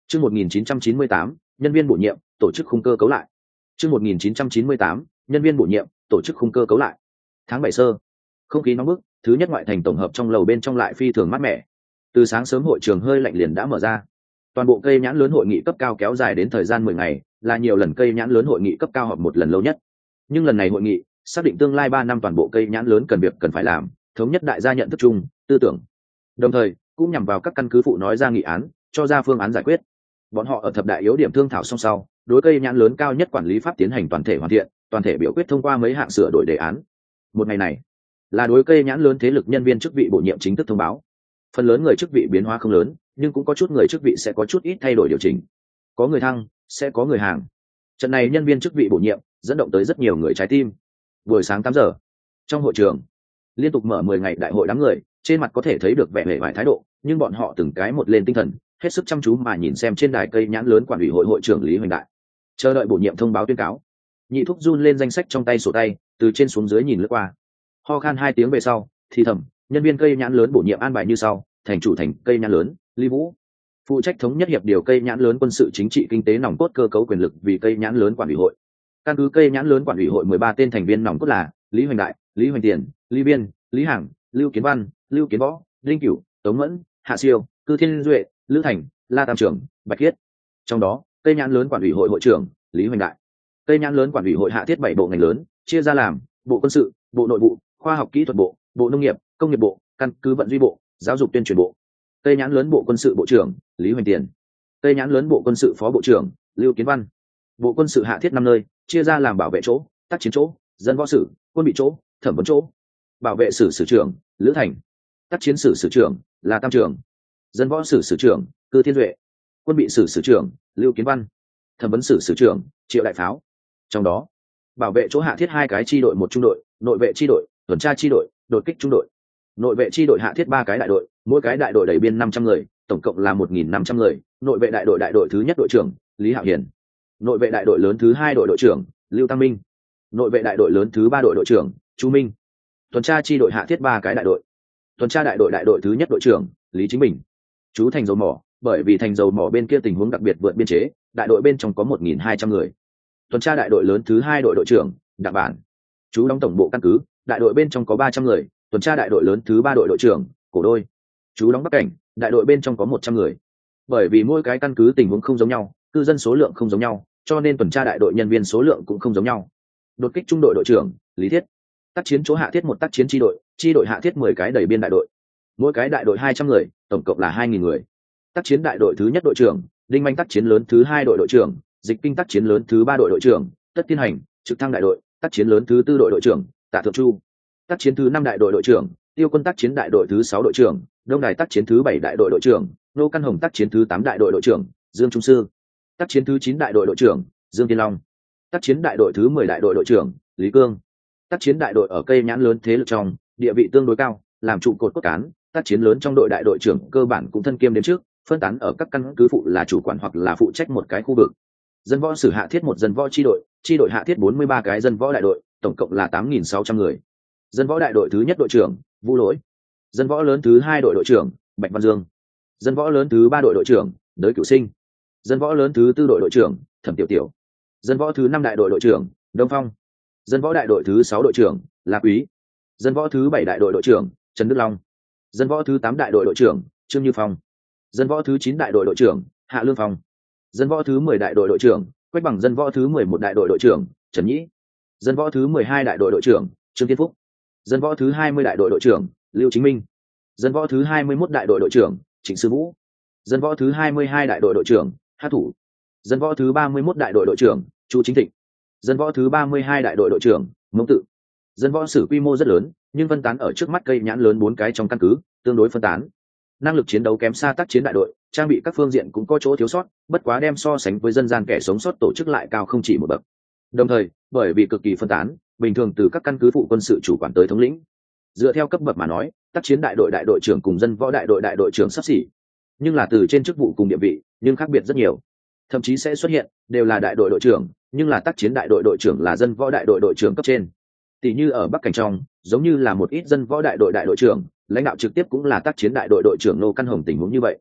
Chương 1998, nhân viên bổ nhiệm, tổ chức khung cơ cấu lại. Chương 1998, nhân viên bổ nhiệm, tổ chức khung cơ cấu lại. Tháng 7 sơ, không khí nóng bức, thứ nhất ngoại thành tổng hợp trong lầu bên trong lại phi thường mát mẻ. Từ sáng sớm hội trường hơi lạnh liền đã mở ra. Toàn bộ cây nhãn lớn hội nghị cấp cao kéo dài đến thời gian 10 ngày, là nhiều lần cây nhãn lớn hội nghị cấp cao họp một lần lâu nhất. Nhưng lần này hội nghị, xác định tương lai 3 năm toàn bộ cây nhãn lớn cần việc cần phải làm, thống nhất đại gia nhận thức chung, tư tưởng. Đồng thời, cũng nhằm vào các căn cứ phụ nói ra nghị án, cho ra phương án giải quyết. Bọn họ ở thập đại yếu điểm thương thảo song sau, đối cây nhãn lớn cao nhất quản lý pháp tiến hành toàn thể hoàn thiện, toàn thể biểu quyết thông qua mấy hạng sửa đổi đề án. Một ngày này, là đối cây nhãn lớn thế lực nhân viên chức vị bổ nhiệm chính thức thông báo. Phần lớn người chức vị biến hóa không lớn, nhưng cũng có chút người chức vị sẽ có chút ít thay đổi điều chỉnh. Có người thăng, sẽ có người hàng. Trận này nhân viên chức vị bổ nhiệm dẫn động tới rất nhiều người trái tim. Buổi sáng 8 giờ, trong hội trường, liên tục mở 10 ngày đại hội đám người, trên mặt có thể thấy được vẻ hề vải thái độ, nhưng bọn họ từng cái một lên tinh thần, hết sức chăm chú mà nhìn xem trên đài cây nhãn lớn quản ủy hội hội trưởng Lý Hoành Đại, chờ đợi bổ nhiệm thông báo tuyên cáo. Nhị thúc run lên danh sách trong tay sổ tay, từ trên xuống dưới nhìn lướt qua, ho khan 2 tiếng về sau thì thầm, nhân viên cây nhãn lớn bổ nhiệm an bài như sau: thành chủ thành cây nhãn lớn Lý Vũ, phụ trách thống nhất hiệp điều cây nhãn lớn quân sự chính trị kinh tế nòng cốt cơ cấu quyền lực vì cây nhãn lớn quản ủy hội. Căn cứ cây nhãn lớn quản ủy hội 13 tên thành viên nòng cốt là Lý Hoành Đại, Lý Hoành Tiền, Lý Biên, Lý Hằng, Lưu Kiến Văn, Lưu Kiến Võ, Đinh Cửu, Tống Mẫn, Hạ Siêu, Cư Thiên Duệ, Lữ Thành, La Tam Trưởng, Bạch Khiết. Trong đó, cây nhãn lớn quản ủy hội hội trưởng Lý Hoành Đại. Cây nhãn lớn quản ủy hội hạ thiết 7 bộ ngành lớn, chia ra làm bộ quân sự, bộ nội vụ, khoa học kỹ thuật bộ, bộ nông nghiệp, công nghiệp bộ, căn cứ vận duy bộ, giáo dục tuyên truyền bộ. Cây nhãn lớn bộ quân sự bộ trưởng Lý Hoành Tiền. Cây nhãn lớn bộ quân sự phó bộ trưởng Lưu Kiến Văn. Bộ quân sự hạ thiết 5 nơi, chia ra làm bảo vệ chỗ, tác chiến chỗ, dân võ sử, quân bị chỗ, thẩm vấn chỗ. Bảo vệ sử sử trưởng Lữ Thành. Tác chiến sử sử trưởng là Tam Trưởng. Dân võ sử sử trưởng Cư Thiên Duệ. Quân bị sử sử trưởng Lưu Kiến Văn. Thẩm vấn sử sử trưởng Triệu Đại Pháo. Trong đó, bảo vệ chỗ hạ thiết 2 cái chi đội, 1 trung đội, nội vệ chi đội, tuần tra chi đội, đột kích trung đội. Nội vệ chi đội hạ thiết 3 cái đại đội, mỗi cái đại đội đẩy biên 500 người, tổng cộng là 1.500 người. Nội vệ đại đội thứ nhất đội trưởng Lý Hạo Hiền. Nội vệ đại đội lớn thứ 2 đội trưởng Lưu Tăng Minh. Nội vệ đại đội lớn thứ 3 đội trưởng Chu Minh. Tuần tra chi đội hạ thiết 3 cái đại đội. Tuần tra đại đội thứ nhất đội trưởng Lý Chính Bình. Chú thành dầu mỏ, bởi vì thành dầu mỏ bên kia tình huống đặc biệt vượt biên chế, đại đội bên trong có 1.200 người. Tuần tra đại đội lớn thứ 2 đội trưởng Đặng Bản. Chú đóng tổng bộ căn cứ, đại đội bên trong có 300 người. Tuần tra đại đội lớn thứ 3 đội trưởng Cổ Đôi. Chú đóng Bắc Cảnh, đại đội bên trong có 100 người. Bởi vì mỗi cái căn cứ tình huống không giống nhau, cư dân số lượng không giống nhau, cho nên tuần tra đại đội nhân viên số lượng cũng không giống nhau. Đột kích trung đội đội trưởng Lý Thiết. Tác chiến chỗ hạ thiết 1 tác chiến chi đội hạ thiết 10 cái đẩy biên đại đội. Mỗi cái đại đội 200 người, tổng cộng là 2.000 người. Tác chiến đại đội thứ nhất đội trưởng Đinh Manh. Tác chiến lớn thứ 2 đội trưởng Dịch Kinh. Tác chiến lớn thứ 3 đội trưởng Tất Tiên Hành. Trực thăng đại đội. Tác chiến lớn thứ 4 đội trưởng Tạ Thượng Chu. Tác chiến thứ 5 đại đội trưởng Tiêu Quân. Tác chiến đại đội thứ 6 đội trưởng Đông Đài. Tác chiến thứ 7 đại đội trưởng Nô Căn Hồng. Tác chiến thứ 8 đại đội trưởng Dương Trung Sư. Tác chiến thứ 9 đại đội trưởng Dương Tiên Long. Tác chiến đại đội thứ 10 đại đội trưởng Lý Cương. Tác chiến đại đội ở cây nhãn lớn thế lực trong, địa vị tương đối cao, làm trụ cột cốt cán. Tác chiến lớn trong đội đại đội trưởng cơ bản cũng thân kiêm đến trước, phân tán ở các căn cứ phụ là chủ quản hoặc là phụ trách một cái khu vực. Dân võ sử hạ thiết 1 dân võ chi đội hạ thiết 43 cái dân võ đại đội, tổng cộng là 8.600 người. Dân võ đại đội thứ nhất đội trưởng Vũ Lỗi. Dân võ lớn thứ 2 đội trưởng Bạch Văn Dương. Dân võ lớn thứ 3 đội trưởng Đới Cửu Sinh. Dân võ lớn thứ 4 đội trưởng Thẩm Tiểu Tiểu. Dân võ thứ 5 đại đội trưởng Đông Phong. Dân võ đại đội thứ 6 đội trưởng La Quý. Dân võ thứ 7 đại đội trưởng Trần Đức Long. Dân võ thứ 8 đại đội trưởng Trương Như Phong. Dân võ thứ 9 đại đội trưởng Hạ Lương Phong. Dân võ thứ 10 đại đội trưởng Quách Bằng. Dân võ thứ 11 đại đội trưởng Trần Nhĩ. Dân võ thứ 12 đại đội trưởng Trương Thiên Phúc. Dân võ thứ 20 đại đội trưởng Lưu Chính Minh. Dân võ thứ 21 đại đội trưởng Trịnh Sư Vũ. Dân võ thứ 22 đại đội trưởng Hát Thủ. Dân võ thứ 31 đại đội trưởng Chu Chính Thịnh. Dân võ thứ 32 đại đội trưởng Mông Tự. Dân võ sử quy mô rất lớn, nhưng phân tán ở trước mắt cây nhãn lớn 4 cái trong căn cứ, tương đối phân tán. Năng lực chiến đấu kém xa tác chiến đại đội, trang bị các phương diện cũng có chỗ thiếu sót, bất quá đem so sánh với dân gian kẻ sống sót tổ chức lại cao không chỉ một bậc. Đồng thời, bởi vì cực kỳ phân tán, bình thường từ các căn cứ phụ quân sự chủ quản tới thống lĩnh. Dựa theo cấp bậc mà nói, tác chiến đại đội trưởng cùng dân võ đại đội trưởng sắp xỉ, nhưng là từ trên chức vụ cùng địa vị, nhưng khác biệt rất nhiều. Thậm chí sẽ xuất hiện đều là đại đội trưởng, nhưng là tác chiến đại đội trưởng là dân võ đại đội trưởng cấp trên. Tỷ như ở Bắc Cảnh trong, giống như là một ít dân võ đại đội trưởng, lãnh đạo trực tiếp cũng là tác chiến đại đội trưởng Nô Căn Hồng tình huống như vậy.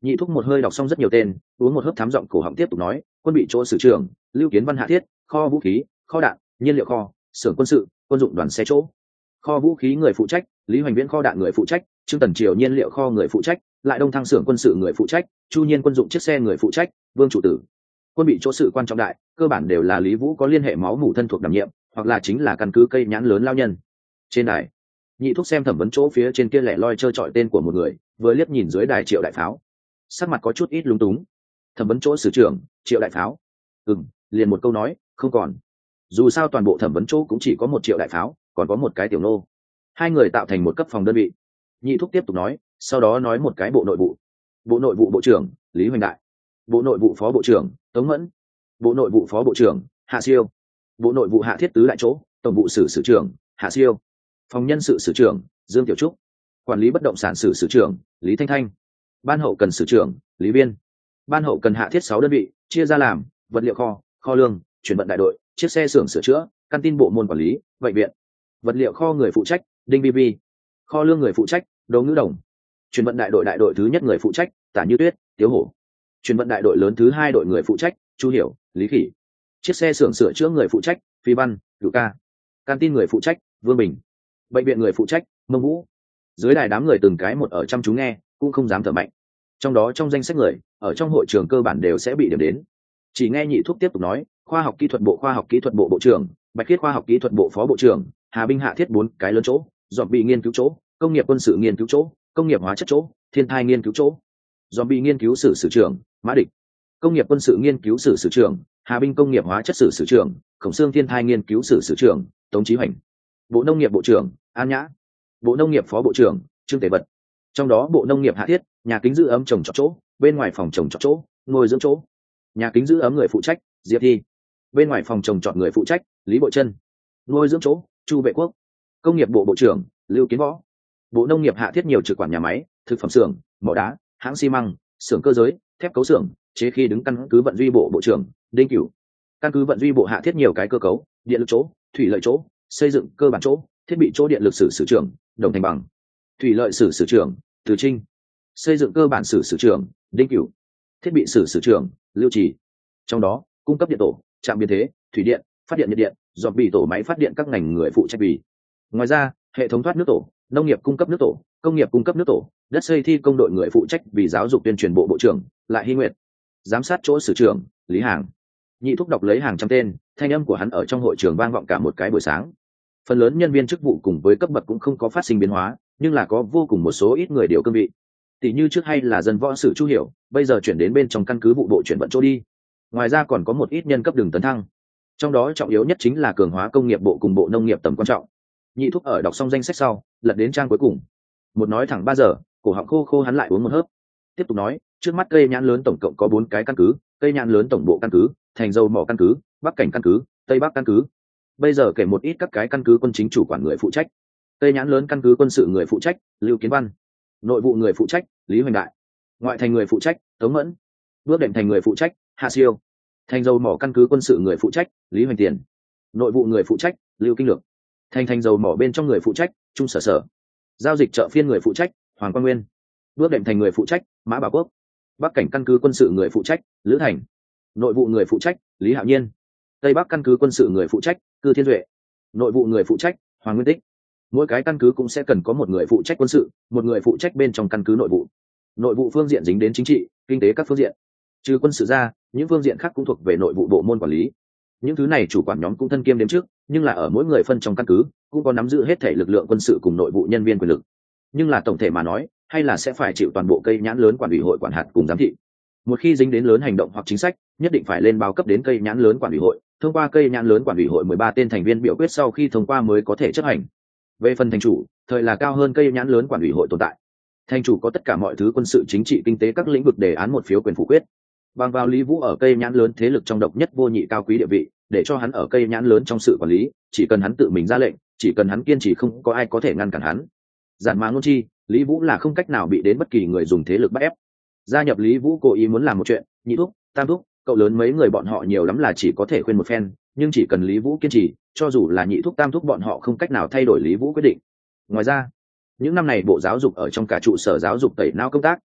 Nhị thúc một hơi đọc xong rất nhiều tên, uống một hớp thám giọng cổ họng tiếp tục nói: quân bị chỗ sử trưởng Lưu Kiến Văn hạ thiết, kho vũ khí, kho đạn, nhiên liệu kho, xưởng quân sự, quân dụng đoàn xe chỗ. Kho vũ khí người phụ trách Lý Hoành Viễn, kho đạn người phụ trách Trương Tần Triều, nhiên liệu kho người phụ trách Lại Đông Thăng, xưởng quân sự người phụ trách Chu Nhiên, quân dụng chiếc xe người phụ trách Vương Chủ Tử. Quân bị chỗ sự quan trọng đại, cơ bản đều là Lý Vũ có liên hệ máu mủ thân thuộc đảm nhiệm, hoặc là chính là căn cứ cây nhãn lớn lao nhân. Trên đài, Nhị thúc xem thẩm vấn chỗ phía trên kia lẻ loi trơ trọi tên của một người, vừa liếc nhìn dưới đài Triệu Đại Pháo, sắc mặt có chút ít lúng túng. Thẩm vấn chỗ sử trưởng Triệu Đại Pháo. Liền một câu nói, không còn. Dù sao toàn bộ thẩm vấn chỗ cũng chỉ có một Triệu Đại Pháo, còn có một cái tiểu nô, hai người tạo thành một cấp phòng đơn vị. Nhị thúc tiếp tục nói, sau đó nói một cái bộ nội vụ. Bộ nội vụ bộ trưởng Lý Hoành Đại, bộ nội vụ phó bộ trưởng Tống Mẫn, bộ nội vụ phó bộ trưởng Hạ Siêu, bộ nội vụ hạ thiết tứ đại chỗ tổng vụ sử sử trưởng Hạ Siêu, phòng nhân sự sử trưởng Dương Tiểu Trúc, quản lý bất động sản sử sử trưởng Lý Thanh Thanh, ban hậu cần sử trưởng Lý Biên. Ban hậu cần hạ thiết 6 đơn vị, chia ra làm vật liệu kho, kho lương, chuyển vận đại đội, chiếc xe xưởng sửa chữa, căn tin bộ môn quản lý, bệnh viện. Vật liệu kho người phụ trách Đinh BB, kho lương người phụ trách Đỗ Ngữ Đồng, chuyển vận đại đội thứ nhất người phụ trách Tả Như Tuyết, Tiếu Hổ, chuyển vận đại đội lớn thứ hai đội người phụ trách Chu Hiểu, Lý Khỉ, chiếc xe xưởng sửa chữa người phụ trách Phi Văn, Cửu Ca, căn tin người phụ trách Vương Bình, bệnh viện người phụ trách Mông Vũ. Dưới đài đám người từng cái một ở chăm chú nghe, cũng không dám thở mạnh. Trong đó trong danh sách người ở trong hội trường cơ bản đều sẽ bị điểm đến. Chỉ nghe Nhị thúc tiếp tục nói, khoa học kỹ thuật bộ bộ trưởng Bạch Khiết, khoa học kỹ thuật bộ phó bộ trưởng Hà Binh hạ thiết 4 cái lớn chỗ, dọn bị nghiên cứu chỗ, công nghiệp quân sự nghiên cứu chỗ, công nghiệp hóa chất chỗ, thiên thai nghiên cứu chỗ. Dọn bị nghiên cứu sử sử trưởng Mã Địch, công nghiệp quân sự nghiên cứu sử sử trưởng Hà Binh, công nghiệp hóa chất sử sử trưởng Khổng Sương, thiên thai nghiên cứu sử sử trưởng Tống Chí Hoành. Bộ nông nghiệp bộ trưởng An Nhã, bộ nông nghiệp phó bộ trưởng Trương Tề Vật. Trong đó bộ nông nghiệp hạ thiết, nhà kính giữ ấm trồng trọt chỗ, bên ngoài phòng trồng trọt chỗ, nuôi dưỡng chỗ. Nhà kính giữ ấm người phụ trách Diệp Thi, bên ngoài phòng trồng trọt người phụ trách Lý Bội Chân, nuôi dưỡng chỗ Chu Vệ Quốc. Công nghiệp bộ bộ trưởng Lưu Kiến Võ. Bộ nông nghiệp hạ thiết nhiều trực quản nhà máy, thực phẩm xưởng, mỏ đá, hãng xi măng, xưởng cơ giới, thép cấu xưởng, chế khi đứng căn cứ vận duy bộ bộ trưởng Đinh Cửu. Căn cứ vận duy bộ hạ thiết nhiều cái cơ cấu, điện lực chỗ, thủy lợi chỗ, xây dựng cơ bản chỗ, thiết bị chỗ, điện lực sử sử trưởng Đồng Thành Bằng, thủy lợi sử sử trưởng Từ Trinh, xây dựng cơ bản sử sử trưởng Đinh Cửu, thiết bị sử sử trưởng Lưu Trì. Trong đó cung cấp điện tổ, trạm biến thế, thủy điện, phát điện nhiệt điện, dọn bị tổ máy phát điện các ngành người phụ trách vì. Ngoài ra hệ thống thoát nước tổ, nông nghiệp cung cấp nước tổ, công nghiệp cung cấp nước tổ, đất xây thi công đội người phụ trách vì giáo dục tuyên truyền bộ bộ trưởng Lại Hy Nguyệt, giám sát chỗ sử trưởng Lý Hàng. Nhị thúc đọc lấy hàng trăm tên, thanh âm của hắn ở trong hội trường vang vọng cả một cái buổi sáng. Phần lớn nhân viên chức vụ cùng với cấp bậc cũng không có phát sinh biến hóa, nhưng là có vô cùng một số ít người điều cương vị. Tỷ như trước hay là dân võ sử Chu Hiểu, bây giờ chuyển đến bên trong căn cứ vụ bộ chuyển vận chỗ đi. Ngoài ra còn có một ít nhân cấp đường tấn thăng. Trong đó trọng yếu nhất chính là cường hóa công nghiệp bộ cùng bộ nông nghiệp tầm quan trọng. Nhị thúc ở đọc xong danh sách sau, lật đến trang cuối cùng. Một nói thẳng 3 giờ, cổ họng khô khô hắn lại uống một hớp. Tiếp tục nói, trước mắt cây nhãn lớn tổng cộng có 4 cái căn cứ, cây nhãn lớn tổng bộ căn cứ, thành dầu mỏ căn cứ, bắc cảnh căn cứ, tây bắc căn cứ. Bây giờ kể một ít các cái căn cứ quân chính chủ quản người phụ trách. Cây nhãn lớn căn cứ quân sự người phụ trách Lưu Kiến Văn, nội vụ người phụ trách Lý Hoành Đại, ngoại thành người phụ trách Tống Mẫn, bước đệm thành người phụ trách Hạ Siêu, thành dầu mỏ căn cứ quân sự người phụ trách Lý Hoành Tiền, nội vụ người phụ trách Lưu Kinh Lược, thành dầu mỏ bên trong người phụ trách Trung Sở Sở, giao dịch chợ phiên người phụ trách Hoàng Quang Nguyên, bước đệm thành người phụ trách Mã Bảo Quốc, bắc cảnh căn cứ quân sự người phụ trách Lữ Thành, nội vụ người phụ trách Lý Hạo Nhiên, tây bắc căn cứ quân sự người phụ trách Cư Thiên Duệ, nội vụ người phụ trách Hoàng Nguyên Tích. Mỗi cái căn cứ cũng sẽ cần có một người phụ trách quân sự, một người phụ trách bên trong căn cứ nội vụ. Nội vụ phương diện dính đến chính trị, kinh tế các phương diện. Trừ quân sự ra, những phương diện khác cũng thuộc về nội vụ bộ môn quản lý. Những thứ này chủ quản nhóm cũng thân kiêm đếm trước, nhưng là ở mỗi người phân trong căn cứ cũng có nắm giữ hết thể lực lượng quân sự cùng nội vụ nhân viên quyền lực. Nhưng là tổng thể mà nói, hay là sẽ phải chịu toàn bộ cây nhãn lớn quản ủy hội quản hạt cùng giám thị. Một khi dính đến lớn hành động hoặc chính sách, nhất định phải lên báo cấp đến cây nhãn lớn quản ủy hội, thông qua cây nhãn lớn quản ủy hội 13 tên thành viên biểu quyết sau khi thông qua mới có thể chấp hành. Về phần thành chủ, thời là cao hơn cây nhãn lớn quản ủy hội tồn tại. Thành chủ có tất cả mọi thứ quân sự, chính trị, kinh tế các lĩnh vực đề án một phiếu quyền phủ quyết. Bằng vào Lý Vũ ở cây nhãn lớn thế lực trong độc nhất vô nhị cao quý địa vị, để cho hắn ở cây nhãn lớn trong sự quản lý, chỉ cần hắn tự mình ra lệnh, chỉ cần hắn kiên trì không có ai có thể ngăn cản hắn. Giản mà ngôn chi, Lý Vũ là không cách nào bị đến bất kỳ người dùng thế lực bắt ép. Gia nhập Lý Vũ cố ý muốn làm một chuyện, nhị thúc, tam thúc, cậu lớn mấy người bọn họ nhiều lắm là chỉ có thể khuyên một phen, nhưng chỉ cần Lý Vũ kiên trì, cho dù là nhị thúc tam thúc bọn họ không cách nào thay đổi Lý Vũ quyết định. Ngoài ra, những năm này bộ giáo dục ở trong cả trụ sở giáo dục tẩy não công tác,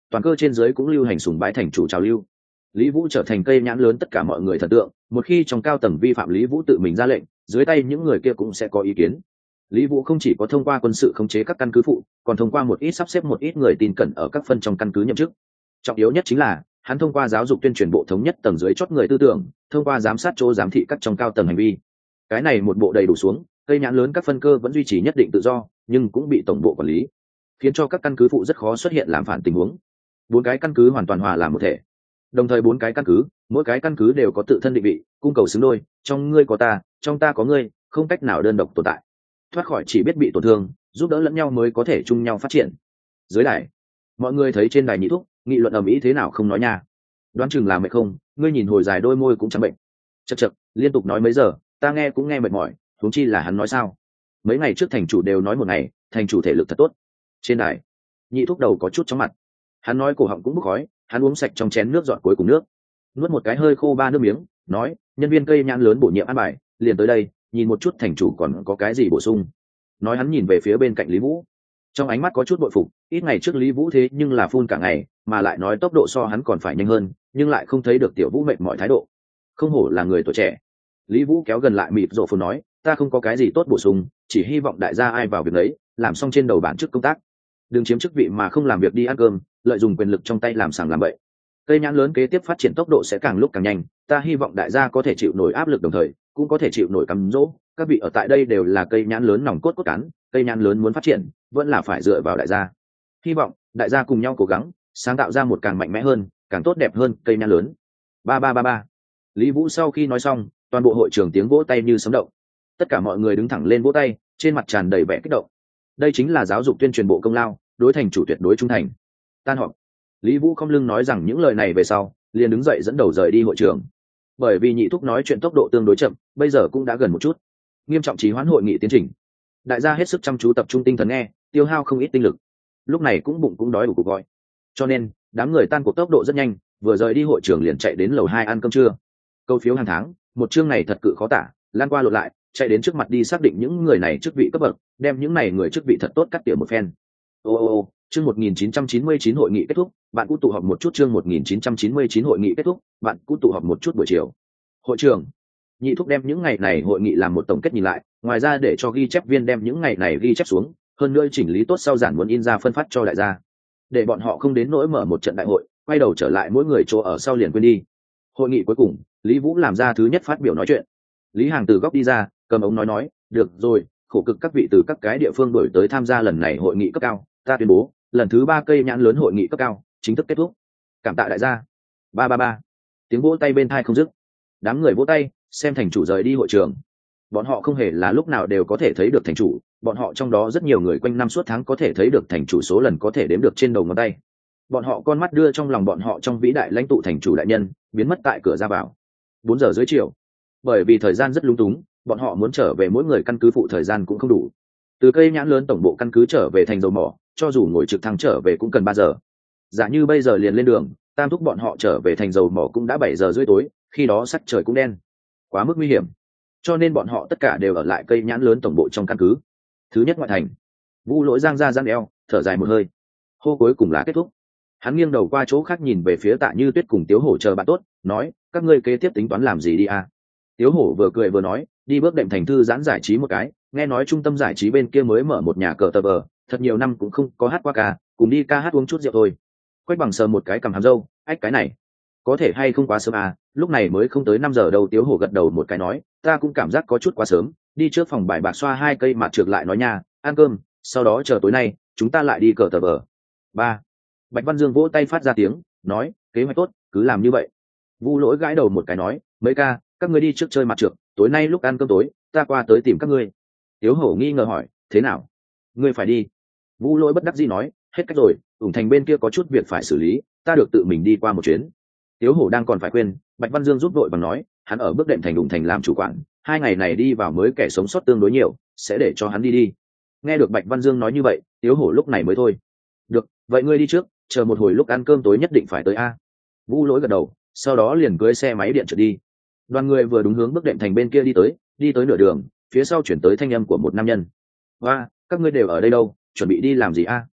toàn cơ trên dưới cũng lưu hành sùng bái thành chủ trào lưu. Lý Vũ trở thành cây nhãn lớn tất cả mọi người thần tượng, một khi trong cao tầng vi phạm Lý Vũ tự mình ra lệnh, dưới tay những người kia cũng sẽ có ý kiến. Lý Vũ không chỉ có thông qua quân sự khống chế các căn cứ phụ, còn thông qua một ít sắp xếp một ít người tin cẩn ở các phân trong căn cứ nhậm chức. Trọng yếu nhất chính là hắn thông qua giáo dục tuyên truyền bộ thống nhất tầng dưới chót người tư tưởng, thông qua giám sát chỗ giám thị các trong cao tầng hành vi. Cái này một bộ đầy đủ xuống, cây nhãn lớn các phân cơ vẫn duy trì nhất định tự do, nhưng cũng bị tổng bộ quản lý, khiến cho các căn cứ phụ rất khó xuất hiện làm phản tình huống. 4 cái căn cứ hoàn toàn hòa làm một thể. Đồng thời 4 cái căn cứ, mỗi cái căn cứ đều có tự thân định vị, cung cầu xứng đôi, trong ngươi có ta, trong ta có ngươi, không cách nào đơn độc tồn tại. Thoát khỏi chỉ biết bị tổn thương, giúp đỡ lẫn nhau mới có thể chung nhau phát triển. Dưới đài, mọi người thấy trên đài Nhị Thúc nghị luận ầm ĩ thế nào không nói nha. Đoán chừng là mệt không, ngươi nhìn hồi dài đôi môi cũng trắng bệnh. Chậc, liên tục nói mấy giờ, ta nghe cũng nghe mệt mỏi, huống chi là hắn nói sao? Mấy ngày trước thành chủ đều nói một ngày, thành chủ thể lực thật tốt. Trên đài, Nhị Thúc đầu có chút chóng mặt. Hắn nói cổ họng cũng bốc khói, hắn uống sạch trong chén nước giọt cuối cùng nước, nuốt một cái hơi khô 3 nước miếng, nói, nhân viên cây nhãn lớn bổ nhiệm an bài, liền tới đây, nhìn một chút thành chủ còn có cái gì bổ sung. Nói hắn nhìn về phía bên cạnh Lý Vũ, trong ánh mắt có chút bội phục, ít ngày trước Lý Vũ thế nhưng là phun cả ngày, mà lại nói tốc độ so hắn còn phải nhanh hơn, nhưng lại không thấy được tiểu Vũ mệt mỏi thái độ. Không hổ là người tuổi trẻ. Lý Vũ kéo gần lại mịt rộ phồn nói, ta không có cái gì tốt bổ sung, chỉ hy vọng đại gia ai vào việc đấy, làm xong trên đầu bản chức công tác, đừng chiếm chức vị mà không làm việc đi ăn cơm, lợi dụng quyền lực trong tay làm sàng làm bậy. Cây nhãn lớn kế tiếp phát triển tốc độ sẽ càng lúc càng nhanh, ta hy vọng đại gia có thể chịu nổi áp lực, đồng thời cũng có thể chịu nổi cám dỗ. Các vị ở tại đây đều là cây nhãn lớn nòng cốt cốt cán, cây nhãn lớn muốn phát triển vẫn là phải dựa vào đại gia. Hy vọng đại gia cùng nhau cố gắng, sáng tạo ra một càng mạnh mẽ hơn, càng tốt đẹp hơn cây nhãn lớn. Ba ba ba ba. Lý Vũ sau khi nói xong, toàn bộ hội trường tiếng vỗ tay như sấm động. Tất cả mọi người đứng thẳng lên vỗ tay, trên mặt tràn đầy vẻ kích động. Đây chính là giáo dục tuyên truyền bộ công lao, đối thành chủ tuyệt đối trung thành. Tan họp. Lý Vũ không lưng nói rằng những lời này về sau, liền đứng dậy dẫn đầu rời đi hội trường. Bởi vì Nhị Thúc nói chuyện tốc độ tương đối chậm, bây giờ cũng đã gần một chút, nghiêm trọng trì hoãn hội nghị tiến trình. Đại gia hết sức chăm chú tập trung tinh thần nghe, tiêu hao không ít tinh lực. Lúc này cũng bụng cũng đói đủ cuộc gọi, cho nên đám người tan cuộc tốc độ rất nhanh, vừa rời đi hội trường liền chạy đến lầu 2 ăn cơm trưa. Câu phiếu hàng tháng, một chương này thật cự khó tả, lan qua lộn lại, chạy đến trước mặt đi xác định những người này chức vị cấp bậc, đem những này người chức vị thật tốt cắt tỉa một phen. Chương 1999 hội nghị kết thúc, bạn cũ tụ họp một chút. Chương 1999 hội nghị kết thúc, bạn cũ tụ họp một chút buổi chiều. Hội trưởng Nhị Thúc đem những ngày này hội nghị làm một tổng kết nhìn lại, ngoài ra để cho ghi chép viên đem những ngày này ghi chép xuống, hơn nữa chỉnh lý tốt sau giản muốn in ra phân phát cho đại gia, để bọn họ không đến nỗi mở một trận đại hội, quay đầu trở lại mỗi người chỗ ở sau liền quên đi. Hội nghị cuối cùng, Lý Vũ làm ra thứ nhất phát biểu nói chuyện. Lý Hàng từ góc đi ra, cầm ống nói, được rồi, khổ cực các vị từ các cái địa phương đổi tới tham gia lần này hội nghị cấp cao, ta tuyên bố lần thứ 3 cây nhãn lớn hội nghị cấp cao chính thức kết thúc. Cảm tạ đại gia. Ba ba ba. Tiếng vỗ tay bên tai không dứt. Đám người vỗ tay, xem thành chủ rời đi hội trường. Bọn họ không hề là lúc nào đều có thể thấy được thành chủ, bọn họ trong đó rất nhiều người quanh năm suốt tháng có thể thấy được thành chủ số lần có thể đếm được trên đầu ngón tay. Bọn họ con mắt đưa trong lòng bọn họ trong vĩ đại lãnh tụ thành chủ đại nhân, biến mất tại cửa ra vào. 4 giờ dưới chiều. Bởi vì thời gian rất lung túng, bọn họ muốn trở về mỗi người căn cứ phụ thời gian cũng không đủ. Từ cây nhãn lớn tổng bộ căn cứ trở về thành dầu mỏ, cho dù ngồi trực thăng trở về cũng cần 3 giờ. Giả như bây giờ liền lên đường, Tam Thúc bọn họ trở về thành dầu mỏ cũng đã 7 giờ rưỡi tối, khi đó sắc trời cũng đen, quá mức nguy hiểm. Cho nên bọn họ tất cả đều ở lại cây nhãn lớn tổng bộ trong căn cứ. Thứ nhất ngoại thành. Vu Lỗi giang ra giang eo, thở dài một hơi. Hô cuối cùng là kết thúc. Hắn nghiêng đầu qua chỗ khác nhìn về phía Tạ Như Tuyết cùng Tiếu Hổ chờ bạn tốt, nói, các ngươi kế tiếp tính toán làm gì đi à? Tiếu Hổ vừa cười vừa nói, đi bước đệm thành thư giãn giải trí một cái, nghe nói trung tâm giải trí bên kia mới mở một nhà cờ tờ vờ, thật nhiều năm cũng không có hát qua ca, cùng đi ca hát uống chút rượu thôi. Quách Bằng sờ một cái cầm hàm râu, ách cái này có thể hay không quá sớm à, lúc này mới không tới 5 giờ đâu. Tiếu Hổ gật đầu một cái nói, ta cũng cảm giác có chút quá sớm, đi trước phòng bài bạc xoa 2 cây mặt trượt lại nói nha, ăn cơm, sau đó chờ tối nay chúng ta lại đi cờ tờ vờ. 3. Bạch Văn Dương vỗ tay phát ra tiếng, nói, kế hoạch tốt, cứ làm như vậy. Vu Lỗi gãi đầu một cái nói, mấy ca, các ngươi đi trước chơi mặt trượt, tối nay lúc ăn cơm tối ta qua tới tìm các ngươi. Tiếu Hổ nghi ngờ hỏi, thế nào, ngươi phải đi? Vu Lỗi bất đắc dĩ nói, hết cách rồi, ủng thành bên kia có chút việc phải xử lý, ta được tự mình đi qua một chuyến. Tiếu Hổ đang còn phải quên, Bạch Văn Dương giúp đội bằng nói, hắn ở bước đệm thành ủng thành làm chủ quản, 2 ngày này đi vào mới kẻ sống sót tương đối nhiều, sẽ để cho hắn đi. Nghe được Bạch Văn Dương nói như vậy, Tiếu Hổ lúc này mới thôi. Được, vậy ngươi đi trước, chờ một hồi lúc ăn cơm tối nhất định phải tới a. Vu Lỗi gật đầu, sau đó liền cưỡi xe máy điện trở đi. Đoàn người vừa đúng hướng bước đệm thành bên kia đi tới nửa đường, phía sau chuyển tới thanh âm của một nam nhân. Và, các ngươi đều ở đây đâu, chuẩn bị đi làm gì a?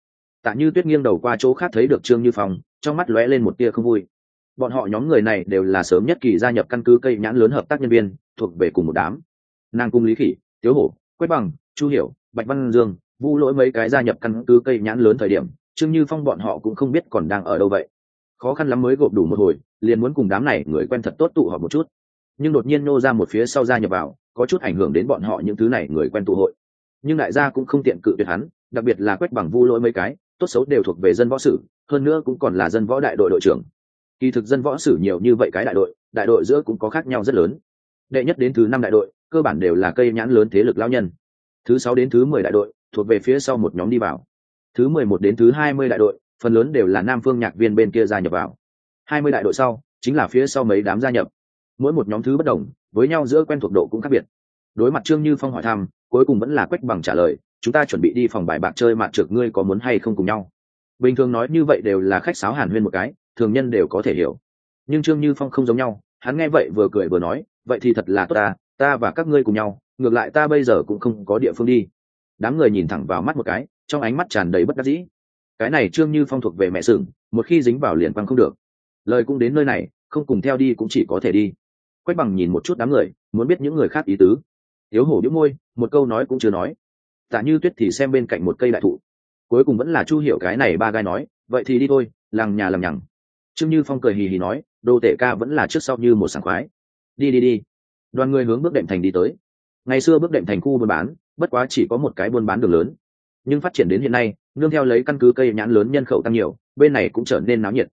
Tạ Như Tuyết nghiêng đầu qua chỗ khác thấy được Trương Như Phong, trong mắt lóe lên một tia không vui. Bọn họ nhóm người này đều là sớm nhất kỳ gia nhập căn cứ cây nhãn lớn hợp tác nhân viên, thuộc về cùng một đám. Nàng cung Lý Khỉ, Tiếu Hổ, Quách Bằng, Chu Hiểu, Bạch Văn Dương, Vu Lỗi mấy cái gia nhập căn cứ cây nhãn lớn thời điểm, Trương Như Phong bọn họ cũng không biết còn đang ở đâu vậy. Khó khăn lắm mới gộp đủ một hồi, liền muốn cùng đám này người quen thật tốt tụ họp một chút. Nhưng đột nhiên nô ra một phía sau gia nhập vào, có chút ảnh hưởng đến bọn họ những thứ này người quen tụ hội. Nhưng đại gia cũng không tiện cự tuyệt hắn, đặc biệt là Quách Bằng Vu Lỗi mấy cái, tốt xấu đều thuộc về dân võ sử, hơn nữa cũng còn là dân võ đại đội đội trưởng. Kỳ thực dân võ sử nhiều như vậy cái đại đội giữa cũng có khác nhau rất lớn. Đệ nhất đến thứ 5 đại đội, cơ bản đều là cây nhãn lớn thế lực lão nhân. Thứ 6 đến thứ 10 đại đội, thuộc về phía sau một nhóm đi vào. Thứ 11 đến thứ 20 đại đội, phần lớn đều là Nam Phương nhạc viên bên kia gia nhập vào. 20 đại đội sau, chính là phía sau mấy đám gia nhập. Mỗi một nhóm thứ bất đồng, với nhau giữa quen thuộc độ cũng khác biệt. Đối mặt Trương Như Phong hỏi thăm, cuối cùng vẫn là Quách Bằng trả lời, chúng ta chuẩn bị đi phòng bài bạc chơi mạt trược, ngươi có muốn hay không cùng nhau? Bình thường nói như vậy đều là khách sáo hàn huyên một cái, thường nhân đều có thể hiểu. Nhưng Trương Như Phong không giống nhau, hắn nghe vậy vừa cười vừa nói, vậy thì thật là tốt ta và các ngươi cùng nhau, ngược lại ta bây giờ cũng không có địa phương đi. Đám người nhìn thẳng vào mắt một cái, trong ánh mắt tràn đầy bất đắc dĩ. Cái này Trương Như Phong thuộc về mẹ sừng, một khi dính vào liền quăng không được. Lời cũng đến nơi này, không cùng theo đi cũng chỉ có thể đi. Quách Bằng nhìn một chút đám người, muốn biết những người khác ý tứ. Tiếu Hổ nhếch môi, một câu nói cũng chưa nói. Tạ Như Tuyết thì xem bên cạnh một cây đại thụ. Cuối cùng vẫn là Chu Hiểu cái này ba gai nói, vậy thì đi thôi, lằng nhà lằng nhằng. Trương Như Phong cười hì hì nói, Đô Tể ca vẫn là trước sau như một sảng khoái. Đi. Đoàn người hướng Bước Đệm Thành đi tới. Ngày xưa Bước Đệm Thành khu buôn bán, bất quá chỉ có một cái buôn bán đường lớn. Nhưng phát triển đến hiện nay, nương theo lấy căn cứ cây nhãn lớn nhân khẩu tăng nhiều, bên này cũng trở nên náo nhiệt.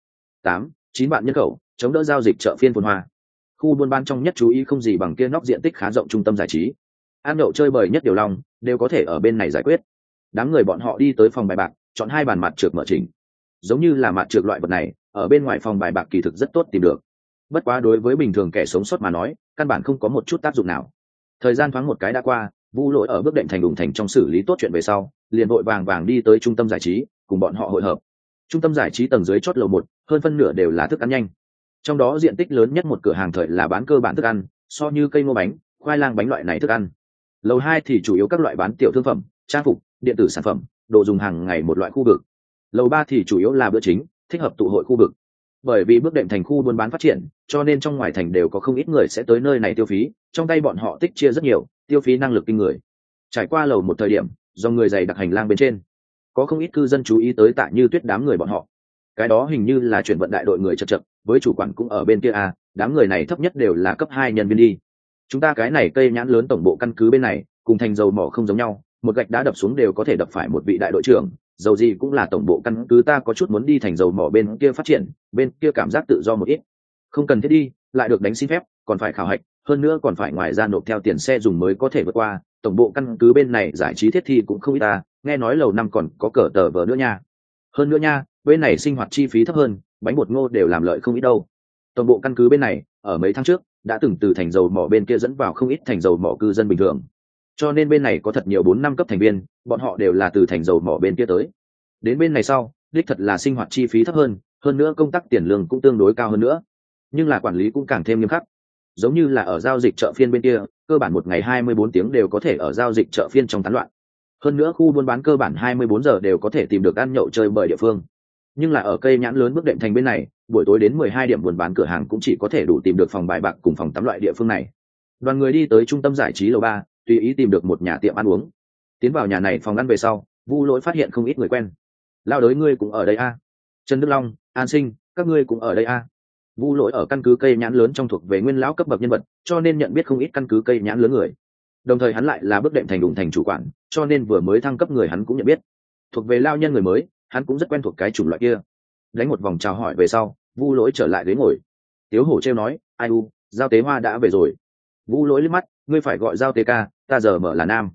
8-9 vạn nhân khẩu, chống đỡ giao dịch chợ phiên phồn hoa. Khu buôn bán trong nhất chú ý không gì bằng kia nóc diện tích khá rộng trung tâm giải trí. Ăn nhậu chơi bời nhất điều lòng, đều có thể ở bên này giải quyết. Đám người bọn họ đi tới phòng bài bạc, chọn 2 bàn mặt trược mở chỉnh. Giống như là mặt trược loại vật này, ở bên ngoài phòng bài bạc kỳ thực rất tốt tìm được. Bất quá đối với bình thường kẻ sống sót mà nói, căn bản không có một chút tác dụng nào. Thời gian thoáng một cái đã qua, Vu Lỗi ở Bước Đệm Thành đủng thành trong xử lý tốt chuyện về sau, liền vội vàng đi tới trung tâm giải trí, cùng bọn họ hội hợp. Trung tâm giải trí tầng dưới chót lầu 1, hơn phân nửa đều là thức ăn nhanh. Trong đó diện tích lớn nhất một cửa hàng thời là bán cơ bản thức ăn, so như cây ngô bánh, khoai lang bánh loại này thức ăn. Lầu 2 thì chủ yếu các loại bán tiểu thương phẩm, trang phục, điện tử sản phẩm, đồ dùng hàng ngày một loại khu vực. Lầu 3 thì chủ yếu là bữa chính, thích hợp tụ hội khu vực. Bởi vì Bước Đệm Thành khu buôn bán phát triển, cho nên trong ngoài thành đều có không ít người sẽ tới nơi này tiêu phí, trong tay bọn họ tích chia rất nhiều, tiêu phí năng lực kinh người. Trải qua lầu một thời điểm, do người dày đặc hành lang bên trên, có không ít cư dân chú ý tới Tạ Như Tuyết đám người bọn họ. Cái đó hình như là chuyển vận đại đội người chật, với chủ quản cũng ở bên kia đám người này thấp nhất đều là cấp 2 nhân viên đi. Chúng ta cái này cây nhãn lớn tổng bộ căn cứ bên này, cùng thành dầu mỏ không giống nhau, một gạch đá đập xuống đều có thể đập phải một vị đại đội trưởng, dầu gì cũng là tổng bộ căn cứ, ta có chút muốn đi thành dầu mỏ bên kia phát triển, bên kia cảm giác tự do một ít. Không cần thiết đi, lại được đánh xin phép, còn phải khảo hạch, hơn nữa còn phải ngoài ra nộp theo tiền xe dùng mới có thể vượt qua. Tổng bộ căn cứ bên này giải trí thiết thi cũng không ít nghe nói lầu 5 còn có cờ tờ vờ nữa nha. Hơn nữa nha, bên này sinh hoạt chi phí thấp hơn, bánh bột ngô đều làm lợi không ít đâu. Tổng bộ căn cứ bên này, ở mấy tháng trước, đã từng từ thành dầu mỏ bên kia dẫn vào không ít thành dầu mỏ cư dân bình thường. Cho nên bên này có thật nhiều 4-5 cấp thành viên, bọn họ đều là từ thành dầu mỏ bên kia tới. Đến bên này sau, đích thật là sinh hoạt chi phí thấp hơn nữa công tác tiền lương cũng tương đối cao hơn nữa. Nhưng là quản lý cũng càng thêm nghiêm khắc. Giống như là ở giao dịch chợ phiên bên kia, cơ bản một ngày 24 tiếng đều có thể ở giao dịch chợ phiên trong tán loạn. Hơn nữa khu buôn bán cơ bản 24 giờ đều có thể tìm được ăn nhậu chơi bời địa phương. Nhưng là ở cây nhãn lớn Bước Đệm Thành bên này, buổi tối đến 12 điểm buôn bán cửa hàng cũng chỉ có thể đủ tìm được phòng bài bạc cùng phòng tắm loại địa phương này. Đoàn người đi tới trung tâm giải trí lầu 3, tùy ý tìm được một nhà tiệm ăn uống. Tiến vào nhà này phòng ăn về sau, Vu Lỗi phát hiện không ít người quen. Lao đới ngươi cũng ở đây Trần Đức Long, An Sinh, các ngươi cũng ở đây Vu Lỗi ở căn cứ cây nhãn lớn trong thuộc về nguyên lão cấp bậc nhân vật, cho nên nhận biết không ít căn cứ cây nhãn lớn người. Đồng thời hắn lại là Bước Đệm Thành đủng thành chủ quản, cho nên vừa mới thăng cấp người hắn cũng nhận biết. Thuộc về lao nhân người mới, hắn cũng rất quen thuộc cái chủng loại kia. Đánh một vòng chào hỏi về sau, Vu Lỗi trở lại ghế ngồi. Tiếu Hổ trêu nói, ai Giao Tế Hoa đã về rồi. Vu Lỗi liếc mắt, ngươi phải gọi Giao Tế ca, ta giờ mở là nam.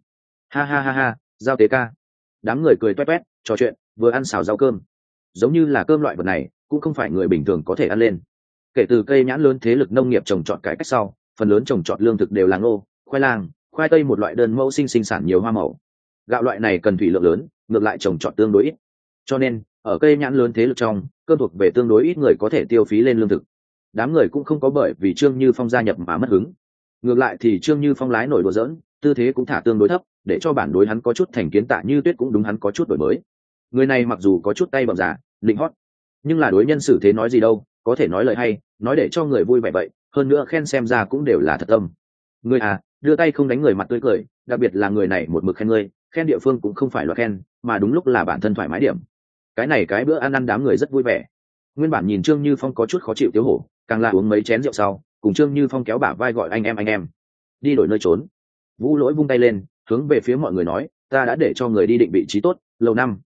Ha, Giao Tế ca. Đám người cười toét toét, trò chuyện, vừa ăn xào rau cơm. Giống như là cơm loại vật này, cũng không phải người bình thường có thể ăn lên. Kể từ cây nhãn lớn thế lực nông nghiệp trồng trọt cải cách sau, phần lớn trồng trọt lương thực đều là ngô, khoai lang, khoai tây một loại đơn mẫu sinh sản nhiều hoa màu. Gạo loại này cần thủy lượng lớn, ngược lại trồng trọt tương đối ít. Cho nên, ở cây nhãn lớn thế lực trong, cơm thuộc về tương đối ít người có thể tiêu phí lên lương thực. Đám người cũng không có bởi vì Trương Như Phong gia nhập mà mất hứng. Ngược lại thì Trương Như Phong lái nổi đùa giỡn, tư thế cũng thả tương đối thấp, để cho bản đối hắn có chút thành kiến. Tạ Như Tuyết cũng đúng hắn có chút đổi mới. Người này mặc dù có chút tay bậm giả lịnh hót, nhưng là đối nhân xử thế nói gì đâu, có thể nói lời hay, nói để cho người vui vẻ vậy, hơn nữa khen xem ra cũng đều là thật tâm. Người à, đưa tay không đánh người mặt tươi cười, đặc biệt là người này một mực khen ngươi, khen địa phương cũng không phải loại khen, mà đúng lúc là bản thân thoải mái điểm. Cái này cái bữa ăn ăn đám người rất vui vẻ. Nguyên bản nhìn Trương Như Phong có chút khó chịu Tiếu Hổ, càng là uống mấy chén rượu sau, cùng Trương Như Phong kéo bả vai gọi anh em, đi đổi nơi trốn. Vũ Lỗi vung tay lên, hướng về phía mọi người nói, ta đã để cho người đi định vị trí tốt, lầu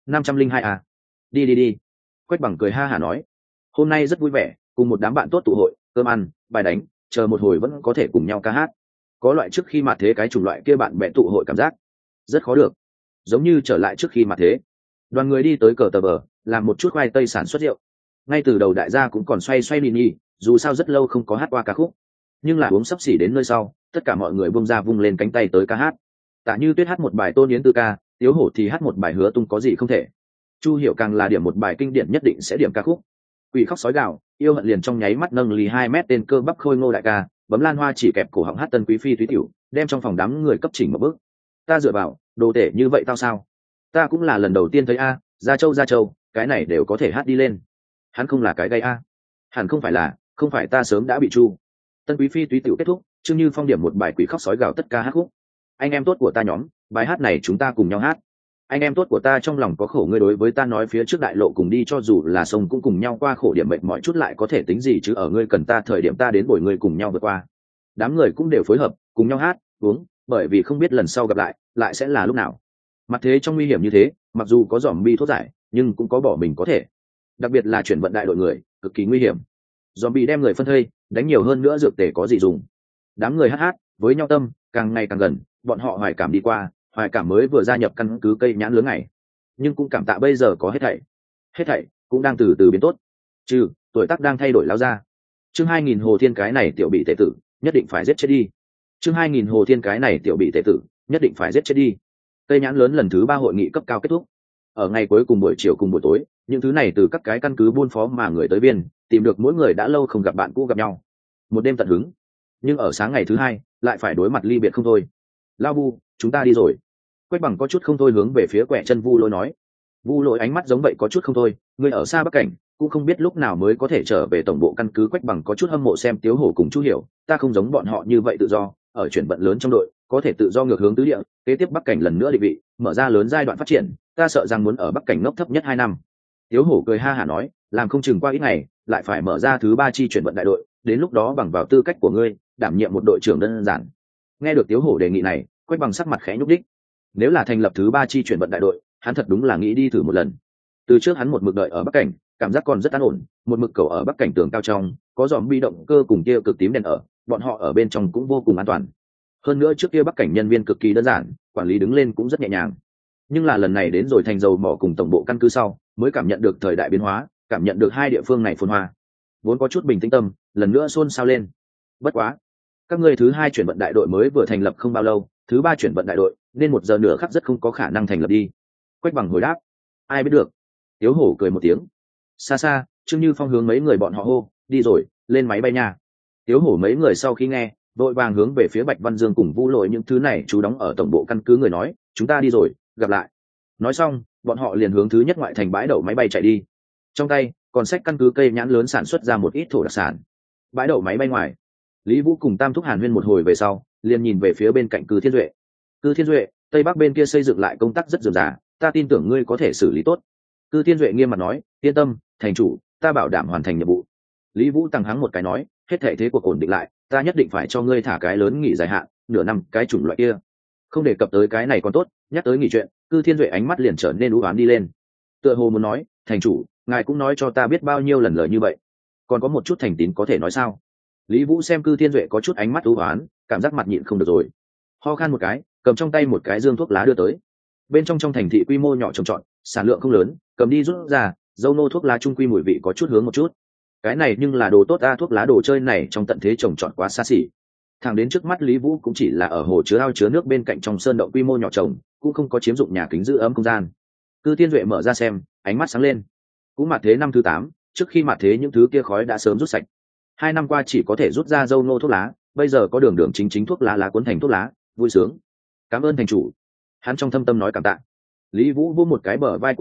502 à. Đi. Quách Bằng cười ha hả nói, hôm nay rất vui vẻ, cùng một đám bạn tốt tụ hội, cơm ăn, bài đánh, chờ một hồi vẫn có thể cùng nhau ca hát. Có loại trước khi mà thế cái chủng loại kia bạn bè tụ hội cảm giác rất khó được, giống như trở lại trước khi mà thế. Đoàn người đi tới cờ tờ bờ, làm một chút khoai tây sản xuất rượu. Ngay từ đầu đại gia cũng còn xoay mini, dù sao rất lâu không có hát qua ca khúc, nhưng là uống sắp xỉ đến nơi sau, tất cả mọi người vung lên cánh tay tới ca hát. Tạ Như Tuyết hát một bài Tôn Yến Tư ca, Tiếu Hổ thì hát một bài Hứa Tung có gì không thể. Chu Hiểu càng là điểm một bài kinh điển nhất định sẽ điểm ca khúc. Quỷ khóc sói gào, yêu hận liền trong nháy mắt nâng lì 2 mét tên cơ bắp khôi ngô đại ca, bấm lan hoa chỉ kẹp cổ họng hát Tân Quý Phi Thúy Tiểu, đem trong phòng đám người cấp chỉnh một bước. Ta dựa vào, đồ tể như vậy tao sao? Ta cũng là lần đầu tiên thấy a, Gia Châu, cái này đều có thể hát đi lên. Hắn không là cái gây a? Hẳn không phải ta sớm đã bị chu. Tân Quý Phi Túy Tiểu kết thúc, Trương Như Phong điểm một bài Quỷ khóc sói gào tất ca hát khúc. Anh em tốt của ta nhóm, bài hát này chúng ta cùng nhau hát. Anh em tốt của ta trong lòng có khổ, ngươi đối với ta nói phía trước đại lộ cùng đi, cho dù là sông cũng cùng nhau qua, khổ điểm mệt mỏi chút lại có thể tính gì chứ, ở ngươi cần ta thời điểm ta đến bồi ngươi cùng nhau vượt qua. Đám người cũng đều phối hợp cùng nhau hát uống, bởi vì không biết lần sau gặp lại sẽ là lúc nào. Mặt thế trong nguy hiểm như thế, mặc dù có zombie thuốc giải nhưng cũng có bỏ mình có thể, đặc biệt là chuyển vận đại đội người cực kỳ nguy hiểm. Zombie đem người phân thây, đánh nhiều hơn nữa dược tề có gì dùng. Đám người hát với nhau tâm càng ngày càng gần, bọn họ hoài cảm đi qua, hoài cảm mới vừa gia nhập căn cứ cây nhãn lứa ngày, nhưng cũng cảm tạ bây giờ có hết thảy cũng đang từ từ biến tốt, trừ tuổi tác đang thay đổi lao ra. Chương 2000 Hồ Thiên cái này tiểu bị tệ tử nhất định phải giết chết đi. Chương 2000 Hồ Thiên cái này tiểu bị tệ tử nhất định phải giết chết đi. Cây nhãn lớn lần thứ 3 hội nghị cấp cao kết thúc. Ở ngày cuối cùng buổi chiều cùng buổi tối, những thứ này từ các cái căn cứ buôn phó mà người tới viên tìm được mỗi người đã lâu không gặp bạn cũ gặp nhau, một đêm tận hứng. Nhưng ở sáng ngày thứ 2 lại phải đối mặt ly biệt không thôi. Lao Bu, chúng ta đi rồi. Quách Bằng có chút không thôi hướng về phía Quẻ Chân Vu Lỗi nói. Vu Lỗi ánh mắt giống vậy có chút không thôi, người ở xa Bắc Cảnh cũng không biết lúc nào mới có thể trở về tổng bộ căn cứ. Quách Bằng có chút hâm mộ xem Tiếu Hổ cùng Chu Hiểu, ta không giống bọn họ như vậy tự do, ở chuyển vận lớn trong đội có thể tự do ngược hướng tứ địa, kế tiếp Bắc Cảnh lần nữa định vị, mở ra lớn giai đoạn phát triển, ta sợ rằng muốn ở Bắc Cảnh ngốc thấp nhất 2 năm. Tiếu Hổ cười ha hả nói, làm không chừng qua ít ngày lại phải mở ra thứ 3 chi chuyển vận đại đội, đến lúc đó bằng vào tư cách của ngươi đảm nhiệm một đội trưởng đơn giản. Nghe được Tiếu Hổ đề nghị này, Quách Bằng sắc mặt khẽ nhúc đích. Nếu là thành lập thứ 3 chi chuyển vận đại đội, hắn thật đúng là nghĩ đi thử một lần. Từ trước hắn một mực đợi ở Bắc Cảnh, cảm giác còn rất an ổn, một mực cầu ở Bắc Cảnh tường cao trong, có dòm bi động cơ cùng kia cực tím đèn ở, bọn họ ở bên trong cũng vô cùng an toàn. Hơn nữa trước kia Bắc Cảnh nhân viên cực kỳ đơn giản, quản lý đứng lên cũng rất nhẹ nhàng. Nhưng là lần này đến rồi thành dầu mỏ cùng tổng bộ căn cứ sau, mới cảm nhận được thời đại biến hóa, cảm nhận được hai địa phương này phồn hoa. Vốn có chút bình tĩnh tâm, lần nữa xôn xao lên. Bất quá, các ngươi thứ 2 chuyển vận đại đội mới vừa thành lập không bao lâu, thứ 3 chuyển vận đại đội nên 1 giờ nửa khắc rất không có khả năng thành lập đi. Quách Bằng hồi đáp, ai biết được. Tiếu Hổ cười một tiếng. Xa xa, Trương Như Phong hướng mấy người bọn họ hô, đi rồi, lên máy bay nha. Tiếu Hổ mấy người sau khi nghe, vội vàng hướng về phía Bạch Văn Dương cùng Vu Lỗi những thứ này chú đóng ở tổng bộ căn cứ người nói, chúng ta đi rồi, gặp lại. Nói xong, bọn họ liền hướng thứ nhất ngoại thành bãi đậu máy bay chạy đi. Trong tay còn xách căn cứ cây nhãn lớn sản xuất ra một ít thổ đặc sản. Bãi đậu máy bay ngoài, Lý Vũ cùng Tam Thúc Hàn Huyên một hồi về sau, liền nhìn về phía bên cạnh Cư Thiên Duệ. Cư Thiên Duệ, Tây Bắc bên kia xây dựng lại công tác rất rườm rà, ta tin tưởng ngươi có thể xử lý tốt. Cư Thiên Duệ nghiêm mặt nói, yên tâm, thành chủ, ta bảo đảm hoàn thành nhiệm vụ. Lý Vũ tăng hắng một cái nói, hết thể thế cuộc ổn định lại, ta nhất định phải cho ngươi thả cái lớn nghỉ dài hạn, nửa năm cái chủng loại kia. Không đề cập tới cái này còn tốt, nhắc tới nghỉ chuyện, Cư Thiên Duệ ánh mắt liền trở nên u ám đi lên. Tựa hồ muốn nói, thành chủ, ngài cũng nói cho ta biết bao nhiêu lần lời như vậy, còn có một chút thành tín có thể nói sao? Lý Vũ xem Cư Thiên Duệ có chút ánh mắt u ám, cảm giác mặt nhịn không được rồi, ho khan một cái, cầm trong tay một cái dương thuốc lá đưa tới. Bên trong thành thị quy mô nhỏ trồng trọt, sản lượng không lớn, cầm đi rút ra, dâu nô thuốc lá trung quy mùi vị có chút hướng một chút. Cái này nhưng là đồ tốt a, thuốc lá đồ chơi này trong tận thế trồng trọt quá xa xỉ. Thẳng đến trước mắt Lý Vũ cũng chỉ là ở hồ chứa ao chứa nước bên cạnh trong sơn động quy mô nhỏ trồng, cũng không có chiếm dụng nhà kính giữ ấm không gian. Cư Thiên Duệ mở ra xem, ánh mắt sáng lên. Cũng mặt thế năm thứ 8, trước khi mặt thế những thứ kia khói đã sớm rút sạch. 2 năm qua chỉ có thể rút ra dâu nô thuốc lá, bây giờ có đường chính thuốc lá cuốn thành thuốc lá, vui sướng. Cảm ơn thành chủ. Hắn trong thâm tâm nói cảm tạ. Lý Vũ vỗ một cái bờ vai của hắn,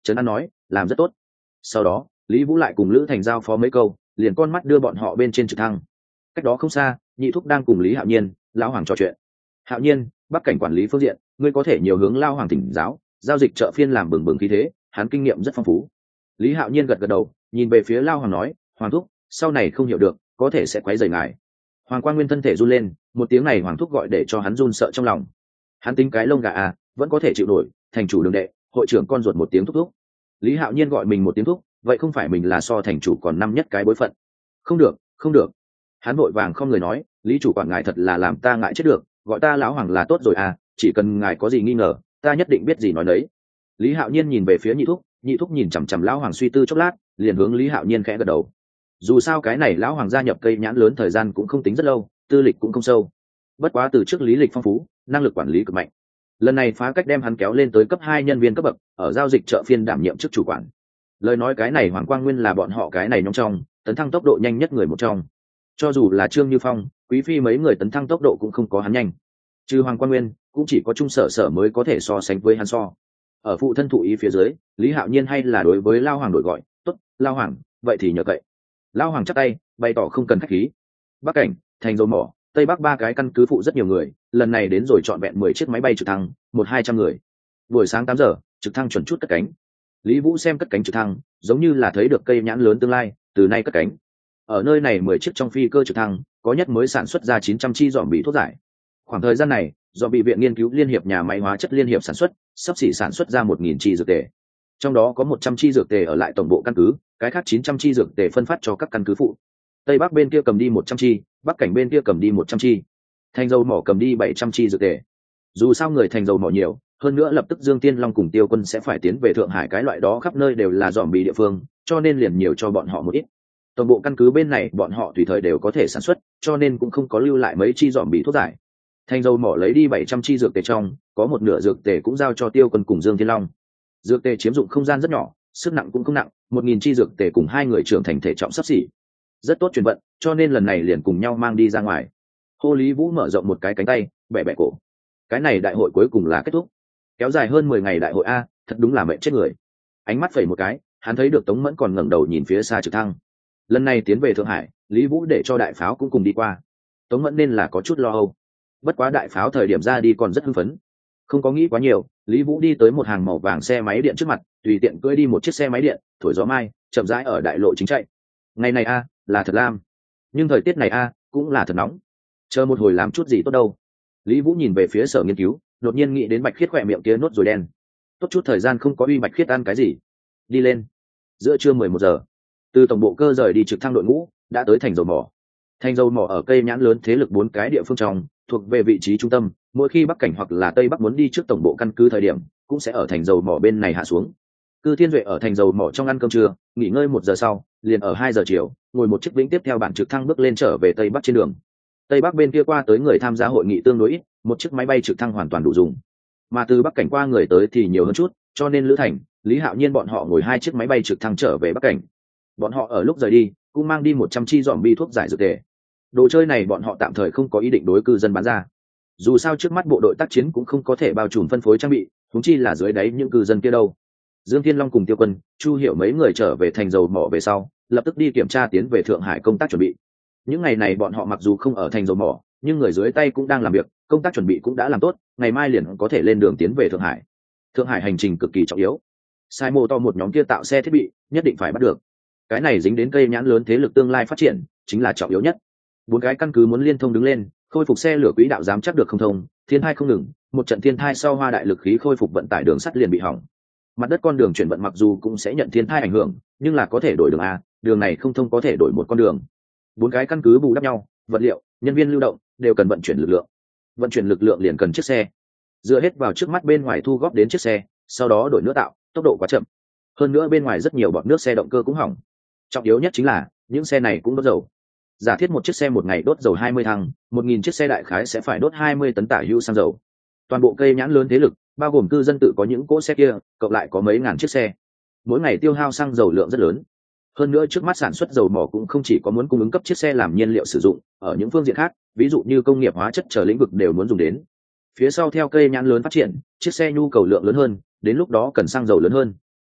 trấn an nói làm rất tốt. Sau đó Lý Vũ lại cùng Lữ Thành giao phó mấy câu, liền con mắt đưa bọn họ bên trên trực thăng. Cách đó không xa, Nhị Thúc đang cùng Lý Hạo Nhiên, Lão Hoàng trò chuyện. Hạo Nhiên, Bắc cảnh quản lý phương diện, ngươi có thể nhiều hướng Lao Hoàng thỉnh giáo, giao dịch chợ phiên làm bừng bừng khí thế, hắn kinh nghiệm rất phong phú. Lý Hạo Nhiên gật gật đầu, nhìn về phía Lao Hoàng nói, Hoàng thúc, sau này không hiểu được, có thể sẽ quấy rầy ngài. Hoàng Quang Nguyên thân thể run lên, một tiếng này Hoàng thúc gọi để cho hắn run sợ trong lòng. Hắn tính cái lông gà à, vẫn có thể chịu nổi, thành chủ đường đệ, hội trưởng con ruột một tiếng thúc thúc. Lý Hạo Nhiên gọi mình một tiếng thúc, vậy không phải mình là so thành chủ còn năm nhất cái bối phận. Không được, không được. Hắn vội vàng không người nói, Lý chủ quản ngài thật là làm ta ngại chết được, gọi ta lão hoàng là tốt rồi à, chỉ cần ngài có gì nghi ngờ, ta nhất định biết gì nói đấy. Lý Hạo Nhiên nhìn về phía Nhị Thúc nhìn chằm chằm lão hoàng suy tư chốc lát, liền hướng Lý Hạo Nhiên khẽ gật đầu. Dù sao cái này lão hoàng gia nhập cây nhãn lớn thời gian cũng không tính rất lâu, tư lịch cũng không sâu. Bất quá từ trước lý lịch phong phú, năng lực quản lý cực mạnh. Lần này phá cách đem hắn kéo lên tới cấp 2 nhân viên cấp bậc, ở giao dịch chợ phiên đảm nhiệm chức chủ quản. Lời nói cái này Hoàng Quang Nguyên là bọn họ cái này nhóm trong tấn thăng tốc độ nhanh nhất người một trong. Cho dù là Trương Như Phong, Quý Phi mấy người tấn thăng tốc độ cũng không có hắn nhanh. Trừ Hoàng Quang Nguyên, cũng chỉ có Trung Sở mới có thể so sánh với hắn so. Ở phụ thân thụ ý phía dưới, Lý Hạo Nhiên hay là đối với Lao Hoàng đổi gọi, "Tốt, Lao Hoàng, vậy thì nhờ cậy." Lao Hoàng chắp tay, bày tỏ không cần khách khí. Bắc cảnh, thành dầu mỏ, Tây Bắc 3 cái căn cứ phụ rất nhiều người, lần này đến rồi trọn vẹn 10 chiếc máy bay trực thăng, 100-200 người. Buổi sáng 8 giờ, trực thăng chuẩn chút cất cánh. Lý Vũ xem cất cánh trực thăng, giống như là thấy được cây nhãn lớn tương lai, từ nay cất cánh. Ở nơi này 10 chiếc trong phi cơ trực thăng, có nhất mới sản xuất ra 900 chi dòm bị thuốc giải. Khoảng thời gian này, do bị viện nghiên cứu liên hiệp nhà máy hóa chất liên hiệp sản xuất, sắp xỉ sản xuất ra 1000 chi dược tề. Trong đó có 100 chi dược tề ở lại tổng bộ căn cứ, cái khác 900 chi dược tề phân phát cho các căn cứ phụ. Tây Bắc bên kia cầm đi 100 chi, Bắc cảnh bên kia cầm đi 100 chi. Thành dầu mỏ cầm đi 700 chi dược tề. Dù sao người thành dầu mỏ nhiều, hơn nữa lập tức Dương Tiên Long cùng Tiêu Quân sẽ phải tiến về Thượng Hải, cái loại đó khắp nơi đều là dòm bì địa phương, cho nên liền nhiều cho bọn họ một ít. Toàn bộ căn cứ bên này bọn họ tùy thời đều có thể sản xuất, cho nên cũng không có lưu lại mấy chi dòm bì thuốc giải. Thành dầu mỏ lấy đi 700 chi dược tề trong, có một nửa dược tề cũng giao cho Tiêu Quân cùng Dương Tiên Long. Dược tề chiếm dụng không gian rất nhỏ, sức nặng cũng không nặng, 1000 chi dược tề cùng 2 người trưởng thành thể trọng sắp xỉ. Rất tốt chuyển vận, cho nên lần này liền cùng nhau mang đi ra ngoài. Hồ Lý Vũ mở rộng một cái cánh tay, bẻ bẻ cổ. Cái này đại hội cuối cùng là kết thúc. Kéo dài hơn 10 ngày đại hội a, thật đúng là mệt chết người. Ánh mắt phẩy một cái, hắn thấy được Tống Mẫn còn ngẩng đầu nhìn phía xa trực thăng. Lần này tiến về Thượng Hải, Lý Vũ để cho đại pháo cũng cùng đi qua. Tống Mẫn nên là có chút lo âu. Bất quá đại pháo thời điểm ra đi còn rất hưng phấn. Không có nghĩ quá nhiều, Lý Vũ đi tới một hàng màu vàng xe máy điện trước mặt, tùy tiện cưỡi đi một chiếc xe máy điện, thổi gió mai, chậm rãi ở đại lộ chính chạy. Ngày này a, là thật lam. Nhưng thời tiết này a, cũng là thật nóng. Chờ một hồi làm chút gì tốt đâu. Lý Vũ nhìn về phía sở nghiên cứu, đột nhiên nghĩ đến Bạch Khiết khỏe miệng kia nốt rồi đen. Tốt chút thời gian không có uy Bạch Khiết ăn cái gì. Đi lên. Giữa trưa 11 giờ, từ tổng bộ cơ rời đi trực thăng đội ngũ, đã tới thành dầu mỏ. Thành dầu mỏ ở cây nhãn lớn thế lực 4 cái địa phương trong, thuộc về vị trí trung tâm, mỗi khi Bắc cảnh hoặc là Tây Bắc muốn đi trước tổng bộ căn cứ thời điểm, cũng sẽ ở thành dầu mỏ bên này hạ xuống. Cư Thiên Duệ ở thành dầu mỏ trong ăn cơm trưa, nghỉ ngơi 1 giờ sau, liền ở 2 giờ chiều, ngồi một chiếc vĩnh tiếp theo bản trực thăng bước lên trở về Tây Bắc trên đường. Tây Bắc bên kia qua tới người tham gia hội nghị tương đối ít, một chiếc máy bay trực thăng hoàn toàn đủ dùng. Mà từ Bắc cảnh qua người tới thì nhiều hơn chút, cho nên Lữ Thành, Lý Hạo Nhiên bọn họ ngồi 2 chiếc máy bay trực thăng trở về Bắc cảnh. Bọn họ ở lúc rời đi, cũng mang đi 100 chi dòm bi thuốc giải dược tề. Đồ chơi này bọn họ tạm thời không có ý định đối cư dân bán ra. Dù sao trước mắt bộ đội tác chiến cũng không có thể bao trùm phân phối trang bị, huống chi là dưới đáy những cư dân kia đâu. Dương Thiên Long cùng Tiêu Quân, Chu Hiểu mấy người trở về thành dầu mỏ về sau, lập tức đi kiểm tra tiến về Thượng Hải công tác chuẩn bị. Những ngày này bọn họ mặc dù không ở thành dầu mỏ, nhưng người dưới tay cũng đang làm việc, công tác chuẩn bị cũng đã làm tốt, ngày mai liền có thể lên đường tiến về Thượng Hải. Thượng Hải hành trình cực kỳ trọng yếu. Sai mô to một nhóm kia tạo xe thiết bị, nhất định phải bắt được. Cái này dính đến cây nhãn lớn thế lực tương lai phát triển, chính là trọng yếu nhất. 4 cái căn cứ muốn liên thông đứng lên, khôi phục xe lửa quỹ đạo dám chắc được không thông, thiên thai không ngừng, một trận thiên thai sau Hoa đại lực khí khôi phục vận tải đường sắt liền bị hỏng. Mặt đất con đường chuyển vận mặc dù cũng sẽ nhận thiên thai ảnh hưởng, nhưng là có thể đổi đường a, đường này không thông có thể đổi một con đường. 4 cái căn cứ bù đắp nhau, vật liệu, nhân viên lưu động đều cần vận chuyển lực lượng. Vận chuyển lực lượng liền cần chiếc xe. Dựa hết vào trước mắt bên ngoài thu góp đến chiếc xe, sau đó đổi nước tạo, tốc độ quá chậm. Hơn nữa bên ngoài rất nhiều bọt nước xe động cơ cũng hỏng. Trọng yếu nhất chính là những xe này cũng đốt dầu. Giả thiết một chiếc xe một ngày đốt dầu 20 thăng, 1000 chiếc xe đại khái sẽ phải đốt 20 tấn tả hữu xăng dầu. Toàn bộ cây nhãn lớn thế lực, bao gồm cư dân tự có những cỗ xe kia, cộng lại có mấy ngàn chiếc xe. Mỗi ngày tiêu hao xăng dầu lượng rất lớn. Hơn nữa trước mắt sản xuất dầu mỏ cũng không chỉ có muốn cung ứng cấp chiếc xe làm nhiên liệu sử dụng, ở những phương diện khác, ví dụ như công nghiệp hóa chất chờ lĩnh vực đều muốn dùng đến. Phía sau theo cây nhãn lớn phát triển, chiếc xe nhu cầu lượng lớn hơn, đến lúc đó cần xăng dầu lớn hơn.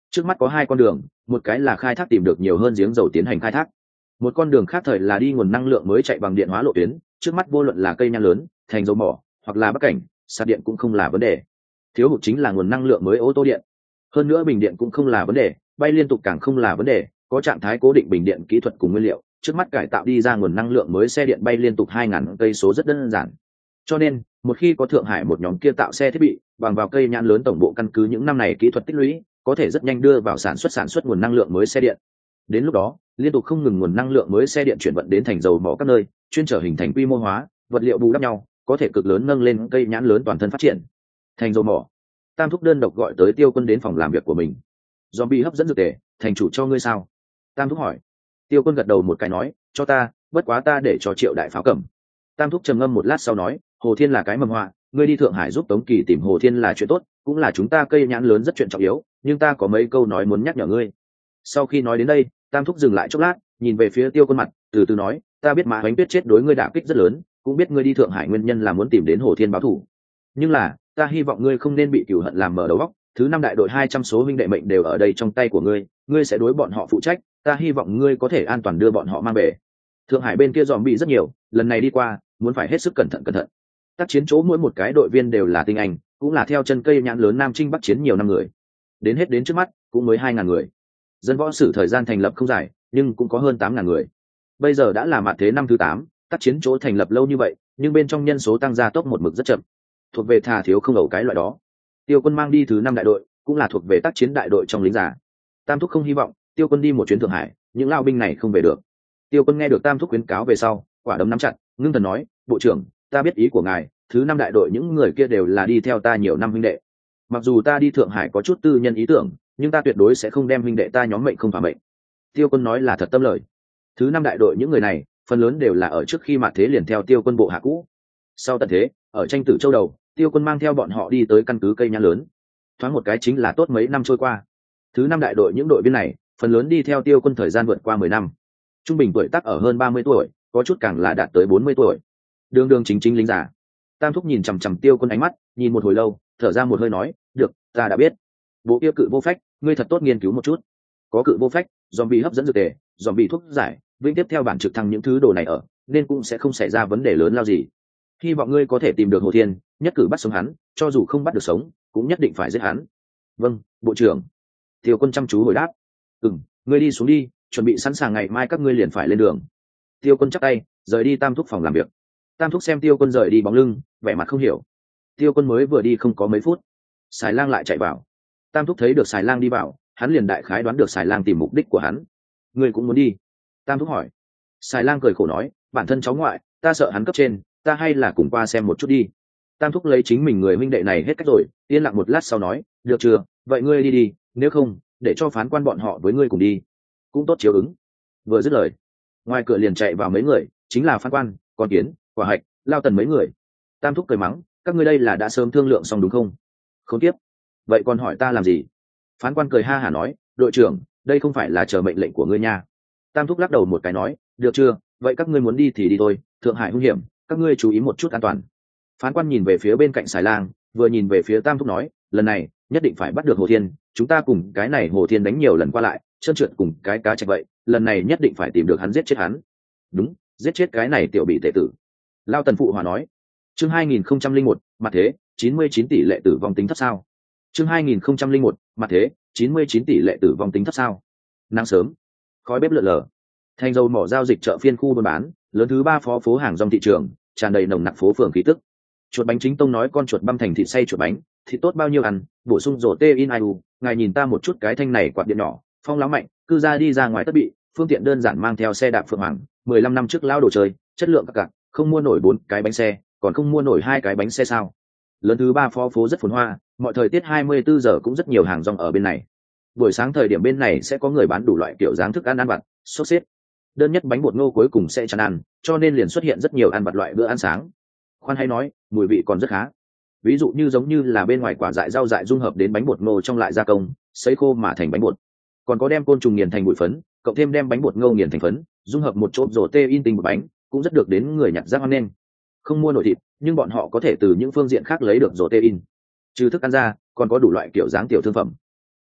Trước mắt có hai con đường, một cái là khai thác tìm được nhiều hơn giếng dầu tiến hành khai thác, một con đường khác thời là đi nguồn năng lượng mới chạy bằng điện hóa lộ tuyến. Trước mắt vô luận là cây nhang lớn, thành dầu mỏ hoặc là bắc cảnh, sạc điện cũng không là vấn đề. Thiếu hụt chính là nguồn năng lượng mới ô tô điện. Hơn nữa bình điện cũng không là vấn đề, bay liên tục càng không là vấn đề, có trạng thái cố định bình điện kỹ thuật cùng nguyên liệu. Trước mắt cải tạo đi ra nguồn năng lượng mới xe điện bay liên tục 2.000 cây số rất đơn giản. Cho nên một khi có Thượng Hải một nhóm kia tạo xe thiết bị bằng vào cây nhãn lớn tổng bộ căn cứ những năm này kỹ thuật tích lũy, có thể rất nhanh đưa vào sản xuất nguồn năng lượng mới xe điện. Đến lúc đó liên tục không ngừng nguồn năng lượng mới xe điện chuyển vận đến thành dầu mỏ các nơi, chuyên trở hình thành quy mô hóa, vật liệu bù đắp nhau, có thể cực lớn nâng lên cây nhãn lớn toàn thân phát triển. Thành dầu mỏ, Tam Thúc đơn độc gọi tới Tiêu Quân đến phòng làm việc của mình. Zombie hấp dẫn dược tề, thành chủ cho ngươi sao? Tam Thúc hỏi. Tiêu Quân gật đầu một cái nói, cho ta, bất quá ta để cho Triệu đại pháo cầm. Tam Thúc trầm ngâm một lát sau nói, Hồ Thiên là cái mầm họa, ngươi đi Thượng Hải giúp Tống Kỳ tìm Hồ Thiên là chuyện tốt, cũng là chúng ta cây nhãn lớn rất chuyện trọng yếu, nhưng ta có mấy câu nói muốn nhắc nhở ngươi. Sau khi nói đến đây, Tam Thúc dừng lại chốc lát, nhìn về phía Tiêu Quân mặt, từ từ nói, ta biết Mã Hoánh Tuyết chết đối ngươi đả kích rất lớn, cũng biết ngươi đi Thượng Hải nguyên nhân là muốn tìm đến Hồ Thiên báo thù, nhưng là ta hy vọng ngươi không nên bị cửu hận làm mở đầu óc. Thứ năm đại đội 200 số huynh đệ mệnh đều ở đây trong tay của ngươi, ngươi sẽ đối bọn họ phụ trách, ta hy vọng ngươi có thể an toàn đưa bọn họ mang về. Thượng Hải bên kia dòm bị rất nhiều, lần này đi qua muốn phải hết sức cẩn thận. Tác chiến chỗ mỗi một cái đội viên đều là tinh anh, cũng là theo chân cây nhãn lớn Nam Trinh Bắc chiến nhiều năm người, đến trước mắt cũng mới 2.000 người. Dân võ sử thời gian thành lập không dài, nhưng cũng có hơn 8.000 người. Bây giờ đã là mạt thế năm thứ 8, tác chiến chỗ thành lập lâu như vậy, nhưng bên trong nhân số tăng gia tốc một mực rất chậm, thuộc về thà thiếu không ẩu cái loại đó. Tiêu Quân mang đi thứ 5 đại đội, cũng là thuộc về tác chiến đại đội trong lính già. Tam Thúc không hy vọng Tiêu Quân đi một chuyến Thượng Hải, những lao binh này không về được. Tiêu Quân nghe được Tam Thúc khuyến cáo về sau, quả đấm nắm chặt, ngưng thần nói, bộ trưởng, ta biết ý của ngài, thứ 5 đại đội những người kia đều là đi theo ta nhiều năm huynh đệ. Mặc dù ta đi Thượng Hải có chút tư nhân ý tưởng, nhưng ta tuyệt đối sẽ không đem huynh đệ ta nhóm mệnh không phá mệnh. Tiêu Quân nói là thật tâm lời. Thứ 5 đại đội những người này, phần lớn đều là ở trước khi mạt thế liền theo Tiêu Quân bộ hạ cũ. Sau tận thế, ở tranh tử châu đầu, Tiêu Quân mang theo bọn họ đi tới căn cứ cây nhãn lớn. Thoáng một cái chính là tốt mấy năm trôi qua. Thứ 5 đại đội những đội viên này, phần lớn đi theo Tiêu Quân thời gian vượt qua 10 năm. Trung bình tuổi tác ở hơn 30 tuổi, có chút càng là đạt tới 40 tuổi. Đường chính lính già. Tam Thúc nhìn chằm chằm Tiêu Quân ánh mắt, nhìn một hồi lâu, thở ra một hơi nói, được, ta đã biết. Bộ kia cự vô phách, ngươi thật tốt nghiên cứu một chút. Có cự vô phách, zombie hấp dẫn dược tề, zombie thuốc giải, vĩnh tiếp theo bản trực thăng những thứ đồ này ở, nên cũng sẽ không xảy ra vấn đề lớn lao gì. Hy vọng ngươi có thể tìm được Hồ Thiên, nhất cử bắt sống hắn, cho dù không bắt được sống, cũng nhất định phải giết hắn. Vâng, bộ trưởng. Tiêu Quân chăm chú hồi đáp. Ngươi đi xuống đi, chuẩn bị sẵn sàng ngày mai các ngươi liền phải lên đường. Tiêu Quân chắp tay, rời đi Tam Thúc phòng làm việc. Tam Thúc xem Tiêu Quân rời đi bóng lưng, vẻ mặt không hiểu. Tiêu Quân mới vừa đi không có mấy phút, Sài Lang lại chạy vào. Tam Thúc thấy được Sài Lang đi vào, hắn liền đại khái đoán được Sài Lang tìm mục đích của hắn. Ngươi cũng muốn đi? Tam Thúc hỏi. Sài Lang cười khổ nói, bản thân cháu ngoại, ta sợ hắn cấp trên, ta hay là cùng qua xem một chút đi. Tam Thúc lấy chính mình người huynh đệ này hết cách rồi, yên lặng một lát sau nói, được chưa, vậy ngươi đi, nếu không để cho phán quan bọn họ với ngươi cùng đi, cũng tốt chiếu ứng. Vừa dứt lời, ngoài cửa liền chạy vào mấy người, chính là phán quan, con kiến, quả hạch, Lao Tần mấy người. Tam Thúc cười mắng, các ngươi đây là đã sớm thương lượng xong đúng không? Không tiếp, vậy còn hỏi ta làm gì? Phán quan cười ha hả nói, đội trưởng, đây không phải là chờ mệnh lệnh của ngươi nha. Tam Thúc lắc đầu một cái nói, được chưa, vậy các ngươi muốn đi thì đi thôi, Thượng Hải hung hiểm, các ngươi chú ý một chút an toàn. Phán quan nhìn về phía bên cạnh Sài Lang, vừa nhìn về phía Tam Thúc nói, lần này nhất định phải bắt được Hồ Thiên, chúng ta cùng cái này Hồ Thiên đánh nhiều lần qua lại, trơn trượt cùng cái cá chạch vậy, lần này nhất định phải tìm được hắn, giết chết hắn. Đúng, giết chết cái này tiểu bị tệ tử. Lao Tần phụ hòa nói. Chương 2001, mặt thế, 99 tỷ lệ tử vong tính thấp sao? Chương 2001, mặt thế, 99 tỷ lệ tử vong tính thấp sao? Nắng sớm, khói bếp lượn lờ. Thành dầu mỏ giao dịch chợ phiên khu buôn bán, lớn thứ 3 phố hàng rong thị trường, tràn đầy nồng nặc phố phường khí tức. Chuột bánh chính tông nói con chuột băm thành thịt xay chuột bánh, thịt tốt bao nhiêu ăn, bổ sung rổ tê in iu, ngài nhìn ta một chút cái thanh này quạt điện nhỏ, phong láo mạnh, cư ra đi ra ngoài tất bị, phương tiện đơn giản mang theo xe đạp Phượng Hoàng, 15 năm trước lao đồ chơi, chất lượng các cặc, không mua nổi 4 cái bánh xe, còn không mua nổi 2 cái bánh xe sao? Lớn thứ 3 phố rất phồn hoa, mọi thời tiết 24 giờ cũng rất nhiều hàng rong ở bên này. Buổi sáng thời điểm bên này sẽ có người bán đủ loại kiểu dáng thức ăn vặt, sốt xếp. Đơn nhất bánh bột ngô cuối cùng sẽ chán ăn, cho nên liền xuất hiện rất nhiều ăn vặt loại bữa ăn sáng. Khoan hay nói, mùi vị còn rất khá. Ví dụ như giống như là bên ngoài quả dại rau dại dung hợp đến bánh bột ngô trong lại gia công, sấy khô mà thành bánh bột. Còn có đem côn trùng nghiền thành bụi phấn, cộng thêm đem bánh bột ngô nghiền thành phấn, dung hợp một chỗ rổ tê in tinh một bánh, cũng rất được đến người nhặt rác hoan nghênh. Không mua nổi thịt, nhưng bọn họ có thể từ những phương diện khác lấy được rổ tê in. Trừ thức ăn ra, còn có đủ loại kiểu dáng tiểu thương phẩm.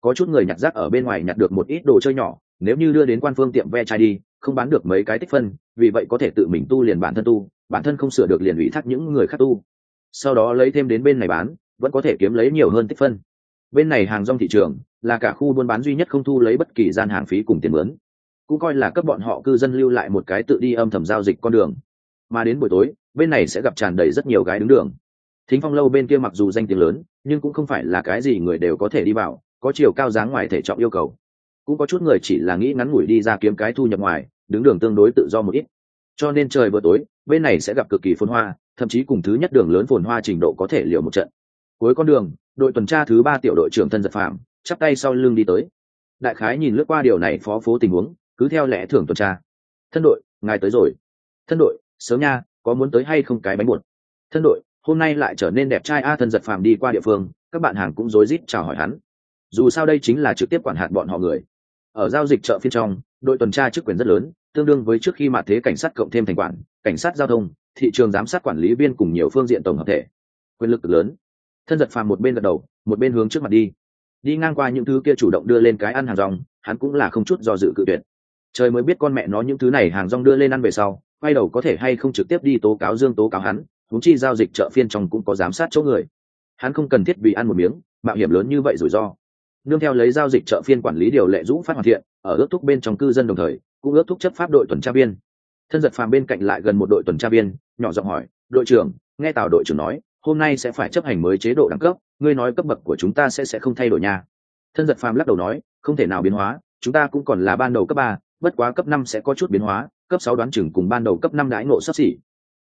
Có chút người nhặt rác ở bên ngoài nhặt được một ít đồ chơi nhỏ, nếu như đưa đến quan phương tiệm ve chai đi, không bán được mấy cái tích phân, vì vậy có thể tự mình tu liền bản thân tu, bản thân không sửa được liền ủy thác những người khác tu, sau đó lấy thêm đến bên này bán, vẫn có thể kiếm lấy nhiều hơn tích phân. Bên này hàng rong thị trường là cả khu buôn bán duy nhất không thu lấy bất kỳ gian hàng phí cùng tiền mướn, cũng coi là cấp bọn họ cư dân lưu lại một cái tự đi âm thầm giao dịch con đường. Mà đến buổi tối, bên này sẽ gặp tràn đầy rất nhiều gái đứng đường. Thính Phong lâu bên kia mặc dù danh tiếng lớn, nhưng cũng không phải là cái gì người đều có thể đi vào, có chiều cao dáng ngoài thể trọng yêu cầu. Cũng có chút người chỉ là nghĩ ngắn ngủi đi ra kiếm cái thu nhập ngoài, đứng đường tương đối tự do một ít. Cho nên trời bữa tối, bên này sẽ gặp cực kỳ phồn hoa, thậm chí cùng thứ nhất đường lớn phồn hoa trình độ có thể liều một trận. Cuối con đường, đội tuần tra thứ 3 tiểu đội trưởng Thân Giật Phàm chắp tay sau lưng đi tới. Đại khái nhìn lướt qua điều này phó phố tình huống, cứ theo lẽ thường tuần tra. Thân đội, ngài tới rồi. Thân đội, sớm nha, có muốn tới hay không cái bánh bột. Thân đội, hôm nay lại trở nên đẹp trai a. Thân Giật Phàm đi qua địa phương, các bạn hàng cũng rối rít chào hỏi hắn. Dù sao đây chính là trực tiếp quản hạt bọn họ người. Ở giao dịch chợ phiên trong, đội tuần tra chức quyền rất lớn, tương đương với trước khi mạt thế cảnh sát cộng thêm thành quản, cảnh sát giao thông, thị trường giám sát quản lý viên cùng nhiều phương diện tổng hợp thể, quyền lực cực lớn. Thân Giật Phàm một bên gật đầu, một bên hướng trước mặt đi ngang qua những thứ kia chủ động đưa lên cái ăn hàng rong, hắn cũng là không chút do dự cự tuyệt. Trời mới biết con mẹ nó những thứ này hàng rong đưa lên ăn về sau, quay đầu có thể hay không trực tiếp đi tố cáo hắn, huống chi giao dịch chợ phiên trong cũng có giám sát chỗ người, hắn không cần thiết vì ăn một miếng mạo hiểm lớn như vậy rủi ro. Nương theo lấy giao dịch chợ phiên quản lý điều lệ rũ phát hoàn thiện, ở ước thúc bên trong cư dân đồng thời cũng ước thúc chấp pháp đội tuần tra viên. Thân Giật Phàm bên cạnh lại gần một đội tuần tra viên, nhỏ giọng hỏi, đội trưởng, nghe Tào đội trưởng nói hôm nay sẽ phải chấp hành mới chế độ đẳng cấp, ngươi nói cấp bậc của chúng ta sẽ không thay đổi nha. Thân Giật Phàm lắc đầu nói, không thể nào biến hóa, chúng ta cũng còn là ban đầu cấp 3, bất quá cấp 5 sẽ có chút biến hóa, cấp 6 đoán chừng cùng ban đầu cấp 5 đãi ngộ sắp xỉ.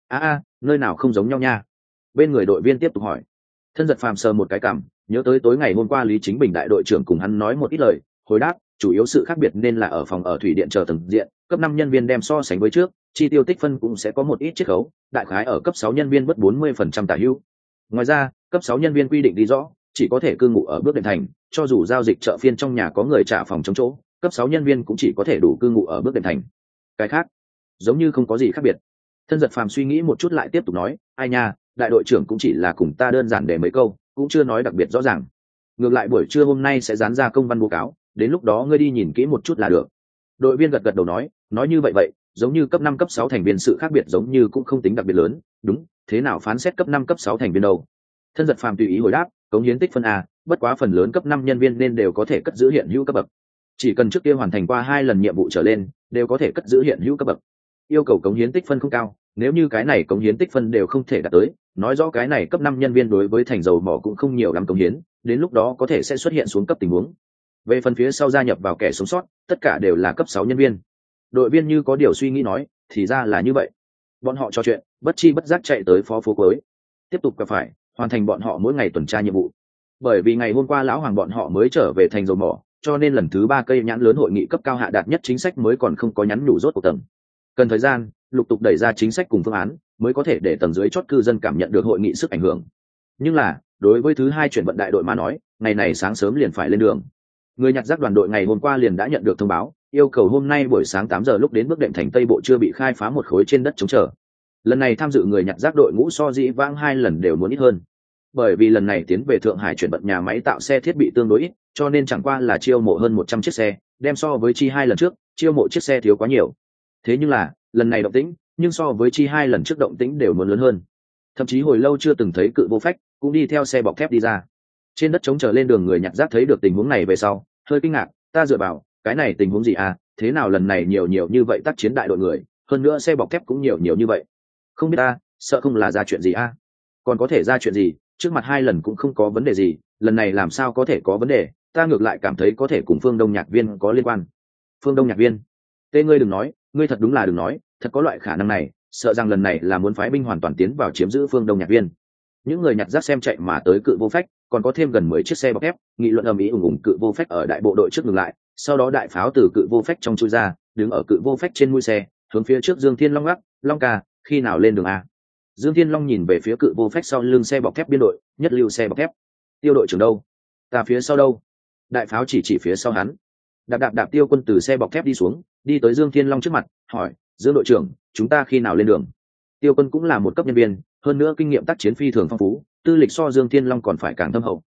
Nơi nào không giống nhau nha. Bên người đội viên tiếp tục hỏi. Thân Giật Phàm sờ một cái cằm, nhớ tới tối ngày hôm qua Lý Chính Bình đại đội trưởng cùng hắn nói một ít lời, hồi đáp, chủ yếu sự khác biệt nên là ở phòng ở thủy điện chờ tầng diện, cấp 5 nhân viên đem so sánh với trước, chi tiêu tích phân cũng sẽ có một ít chiết khấu, đại khái ở cấp 6 nhân viên mất 40% tả hữu. Ngoài ra, cấp 6 nhân viên quy định đi rõ, chỉ có thể cư ngụ ở bước đệm thành, cho dù giao dịch chợ phiên trong nhà có người trả phòng chống chỗ, cấp 6 nhân viên cũng chỉ có thể đủ cư ngụ ở bước đệm thành. Cái khác, giống như không có gì khác biệt. Thân Giật Phàm suy nghĩ một chút lại tiếp tục nói, ai nha, đại đội trưởng cũng chỉ là cùng ta đơn giản để mấy câu, cũng chưa nói đặc biệt rõ ràng. Ngược lại buổi trưa hôm nay sẽ dán ra công văn báo cáo, đến lúc đó ngươi đi nhìn kỹ một chút là được. Đội viên gật đầu nói như vậy, giống như cấp 5 cấp 6 thành viên sự khác biệt giống như cũng không tính đặc biệt lớn, đúng, thế nào phán xét cấp 5 cấp 6 thành viên đâu? Thân Giật Phàm tùy ý hồi đáp, cống hiến tích phân a, bất quá phần lớn cấp 5 nhân viên nên đều có thể cất giữ hiện hữu cấp bậc. Chỉ cần trước kia hoàn thành qua 2 lần nhiệm vụ trở lên, đều có thể cất giữ hiện hữu cấp bậc. Yêu cầu cống hiến tích phân không cao, nếu như cái này cống hiến tích phân đều không thể đạt tới, nói rõ cái này cấp 5 nhân viên đối với thành dầu mỏ cũng không nhiều lắm cống hiến, đến lúc đó có thể sẽ xuất hiện xuống cấp tình huống. Về phần phía sau gia nhập vào kẻ sống sót, tất cả đều là cấp 6 nhân viên. Đội viên như có điều suy nghĩ nói, thì ra là như vậy. Bọn họ trò chuyện, bất chi bất giác chạy tới phó phố cuối, tiếp tục gặp phải hoàn thành bọn họ mỗi ngày tuần tra nhiệm vụ. Bởi vì ngày hôm qua lão hoàng bọn họ mới trở về thành dầu mỏ, cho nên lần thứ 3 cây nhãn lớn hội nghị cấp cao hạ đạt nhất chính sách mới còn không có nhắn nhủ rốt cuộc tầng. Cần thời gian lục tục đẩy ra chính sách cùng phương án, mới có thể để tầng dưới chót cư dân cảm nhận được hội nghị sức ảnh hưởng. Nhưng là đối với thứ 2 chuyển vận đại đội mà nói, ngày này sáng sớm liền phải lên đường. Người nhặt rác đoàn đội ngày hôm qua liền đã nhận được thông báo, yêu cầu hôm nay buổi sáng 8 giờ lúc đến bước đệm thành Tây Bộ chưa bị khai phá một khối trên đất chống chờ. Lần này tham dự người nhặt rác đội ngũ so dĩ vãng 2 lần đều muốn ít hơn. Bởi vì lần này tiến về Thượng Hải chuyển vận nhà máy tạo xe thiết bị tương đối ít, cho nên chẳng qua là chiêu mộ hơn 100 chiếc xe, đem so với chi 2 lần trước, chiêu mộ chiếc xe thiếu quá nhiều. Thế nhưng là, lần này động tĩnh, nhưng so với chi 2 lần trước động tĩnh đều muốn lớn hơn. Thậm chí hồi lâu chưa từng thấy Cự Vô Phách cũng đi theo xe bọc thép đi ra. Trên đất chống chờ lên đường người nhặt rác thấy được tình huống này về sau, hơi kinh ngạc, ta dựa vào, cái này tình huống gì à, thế nào lần này nhiều như vậy tác chiến đại đội người, hơn nữa xe bọc thép cũng nhiều như vậy. Không biết ta, sợ không là ra chuyện gì à? Còn có thể ra chuyện gì, trước mặt 2 lần cũng không có vấn đề gì, lần này làm sao có thể có vấn đề, ta ngược lại cảm thấy có thể cùng Phương Đông Nhạc Viên có liên quan. Phương Đông Nhạc Viên? Tê, ngươi đừng nói, ngươi thật đúng là đừng nói, thật có loại khả năng này, sợ rằng lần này là muốn phái binh hoàn toàn tiến vào chiếm giữ Phương Đông Nhạc Viên. Những người nhặt rác xem chạy mà tới Cự Vô Phách, còn có thêm gần 10 chiếc xe bọc thép, nghị luận ầm ĩ ùng Cự Vô Phách ở đại bộ đội trước ngừng lại, sau đó đại pháo từ Cự Vô Phách trong chui ra, đứng ở Cự Vô Phách trên mũi xe, hướng phía trước Dương Thiên Long gắt, Long ca, khi nào lên đường a? Dương Thiên Long nhìn về phía Cự Vô Phách sau lưng xe bọc thép biên đội, nhất lưu xe bọc thép. Tiêu đội trưởng đâu? Ta phía sau đâu? Đại pháo chỉ phía sau hắn. Đạp Tiêu Quân từ xe bọc thép đi xuống, đi tới Dương Thiên Long trước mặt, hỏi, Dương đội trưởng, chúng ta khi nào lên đường? Tiêu Quân cũng là một cấp nhân viên, hơn nữa kinh nghiệm tác chiến phi thường phong phú, tư lịch so Dương Thiên Long còn phải càng thâm hậu.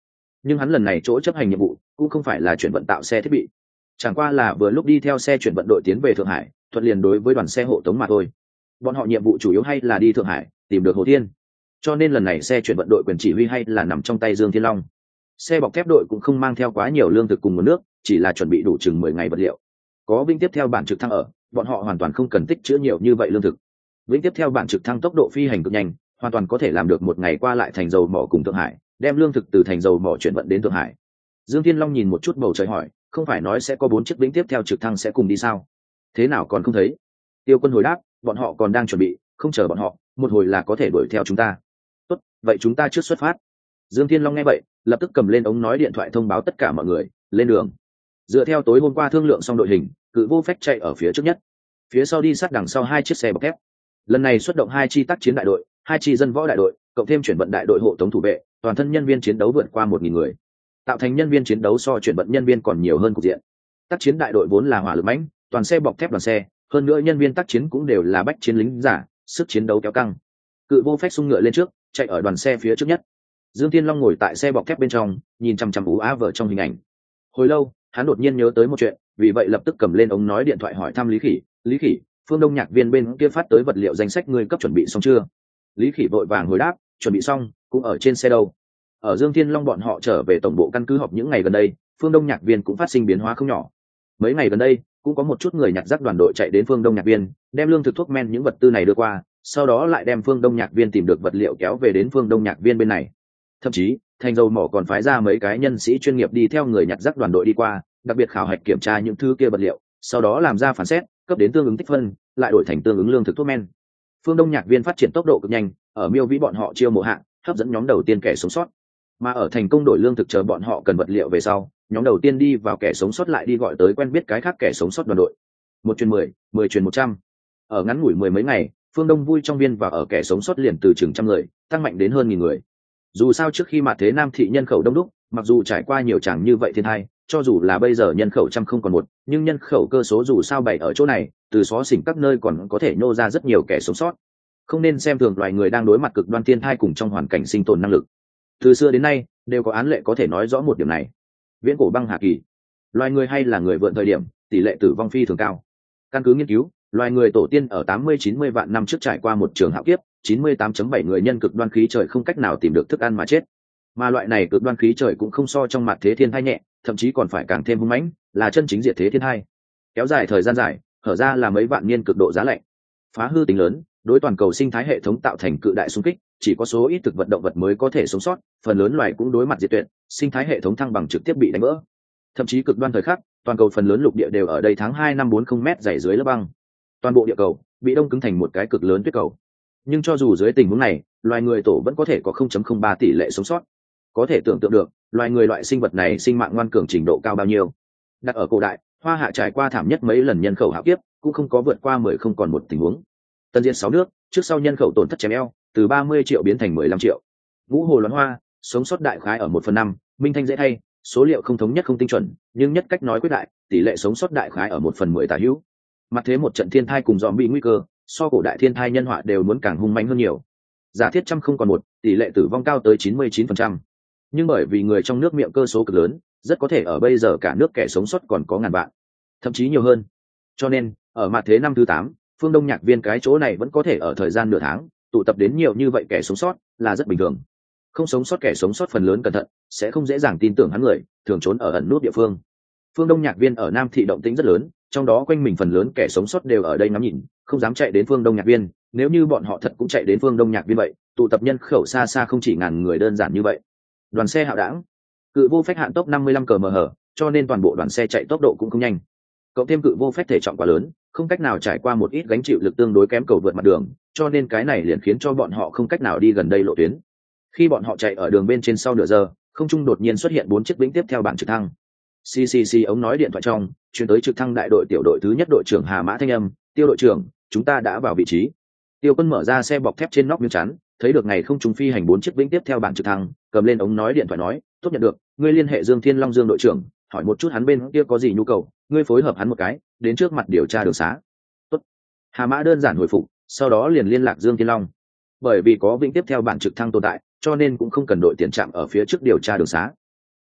nhưng hắn lần này chỗ chấp hành nhiệm vụ cũng không phải là chuyển vận tạo xe thiết bị, chẳng qua là vừa lúc đi theo xe chuyển vận đội tiến về Thượng Hải, thuận liền đối với đoàn xe hộ tống mà thôi. Bọn họ nhiệm vụ chủ yếu hay là đi Thượng Hải tìm được Hồ Thiên, cho nên lần này xe chuyển vận đội quyền chỉ huy hay là nằm trong tay Dương Thiên Long. Xe bọc thép đội cũng không mang theo quá nhiều lương thực cùng nguồn nước, chỉ là chuẩn bị đủ chừng 10 ngày vật liệu. Có Vinh tiếp theo bản trực thăng ở, bọn họ hoàn toàn không cần tích trữ nhiều như vậy lương thực. Vinh tiếp theo bản trực thăng tốc độ phi hành cực nhanh, hoàn toàn có thể làm được một ngày qua lại thành dầu mỏ cùng Thượng Hải, đem lương thực từ thành dầu mỏ chuyển vận đến Thượng Hải. Dương Thiên Long nhìn một chút bầu trời hỏi, không phải nói sẽ có 4 chiếc Vinh tiếp theo trực thăng sẽ cùng đi sao? Thế nào còn không thấy? Tiêu Quân hồi đáp, bọn họ còn đang chuẩn bị, không chờ bọn họ, một hồi là có thể đuổi theo chúng ta. Tốt, vậy chúng ta trước xuất phát. Dương Thiên Long nghe vậy, lập tức cầm lên ống nói điện thoại thông báo tất cả mọi người, lên đường. Dựa theo tối hôm qua thương lượng xong đội hình, Cự Vô Phách chạy ở phía trước nhất, phía sau đi sát đằng sau 2 chiếc xe bọc thép. Lần này xuất động 2 chi tác chiến đại đội, 2 chi dân võ đại đội, cộng thêm chuyển vận đại đội hộ tống thủ vệ, toàn thân nhân viên chiến đấu vượt qua 1000 người, tạo thành nhân viên chiến đấu so chuyển vận nhân viên còn nhiều hơn cục diện. Tác chiến đại đội vốn là hỏa lực mãnh, toàn xe bọc thép đoàn xe, hơn nữa nhân viên tác chiến cũng đều là bách chiến lính giả, sức chiến đấu kéo căng. Cự Vô Phách xung ngựa lên trước, chạy ở đoàn xe phía trước nhất. Dương Thiên Long ngồi tại xe bọc thép bên trong, nhìn chằm chằm ú á vở trong hình ảnh. Hồi lâu, hắn đột nhiên nhớ tới một chuyện, vì vậy lập tức cầm lên ống nói điện thoại hỏi thăm Lý Khỉ. Lý Khỉ, Phương Đông Nhạc Viên bên kia phát tới vật liệu danh sách ngươi cấp chuẩn bị xong chưa? Lý Khỉ vội vàng hồi đáp, chuẩn bị xong, cũng ở trên xe đâu. Ở Dương Thiên Long bọn họ trở về tổng bộ căn cứ họp những ngày gần đây, Phương Đông Nhạc Viên cũng phát sinh biến hóa không nhỏ. Mấy ngày gần đây, cũng có một chút người nhặt rác đoàn đội chạy đến Phương Đông Nhạc Viên, đem lương thực thuốc men những vật tư này đưa qua, sau đó lại đem Phương Đông Nhạc Viên tìm được vật liệu kéo về đến Phương Đông Nhạc Viên bên này. Thậm chí, thành dầu mỏ còn phái ra mấy cái nhân sĩ chuyên nghiệp đi theo người nhặt rác đoàn đội đi qua, đặc biệt khảo hạch kiểm tra những thứ kia vật liệu, sau đó làm ra phán xét, cấp đến tương ứng tích phân, lại đổi thành tương ứng lương thực thuốc men. Phương Đông Nhạc Viên phát triển tốc độ cực nhanh, ở Miêu Vĩ bọn họ chiêu mộ hạng, hấp dẫn nhóm đầu tiên kẻ sống sót. Mà ở thành công đổi lương thực chờ bọn họ cần vật liệu về sau, nhóm đầu tiên đi vào kẻ sống sót lại đi gọi tới quen biết cái khác kẻ sống sót đoàn đội. 1 truyền 10, 10 truyền 100. Ở ngắn ngủi mười mấy ngày, Phương Đông Vui trong viên và ở kẻ sống sót liền từ chừng trăm người, tăng mạnh đến hơn 1000 người. Dù sao trước khi mà thế Nam thị nhân khẩu đông đúc, mặc dù trải qua nhiều tràng như vậy thiên tai, cho dù là bây giờ nhân khẩu trăm không còn một, nhưng nhân khẩu cơ số dù sao bày ở chỗ này, từ xó xỉnh các nơi còn có thể nhô ra rất nhiều kẻ sống sót. Không nên xem thường loài người đang đối mặt cực đoan thiên tai cùng trong hoàn cảnh sinh tồn năng lực. Từ xưa đến nay, đều có án lệ có thể nói rõ một điểm này. Viễn cổ băng hà kỳ, loài người hay là người vượn thời điểm, tỷ lệ tử vong phi thường cao. Căn cứ nghiên cứu, loài người tổ tiên ở 80-90 vạn năm trước trải qua một trường hạo kiếp, 98.7 người nhân cực đoan khí trời không cách nào tìm được thức ăn mà chết. Mà loại này cực đoan khí trời cũng không so trong mặt thế thiên thai nhẹ, thậm chí còn phải càng thêm hung mãnh, là chân chính diệt thế thiên thai. Kéo dài thời gian dài, hở ra là mấy vạn niên cực độ giá lạnh, phá hư tính lớn, đối toàn cầu sinh thái hệ thống tạo thành cự đại xung kích, chỉ có số ít thực vật động vật mới có thể sống sót, phần lớn loài cũng đối mặt diệt tuyệt, sinh thái hệ thống thăng bằng trực tiếp bị đánh vỡ. Thậm chí cực đoan thời khắc, toàn cầu phần lớn lục địa đều ở đây tháng 2 năm 40 mét dày dưới lớp băng. Toàn bộ địa cầu bị đông cứng thành một cái cực lớn tuyết cầu. Nhưng cho dù dưới tình huống này, loài người tổ vẫn có thể có 0.03 tỷ lệ sống sót. Có thể tưởng tượng được, loài người loại sinh vật này sinh mạng ngoan cường trình độ cao bao nhiêu. Đặt ở cổ đại, Hoa Hạ trải qua thảm nhất mấy lần nhân khẩu hạo kiếp, cũng không có vượt qua 10 không còn một tình huống. Tân Diên 6 nước, trước sau nhân khẩu tổn thất chém eo, từ 30 triệu biến thành 15 triệu. Ngũ Hồ Loan Hoa, sống sót đại khái ở 1/5, minh thanh dễ thay, số liệu không thống nhất không tinh chuẩn, nhưng nhất cách nói quyết đại, tỷ lệ sống sót đại khái ở 1/10 tả hữu. Mặt thế một trận thiên thai cùng dòm bị nguy cơ, so cổ đại thiên thai nhân họa đều muốn càng hung mãnh hơn nhiều. Giả thiết trăm không còn một, tỷ lệ tử vong cao tới 99%. Nhưng bởi vì người trong nước miệng cơ số cực lớn, rất có thể ở bây giờ cả nước kẻ sống sót còn có ngàn vạn, thậm chí nhiều hơn. Cho nên, ở mặt thế năm thứ 8, Phương Đông Nhạc Viên cái chỗ này vẫn có thể ở thời gian nửa tháng tụ tập đến nhiều như vậy kẻ sống sót, là rất bình thường. Không sống sót kẻ sống sót phần lớn cẩn thận, sẽ không dễ dàng tin tưởng hắn người, thường trốn ở ẩn nút địa phương. Phương Đông Nhạc Viên ở Nam thị động tĩnh rất lớn, trong đó quanh mình phần lớn kẻ sống sót đều ở đây ngắm nhìn, không dám chạy đến Phương Đông Nhạc Viên. Nếu như bọn họ thật cũng chạy đến Phương Đông Nhạc Viên vậy, tụ tập nhân khẩu xa xa không chỉ ngàn người đơn giản như vậy. Đoàn xe hạo đảng, Cự Vô Phách hạn tốc 55 km/h, cho nên toàn bộ đoàn xe chạy tốc độ cũng không nhanh. Cộng thêm Cự Vô Phách thể trọng quá lớn, không cách nào trải qua một ít gánh chịu lực tương đối kém cầu vượt mặt đường, cho nên cái này liền khiến cho bọn họ không cách nào đi gần đây lộ tuyến. Khi bọn họ chạy ở đường bên trên sau nửa giờ, không trung đột nhiên xuất hiện 4 chiếc Vĩnh tiếp theo bản trực thăng. CCC ống nói điện thoại trong, truyền tới trực thăng đại đội tiểu đội thứ nhất đội trưởng Hà Mã thanh âm, "Tiêu đội trưởng, chúng ta đã vào vị trí." Tiêu Quân mở ra xe bọc thép trên nóc miếng chắn, thấy được ngày không trung phi hành 4 chiếc Vĩnh tiếp theo bản trực thăng, cầm lên ống nói điện thoại nói, "Tốt nhận được, ngươi liên hệ Dương Thiên Long Dương đội trưởng, hỏi một chút hắn bên kia có gì nhu cầu, ngươi phối hợp hắn một cái, đến trước mặt điều tra đường xá." Tốt. Hà Mã đơn giản hồi phục, sau đó liền liên lạc Dương Thiên Long. Bởi vì có Vĩnh tiếp theo bản trực thăng tồn tại, cho nên cũng không cần đội tiền trạm ở phía trước điều tra đường xá.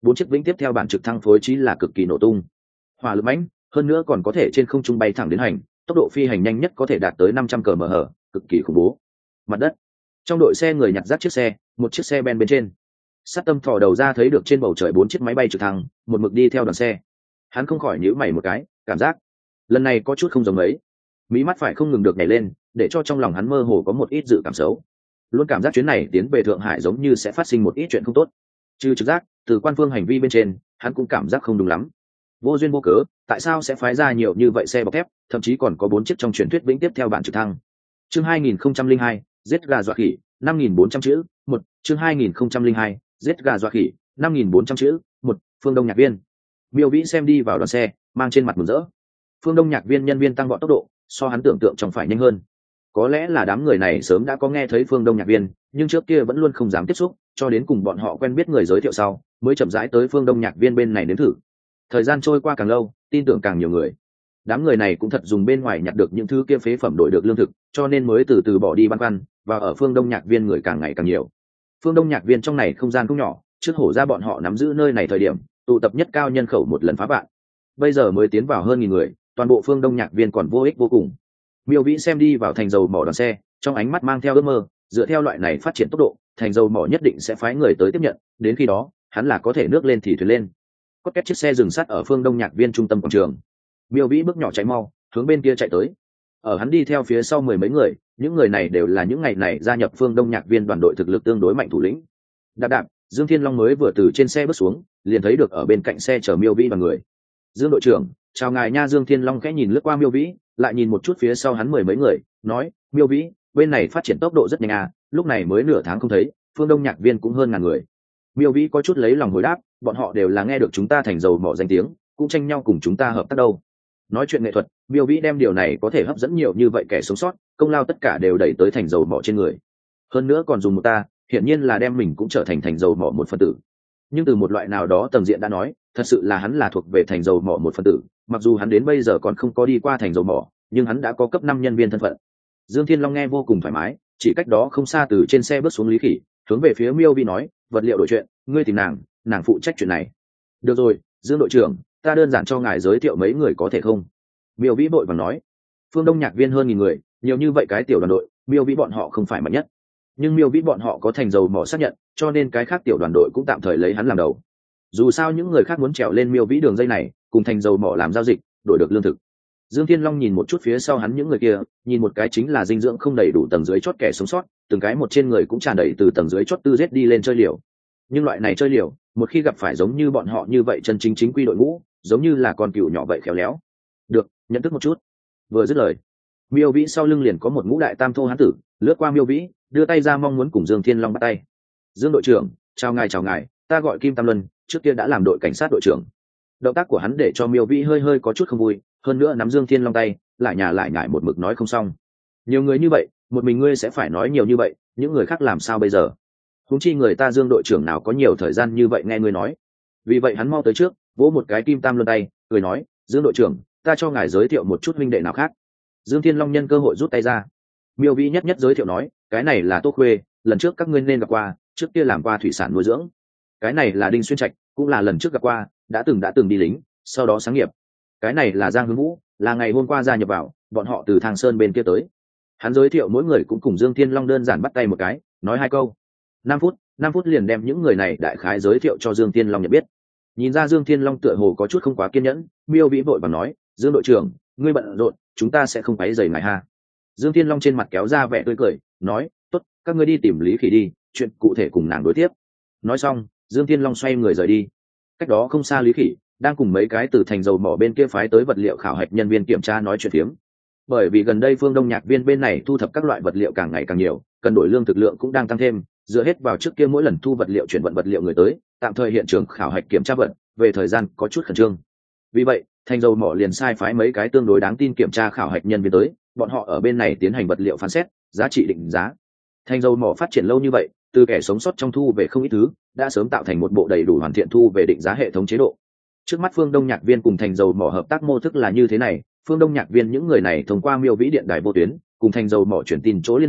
4 chiếc vĩnh tiếp theo bản trực thăng phối trí là cực kỳ nổ tung, hỏa lực mãnh, hơn nữa còn có thể trên không trung bay thẳng đến hành, tốc độ phi hành nhanh nhất có thể đạt tới 500 km/h, cực kỳ khủng bố. Mặt đất, trong đội xe người nhặt rác chiếc xe, một chiếc xe ben bên trên. Sát Tâm thò đầu ra thấy được trên bầu trời 4 chiếc máy bay trực thăng một mực đi theo đoàn xe, hắn không khỏi nhíu mày một cái, cảm giác lần này có chút không giống ấy. Mí mắt phải không ngừng được nhảy lên, để cho trong lòng hắn mơ hồ có một ít dự cảm xấu. Luôn cảm giác chuyến này tiến về Thượng Hải giống như sẽ phát sinh một ít chuyện không tốt. Trừ trực giác, từ quan phương hành vi bên trên, hắn cũng cảm giác không đúng lắm. Vô duyên vô cớ, tại sao sẽ phái ra nhiều như vậy xe bọc thép, thậm chí còn có 4 chiếc trong truyền thuyết vĩnh tiếp theo bản trực thăng. Chương 2002, giết gà dọa khỉ, 5400 chữ, 1, chương 2002, giết gà dọa khỉ, 5400 chữ, 1, Phương Đông Nhạc Viên. Miêu Vĩ xem đi vào đoàn xe, mang trên mặt mừng rỡ. Phương Đông Nhạc Viên nhân viên tăng vọt tốc độ, so hắn tưởng tượng trong phải nhanh hơn. Có lẽ là đám người này sớm đã có nghe thấy Phương Đông Nhạc Viên, nhưng trước kia vẫn luôn không dám tiếp xúc, cho đến cùng bọn họ quen biết người giới thiệu sau, mới chậm rãi tới Phương Đông Nhạc Viên bên này đến thử. Thời gian trôi qua càng lâu, tin tưởng càng nhiều người. Đám người này cũng thật dùng bên ngoài nhặt được những thứ kia phế phẩm đổi được lương thực, cho nên mới từ từ bỏ đi băn khoăn, và ở Phương Đông Nhạc Viên người càng ngày càng nhiều. Phương Đông Nhạc Viên trong này không gian cũng nhỏ, trước hổ ra bọn họ nắm giữ nơi này thời điểm, tụ tập nhất cao nhân khẩu một lần phá vạn. Bây giờ mới tiến vào hơn 1000 người, toàn bộ Phương Đông Nhạc Viên còn vô ích vô cùng. Miêu Vĩ xem đi vào thành dầu mỏ đoàn xe, trong ánh mắt mang theo ước mơ, dựa theo loại này phát triển tốc độ, thành dầu mỏ nhất định sẽ phái người tới tiếp nhận, đến khi đó, hắn là có thể nước lên thì thuyền lên. Có két chiếc xe dừng sát ở Phương Đông Nhạc Viên trung tâm quảng trường. Miêu Vĩ bước nhỏ chạy mau, hướng bên kia chạy tới. Ở hắn đi theo phía sau 10 mấy người, những người này đều là những ngày này gia nhập Phương Đông Nhạc Viên đoàn đội thực lực tương đối mạnh thủ lĩnh. Đạp đạp, Dương Thiên Long mới vừa từ trên xe bước xuống, liền thấy được ở bên cạnh xe chở Miêu Vĩ và người. Dương đội trưởng, chào ngài nha. Dương Thiên Long khẽ nhìn lướt qua Miêu Vĩ, lại nhìn một chút phía sau hắn 10 mấy người, nói, Miêu Vĩ, bên này phát triển tốc độ rất nhanh à, lúc này mới nửa tháng không thấy, Phương Đông Nhạc Viên cũng hơn 1000 người. Miêu Vĩ có chút lấy lòng hồi đáp, bọn họ đều là nghe được chúng ta thành dầu mỏ danh tiếng, cũng tranh nhau cùng chúng ta hợp tác đâu. Nói chuyện nghệ thuật, Miêu Vĩ đem điều này có thể hấp dẫn nhiều như vậy kẻ sống sót, công lao tất cả đều đẩy tới thành dầu mỏ trên người. Hơn nữa còn dùng một ta, hiển nhiên là đem mình cũng trở thành thành dầu mỏ một phần tử. Nhưng từ một loại nào đó tầng diện đã nói, thật sự là hắn là thuộc về thành dầu mỏ một phần tử, mặc dù hắn đến bây giờ còn không có đi qua thành dầu mỏ, nhưng hắn đã có cấp 5 nhân viên thân phận. Dương Thiên Long nghe vô cùng thoải mái, chỉ cách đó không xa từ trên xe bước xuống Lý Khỉ, hướng về phía Miêu Vĩ nói, vật liệu đổi chuyện, ngươi tìm nàng phụ trách chuyện này. Được rồi, Dương đội trưởng, ta đơn giản cho ngài giới thiệu mấy người có thể không? Miêu Vĩ vội vàng nói. Phương Đông Nhạc Viên hơn 1000 người, nhiều như vậy cái tiểu đoàn đội, Miêu Vĩ bọn họ không phải mạnh nhất, nhưng Miêu Vĩ bọn họ có thành dầu mỏ xác nhận, cho nên cái khác tiểu đoàn đội cũng tạm thời lấy hắn làm đầu. Dù sao những người khác muốn trèo lên Miêu Vĩ đường dây này, cùng thành dầu mỏ làm giao dịch, đổi được lương thực. Dương Thiên Long nhìn một chút phía sau hắn những người kia, nhìn một cái chính là dinh dưỡng không đầy đủ tầng dưới chót kẻ sống sót, từng cái một trên người cũng tràn đầy từ tầng dưới chót tư giết đi lên chơi liều. Nhưng loại này chơi liều, một khi gặp phải giống như bọn họ như vậy chân chính chính quy đội ngũ, giống như là con cừu nhỏ vậy khéo léo. Được, nhận thức một chút. Vừa dứt lời, Miêu Vĩ sau lưng liền có một ngũ đại tam thô hán tử lướt qua Miêu Vĩ, đưa tay ra mong muốn cùng Dương Thiên Long bắt tay. Dương đội trưởng, chào ngài, ta gọi Kim Tam Luân, trước kia đã làm đội cảnh sát đội trưởng. Động tác của hắn để cho Miêu Vĩ hơi có chút không vui, hơn nữa nắm Dương Thiên Long tay, lại nhải một mực nói không xong. Nhiều người như vậy, một mình ngươi sẽ phải nói nhiều như vậy, những người khác làm sao bây giờ? Huống chi người ta Dương đội trưởng nào có nhiều thời gian như vậy nghe ngươi nói. Vì vậy hắn mau tới trước, vỗ một cái Kim Tam Luân tay, cười nói, Dương đội trưởng, ta cho ngài giới thiệu một chút huynh đệ nào khác. Dương Thiên Long nhân cơ hội rút tay ra. Miêu Vĩ nhất giới thiệu nói, cái này là Tô Khuê, lần trước các ngươi nên gặp qua, trước kia làm qua thủy sản nuôi dưỡng. Cái này là Đinh Xuyên Trạch, cũng là lần trước gặp qua, đã từng đi lính, sau đó sáng nghiệp. Cái này là Giang Hướng Vũ, là ngày hôm qua gia nhập vào, bọn họ từ Thang Sơn bên kia tới. Hắn giới thiệu mỗi người cũng cùng Dương Thiên Long đơn giản bắt tay một cái, nói 2 câu. 5 phút liền đem những người này đại khái giới thiệu cho Dương Thiên Long nhận biết. Nhìn ra Dương Thiên Long tựa hồ có chút không quá kiên nhẫn, Miêu Vĩ vội vàng nói, Dương đội trưởng, ngươi bận rộn, chúng ta sẽ không quấy rầy ngài ha. Dương Thiên Long trên mặt kéo ra vẻ tươi cười, nói, tốt, các ngươi đi tìm Lý Khỉ đi, chuyện cụ thể cùng nàng đối tiếp. Nói xong, Dương Thiên Long xoay người rời đi. Cách đó không xa Lý Khỉ đang cùng mấy cái từ thành dầu mỏ bên kia phái tới vật liệu khảo hạch nhân viên kiểm tra nói chuyện phiếm. Bởi vì gần đây Phương Đông Nhạc Viên bên này thu thập các loại vật liệu càng ngày càng nhiều, cần đổi lương thực lượng cũng đang tăng thêm, dựa hết vào trước kia mỗi lần thu vật liệu chuyển vận vật liệu người tới, tạm thời hiện trường khảo hạch kiểm tra vận, về thời gian có chút khẩn trương. Vì vậy, thành dầu mỏ liền sai phái mấy cái tương đối đáng tin kiểm tra khảo hạch nhân viên tới, bọn họ ở bên này tiến hành vật liệu phán xét, giá trị định giá. Thành dầu mỏ phát triển lâu như vậy, từ kẻ sống sót trong thu về không ít thứ, đã sớm tạo thành một bộ đầy đủ hoàn thiện thu về định giá hệ thống chế độ. Trước mắt Phương Đông Nhạc Viên cùng thành dầu mỏ hợp tác mô thức là như thế này, Phương Đông Nhạc Viên những người này thông qua Miêu Vĩ điện đài vô tuyến, cùng thành dầu mỏ chuyển tin chỗ liên hệ,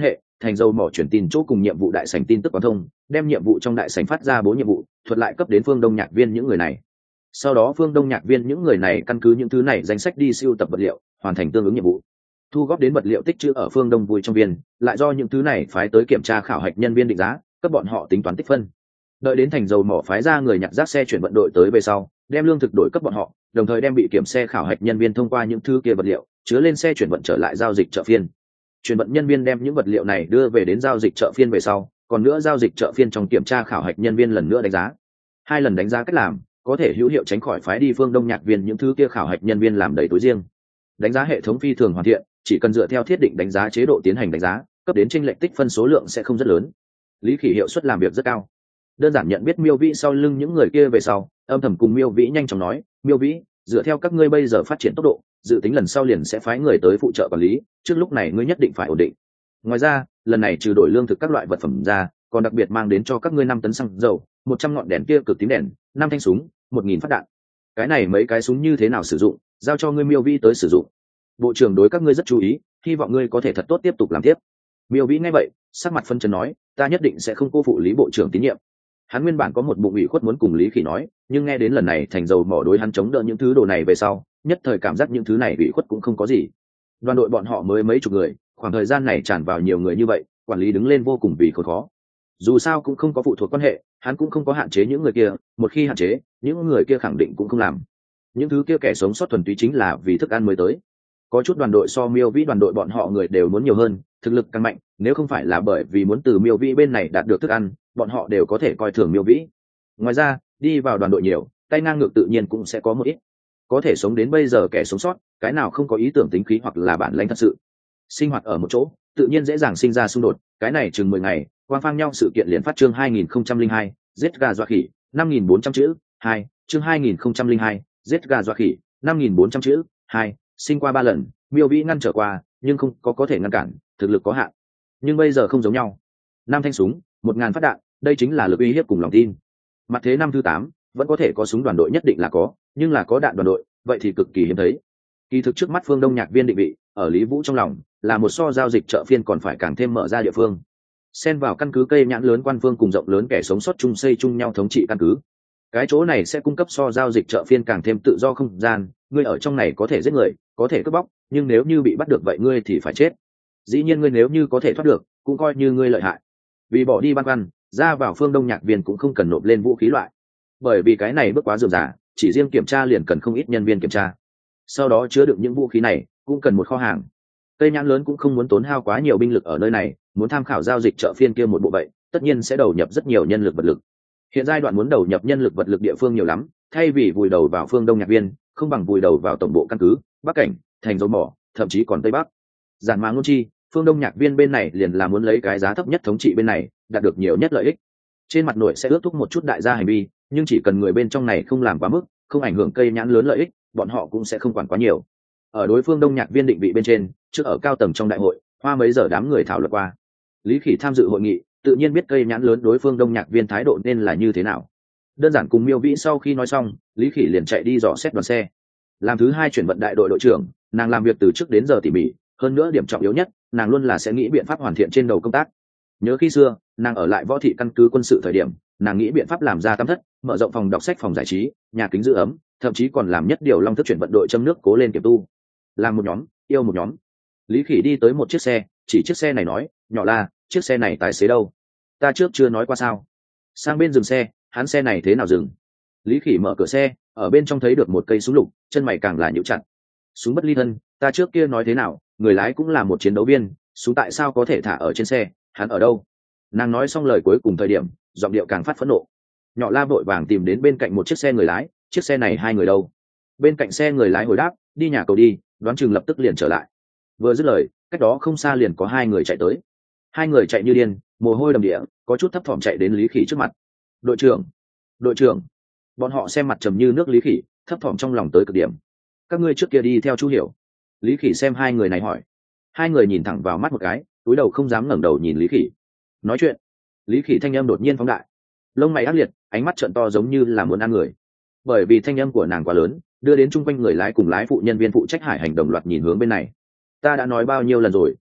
thành dầu mỏ chuyển tin chỗ cùng nhiệm vụ đại sảnh tin tức quán thông, đem nhiệm vụ trong đại sảnh phát ra bố nhiệm vụ thuật lại cấp đến phương đông nhạc viên những người này. Sau đó phương đông nhạc viên những người này căn cứ những thứ này danh sách đi siêu tập vật liệu, hoàn thành tương ứng nhiệm vụ, thu góp đến vật liệu tích trữ ở phương đông vui trong viên, lại do những thứ này phái tới kiểm tra khảo hạch nhân viên định giá, cấp bọn họ tính toán tích phân. Đợi đến thành dầu mỏ phái ra người nhặt rác xe chuyển vận đội tới về sau, đem lương thực đổi cấp bọn họ, đồng thời đem bị kiểm xe khảo hạch nhân viên thông qua những thứ kia vật liệu chứa lên xe chuyển vận trở lại giao dịch chợ phiên. Chuyển vận nhân viên đem những vật liệu này đưa về đến giao dịch chợ phiên về sau, còn nữa giao dịch chợ phiên trong kiểm tra khảo hạch nhân viên lần nữa đánh giá. 2 lần đánh giá cách làm có thể hữu hiệu tránh khỏi phái đi phương đông nhạc viên những thứ kia khảo hạch nhân viên làm đầy túi riêng. Đánh giá hệ thống phi thường hoàn thiện, chỉ cần dựa theo thiết định đánh giá chế độ tiến hành đánh giá, cấp đến chênh lệch tích phân số lượng sẽ không rất lớn. Lý Khỉ hiệu suất làm việc rất cao. Đơn giản nhận biết Miêu Vĩ sau lưng những người kia về sau, âm thầm cùng Miêu Vĩ nhanh chóng nói, Miêu Vĩ, dựa theo các ngươi bây giờ phát triển tốc độ, dự tính lần sau liền sẽ phái người tới phụ trợ quản lý, trước lúc này ngươi nhất định phải ổn định. Ngoài ra, lần này trừ đổi lương thực các loại vật phẩm ra, còn đặc biệt mang đến cho các ngươi 5 tấn xăng dầu, 100 ngọn đèn kia cực tím đèn, 5 thanh súng, 1000 phát đạn. Cái này mấy cái súng như thế nào sử dụng, giao cho ngươi Miêu Vĩ tới sử dụng. Bộ trưởng đối các ngươi rất chú ý, hy vọng ngươi có thể thật tốt tiếp tục làm tiếp. Miêu Vĩ nghe vậy, sắc mặt phân chấn nói, ta nhất định sẽ không cô phụ Lý bộ trưởng tín nhiệm. Hắn nguyên bản có một bụng ủy khuất muốn cùng Lý Khỉ nói, nhưng nghe đến lần này thành dầu mỏ đối hắn chống đỡ những thứ đồ này về sau, nhất thời cảm giác những thứ này ủy khuất cũng không có gì. Đoàn đội bọn họ mới mấy chục người, khoảng thời gian này tràn vào nhiều người như vậy, quản lý đứng lên vô cùng vì khó. Dù sao cũng không có phụ thuộc quan hệ, hắn cũng không có hạn chế những người kia, một khi hạn chế, những người kia khẳng định cũng không làm. Những thứ kia kẻ sống sót thuần túy chính là vì thức ăn mới tới. Có chút đoàn đội so Miêu Vĩ đoàn đội bọn họ người đều muốn nhiều hơn, thực lực càng mạnh, nếu không phải là bởi vì muốn từ Miêu Vĩ bên này đạt được thức ăn, bọn họ đều có thể coi thường Miêu Vĩ. Ngoài ra, đi vào đoàn đội nhiều, tay ngang ngược tự nhiên cũng sẽ có một ít. Có thể sống đến bây giờ kẻ sống sót, cái nào không có ý tưởng tính khí hoặc là bản lĩnh thật sự. Sinh hoạt ở một chỗ, tự nhiên dễ dàng sinh ra xung đột, cái này chừng 10 ngày, quang phang nhau sự kiện liền phát chương 2002, giết gà dọa khỉ, 5400 chữ, 2, chương 2002, giết gà dọa khỉ, 5400 chữ, 2, sinh qua 3 lần, Miêu Vĩ ngăn trở qua, nhưng không có thể ngăn cản, thực lực có hạn. Nhưng bây giờ không giống nhau. 5 thanh súng, 1000 phát đạn, đây chính là lực uy hiếp cùng lòng tin. Mặt thế năm thứ 8, vẫn có thể có súng đoàn đội nhất định là có, nhưng là có đạn đoàn đội, vậy thì cực kỳ hiếm thấy. Kỳ thực trước mắt phương Đông Nhạc Viên định vị, ở Lý Vũ trong lòng, là một so giao dịch chợ phiên còn phải càng thêm mở ra địa phương. Xen vào căn cứ cây nhãn lớn quan phương cùng rộng lớn kẻ sống sót chung xây chung nhau thống trị căn cứ. Cái chỗ này sẽ cung cấp so giao dịch chợ phiên càng thêm tự do không gian, ngươi ở trong này có thể giết người, có thể cướp bóc, nhưng nếu như bị bắt được vậy ngươi thì phải chết. Dĩ nhiên ngươi nếu như có thể thoát được, cũng coi như ngươi lợi hại. Vì bỏ đi băn khoăn, ra vào phương Đông Nhạc Viên cũng không cần nộp lên vũ khí loại, bởi vì cái này bước quá rườm rà, chỉ riêng kiểm tra liền cần không ít nhân viên kiểm tra. Sau đó chứa đựng những vũ khí này cũng cần một kho hàng. Cây nhãn lớn cũng không muốn tốn hao quá nhiều binh lực ở nơi này, muốn tham khảo giao dịch chợ phiên kia một bộ vậy, tất nhiên sẽ đầu nhập rất nhiều nhân lực vật lực. Hiện giai đoạn muốn đầu nhập nhân lực vật lực địa phương nhiều lắm, thay vì vùi đầu vào phương Đông Nhạc Viên, không bằng vùi đầu vào tổng bộ căn cứ, Bắc Cảnh, thành dầu mỏ, thậm chí còn Tây Bắc. Giản mà ngôn chi, phương Đông Nhạc Viên bên này liền là muốn lấy cái giá thấp nhất thống trị bên này, đạt được nhiều nhất lợi ích. Trên mặt nội sẽ ước thúc một chút đại gia hành vi, nhưng chỉ cần người bên trong này không làm quá mức, không ảnh hưởng cây nhãn lớn lợi ích, bọn họ cũng sẽ không quản quá nhiều. Ở đối phương Đông Nhạc Viên định vị bên trên, trước ở cao tầng trong đại hội, hoa mấy giờ đám người thảo luận qua. Lý Khỉ tham dự hội nghị, tự nhiên biết cây nhãn lớn đối phương Đông Nhạc Viên thái độ nên là như thế nào. Đơn giản cùng Miêu Vĩ sau khi nói xong, Lý Khỉ liền chạy đi dò xét đoàn xe. Làm thứ 2 chuyển vận đại đội đội trưởng, nàng làm việc từ trước đến giờ tỉ mỉ, hơn nữa điểm trọng yếu nhất, nàng luôn là sẽ nghĩ biện pháp hoàn thiện trên đầu công tác. Nhớ khi xưa, nàng ở lại Võ Thị căn cứ quân sự thời điểm, nàng nghĩ biện pháp làm ra tam thất, mở rộng phòng đọc sách, phòng giải trí, nhà kính giữ ấm, thậm chí còn làm nhất điều long thức chuyển vận đội châm nước cố lên kiểm tu. Làm một nhóm, yêu một nhóm. Lý Khỉ đi tới một chiếc xe, chỉ chiếc xe này nói, nhỏ La, chiếc xe này tài xế đâu? Ta trước chưa nói qua sao? Sang bên dừng xe, hắn xe này thế nào dừng? Lý Khỉ mở cửa xe, ở bên trong thấy được một cây súng lục, chân mày càng là nhíu chặt. Súng bất ly thân, ta trước kia nói thế nào, người lái cũng là một chiến đấu viên, súng tại sao có thể thả ở trên xe, hắn ở đâu? Nàng nói xong lời cuối cùng thời điểm, giọng điệu càng phát phẫn nộ. Nhỏ La vội vàng tìm đến bên cạnh một chiếc xe người lái, chiếc xe này 2 người đâu? Bên cạnh xe người lái hồi đáp, đi nhà cầu đi, đoán chừng lập tức liền trở lại. Vừa dứt lời, cách đó không xa liền có 2 người chạy tới. 2 người chạy như điên, mồ hôi đầm địa, có chút thấp thỏm chạy đến Lý Khỉ trước mặt. Đội trưởng. Bọn họ xem mặt trầm như nước Lý Khỉ, thấp thỏm trong lòng tới cực điểm. Các ngươi trước kia đi theo Chu Hiểu? Lý Khỉ xem 2 người này hỏi. 2 người nhìn thẳng vào mắt một cái, cúi đầu không dám ngẩng đầu nhìn Lý Khỉ. Nói chuyện, Lý Khỉ thanh âm đột nhiên phóng đại, lông mày ác liệt, ánh mắt trợn to giống như là muốn ăn người. Bởi vì thanh âm của nàng quá lớn, đưa đến chung quanh người lái cùng lái phụ nhân viên phụ trách hải hành đồng loạt nhìn hướng bên này. Ta đã nói bao nhiêu lần rồi,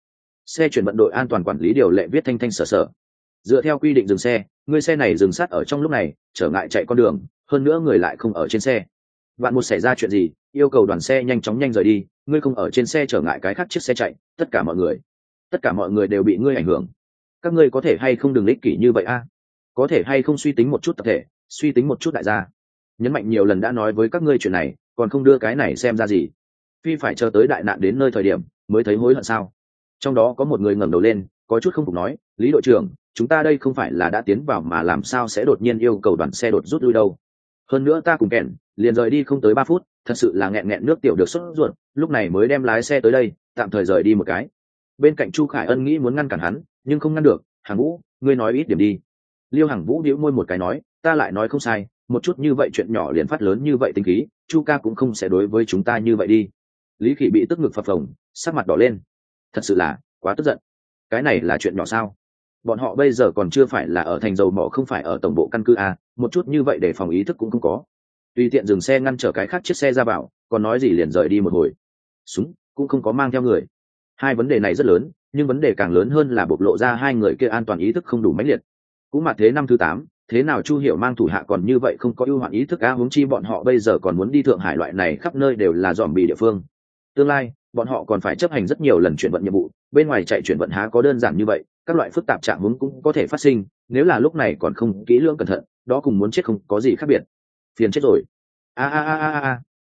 Xe chuyển vận đội an toàn quản lý điều lệ viết thanh thanh sở sở. Dựa theo quy định dừng xe, người xe này dừng sát ở trong lúc này, trở ngại chạy con đường, hơn nữa người lại không ở trên xe. Vạn một xảy ra chuyện gì, yêu cầu đoàn xe nhanh chóng nhanh rời đi, ngươi không ở trên xe trở ngại cái khác chiếc xe chạy, tất cả mọi người đều bị ngươi ảnh hưởng. Các ngươi có thể hay không đừng ích kỷ như vậy a? Có thể hay không suy tính một chút tập thể, suy tính một chút đại gia. Nhấn mạnh nhiều lần đã nói với các ngươi chuyện này, còn không đưa cái này xem ra gì. Phi phải chờ tới đại nạn đến nơi thời điểm mới thấy hối hận sao? Trong đó có một người ngẩng đầu lên, có chút không phục nói, Lý đội trưởng, chúng ta đây không phải là đã tiến vào mà làm sao sẽ đột nhiên yêu cầu đoàn xe đột rút lui đâu. Hơn nữa ta cùng kèn liền rời đi không tới 3 phút, thật sự là nghẹn nước tiểu được sốt ruột, lúc này mới đem lái xe tới đây, tạm thời rời đi một cái. Bên cạnh Chu Khải Ân nghĩ muốn ngăn cản hắn, nhưng không ngăn được. Hàng Vũ, ngươi nói ít điểm đi. Liêu Hàng Vũ bĩu môi một cái nói, ta lại nói không sai, một chút như vậy chuyện nhỏ liền phát lớn như vậy tính khí, Chu ca cũng không sẽ đối với chúng ta như vậy đi. Lý Khỉ bị tức ngực phập phồng, sắc mặt đỏ lên. Thật sự là quá tức giận. Cái này là chuyện nhỏ sao? Bọn họ bây giờ còn chưa phải là ở thành dầu mỏ, không phải ở tổng bộ căn cứ a, một chút như vậy để phòng ý thức cũng không có. Tùy tiện dừng xe ngăn trở cái khác chiếc xe ra vào, còn nói gì liền rời đi một hồi. Súng cũng không có mang theo người. Hai vấn đề này rất lớn, nhưng vấn đề càng lớn hơn là bộc lộ ra hai người kia an toàn ý thức không đủ mãnh liệt. Cũng mà thế năm thứ 8, thế nào Chu Hiểu mang thủ hạ còn như vậy không có ưu hoạn ý thức a, huống chi bọn họ bây giờ còn muốn đi Thượng Hải, loại này khắp nơi đều là dòm bì địa phương. Tương lai bọn họ còn phải chấp hành rất nhiều lần chuyển vận nhiệm vụ, bên ngoài chạy chuyển vận há có đơn giản như vậy, các loại phức tạp trạng huống cũng có thể phát sinh, nếu là lúc này còn không kỹ lưỡng cẩn thận, đó cùng muốn chết không có gì khác biệt. Phiền chết rồi. A,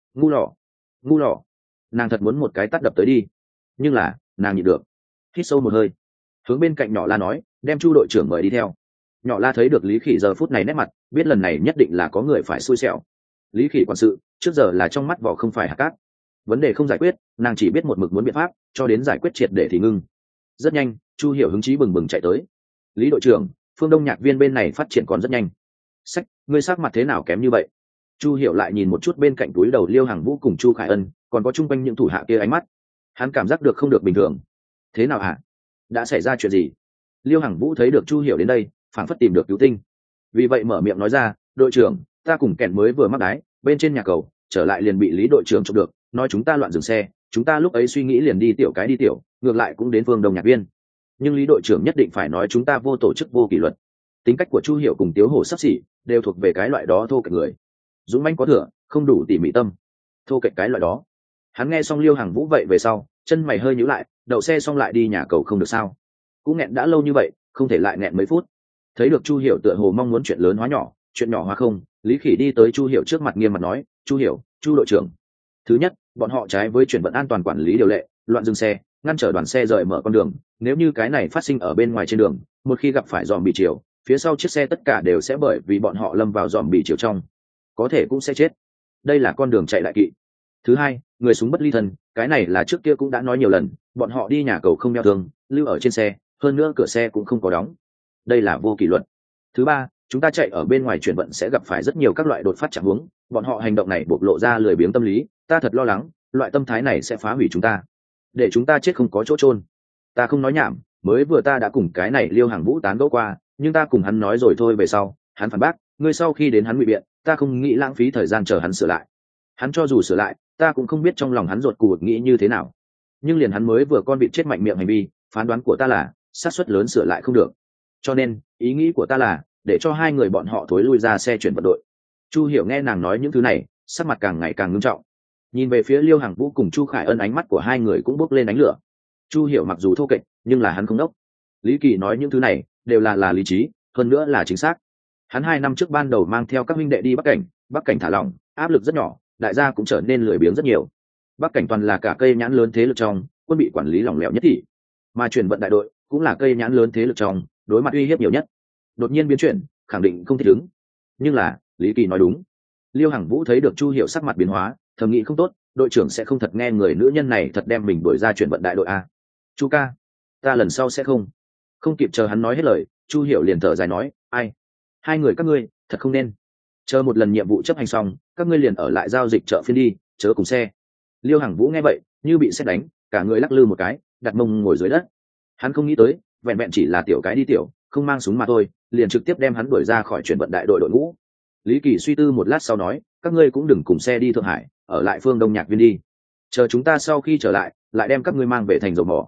ngu lọ, nàng thật muốn một cái tát đập tới đi, nhưng là nàng nhịn được. Hít sâu một hơi, hướng bên cạnh Nhỏ La nói, đem Chu đội trưởng mời đi theo. Nhỏ La thấy được Lý Khỉ giờ phút này nét mặt, biết lần này nhất định là có người phải xui xẻo. Lý Khỉ quản sự trước giờ là trong mắt vỏ không phải hạt cát, vấn đề không giải quyết, nàng chỉ biết một mực muốn biện pháp cho đến giải quyết triệt để thì ngưng. Rất nhanh, Chu Hiểu hứng chí bừng bừng chạy tới. Lý đội trưởng, Phương Đông Nhạc Viên bên này phát triển còn rất nhanh. Sách, ngươi sắc mặt thế nào kém như vậy? Chu Hiểu lại nhìn một chút bên cạnh túi đầu Liêu Hàng Vũ cùng Chu Khải Ân, còn có chung quanh những thủ hạ kia ánh mắt, hắn cảm giác được không được bình thường. Thế nào hả? Đã xảy ra chuyện gì? Liêu Hàng Vũ thấy được Chu Hiểu đến đây, phảng phất tìm được cứu tinh, vì vậy mở miệng nói ra, đội trưởng, ta cùng kèn mới vừa mắc đái bên trên nhà cầu, trở lại liền bị Lý đội trưởng chụp được, nói chúng ta loạn dừng xe, chúng ta lúc ấy suy nghĩ liền đi tiểu, ngược lại cũng đến Phương Đông Nhạc Viên. Nhưng Lý đội trưởng nhất định phải nói chúng ta vô tổ chức vô kỷ luật. Tính cách của Chu Hiểu cùng Tiếu Hổ sắp xỉ, đều thuộc về cái loại đó thô kệch người. Dũng mãnh có thừa, không đủ tỉ mỉ tâm. Thô kệch cái loại đó. Hắn nghe xong Liêu Hàng Vũ vậy về sau, chân mày hơi nhíu lại, đậu xe xong lại đi nhà cầu không được sao? Cũng nghẹn đã lâu như vậy, không thể lại nghẹn mấy phút. Thấy được Chu Hiểu tựa hồ mong muốn chuyện lớn hóa nhỏ, chuyện nhỏ hóa không, Lý Khỉ đi tới Chu Hiểu trước mặt nghiêm mặt nói, Chu Hiểu, Chu đội trưởng. Thứ nhất, bọn họ trái với chuyển vận an toàn quản lý điều lệ, loạn dừng xe, ngăn trở đoàn xe rời mở con đường. Nếu như cái này phát sinh ở bên ngoài trên đường, một khi gặp phải dòm bị chiều, phía sau chiếc xe tất cả đều sẽ bởi vì bọn họ lâm vào dòm bị chiều trong, có thể cũng sẽ chết. Đây là con đường chạy đại kỵ. Thứ hai, người súng bất ly thân, cái này là trước kia cũng đã nói nhiều lần, bọn họ đi nhà cầu không đeo thương, lưu ở trên xe, hơn nữa cửa xe cũng không có đóng. Đây là vô kỷ luật. Thứ ba, chúng ta chạy ở bên ngoài chuyển vận sẽ gặp phải rất nhiều các loại đột phát trạng huống, bọn họ hành động này bộc lộ ra lười biếng tâm lý, ta thật lo lắng, loại tâm thái này sẽ phá hủy chúng ta, để chúng ta chết không có chỗ chôn. Ta không nói nhảm, mới vừa ta đã cùng cái này Liêu Hàng Vũ tán gẫu qua, nhưng ta cùng hắn nói rồi thôi về sau, hắn phản bác, ngươi sau khi đến hắn ngụy biện, ta không nghĩ lãng phí thời gian chờ hắn sửa lại. Hắn cho dù sửa lại, ta cũng không biết trong lòng hắn ruột cùi nghĩ như thế nào. Nhưng liền hắn mới vừa con vịt chết mạnh miệng hành vi, phán đoán của ta là xác suất lớn sửa lại không được. Cho nên, ý nghĩ của ta là để cho hai người bọn họ thối lui ra xe chuyển vận đội. Chu Hiểu nghe nàng nói những thứ này, sắc mặt càng ngày càng nghiêm trọng. Nhìn về phía Liêu Hàng Vũ cùng Chu Khải Ân, ánh mắt của hai người cũng bốc lên ánh lửa. Chu Hiểu mặc dù thô kệch, nhưng là hắn không đốc. Lý Kỳ nói những thứ này đều là lý trí, hơn nữa là chính xác. Hắn 2 năm trước ban đầu mang theo các huynh đệ đi Bắc Cảnh thả lỏng, áp lực rất nhỏ, đại gia cũng trở nên lười biếng rất nhiều. Bắc Cảnh toàn là cả cây nhãn lớn thế lực trong, quân bị quản lý lỏng lẻo nhất thì, mà chuyển vận đại đội cũng là cây nhãn lớn thế lực trong, đối mặt uy hiếp nhiều nhất. Đột nhiên biến chuyển, khẳng định không thích ứng. Nhưng là, Lý Kỳ nói đúng. Liêu Hàng Vũ thấy được Chu Hiểu sắc mặt biến hóa, thầm nghĩ không tốt, đội trưởng sẽ không thật nghe người nữ nhân này thật đem mình đuổi ra chuyển vận đại đội a. Chu ca, ta lần sau sẽ không. Không kịp chờ hắn nói hết lời, Chu Hiểu liền thở dài nói, ai, hai người các ngươi thật không nên. Chờ một lần nhiệm vụ chấp hành xong, các ngươi liền ở lại giao dịch chợ phiên đi, chớ cùng xe. Liêu Hàng Vũ nghe vậy, như bị sét đánh, cả người lắc lư một cái, đặt mông ngồi dưới đất. Hắn không nghĩ tới, vẹn vẹn chỉ là tiểu cái đi tiểu, không mang súng mà thôi, liền trực tiếp đem hắn đuổi ra khỏi chuyển vận đại đội đội ngũ. Lý Kỳ suy tư một lát sau nói, các ngươi cũng đừng cùng xe đi Thượng Hải, ở lại Phương Đông Nhạc Viên đi. Chờ chúng ta sau khi trở lại, lại đem các ngươi mang về thành dầu mỏ.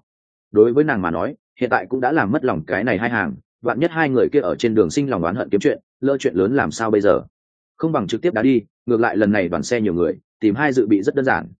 đối với nàng mà nói hiện tại cũng đã làm mất lòng cái này hai hàng, vạn nhất hai người kia ở trên đường sinh lòng oán hận kiếm chuyện, lỡ chuyện lớn làm sao bây giờ. Không bằng trực tiếp đá đi, ngược lại lần này đoàn xe nhiều người, tìm hai dự bị rất đơn giản.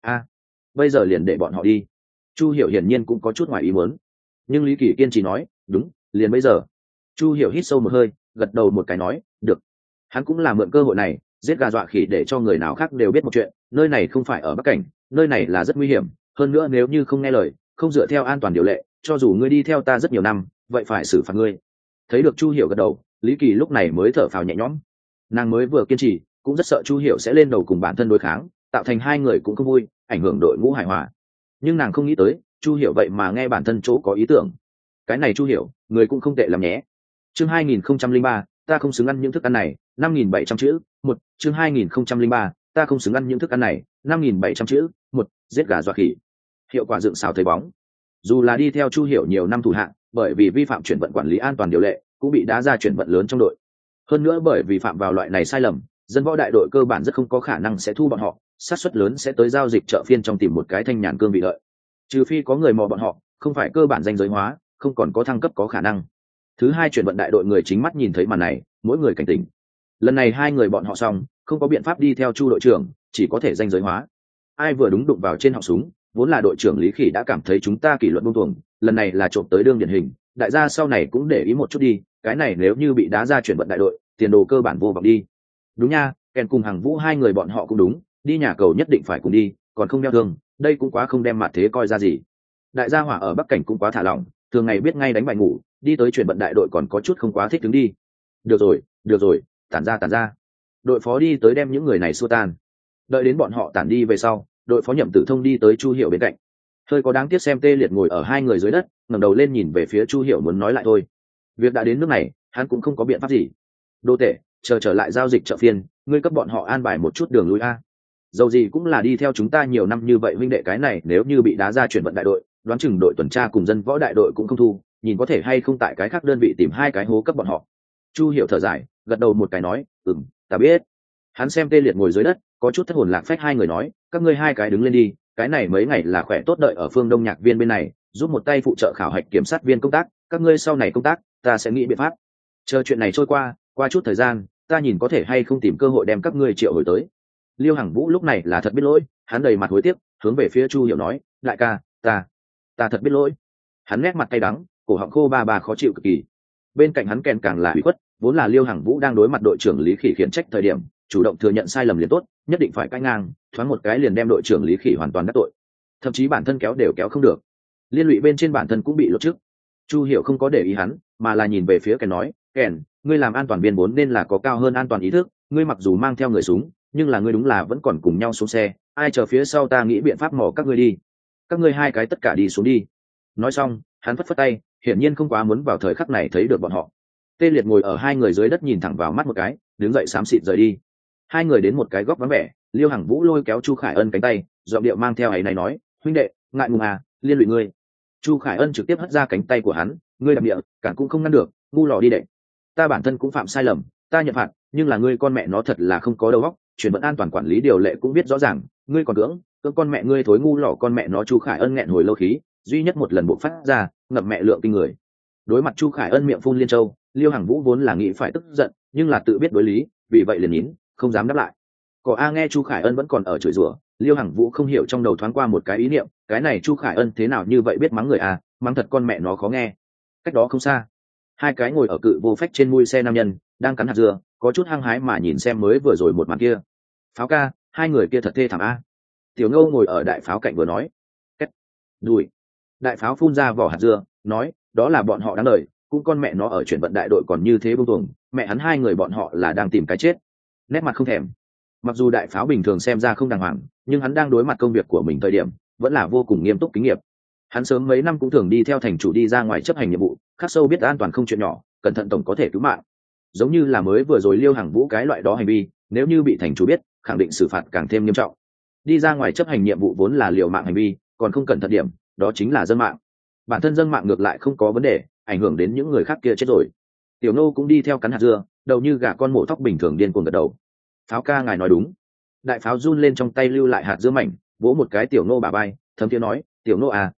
Bây giờ liền để bọn họ đi. Chu Hiểu hiển nhiên cũng có chút ngoài ý muốn, nhưng Lý Kỳ kiên trì nói đúng, liền bây giờ. Chu Hiểu hít sâu một hơi, gật đầu một cái nói được. Hắn cũng là mượn cơ hội này giết gà dọa khỉ, để cho người nào khác đều biết một chuyện, nơi này không phải ở Bắc Cảnh, nơi này là rất nguy hiểm, hơn nữa nếu như không nghe lời, không dựa theo an toàn điều lệ, cho dù ngươi đi theo ta rất nhiều năm, vậy phải xử phạt ngươi. Thấy được Chu Hiểu gật đầu, Lý Kỳ lúc này mới thở phào nhẹ nhõm. Nàng mới vừa kiên trì, cũng rất sợ Chu Hiểu sẽ lên đầu cùng bản thân đối kháng, tạo thành hai người cũng không vui, ảnh hưởng đội ngũ hài hòa. Nhưng nàng không nghĩ tới Chu Hiểu vậy mà nghe bản thân chỗ có ý tưởng. Cái này Chu Hiểu người cũng không tệ lắm nhé. Chương 2003, ta không xứng ăn những thức ăn này, 5700 chữ. Một chương 2003, ta không xứng ăn những thức ăn này, 5700 chữ. Một giết gà dọa khỉ. Hiệu quả dựng xào thấy bóng. Dù là đi theo Chu Hiểu nhiều năm thủ hạng, bởi vì vi phạm chuyển vận quản lý an toàn điều lệ, cũng bị đá ra chuyển vận lớn trong đội. Hơn nữa bởi vì phạm vào loại này sai lầm, dân võ đại đội cơ bản rất không có khả năng sẽ thu bọn họ, xác suất lớn sẽ tới giao dịch chợ phiên trong tìm một cái thanh nhàn cương vị lợi. Trừ phi có người mò bọn họ, không phải cơ bản danh giới hóa, không còn có thăng cấp có khả năng. Thứ hai, chuyển vận đại đội người chính mắt nhìn thấy màn này, mỗi người cảnh tỉnh. Lần này hai người bọn họ xong, không có biện pháp đi theo Chu đội trưởng, chỉ có thể danh giới hóa. Ai vừa đúng đụng vào trên họng súng, vốn là đội trưởng Lý Khỉ đã cảm thấy chúng ta kỷ luật buông tuồng, lần này là trộm tới đương điển hình, đại gia sau này cũng để ý một chút đi, cái này nếu như bị đá ra chuyển vận đại đội, tiền đồ cơ bản vô vọng đi. Đúng nha, Ken cùng Hằng Vũ hai người bọn họ cũng đúng, đi nhà cầu nhất định phải cùng đi, còn không đeo thương, đây cũng quá không đem mặt thế coi ra gì. Đại gia hỏa ở Bắc Cảnh cũng quá thả lỏng, thường ngày biết ngay đánh bài ngủ, đi tới chuyển vận đại đội còn có chút không quá thích đứng đi. Được rồi, tản ra. Đội phó đi tới đem những người này xua tan. Đợi đến bọn họ tản đi về sau, đội phó Nhậm Tử Thông đi tới Chu Hiểu bên cạnh. Hơi có đáng tiếc xem Tê Liệt ngồi ở hai người dưới đất, ngẩng đầu lên nhìn về phía Chu Hiểu muốn nói lại thôi. Việc đã đến nước này, hắn cũng không có biện pháp gì. Đô tệ, chờ trở lại giao dịch chợ phiên, ngươi cấp bọn họ an bài một chút đường lui a. Dầu gì cũng là đi theo chúng ta nhiều năm như vậy huynh đệ, cái này nếu như bị đá ra chuyển vận đại đội, đoán chừng đội tuần tra cùng dân võ đại đội cũng không thu, nhìn có thể hay không tại cái khác đơn vị tìm hai cái hố cấp bọn họ. Chu Hiểu thở dài, gật đầu một cái nói ta biết. Hắn xem Tê Liệt ngồi dưới đất, có chút thất hồn lạc phách hai người nói, các ngươi hai cái đứng lên đi, cái này mấy ngày là khỏe tốt đợi ở phương Đông Nhạc Viên bên này, giúp một tay phụ trợ khảo hạch kiểm sát viên công tác, các ngươi sau này công tác ta sẽ nghĩ biện pháp. Chờ chuyện này trôi qua chút thời gian, ta nhìn có thể hay không tìm cơ hội đem các ngươi triệu hồi tới. Liêu Hằng Vũ lúc này là thật biết lỗi, hắn đầy mặt hối tiếc, hướng về phía Chu Hiểu nói, đại ca, ta thật biết lỗi. Hắn nét mặt cay đắng, cổ họng khô ba khó chịu cực kỳ. Bên cạnh hắn Ken càng là ủy khuất, vốn là Liêu Hằng Vũ đang đối mặt đội trưởng Lý Khỉ khiển trách thời điểm, chủ động thừa nhận sai lầm liền tốt, nhất định phải cãi ngang, thoáng một cái liền đem đội trưởng Lý Khỉ hoàn toàn đắc tội, thậm chí bản thân kéo đều kéo không được, liên lụy bên trên bản thân cũng bị lột trước. Chu Hiểu không có để ý hắn, mà là nhìn về phía Ken nói, Ken, ngươi làm an toàn viên vốn nên là có cao hơn an toàn ý thức, ngươi mặc dù mang theo người súng, nhưng là ngươi đúng là vẫn còn cùng nhau xuống xe, ai chờ phía sau ta nghĩ biện pháp mò các ngươi đi, các ngươi hai cái tất cả đi xuống đi. Nói xong, hắn phất phất tay, hiển nhiên không quá muốn vào thời khắc này thấy được bọn họ. Tê Liệt ngồi ở hai người dưới đất nhìn thẳng vào mắt một cái, đứng dậy xám xịt rời đi. Hai người đến một cái góc vắng vẻ, Liêu Hằng Vũ lôi kéo Chu Khải Ân cánh tay, giọng điệu mang theo ấy này nói, huynh đệ, ngại ngùng à, liên lụy ngươi. Chu Khải Ân trực tiếp hất ra cánh tay của hắn, ngươi đạp địa, cản cũng không ngăn được, ngu lò đi đệ. Ta bản thân cũng phạm sai lầm, ta nhận phạt, nhưng là ngươi con mẹ nó thật là không có đầu óc, chuyển vận an toàn quản lý điều lệ cũng biết rõ ràng, ngươi còn cưỡng con mẹ ngươi thối ngu lò con mẹ nó. Chu Khải Ân nghẹn hồi lâu khí, duy nhất một lần bộc phát ra, ngậm mẹ lượng kinh người. Đối mặt Chu Khải Ân miệng phun liên châu, Liêu Hằng Vũ vốn là nghĩ phải tức giận, nhưng là tự biết đối lý, vì vậy liền nín, không dám đáp lại. Có A nghe Chu Khải Ân vẫn còn ở chửi rủa, Liêu Hằng Vũ không hiểu trong đầu thoáng qua một cái ý niệm, cái này Chu Khải Ân thế nào như vậy biết mắng người à, mắng thật con mẹ nó khó nghe. Cách đó không xa, hai cái ngồi ở cự vô phách trên mui xe nam nhân đang cắn hạt dưa, có chút hăng hái mà nhìn xem mới vừa rồi một màn kia. Pháo ca, hai người kia thật thê thảm a. Tiểu Ngô ngồi ở đại pháo cạnh vừa nói, két đùi. Đại pháo phun ra vỏ hạt dưa, nói, đó là bọn họ đáng đời, cũng con mẹ nó ở chuyển vận đại đội còn như thế bông tuồng, mẹ hắn hai người bọn họ là đang tìm cái chết. Nét mặt không thèm. Mặc dù đại pháo bình thường xem ra không đàng hoàng, nhưng hắn đang đối mặt công việc của mình thời điểm vẫn là vô cùng nghiêm túc kính nghiệp. Hắn sớm mấy năm cũng thường đi theo thành chủ đi ra ngoài chấp hành nhiệm vụ, khắc sâu biết an toàn không chuyện nhỏ, cẩn thận tổng có thể cứu mạng. Giống như là mới vừa rồi Liêu Hằng Vũ cái loại đó hành vi, nếu như bị thành chủ biết, khẳng định xử phạt càng thêm nghiêm trọng. Đi ra ngoài chấp hành nhiệm vụ vốn là liều mạng hành vi, còn không cẩn thận điểm, đó chính là dân mạng. Bản thân dân mạng ngược lại không có vấn đề, ảnh hưởng đến những người khác kia chết rồi. Tiểu Nô cũng đi theo cắn hạt dưa, đầu như gà con mổ thóc bình thường điên cuồng gật đầu. Pháo ca ngài nói đúng. Đại pháo run lên trong tay lưu lại hạt dưa mảnh, vỗ một cái Tiểu Nô bả vai, thấm tiếng nói, Tiểu Nô à,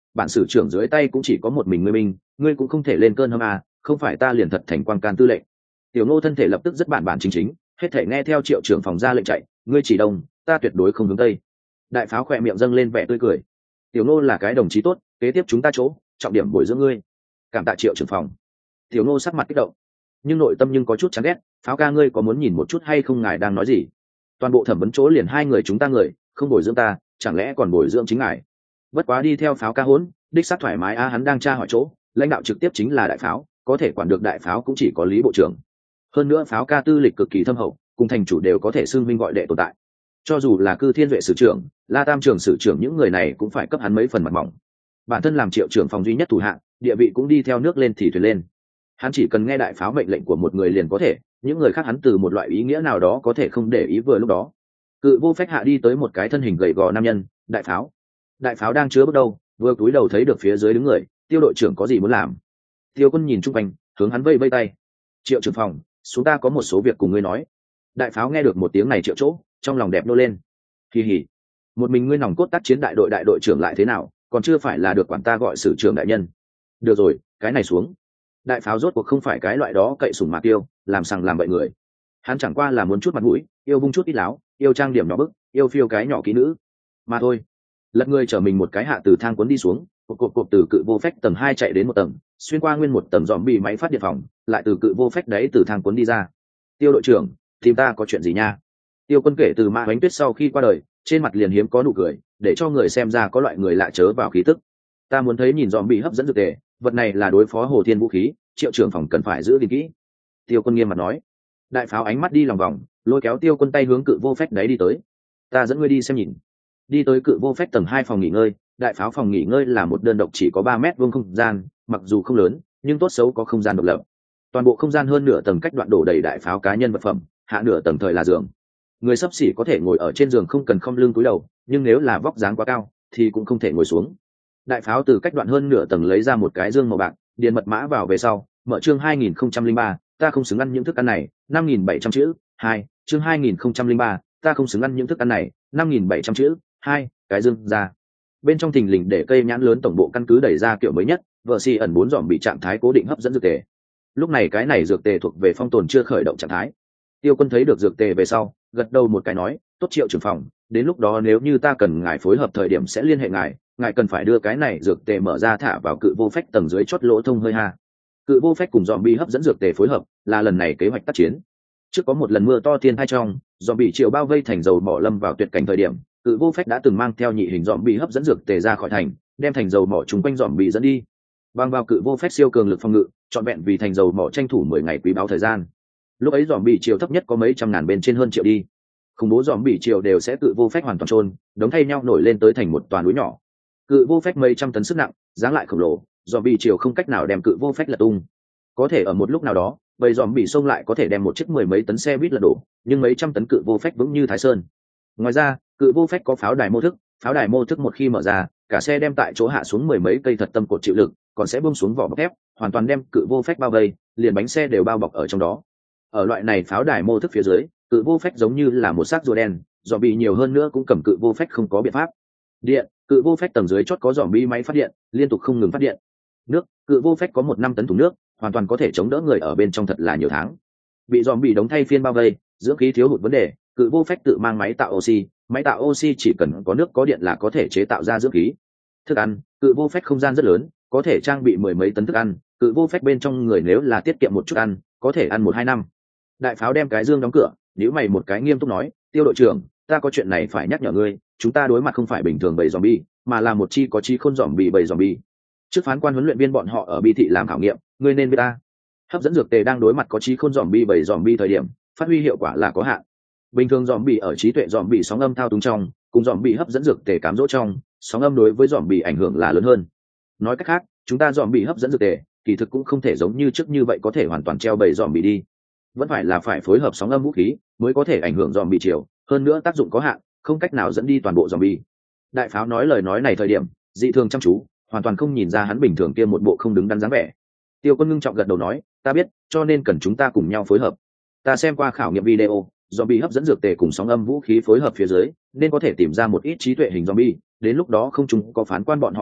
bản sử trưởng dưới tay cũng chỉ có một mình ngươi binh, ngươi cũng không thể lên cơn hâm à, không phải ta liền thật thành quan can tư lệnh. Tiểu Ngô thân thể lập tức rất bản bản chính chính, hết thể nghe theo Triệu trưởng phòng ra lệnh chạy, ngươi chỉ đông, ta tuyệt đối không hướng tây. Đại pháo khỏe miệng dâng lên vẻ tươi cười. Tiểu Ngô là cái đồng chí tốt, kế tiếp chúng ta chỗ trọng điểm bồi dưỡng ngươi. Cảm tạ Triệu trưởng phòng. Tiểu Ngô sắc mặt kích động, nhưng nội tâm nhưng có chút chán ghét. Pháo ca ngươi có muốn nhìn một chút hay không, ngài đang nói gì? Toàn bộ thẩm vấn chỗ liền hai người chúng ta người, không bồi dưỡng ta, chẳng lẽ còn bồi dưỡng chính ngài? Bất quá đi theo Pháo ca hỗn, đích xác thoải mái a. Hắn đang tra hỏi chỗ, lãnh đạo trực tiếp chính là đại pháo, có thể quản được đại pháo cũng chỉ có Lý bộ trưởng. Hơn nữa Pháo ca tư lịch cực kỳ thâm hậu, cùng thành chủ đều có thể xưng minh gọi đệ tồn tại. Cho dù là Cư Thiên Vệ sử trưởng, La Tam trưởng sử trưởng, những người này cũng phải cấp hắn mấy phần mặt mỏng. Bản thân làm Triệu trưởng phòng duy nhất thủ hạ, địa vị cũng đi theo nước lên thì thuyền lên. Hắn chỉ cần nghe đại pháo mệnh lệnh của một người liền có thể, những người khác hắn từ một loại ý nghĩa nào đó có thể không để ý vừa lúc đó. Cự Vô Phách hạ đi tới một cái thân hình gầy gò nam nhân, đại pháo. Đại pháo đang chứa bước đầu, vừa cúi đầu thấy được phía dưới đứng người, Tiêu đội trưởng có gì muốn làm? Tiêu Quân nhìn chung quanh, hướng hắn vây vây tay. Triệu trưởng phòng, chúng ta có một số việc cùng ngươi nói. Đại pháo nghe được một tiếng này triệu chỗ, trong lòng đẹp nô lên. Kỳ hỉ, một mình ngươi nòng cốt tác chiến đại đội trưởng lại thế nào, còn chưa phải là được quản ta gọi sử trưởng đại nhân. Được rồi, cái này xuống. Đại pháo rốt cuộc không phải cái loại đó cậy sủng mạc tiêu, làm sằng làm bậy người. Hắn chẳng qua là muốn chút mặt mũi, yêu bung chút ít láo, yêu trang điểm nhỏ bức, yêu phiêu cái nhỏ kỹ nữ mà thôi. Lật người chở mình một cái hạ từ thang cuốn đi xuống, cộp từ Cự Vô Phách tầng 2 chạy đến một tầng, xuyên qua nguyên một tầng dòm bị máy phát điện phòng, lại từ Cự Vô Phách đấy từ thang cuốn đi ra. Tiêu đội trưởng, tìm ta có chuyện gì nha? Tiêu Quân kể từ Mã Hoánh Tuyết sau khi qua đời, trên mặt liền hiếm có nụ cười, để cho người xem ra có loại người lạ chớ vào khí tức. Ta muốn thấy nhìn dòm bị hấp dẫn dược tề, vật này là đối phó Hồ Thiên vũ khí, Triệu trưởng phòng cần phải giữ gìn kỹ. Tiêu Quân nghiêm mặt nói. Đại pháo ánh mắt đi lòng vòng, lôi kéo Tiêu Quân tay hướng Cự Vô Phách đấy đi tới. Ta dẫn ngươi đi xem nhìn. Đi tới Cự Vô Phách tầng 2 phòng nghỉ ngơi. Đại pháo phòng nghỉ ngơi là một đơn độc chỉ có 3 mét vuông không gian, mặc dù không lớn, nhưng tốt xấu có không gian độc lập. Toàn bộ không gian hơn nửa tầng cách đoạn đổ đầy đại pháo cá nhân vật phẩm, hạ nửa tầng thời là giường. Người sắp xỉ có thể ngồi ở trên giường không cần khom lưng cúi đầu, nhưng nếu là vóc dáng quá cao thì cũng không thể ngồi xuống. Đại pháo từ cách đoạn hơn nửa tầng lấy ra một cái dương màu bạc, điền mật mã vào về sau, mở chương 2003, ta không xứng ăn những thức ăn này, 5700 chữ. 2, chương 2003, ta không xứng ăn những thức ăn này, 5700 chữ. 2, cái dương ra. Bên trong thình lình để cây nhãn lớn tổng bộ căn cứ đẩy ra kiểu mới nhất, vợ si ẩn 4 dòm bị trạng thái cố định hấp dẫn dược tề. Lúc này cái này dược tề thuộc về phong tồn chưa khởi động trạng thái. Tiêu Quân thấy được dược tề về sau, gật đầu một cái nói, tốt Triệu trưởng phòng, đến lúc đó nếu như ta cần ngài phối hợp thời điểm sẽ liên hệ ngài, ngài cần phải đưa cái này dược tề mở ra thả vào Cự Vô Phách tầng dưới chót lỗ thông hơi ha. Cự Vô Phách cùng zombie hấp dẫn dược tề phối hợp, là lần này kế hoạch tác chiến. Trước có một lần mưa to thiên hai trong, zombie triệu bao vây thành dầu mỏ lâm vào tuyệt cảnh thời điểm, Cự Vô Phách đã từng mang theo nhị hình zombie hấp dẫn dược tề ra khỏi thành, đem thành dầu mỏ trùng quanh zombie dẫn đi. Bằng vào Cự Vô Phách siêu cường lực phòng ngự, trọn vẹn vì thành dầu mỏ tranh thủ 10 ngày quý báu thời gian. Lúc ấy zombie triệu thấp nhất có mấy trăm ngàn bên trên hơn triệu đi. Khủng bố zombie triệu đều sẽ Cự Vô Phách hoàn toàn chôn, đống thay nhau nổi lên tới thành một toàn núi nhỏ. Cự Vô Phách mấy trăm tấn sức nặng, dáng lại khổng lồ, zombie triệu không cách nào đem Cự Vô Phách lật tung. Có thể ở một lúc nào đó, bầy zombie xông lại có thể đem một chiếc 10 mấy tấn xe buýt lật đổ, nhưng mấy trăm tấn Cự Vô Phách vững như Thái Sơn. Ngoài ra, Cự Vô Phách có pháo đài mô thức, pháo đài mô thức một khi mở ra, cả xe đem tại chỗ hạ xuống 10 mấy cây thật tâm cột chịu lực, còn sẽ buông xuống vỏ bọc thép, hoàn toàn đem Cự Vô Phách bao vây, liền bánh xe đều bao bọc ở trong đó. Ở loại này pháo đài mô thức phía dưới, Cự Vô Phách giống như là một xác rùa đen, zombie nhiều hơn nữa cũng cầm Cự Vô Phách không có biện pháp. Điện, Cự Vô Phách tầng dưới chót có zombie máy phát điện, liên tục không ngừng phát điện. Nước, Cự Vô Phách có 1 tấn thùng nước, hoàn toàn có thể chống đỡ người ở bên trong thật là nhiều tháng. Bị zombie đóng thay phiên bao vây, dưỡng khí thiếu hụt vấn đề, Cự Vô Phách tự mang máy tạo oxy, máy tạo oxy chỉ cần có nước có điện là có thể chế tạo ra dưỡng khí. Thức ăn, Cự Vô Phách không gian rất lớn, có thể trang bị 10 mấy tấn thức ăn, Cự Vô Phách bên trong người nếu là tiết kiệm một chút ăn, có thể ăn 1-2 năm. Đại pháo đem cái dương đóng cửa, nếu mày một cái nghiêm túc nói, Tiêu đội trưởng, ta có chuyện này phải nhắc nhở ngươi, chúng ta đối mặt không phải bình thường bầy zombie, mà là một chi có trí khôn zombie bầy zombie. Trước phán quan huấn luyện viên bọn họ ở bi thị làm khảo nghiệm, ngươi nên biết ta. Hấp dẫn dược tề đang đối mặt có trí khôn zombie bầy zombie thời điểm, phát huy hiệu quả là có hạn. Bình thường zombie ở trí tuệ zombie sóng âm thao túng trong, cùng zombie hấp dẫn dược tề cám dỗ trong, sóng âm đối với zombie ảnh hưởng là lớn hơn. Nói cách khác, chúng ta zombie hấp dẫn dược tề, kỳ thực cũng không thể giống như trước như vậy có thể hoàn toàn treo bầy zombie đi. Vẫn phải là phải phối hợp sóng âm vũ khí mới có thể ảnh hưởng zombie chiều, hơn nữa tác dụng có hạn, không cách nào dẫn đi toàn bộ zombie. Đại pháo nói lời nói này thời điểm, dị thường chăm chú, hoàn toàn không nhìn ra hắn bình thường kia một bộ không đứng đắn dáng vẻ. Tiêu Quân ngưng trọng gật đầu nói, ta biết, cho nên cần chúng ta cùng nhau phối hợp. Ta xem qua khảo nghiệm video, zombie hấp dẫn dược tề cùng sóng âm vũ khí phối hợp phía dưới, nên có thể tìm ra một ít trí tuệ hình zombie, đến lúc đó không chúng có phán quan bọn họ ở,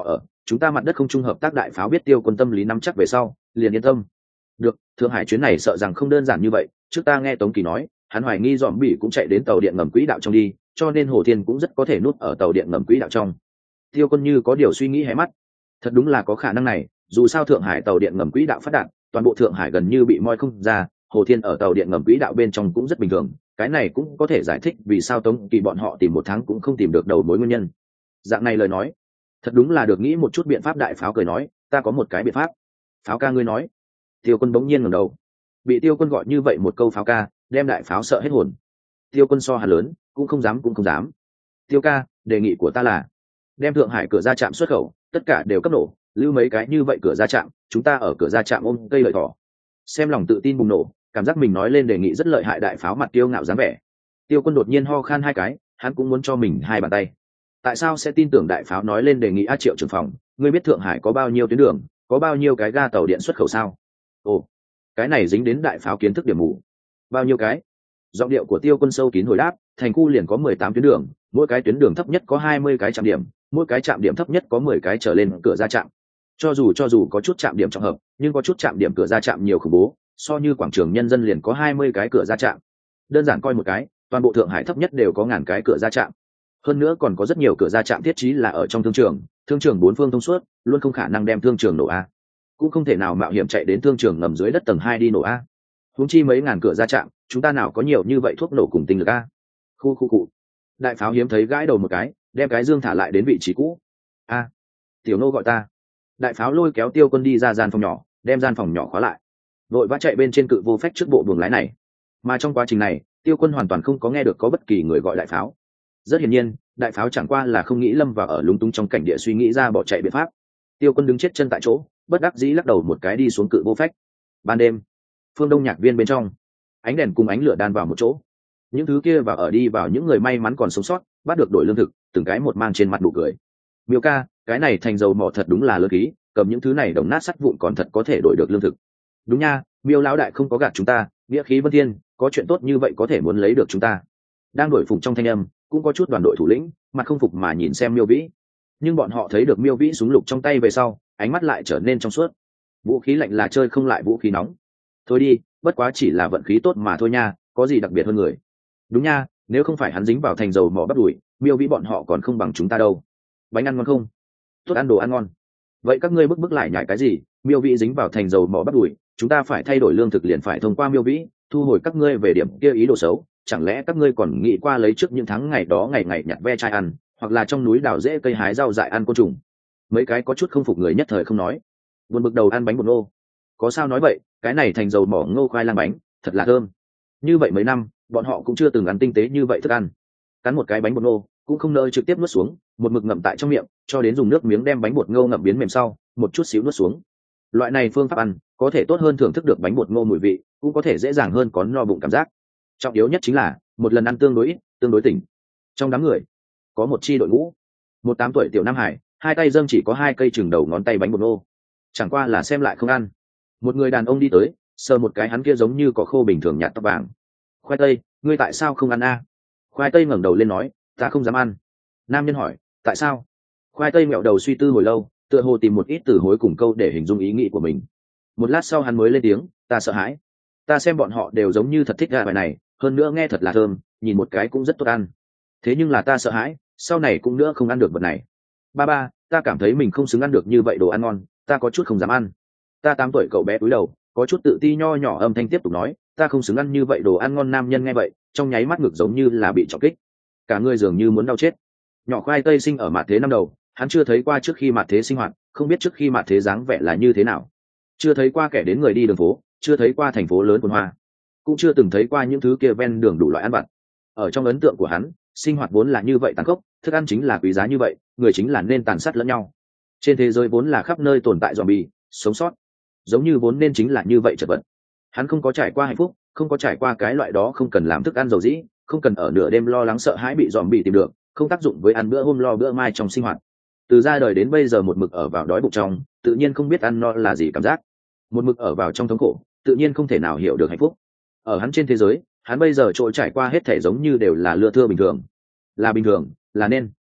chúng ta mặt đất không trung hợp tác đại pháo biết Tiêu Quân tâm lý nắm chắc về sau liền yên tâm. Được, Thượng Hải chuyến này sợ rằng không đơn giản như vậy. Trước ta nghe Tống Kỳ nói, hắn hoài nghi dòm bỉ cũng chạy đến tàu điện ngầm quỹ đạo trong đi, cho nên Hồ Thiên cũng rất có thể núp ở tàu điện ngầm quỹ đạo trong. Tiêu Quân như có điều suy nghĩ hé mắt. Thật đúng là có khả năng này, dù sao Thượng Hải tàu điện ngầm quỹ đạo phát đạt, toàn bộ Thượng Hải gần như bị moi không ra, Hồ Thiên ở tàu điện ngầm quỹ đạo bên trong cũng rất bình thường, cái này cũng có thể giải thích vì sao Tống Kỳ bọn họ tìm 1 tháng cũng không tìm được đầu mối nguyên nhân. Dạng này lời nói, thật đúng là được nghĩ một chút biện pháp. Đại pháo cười nói, ta có một cái biện pháp. Pháo ca ngươi nói. Tiêu Quân bỗng nhiên ngẩng đầu, bị Tiêu Quân gọi như vậy một câu pháo ca, đem đại pháo sợ hết hồn. Tiêu Quân so hắn lớn, cũng không dám. Tiêu ca, đề nghị của ta là đem Thượng Hải cửa ra trạm xuất khẩu tất cả đều cấp nổ, lưu mấy cái như vậy cửa ra trạm, chúng ta ở cửa ra trạm ôm cây lợi thỏ. Xem lòng tự tin bùng nổ, cảm giác mình nói lên đề nghị rất lợi hại. Đại pháo mặt tiêu ngạo dáng vẻ. Tiêu Quân đột nhiên ho khan 2 cái, hắn cũng muốn cho mình 2 bàn tay. Tại sao sẽ tin tưởng đại pháo nói lên đề nghị? Triệu trưởng phòng, ngươi biết Thượng Hải có bao nhiêu tuyến đường, có bao nhiêu cái ga tàu điện xuất khẩu sao? Ồ, cái này dính đến đại pháo kiến thức điểm mù. Bao nhiêu cái? Giọng điệu của Tiêu Quân sâu kín hồi đáp, thành khu liền có 18 tuyến đường, mỗi cái tuyến đường thấp nhất có 20 cái trạm điểm, mỗi cái trạm điểm thấp nhất có 10 cái trở lên cửa ra trạm. Cho dù có chút trạm điểm trọng hợp, nhưng có chút trạm điểm cửa ra trạm nhiều khủng bố, so như quảng trường Nhân dân liền có 20 cái cửa ra trạm. Đơn giản coi một cái, toàn bộ Thượng Hải thấp nhất đều có ngàn cái cửa ra trạm. Hơn nữa còn có rất nhiều cửa ra trạm thiết trí là ở trong thương trường 4 phương thông suốt, luôn không khả năng đem thương trường nổ a. Cũng không thể nào mạo hiểm chạy đến thương trường ngầm dưới đất tầng 2 đi nổ a. Huống chi mấy ngàn cửa ra trạm, chúng ta nào có nhiều như vậy thuốc nổ cùng tinh lực a. Khu. Đại pháo hiếm thấy gãi đầu một cái, đem cái dương thả lại đến vị trí cũ. A, tiểu nô gọi ta. Đại pháo lôi kéo Tiêu Quân đi ra gian phòng nhỏ, đem gian phòng nhỏ khóa lại, vội vã chạy bên trên cự vô phách trước bộ buồng lái này. Mà trong quá trình này, Tiêu Quân hoàn toàn không có nghe được có bất kỳ người gọi đại pháo. Rất hiển nhiên, đại pháo chẳng qua là không nghĩ lâm vào ở lúng túng trong cảnh địa suy nghĩ ra bỏ chạy biện pháp. Tiêu Quân đứng chết chân tại chỗ, bất đắc dĩ lắc đầu một cái đi xuống cự vô phách. Ban đêm, phương Đông nhạc viên bên trong, ánh đèn cùng ánh lửa đan vào một chỗ. Những thứ kia và ở đi vào những người may mắn còn sống sót, bắt được đổi lương thực, từng cái một mang trên mặt nụ cười. Miêu ca, cái này thành dầu mỏ thật đúng là lớn khí, cầm những thứ này đồng nát sắt vụn còn thật có thể đổi được lương thực. Đúng nha, Miêu lão đại không có gạt chúng ta, nghĩa khí vân thiên, có chuyện tốt như vậy có thể muốn lấy được chúng ta. Đang đổi phụng trong thanh âm, cũng có chút đoàn đội thủ lĩnh mặt không phục mà nhìn xem Miêu Vĩ, nhưng bọn họ thấy được Miêu Vĩ súng lục trong tay về sau, ánh mắt lại trở nên trong suốt. Vũ khí lạnh là chơi không lại vũ khí nóng. Thôi đi, bất quá chỉ là vận khí tốt mà thôi nha, có gì đặc biệt hơn người. Đúng nha, nếu không phải hắn dính vào thành dầu mỏ bắt đuổi, Miêu Vĩ bọn họ còn không bằng chúng ta đâu. Bánh ăn ngon không? Tốt, ăn đồ ăn ngon. Vậy các ngươi bức lại nhảy cái gì? Miêu Vĩ dính vào thành dầu mỏ bắt đuổi, chúng ta phải thay đổi lương thực liền phải thông qua Miêu Vĩ, thu hồi các ngươi về điểm kia ý đồ xấu. Chẳng lẽ các ngươi còn nghĩ qua lấy trước những tháng ngày đó ngày ngày nhặt ve chai ăn, hoặc là trong núi đào rễ cây hái rau dại ăn côn trùng? Mấy cái có chút không phục người nhất thời không nói, buồn bực đầu ăn bánh bột ngô. Có sao nói vậy, cái này thành dầu mỏ ngô khoai lang bánh thật là thơm. Như vậy mấy năm bọn họ cũng chưa từng ăn tinh tế như vậy thức ăn. Cắn một cái bánh bột ngô cũng không nỡ trực tiếp nuốt xuống, một mực ngậm tại trong miệng, cho đến dùng nước miếng đem bánh bột ngô ngậm biến mềm sau, một chút xíu nuốt xuống. Loại này phương pháp ăn có thể tốt hơn thưởng thức được bánh bột ngô mùi vị, cũng có thể dễ dàng hơn có no bụng cảm giác. Trọng yếu nhất chính là một lần ăn tương đối ít, tương đối tỉnh. Trong đám người có một chi đội ngũ, 18 tuổi tiểu nam hải, hai tay dâng chỉ có 2 cây chừng đầu ngón tay bánh bột ngô, chẳng qua là xem lại không ăn. Một người đàn ông đi tới, sờ một cái hắn kia giống như cỏ khô bình thường nhạt tóc vàng. Khoai tây, ngươi tại sao không ăn a? Khoai tây ngẩng đầu lên nói, ta không dám ăn. Nam nhân hỏi, tại sao? Khoai tây mẹo đầu suy tư hồi lâu, tựa hồ tìm một ít từ hối cùng câu để hình dung ý nghĩ của mình. Một lát sau hắn mới lên tiếng, ta sợ hãi. Ta xem bọn họ đều giống như thật thích gà bài này, hơn nữa nghe thật là thơm, nhìn một cái cũng rất tốt ăn. Thế nhưng là ta sợ hãi, sau này cũng nữa không ăn được vật này. Ba, ta cảm thấy mình không xứng ăn được như vậy đồ ăn ngon, ta có chút không dám ăn. Ta 8 tuổi cậu bé cúi đầu, có chút tự ti nho nhỏ âm thanh tiếp tục nói, ta không xứng ăn như vậy đồ ăn ngon. Nam nhân nghe vậy, trong nháy mắt ngực giống như là bị trọng kích, cả người dường như muốn đau chết. Nhỏ khoai tây sinh ở mạt thế năm đầu, hắn chưa thấy qua trước khi mạt thế sinh hoạt, không biết trước khi mạt thế dáng vẻ là như thế nào, chưa thấy qua kẻ đến người đi đường phố, chưa thấy qua thành phố lớn phồn hoa, cũng chưa từng thấy qua những thứ kia ven đường đủ loại ăn vặt. Ở trong ấn tượng của hắn, sinh hoạt vốn là như vậy tàn khốc, thức ăn chính là quý giá như vậy, người chính là nên tàn sát lẫn nhau. Trên thế giới vốn là khắp nơi tồn tại zombie, sống sót giống như vốn nên chính là như vậy chật vật. Hắn không có trải qua hạnh phúc, không có trải qua cái loại đó không cần làm thức ăn dầu dĩ, không cần ở nửa đêm lo lắng sợ hãi bị zombie tìm được, không tác dụng với ăn bữa hôm lo bữa mai trong sinh hoạt. Từ ra đời đến bây giờ một mực ở vào đói bụng trong, tự nhiên không biết ăn no là gì cảm giác. Một mực ở vào trong thống khổ, tự nhiên không thể nào hiểu được hạnh phúc. Ở hắn trên thế giới, hắn bây giờ trôi trải qua hết thể giống như đều là lưa thưa bình thường. Là bình thường, là nên.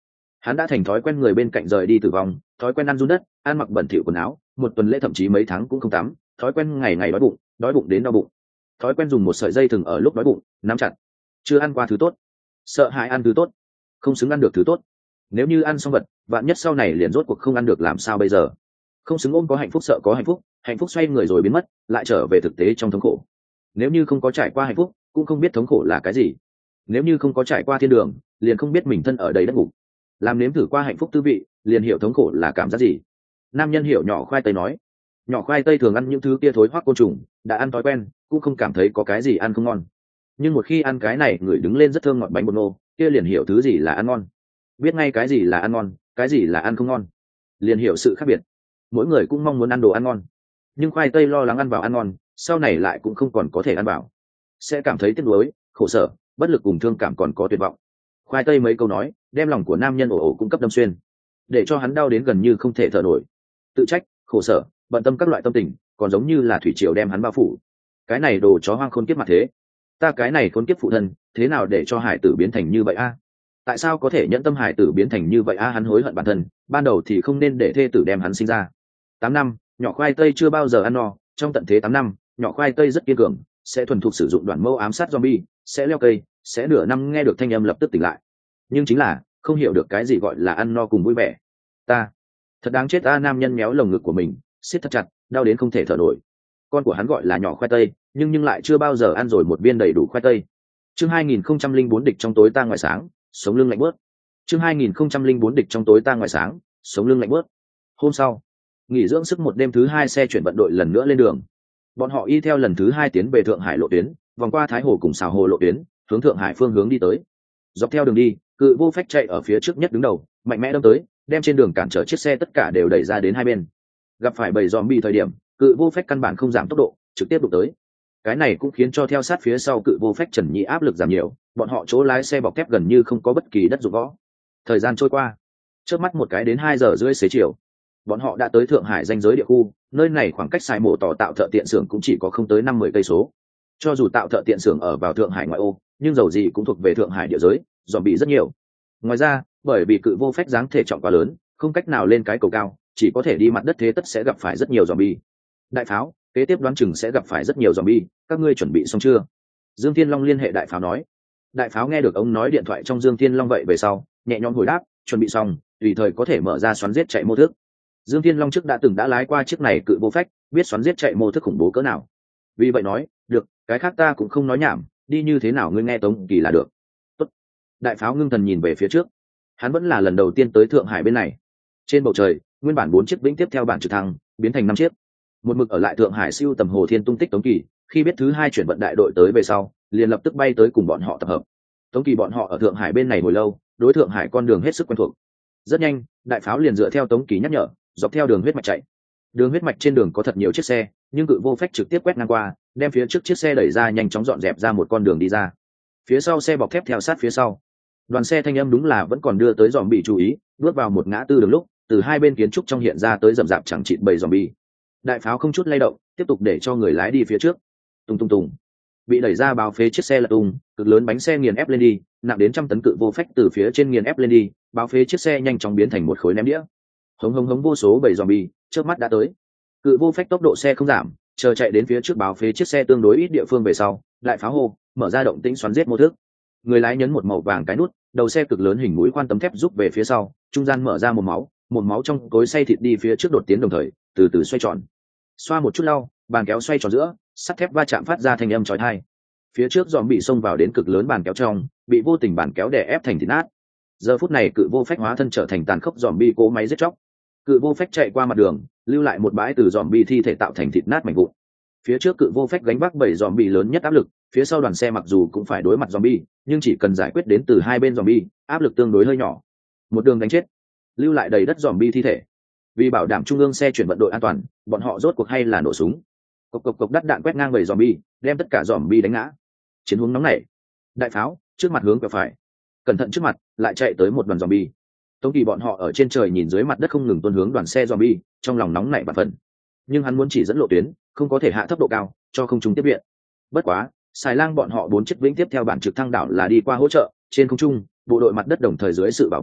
Hắn đã thành thói quen người bên cạnh rời đi tử vong, thói quen ăn run đất, ăn mặc bẩn thỉu quần áo, một tuần lễ thậm chí mấy tháng cũng không tắm, thói quen ngày ngày đói bụng đến đau bụng, thói quen dùng một sợi dây thừng ở lúc đói bụng nắm chặt. Chưa ăn qua thứ tốt, sợ hãi ăn thứ tốt, không xứng ăn được thứ tốt. Nếu như ăn xong vật, vạn nhất sau này liền rốt cuộc không ăn được làm sao bây giờ? Không xứng ôm có hạnh phúc, sợ có hạnh phúc xoay người rồi biến mất, lại trở về thực tế trong thống khổ. Nếu như không có trải qua hạnh phúc, cũng không biết thống khổ là cái gì. Nếu như không có trải qua thiên đường, liền không biết mình thân ở đây đất ngục. Làm nếm thử qua hạnh phúc tư vị, liền hiểu thống khổ là cảm giác gì. Nam nhân hiểu nhỏ khoai tây nói. Nhỏ khoai tây thường ăn những thứ kia thối hoắc côn trùng, đã ăn thói quen, cũng không cảm thấy có cái gì ăn không ngon. Nhưng một khi ăn cái này, người đứng lên rất thơm ngọt bánh bột nô, kia liền hiểu thứ gì là ăn ngon. Biết ngay cái gì là ăn ngon, cái gì là ăn không ngon, liền hiểu sự khác biệt. Mỗi người cũng mong muốn ăn đồ ăn ngon, nhưng khoai tây lo lắng ăn vào ăn ngon, sau này lại cũng không còn có thể ăn vào, sẽ cảm thấy tiếc nuối, khổ sở, bất lực cùng thương cảm, còn có tuyệt vọng. Khoai tây mấy câu nói đem lòng của nam nhân ổ cung cấp đâm xuyên, để cho hắn đau đến gần như không thể thở nổi. Tự trách, khổ sở, bận tâm các loại tâm tình, còn giống như là thủy triều đem hắn bao phủ. Cái này đồ chó hoang khốn kiếp mà thế, ta cái này khốn kiếp phụ thân, thế nào để cho hải tử biến thành như vậy a? Tại sao có thể nhẫn tâm hải tử biến thành như vậy a? Hắn hối hận bản thân, ban đầu thì không nên để thê tử đem hắn sinh ra. 8 năm, nhỏ khoai tây chưa bao giờ ăn no, trong tận thế 8 năm, nhỏ khoai tây rất kiên cường, sẽ thuần thục sử dụng đoạn mâu ám sát zombie, sẽ leo cây, sẽ nửa năm nghe được thanh âm lập tức tỉnh lại. Nhưng chính là không hiểu được cái gì gọi là ăn no cùng vui vẻ. Ta thật đáng chết a! Nam nhân méo lồng ngực của mình, siết thật chặt, đau đến không thể thở nổi. Con của hắn gọi là nhỏ khoai tây, nhưng lại chưa bao giờ ăn rồi một viên đầy đủ khoai tây. Chương 2004 địch trong tối ta ngoài sáng, sống lưng lạnh bớt. Chương 2004 địch trong tối ta ngoài sáng, sống lưng lạnh bớt. Hôm sau, nghỉ dưỡng sức một đêm thứ hai, xe chuyển vận đội lần nữa lên đường. Bọn họ y theo lần thứ hai tiến về Thượng Hải lộ tuyến, vòng qua Thái Hồ cùng Sào Hồ lộ tuyến, hướng Thượng Hải phương hướng đi tới. Dọc theo đường đi, Cự Vô Phách chạy ở phía trước nhất đứng đầu, mạnh mẽ đâm tới, đem trên đường cản trở chiếc xe tất cả đều đẩy ra đến hai bên. Gặp phải bầy zombie thời điểm, Cự Vô Phách căn bản không giảm tốc độ, trực tiếp đụng tới. Cái này cũng khiến cho theo sát phía sau Cự Vô Phách Trần Nhĩ áp lực giảm nhiều, bọn họ chỗ lái xe bọc thép gần như không có bất kỳ đất dụng võ. Thời gian trôi qua, trước mắt một cái đến 2 giờ rưỡi xế chiều, bọn họ đã tới Thượng Hải ranh giới địa khu. Nơi này khoảng cách Sai Mộ Tỏ tạo thợ tiện xưởng cũng chỉ có không tới 50 cây số. Cho dù tạo thợ tiện xưởng ở vào Thượng Hải ngoại ô, nhưng dầu gì cũng thuộc về Thượng Hải địa giới, zombie rất nhiều. Ngoài ra, bởi vì Cự Vô Phách dáng thể trọng quá lớn, không cách nào lên cái cầu cao, chỉ có thể đi mặt đất, thế tất sẽ gặp phải rất nhiều zombie. Đại pháo, kế tiếp đoán chừng sẽ gặp phải rất nhiều zombie, các ngươi chuẩn bị xong chưa? Dương Thiên Long liên hệ đại pháo nói. Đại pháo nghe được ông nói điện thoại trong Dương Thiên Long vậy về sau, nhẹ nhõm hồi đáp, chuẩn bị xong, tùy thời có thể mở ra xoắn giết chạy mô thức. Dương Thiên Long trước đã từng đã lái qua chiếc này Cự Vô Phách, biết xoắn giết chạy mô thức khủng bố cỡ nào. Vì vậy nói, được, cái khác ta cũng không nói nhảm, đi như thế nào ngươi nghe Tống Kỳ là được. Tốt. Đại pháo ngưng thần nhìn về phía trước. Hắn vẫn là lần đầu tiên tới Thượng Hải bên này. Trên bầu trời, nguyên bản 4 chiếc Vĩnh tiếp theo bản trực thăng, biến thành 5 chiếc. Một mực ở lại Thượng Hải siêu tầm Hồ Thiên tung tích Tống Kỳ, khi biết thứ hai chuyển vận đại đội tới về sau, liền lập tức bay tới cùng bọn họ tập hợp. Tống Kỳ bọn họ ở Thượng Hải bên này hồi lâu, đối Thượng Hải con đường hết sức quen thuộc. Rất nhanh, đại pháo liền dựa theo Tống Kỳ nhắc nhở, dọc theo đường huyết mạch chạy. Đường huyết mạch trên đường có thật nhiều chiếc xe, nhưng Cự Vô Phách trực tiếp quét ngang qua, đem phía trước chiếc xe đẩy ra, nhanh chóng dọn dẹp ra một con đường đi ra. Phía sau xe bọc thép theo sát phía sau. Đoàn xe thanh âm đúng là vẫn còn đưa tới zombie chú ý, bước vào một ngã tư đường lúc, từ hai bên kiến trúc trong hiện ra tới rậm rạp chẳng chịt bầy zombie. Đại pháo không chút lay động, tiếp tục để cho người lái đi phía trước. Tung tung tung. Bị đẩy ra báo phế chiếc xe lật tung, cực lớn bánh xe nghiền ép lên đi, nặng đến 100 tấn Cự Vô Phách từ phía trên nghiền ép lên đi, báo phế chiếc xe nhanh chóng biến thành một khối ném đĩa. Hống hống hống, vô số bầy zombie trước mắt đã tới. Cự Vô Phách tốc độ xe không giảm, chờ chạy đến phía trước báo phế chiếc xe tương đối ít địa phương về sau, đại pháo hô, mở ra động tĩnh xoắn giết mô thức. Người lái nhấn một màu vàng cái nút, đầu xe cực lớn hình mũi khoan tấm thép rút về phía sau, trung gian mở ra một máu trong cối xay thịt đi phía trước đột tiến, đồng thời từ từ xoay tròn. Xoa một chút lau, bàn kéo xoay tròn giữa, sắt thép va chạm phát ra thanh âm chói tai. Phía trước dòm bị xông vào đến cực lớn bàn kéo trong, bị vô tình bàn kéo đè ép thành thịt nát. Giờ phút này Cự Vô Phách hóa thân trở thành tàn khốc dòm bi cỗ máy giết chóc. Cự Vô Phách chạy qua mặt đường, lưu lại một bãi từ dòm bi thi thể tạo thành thịt nát mảnh vụn. Phía trước Cự Vô Phách gánh vác 7 dòm bi lớn nhất áp lực, phía sau đoàn xe mặc dù cũng phải đối mặt dòm bi, nhưng chỉ cần giải quyết đến từ hai bên dòm bi, áp lực tương đối hơi nhỏ. Một đường đánh chết, lưu lại đầy đất dòm bi thi thể. Vì bảo đảm trung ương xe chuyển vận đội an toàn, bọn họ rốt cuộc hay là nổ súng. Cộc cộc cộc, đắt đạn quét ngang 7 dòm bi, đem tất cả dòm bi đánh ngã. Chiến hướng nóng nảy. Đại pháo trước mặt hướng về phải, cẩn thận, trước mặt lại chạy tới một đoàn zombie. Tống Kỳ bọn họ ở trên trời nhìn dưới mặt đất không ngừng tuôn hướng đoàn xe zombie, trong lòng nóng nảy bạt phần. Nhưng hắn muốn chỉ dẫn lộ tuyến, không có thể hạ thấp độ cao, cho không trung tiếp viện. Bất quá, Xài Lang bọn họ 4 chiếc Vĩnh tiếp theo bản trực thăng đảo là đi qua hỗ trợ, trên không trung, bộ đội mặt đất đồng thời dưới sự bảo vệ,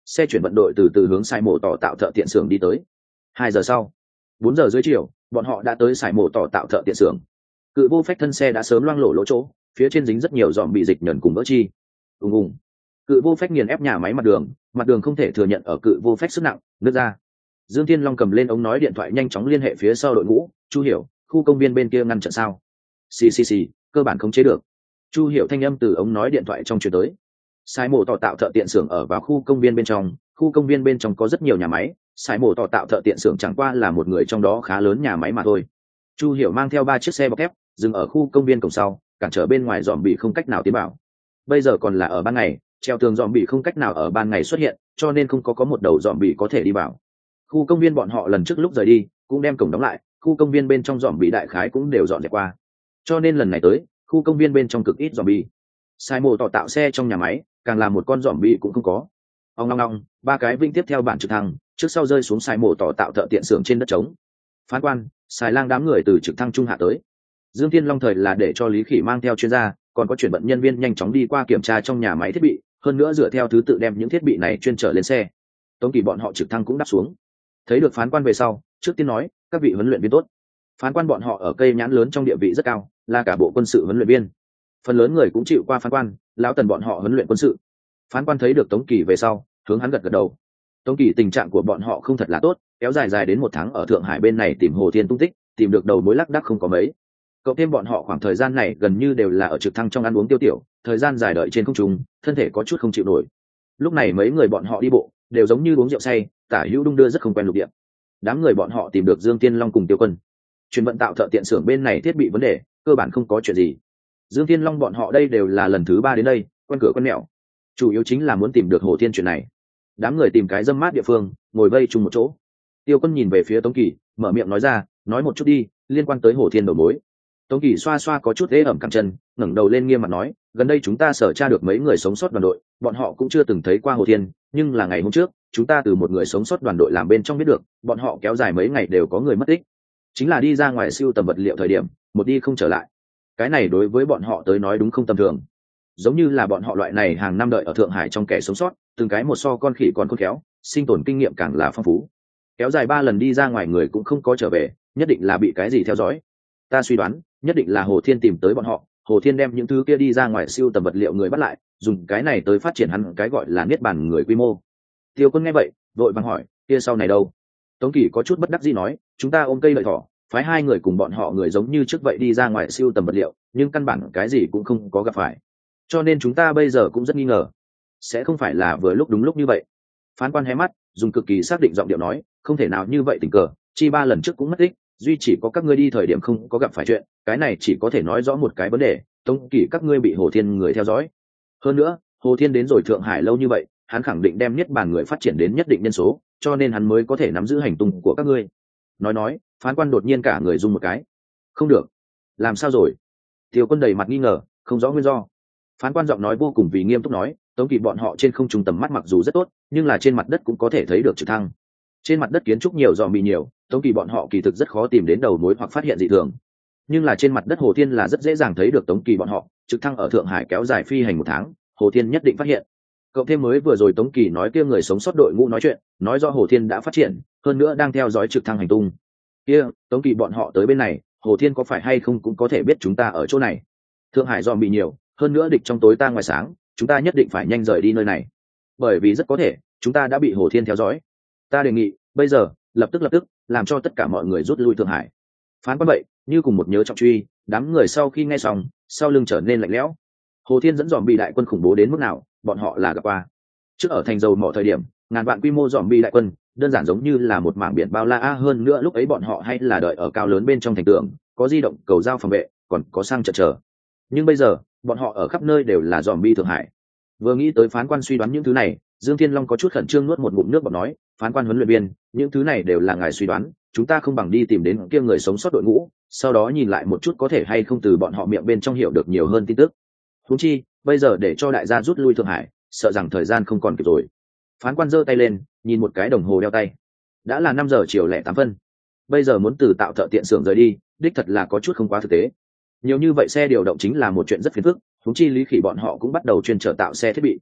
xe chuyển vận đội từ từ hướng sải mổ tỏ tạo thợ tiện xưởng đi tới. 2 giờ sau, 4 giờ dưới chiều, bọn họ đã tới sải mổ tỏ tạo thợ tiện xưởng. Cự vô phách thân xe đã sớm loang lổ lỗ chỗ, phía trên dính rất nhiều dòm bị dịch nhẫn cùng vỡ chi. Ùng ùng. Cự vô phách nghiền ép nhà máy mặt đường không thể thừa nhận ở cự vô phách sức nặng, nứt ra. Dương Thiên Long cầm lên ống nói điện thoại nhanh chóng liên hệ phía sau đội ngũ. Chu Hiểu, khu công viên bên kia ngăn chặn sao? Xì, cơ bản không chế được. Chu Hiểu thanh âm từ ống nói điện thoại trong truyền tới. Sải mổ tỏ tạo thợ tiện xưởng ở vào khu công viên bên trong, khu công viên bên trong có rất nhiều nhà máy, sải mổ tỏ tạo thợ tiện xưởng chẳng qua là một người trong đó khá lớn nhà máy mà thôi. Chu Hiểu mang theo 3 chiếc xe bọc thép dừng ở khu công viên cổng sau, cản trở bên ngoài dòm bị không cách nào tiến vào. Bây giờ còn là ở ban ngày, treo tường dòm bị không cách nào ở ban ngày xuất hiện, cho nên không có một đầu dòm bị có thể đi vào. Khu công viên bọn họ lần trước lúc rời đi cũng đem cổng đóng lại, khu công viên bên trong dòm bị đại khái cũng đều dọn dẹp qua, cho nên lần này tới khu công viên bên trong cực ít dòm bị. Sai mổ tỏ tạo xe trong nhà máy càng là một con dòm bị cũng không có. Ong long long, 3 cái vinh tiếp theo bản trực thăng trước sau rơi xuống sai mổ tỏ tạo thợ tiện xưởng trên đất trống. Phán quan, xài lang đám người từ trực thăng trung hạ tới. Dương Thiên Long thời là để cho Lý Khỉ mang theo chuyên gia, còn có chuyển vận nhân viên nhanh chóng đi qua kiểm tra trong nhà máy thiết bị, hơn nữa dựa theo thứ tự đem những thiết bị này chuyên trở lên xe. Tống Kỳ bọn họ trực thăng cũng đáp xuống. Thấy được phán quan về sau, trước tiên nói, các vị huấn luyện viên tốt. Phán quan bọn họ ở cây nhãn lớn trong địa vị rất cao, là cả bộ quân sự huấn luyện viên. Phần lớn người cũng chịu qua phán quan, lão Tần bọn họ huấn luyện quân sự. Phán quan thấy được Tống Kỳ về sau, hướng hắn gật gật đầu. Tống Kỳ tình trạng của bọn họ không thật là tốt, kéo dài đến 1 tháng ở Thượng Hải bên này tìm Hồ Thiên tung tích, tìm được đầu mối lác đác không có mấy. Cộng thêm bọn họ khoảng thời gian này gần như đều là ở trực thăng trong ăn uống tiêu tiểu, thời gian dài đợi trên không trung, thân thể có chút không chịu nổi. Lúc này mấy người bọn họ đi bộ, đều giống như uống rượu say, tả hữu đung đưa rất không quen lục địa. Đám người bọn họ tìm được Dương Tiên Long cùng Tiêu Quân. Chuyển vận tạo thợ tiện xưởng bên này thiết bị vấn đề, cơ bản không có chuyện gì. Dương Tiên Long bọn họ đây đều là lần thứ 3 đến đây, quen cửa quen mẹo. Chủ yếu chính là muốn tìm được Hồ Thiên chuyện này. Đám người tìm cái râm mát địa phương, ngồi vây chung một chỗ. Tiêu Quân nhìn về phía Tống Kỳ, mở miệng nói ra, nói một chút đi, liên quan tới Hồ Thiên đầu mối. Tống Kỳ xoa xoa có chút ế ẩm cẳng chân, ngẩng đầu lên nghiêm mặt nói, gần đây chúng ta sở tra được mấy người sống sót đoàn đội, bọn họ cũng chưa từng thấy qua Hồ Thiên, nhưng là ngày hôm trước chúng ta từ một người sống sót đoàn đội làm bên trong biết được, bọn họ kéo dài mấy ngày đều có người mất tích, chính là đi ra ngoài siêu tầm vật liệu thời điểm một đi không trở lại. Cái này đối với bọn họ tới nói đúng không tầm thường, giống như là bọn họ loại này hàng năm đợi ở Thượng Hải trong kẻ sống sót, từng cái một so con khỉ còn khôn khéo, sinh tồn kinh nghiệm càng là phong phú. Kéo dài 3 lần đi ra ngoài người cũng không có trở về, nhất định là bị cái gì theo dõi. Ta suy đoán nhất định là Hồ Thiên tìm tới bọn họ, Hồ Thiên đem những thứ kia đi ra ngoài siêu tầm vật liệu người bắt lại, dùng cái này tới phát triển hắn cái gọi là niết bàn người quy mô. Tiêu Quân nghe vậy vội vàng hỏi, kia sau này đâu? Tống Kỳ có chút bất đắc dĩ nói, chúng ta ôm cây lợi thỏ, phái 2 người cùng bọn họ người giống như trước vậy đi ra ngoài siêu tầm vật liệu, nhưng căn bản cái gì cũng không có gặp phải, cho nên chúng ta bây giờ cũng rất nghi ngờ, sẽ không phải là vừa lúc đúng lúc như vậy. Phán quan hé mắt, dùng cực kỳ xác định giọng điệu nói, không thể nào như vậy, tình cờ chi 3 lần trước cũng mất tích, duy chỉ có các ngươi đi thời điểm không có gặp phải chuyện, cái này chỉ có thể nói rõ một cái vấn đề, Tống Kỳ các ngươi bị Hồ Thiên người theo dõi. Hơn nữa Hồ Thiên đến rồi Thượng Hải lâu như vậy, hắn khẳng định đem niết bàn người phát triển đến nhất định nhân số, cho nên hắn mới có thể nắm giữ hành tung của các ngươi. Nói phán quan đột nhiên cả người rung một cái. Không được, làm sao rồi? Tiêu Quân đầy mặt nghi ngờ, không rõ nguyên do. Phán quan giọng nói vô cùng vì nghiêm túc nói, Tống Kỳ bọn họ trên không trung tầm mắt mặc dù rất tốt, nhưng là trên mặt đất cũng có thể thấy được trực thăng. Trên mặt đất kiến trúc nhiều dòm bị nhiều, Tống Kỳ bọn họ kỳ thực rất khó tìm đến đầu mối hoặc phát hiện dị thường. Nhưng là trên mặt đất Hồ Thiên là rất dễ dàng thấy được Tống Kỳ bọn họ, trực thăng ở Thượng Hải kéo dài phi hành 1 tháng, Hồ Thiên nhất định phát hiện. Cộng thêm mới vừa rồi Tống Kỳ nói kia người sống sót đội ngũ nói chuyện, nói rõ Hồ Thiên đã phát triển, hơn nữa đang theo dõi trực thăng hành tung. Kia, Tống Kỳ bọn họ tới bên này, Hồ Thiên có phải hay không cũng có thể biết chúng ta ở chỗ này. Thượng Hải dòm bị nhiều, hơn nữa địch trong tối ta ngoài sáng, chúng ta nhất định phải nhanh rời đi nơi này, bởi vì rất có thể chúng ta đã bị Hồ Thiên theo dõi. Ta đề nghị bây giờ lập tức làm cho tất cả mọi người rút lui Thượng Hải. Phán quan vậy như cùng một nhớ trọng truy, đám người sau khi nghe xong sau lưng trở nên lạnh lẽo. Hồ Thiên dẫn dòm bị đại quân khủng bố đến mức nào bọn họ là gặp qua. Trước ở thành dầu mỏ thời điểm, ngàn vạn quy mô dòm bị đại quân đơn giản giống như là một mảng biển bao la, hơn nữa lúc ấy bọn họ hay là đợi ở cao lớn bên trong thành tường, có di động cầu giao phòng vệ, còn có sang trận chờ. Nhưng bây giờ bọn họ ở khắp nơi đều là dòm bi Thượng Hải. Vừa nghĩ tới phán quan suy đoán những thứ này, Dương Thiên Long có chút khẩn trương nuốt một ngụm nước bọt nói, phán quan huấn luyện viên, những thứ này đều là ngài suy đoán, chúng ta không bằng đi tìm đến kia người sống sót đội ngũ, sau đó nhìn lại một chút có thể hay không từ bọn họ miệng bên trong hiểu được nhiều hơn tin tức. Huống chi bây giờ để cho đại gia rút lui Thượng Hải, sợ rằng thời gian không còn kịp rồi. Phán quan giơ tay lên nhìn một cái đồng hồ đeo tay, đã là 5 giờ chiều 08 phân. Bây giờ muốn từ tạo thợ tiện xưởng rời đi, đích thật là có chút không quá thực tế. Nhiều như vậy xe điều động chính là một chuyện rất phiền phức, huống chi Lý Khỉ bọn họ cũng bắt đầu chuyên trở tạo xe thiết bị.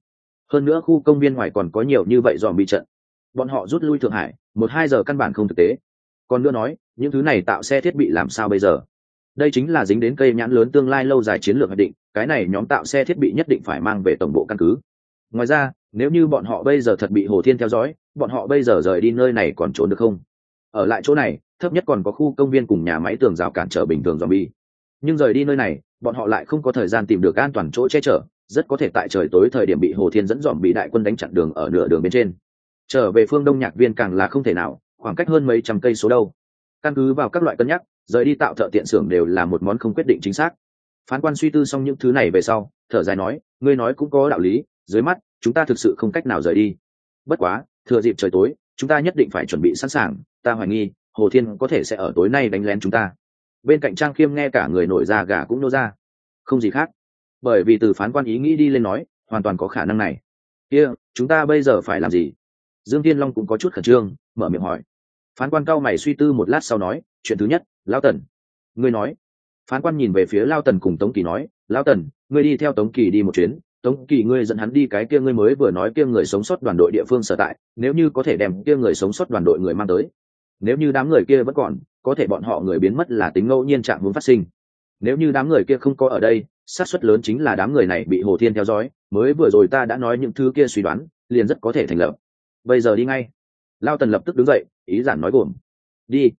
hơn nữa khu công viên ngoài còn có nhiều như vậy dòm bị trận, bọn họ rút lui Thượng Hải 1-2 giờ căn bản không thực tế. Còn nữa nói những thứ này tạo xe thiết bị làm sao bây giờ? Đây chính là dính đến cây nhãn lớn tương lai lâu dài chiến lược hoạch định, cái này nhóm tạo xe thiết bị nhất định phải mang về tổng bộ căn cứ. Ngoài ra nếu như bọn họ bây giờ thật bị Hồ Thiên theo dõi, bọn họ bây giờ rời đi nơi này còn trốn được không? Ở lại chỗ này thấp nhất còn có khu công viên cùng nhà máy tường rào cản trở bình thường zombie, nhưng rời đi nơi này bọn họ lại không có thời gian tìm được an toàn chỗ che chở, rất có thể tại trời tối thời điểm bị Hồ Thiên dẫn dòm bị đại quân đánh chặn đường ở nửa đường bên trên. Trở về phương Đông Nhạc Viên càng là không thể nào, khoảng cách hơn mấy trăm cây số đâu. Căn cứ vào các loại cân nhắc, rời đi tạo thợ tiện xưởng đều là một món không quyết định chính xác. Phán quan suy tư xong những thứ này về sau thở dài nói, ngươi nói cũng có đạo lý, dưới mắt chúng ta thực sự không cách nào rời đi. Bất quá thừa dịp trời tối chúng ta nhất định phải chuẩn bị sẵn sàng, ta hoài nghi Hồ Thiên có thể sẽ ở tối nay đánh lén chúng ta. Bên cạnh Trang Khiêm nghe cả người nổi da gà cũng nô ra. Không gì khác, bởi vì từ phán quan ý nghĩ đi lên nói hoàn toàn có khả năng này. Kia chúng ta bây giờ phải làm gì? Dương Thiên Long cũng có chút khẩn trương mở miệng hỏi. Phán quan cao mày suy tư một lát sau nói, chuyện thứ nhất, Lão Tần. Ngươi nói. Phán quan nhìn về phía Lão Tần cùng Tống Kỳ nói, Lão Tần, ngươi đi theo Tống Kỳ đi một chuyến, Tống Kỳ ngươi dẫn hắn đi cái kia ngươi mới vừa nói kia người sống sót đoàn đội địa phương sở tại, nếu như có thể đem kia người sống sót đoàn đội người mang tới. Nếu như đám người kia vẫn còn, có thể bọn họ người biến mất là tính ngẫu nhiên trạng muốn phát sinh. Nếu như đám người kia không có ở đây, xác suất lớn chính là đám người này bị Hồ Thiên theo dõi, mới vừa rồi ta đã nói những thứ kia suy đoán, liền rất có thể thành lập. Bây giờ đi ngay. Lao Tần lập tức đứng dậy, ý giản nói gồm. Đi.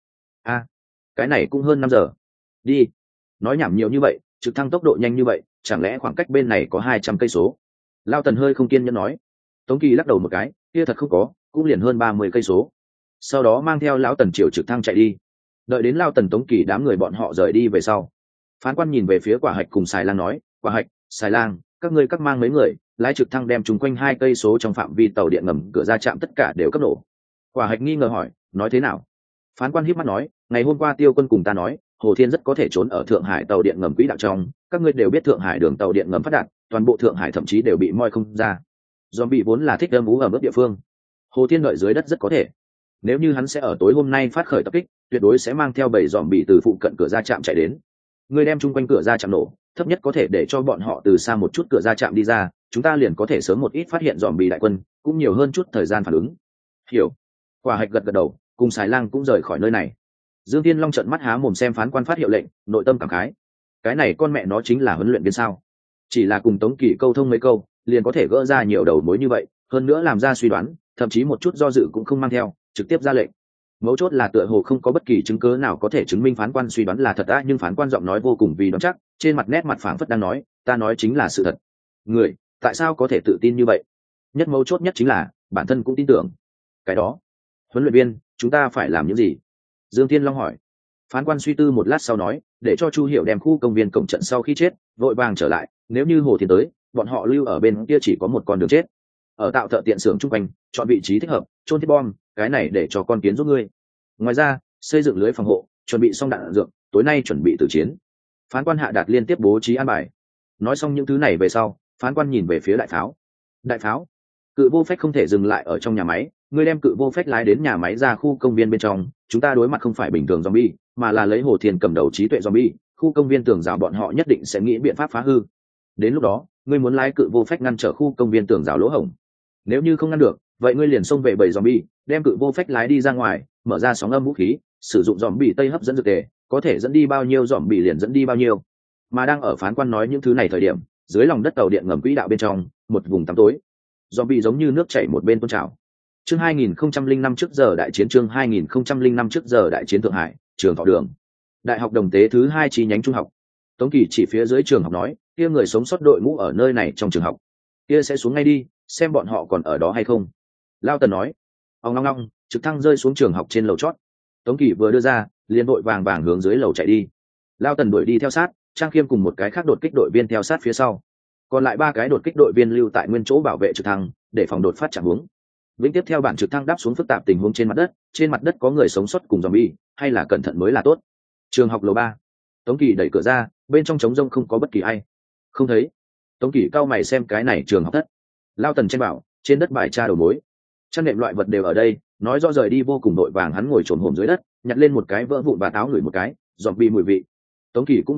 Cái này cũng hơn 5 giờ. Đi. Nói nhảm nhiều như vậy, trực thăng tốc độ nhanh như vậy, chẳng lẽ khoảng cách bên này có 200 cây số? Lao Tần hơi không kiên nhẫn nói. Tống Kỳ lắc đầu một cái, kia thật không có, cũng liền hơn 30 cây số. Sau đó mang theo lão Tần chiều trực thăng chạy đi. Đợi đến Lao Tần Tống Kỳ đám người bọn họ rời đi về sau, phán quan nhìn về phía Quả Hạch cùng Xài Lang nói, Quả Hạch, Xài Lang, các ngươi các mang mấy người lái trực thăng đem chúng quanh 2 cây số trong phạm vi tàu điện ngầm cửa ra trạm tất cả đều cấp nổ. Quả Hạch nghi ngờ hỏi, nói thế nào? Phán quan híp mắt nói, ngày hôm qua Tiêu Quân cùng ta nói Hồ Thiên rất có thể trốn ở Thượng Hải tàu điện ngầm quỹ đạo trong, các ngươi đều biết Thượng Hải đường tàu điện ngầm phát đạt, toàn bộ Thượng Hải thậm chí đều bị moi không ra. Zombie vốn là thích âm ú ở mức địa phương, Hồ Thiên đợi dưới đất rất có thể. Nếu như hắn sẽ ở tối hôm nay phát khởi tập kích, tuyệt đối sẽ mang theo 7 zombie từ phụ cận cửa ra trạm chạy đến. Ngươi đem chung quanh cửa ra trạm nổ, thấp nhất có thể để cho bọn họ từ xa một chút cửa ra trạm đi ra, chúng ta liền có thể sớm một ít phát hiện zombie đại quân, cũng nhiều hơn chút thời gian phản ứng. Hiểu. Quả Hạch gật gật đầu, cùng Xài Lang cũng rời khỏi nơi này. Dương Thiên Long trợn mắt há mồm xem phán quan phát hiệu lệnh, nội tâm cảm khái. Cái này con mẹ nó chính là huấn luyện viên sao? Chỉ là cùng Tống Kỳ câu thông mấy câu, liền có thể gỡ ra nhiều đầu mối như vậy, hơn nữa làm ra suy đoán, thậm chí một chút do dự cũng không mang theo, trực tiếp ra lệnh. Mấu chốt là tựa hồ không có bất kỳ chứng cứ nào có thể chứng minh phán quan suy đoán là thật á, nhưng phán quan giọng nói vô cùng vì đoán chắc, trên mặt nét mặt phảng phất đang nói, ta nói chính là sự thật. Người, tại sao có thể tự tin như vậy? Nhất mấu chốt nhất chính là bản thân cũng tin tưởng. Cái đó, huấn luyện viên, chúng ta phải làm những gì? Dương Thiên Long hỏi. Phán quan suy tư một lát sau nói, để cho Chu Hiểu đem khu công viên cổng trận sau khi chết vội vàng trở lại, nếu như Hồ Thiên tới, bọn họ lưu ở bên kia chỉ có một con đường chết. Ở tạo thợ tiện xưởng chung quanh chọn vị trí thích hợp, chôn thiết bom, cái này để cho con kiến giúp ngươi. Ngoài ra xây dựng lưới phòng hộ, chuẩn bị xong đạn dược, tối nay chuẩn bị tử chiến. Phán quan hạ đạt liên tiếp bố trí an bài. Nói xong những thứ này về sau, phán quan nhìn về phía đại pháo. Đại pháo, cự vô phách không thể dừng lại ở trong nhà máy, ngươi đem cự vô phách lái đến nhà máy ra khu công viên bên trong, chúng ta đối mặt không phải bình thường zombie, mà là lấy Hồ Thiên cầm đầu trí tuệ zombie, khu công viên tường rào bọn họ nhất định sẽ nghĩ biện pháp phá hư. Đến lúc đó ngươi muốn lái cự vô phách ngăn trở khu công viên tường rào lỗ hổng, nếu như không ngăn được, vậy ngươi liền xông về bầy zombie, đem cự vô phách lái đi ra ngoài, mở ra sóng âm vũ khí, sử dụng zombie tây hấp dẫn dược tề, có thể dẫn đi bao nhiêu zombie liền dẫn đi bao nhiêu. Mà đang ở phán quan nói những thứ này thời điểm, dưới lòng đất tàu điện ngầm quỹ đạo bên trong, một vùng tăm tối, zombie giống như nước chảy một bên tuôn trào. Chương 2005 trước giờ đại chiến, chương 2005 trước giờ đại chiến Thượng Hải, trường Thọ Đường, Đại học Đồng Tế thứ 2 chi nhánh trung học. Tống Kỳ chỉ phía dưới trường học nói, kia người sống sót đội ngũ ở nơi này trong trường học, kia sẽ xuống ngay đi, xem bọn họ còn ở đó hay không. Lao Tần nói. Ong long long, trực thăng rơi xuống trường học trên lầu chót. Tống Kỳ vừa đưa ra, liền vội vàng vàng hướng dưới lầu chạy đi. Lao Tần đuổi đi theo sát, Trang Khiêm cùng một cái khác đột kích đội viên theo sát phía sau. Còn lại 3 cái đột kích đội viên lưu tại nguyên chỗ bảo vệ trực thăng, để phòng đột phát chẳng huống. Vĩnh tiếp theo bản trực thăng đáp xuống phức tạp tình huống trên mặt đất có người sống sót cùng zombie, hay là cẩn thận mới là tốt. Trường học lầu 3. Tống Kỳ đẩy cửa ra, bên trong trống rông không có bất kỳ ai. Không thấy. Tống Kỳ cau mày xem cái này trường học thất. Lao Tần chen bảo, trên đất bài tra đầu mối, chăn nệm loại vật đều ở đây, nói rõ rời đi vô cùng đội vàng. Hắn ngồi trồn hổm dưới đất, nhặt lên một cái vỡ vụn và táo ngửi một cái, zombie mùi vị. Tống Kỳ cũng đi vào,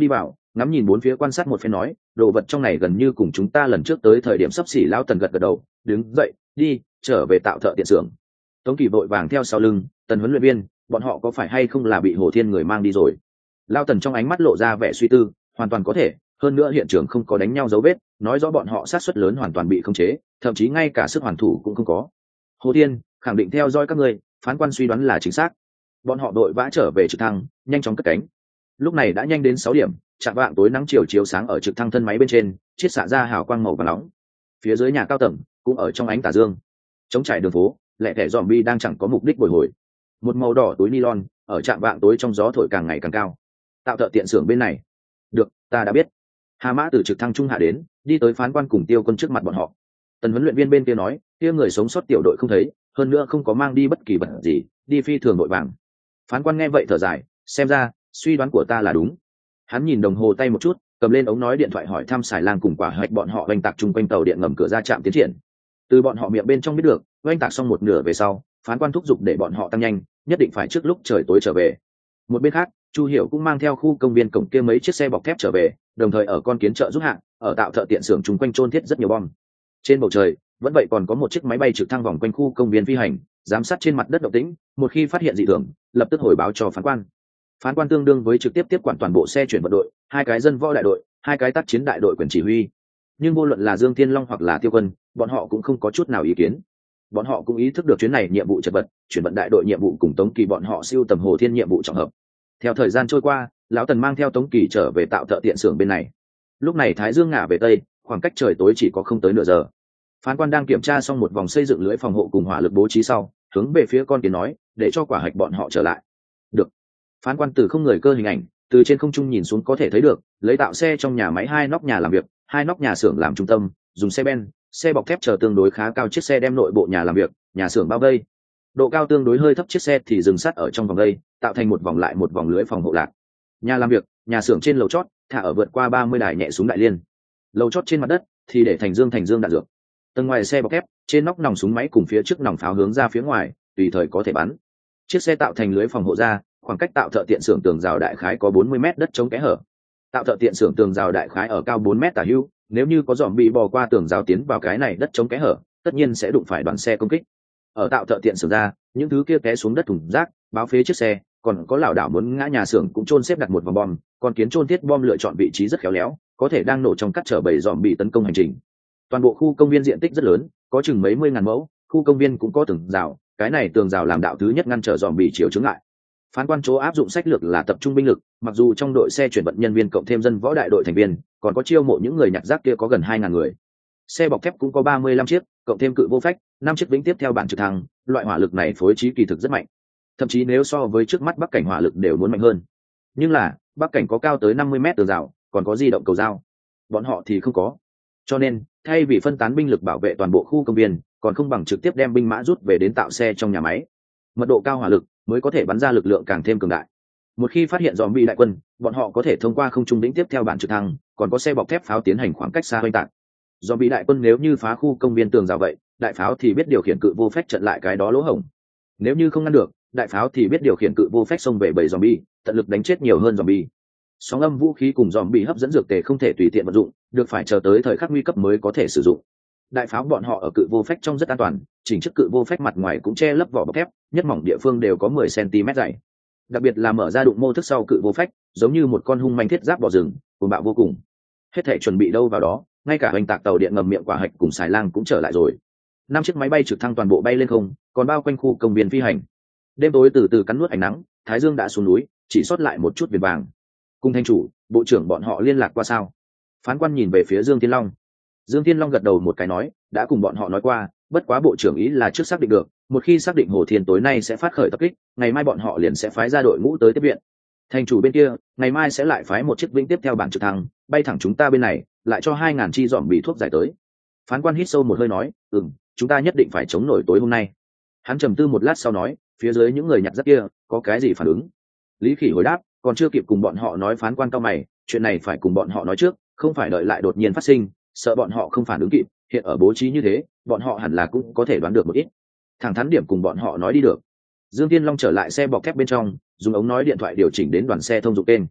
ngắm nhìn bốn phía quan sát một phen nói, đồ vật trong này gần như cùng chúng ta lần trước tới thời điểm sắp xỉ. Lão Tần gật gật đầu, đứng dậy đi trở về tạo thợ tiện xưởng. Tống Kỳ vội vàng theo sau lưng. Tần huấn luyện viên, bọn họ có phải hay không là bị Hồ Thiên người mang đi rồi? Lão Tần trong ánh mắt lộ ra vẻ suy tư. Hoàn toàn có thể, hơn nữa hiện trường không có đánh nhau dấu vết, nói rõ bọn họ sát suất lớn hoàn toàn bị khống chế, thậm chí ngay cả sức hoàn thủ cũng không có. Hồ Thiên khẳng định theo dõi các ngươi, phán quan suy đoán là chính xác. Bọn họ đội vã trở về trực thăng, nhanh chóng cất cánh. Lúc này đã nhanh đến 6 điểm, chạm vạng tối nắng chiều chiếu sáng ở trực thăng thân máy bên trên, chiết xạ ra hào quang màu vàng nóng. Phía dưới nhà cao tầng cũng ở trong ánh tà dương. Trống trải đường phố, lẻ thẻ zombie đang chẳng có mục đích bồi hồi. Một màu đỏ túi nylon ở chạm vạng tối trong gió thổi càng ngày càng cao. Tạo thợ tiện xưởng bên này. Được, ta đã biết. Hà Mã từ trực thăng trung hạ đến, đi tới phán quan cùng Tiêu Quân trước mặt bọn họ. Tần huấn luyện viên bên kia nói, kia người sống sót tiểu đội không thấy, hơn nữa không có mang đi bất kỳ vật gì, đi phi thường nội vàng. Phán quan nghe vậy thở dài, xem ra suy đoán của ta là đúng. Hắn nhìn đồng hồ tay một chút, cầm lên ống nói điện thoại hỏi thăm Sài Lang cùng Quả Hạch bọn họ oanh tạc chung quanh tàu điện ngầm cửa ra trạm tiến triển. Từ bọn họ miệng bên trong biết được, oanh tạc xong một nửa về sau, phán quan thúc giục để bọn họ tăng nhanh, nhất định phải trước lúc trời tối trở về. Một bên khác, Chu Hiểu cũng mang theo khu công viên cổng kia mấy chiếc xe bọc thép trở về, đồng thời ở con kiến chợ giúp hạng, ở tạo thợ tiện xưởng chung quanh chôn thiết rất nhiều bom. Trên bầu trời vẫn vậy còn có một chiếc máy bay trực thăng vòng quanh khu công viên phi hành, giám sát trên mặt đất động tĩnh, một khi phát hiện dị thường lập tức hồi báo cho phán quan. Phán quan tương đương với trực tiếp tiếp quản toàn bộ xe chuyển vận đội, 2 cái dân võ đại đội, 2 cái tác chiến đại đội quyền chỉ huy. Nhưng vô luận là Dương Thiên Long hoặc là Tiêu Quân, bọn họ cũng không có chút nào ý kiến. Bọn họ cũng ý thức được chuyến này nhiệm vụ chật vật, chuyển vận đại đội nhiệm vụ cùng Tống Kỳ bọn họ siêu tầm Hồ Thiên nhiệm vụ trọng hợp. Theo thời gian trôi qua, lão Tần mang theo Tống Kỳ trở về tạo thợ tiện xưởng bên này. Lúc này thái dương ngả về tây, khoảng cách trời tối chỉ có không tới nửa giờ. Phán quan đang kiểm tra xong một vòng xây dựng lưới phòng hộ cùng hỏa lực bố trí sau, hướng về phía con kiến nói, để cho Quả Hạch bọn họ trở lại. Được. Phán quan từ không người cơ hình ảnh, từ trên không trung nhìn xuống có thể thấy được, lấy tạo xe trong nhà máy 2 nóc nhà làm việc, 2 nóc nhà xưởng làm trung tâm, dùng xe ben, xe bọc thép chờ tương đối khá cao chiếc xe đem nội bộ nhà làm việc, nhà xưởng bao vây. Độ cao tương đối hơi thấp chiếc xe thì dừng sát ở trong vòng vây, tạo thành một vòng lại một vòng lưới phòng hộ lạc. Nhà làm việc, nhà xưởng trên lầu chót, thả ở vượt qua 30 đài nhẹ súng đại liên. Lầu chót trên mặt đất thì để thành dương đạn dược. Tầng ngoài xe bọc thép, trên nóc nòng súng máy cùng phía trước nòng pháo hướng ra phía ngoài, tùy thời có thể bắn. Chiếc xe tạo thành lưới phòng hộ ra, khoảng cách tạo thợ tiện xưởng tường rào đại khái có 40 mét đất chống kẽ hở. Tạo thợ tiện xưởng tường rào đại khái ở cao 4 mét tả hữu, nếu như có dòm bị bò qua tường rào tiến vào cái này đất chống kẽ hở, tất nhiên sẽ đụng phải đoàn xe công kích. Ở tạo thợ tiện xưởng ra, những thứ kia té xuống đất thùng rác, báo phế chiếc xe, còn có lảo đảo muốn ngã nhà xưởng cũng chôn xếp đặt một vòng bom, còn kiến chôn thiết bom lựa chọn vị trí rất khéo léo, có thể đang nổ trong cắt trở bầy dòm bị tấn công hành trình. Toàn bộ khu công viên diện tích rất lớn, có chừng mấy mươi ngàn mẫu, khu công viên cũng có tường rào, cái này tường rào làm đạo thứ nhất ngăn trở dòm bị chiếu chướng ngại. Phán quan chỗ áp dụng sách lược là tập trung binh lực, mặc dù trong đội xe chuyển vận nhân viên cộng thêm dân võ đại đội thành viên, còn có chiêu mộ những người nhặt rác kia có gần 2.000 người. Xe bọc thép cũng có 35 chiếc, cộng thêm cự vô phách, 5 chiếc vĩnh tiếp theo bản trực thăng, loại hỏa lực này phối trí kỳ thực rất mạnh. Thậm chí nếu so với trước mắt Bắc cảnh hỏa lực đều muốn mạnh hơn. Nhưng là, Bắc cảnh có cao tới 50 mét tường rào, còn có di động cầu dao. Bọn họ thì không có. Cho nên, thay vì phân tán binh lực bảo vệ toàn bộ khu công viên, còn không bằng trực tiếp đem binh mã rút về đến tạo xe trong nhà máy. Mật độ cao hỏa lực mới có thể bắn ra lực lượng càng thêm cường đại. Một khi phát hiện zombie đại quân, bọn họ có thể thông qua không trung đỉnh tiếp theo bản trực thăng, còn có xe bọc thép pháo tiến hành khoảng cách xa hoành tạc. Zombie đại quân nếu như phá khu công viên tường rào vậy, đại pháo thì biết điều khiển cự vô phách chặn lại cái đó lỗ hổng. Nếu như không ngăn được, đại pháo thì biết điều khiển cự vô phách xông về bầy zombie, tận lực đánh chết nhiều hơn zombie. Sóng âm vũ khí cùng zombie hấp dẫn dược tề không thể tùy tiện vận dụng, được phải chờ tới thời khắc nguy cấp mới có thể sử dụng. Đại pháo bọn họ ở cự vô phách trong rất an toàn, chỉnh chiếc cự vô phách mặt ngoài cũng che lấp vỏ bọc thép, nhất mỏng địa phương đều có 10 cm dày. Đặc biệt là mở ra đụng mô thức sau cự vô phách, giống như một con hung manh thiết giáp bò rừng, cuồng bạo vô cùng. Hết thảy chuẩn bị đâu vào đó, ngay cả hoành tạc tàu điện ngầm miệng Quả Hạch cùng Xài Lang cũng trở lại rồi. 5 chiếc máy bay trực thăng toàn bộ bay lên không, còn bao quanh khu công viên phi hành. Đêm tối từ từ cắn nuốt ánh nắng, thái dương đã xuống núi, chỉ sót lại một chút viền vàng. Cung thanh chủ, bộ trưởng bọn họ liên lạc qua sao? Phán quan nhìn về phía Dương Thiên Long. Dương Thiên Long gật đầu một cái nói, đã cùng bọn họ nói qua, bất quá bộ trưởng ý là trước xác định được, một khi xác định Hồ Thiên tối nay sẽ phát khởi tập kích, ngày mai bọn họ liền sẽ phái ra đội ngũ tới tiếp viện. Thành chủ bên kia, ngày mai sẽ lại phái một chiếc vĩnh tiếp theo bản trực thăng, bay thẳng chúng ta bên này, lại cho 2.000 chi dòm bị thuốc giải tới. Phán quan hít sâu một hơi nói, chúng ta nhất định phải chống nổi tối hôm nay. Hắn trầm tư một lát sau nói, phía dưới những người nhặt rác kia, có cái gì phản ứng? Lý Khỉ hồi đáp, còn chưa kịp cùng bọn họ nói. Phán quan cao mày, chuyện này phải cùng bọn họ nói trước, không phải đợi lại đột nhiên phát sinh, sợ bọn họ không phản ứng kịp, hiện ở bố trí như thế, bọn họ hẳn là cũng có thể đoán được một ít. Thẳng thắn điểm cùng bọn họ nói đi được. Dương Thiên Long trở lại xe bọc thép bên trong, dùng ống nói điện thoại điều chỉnh đến đoàn xe thông dụng kênh.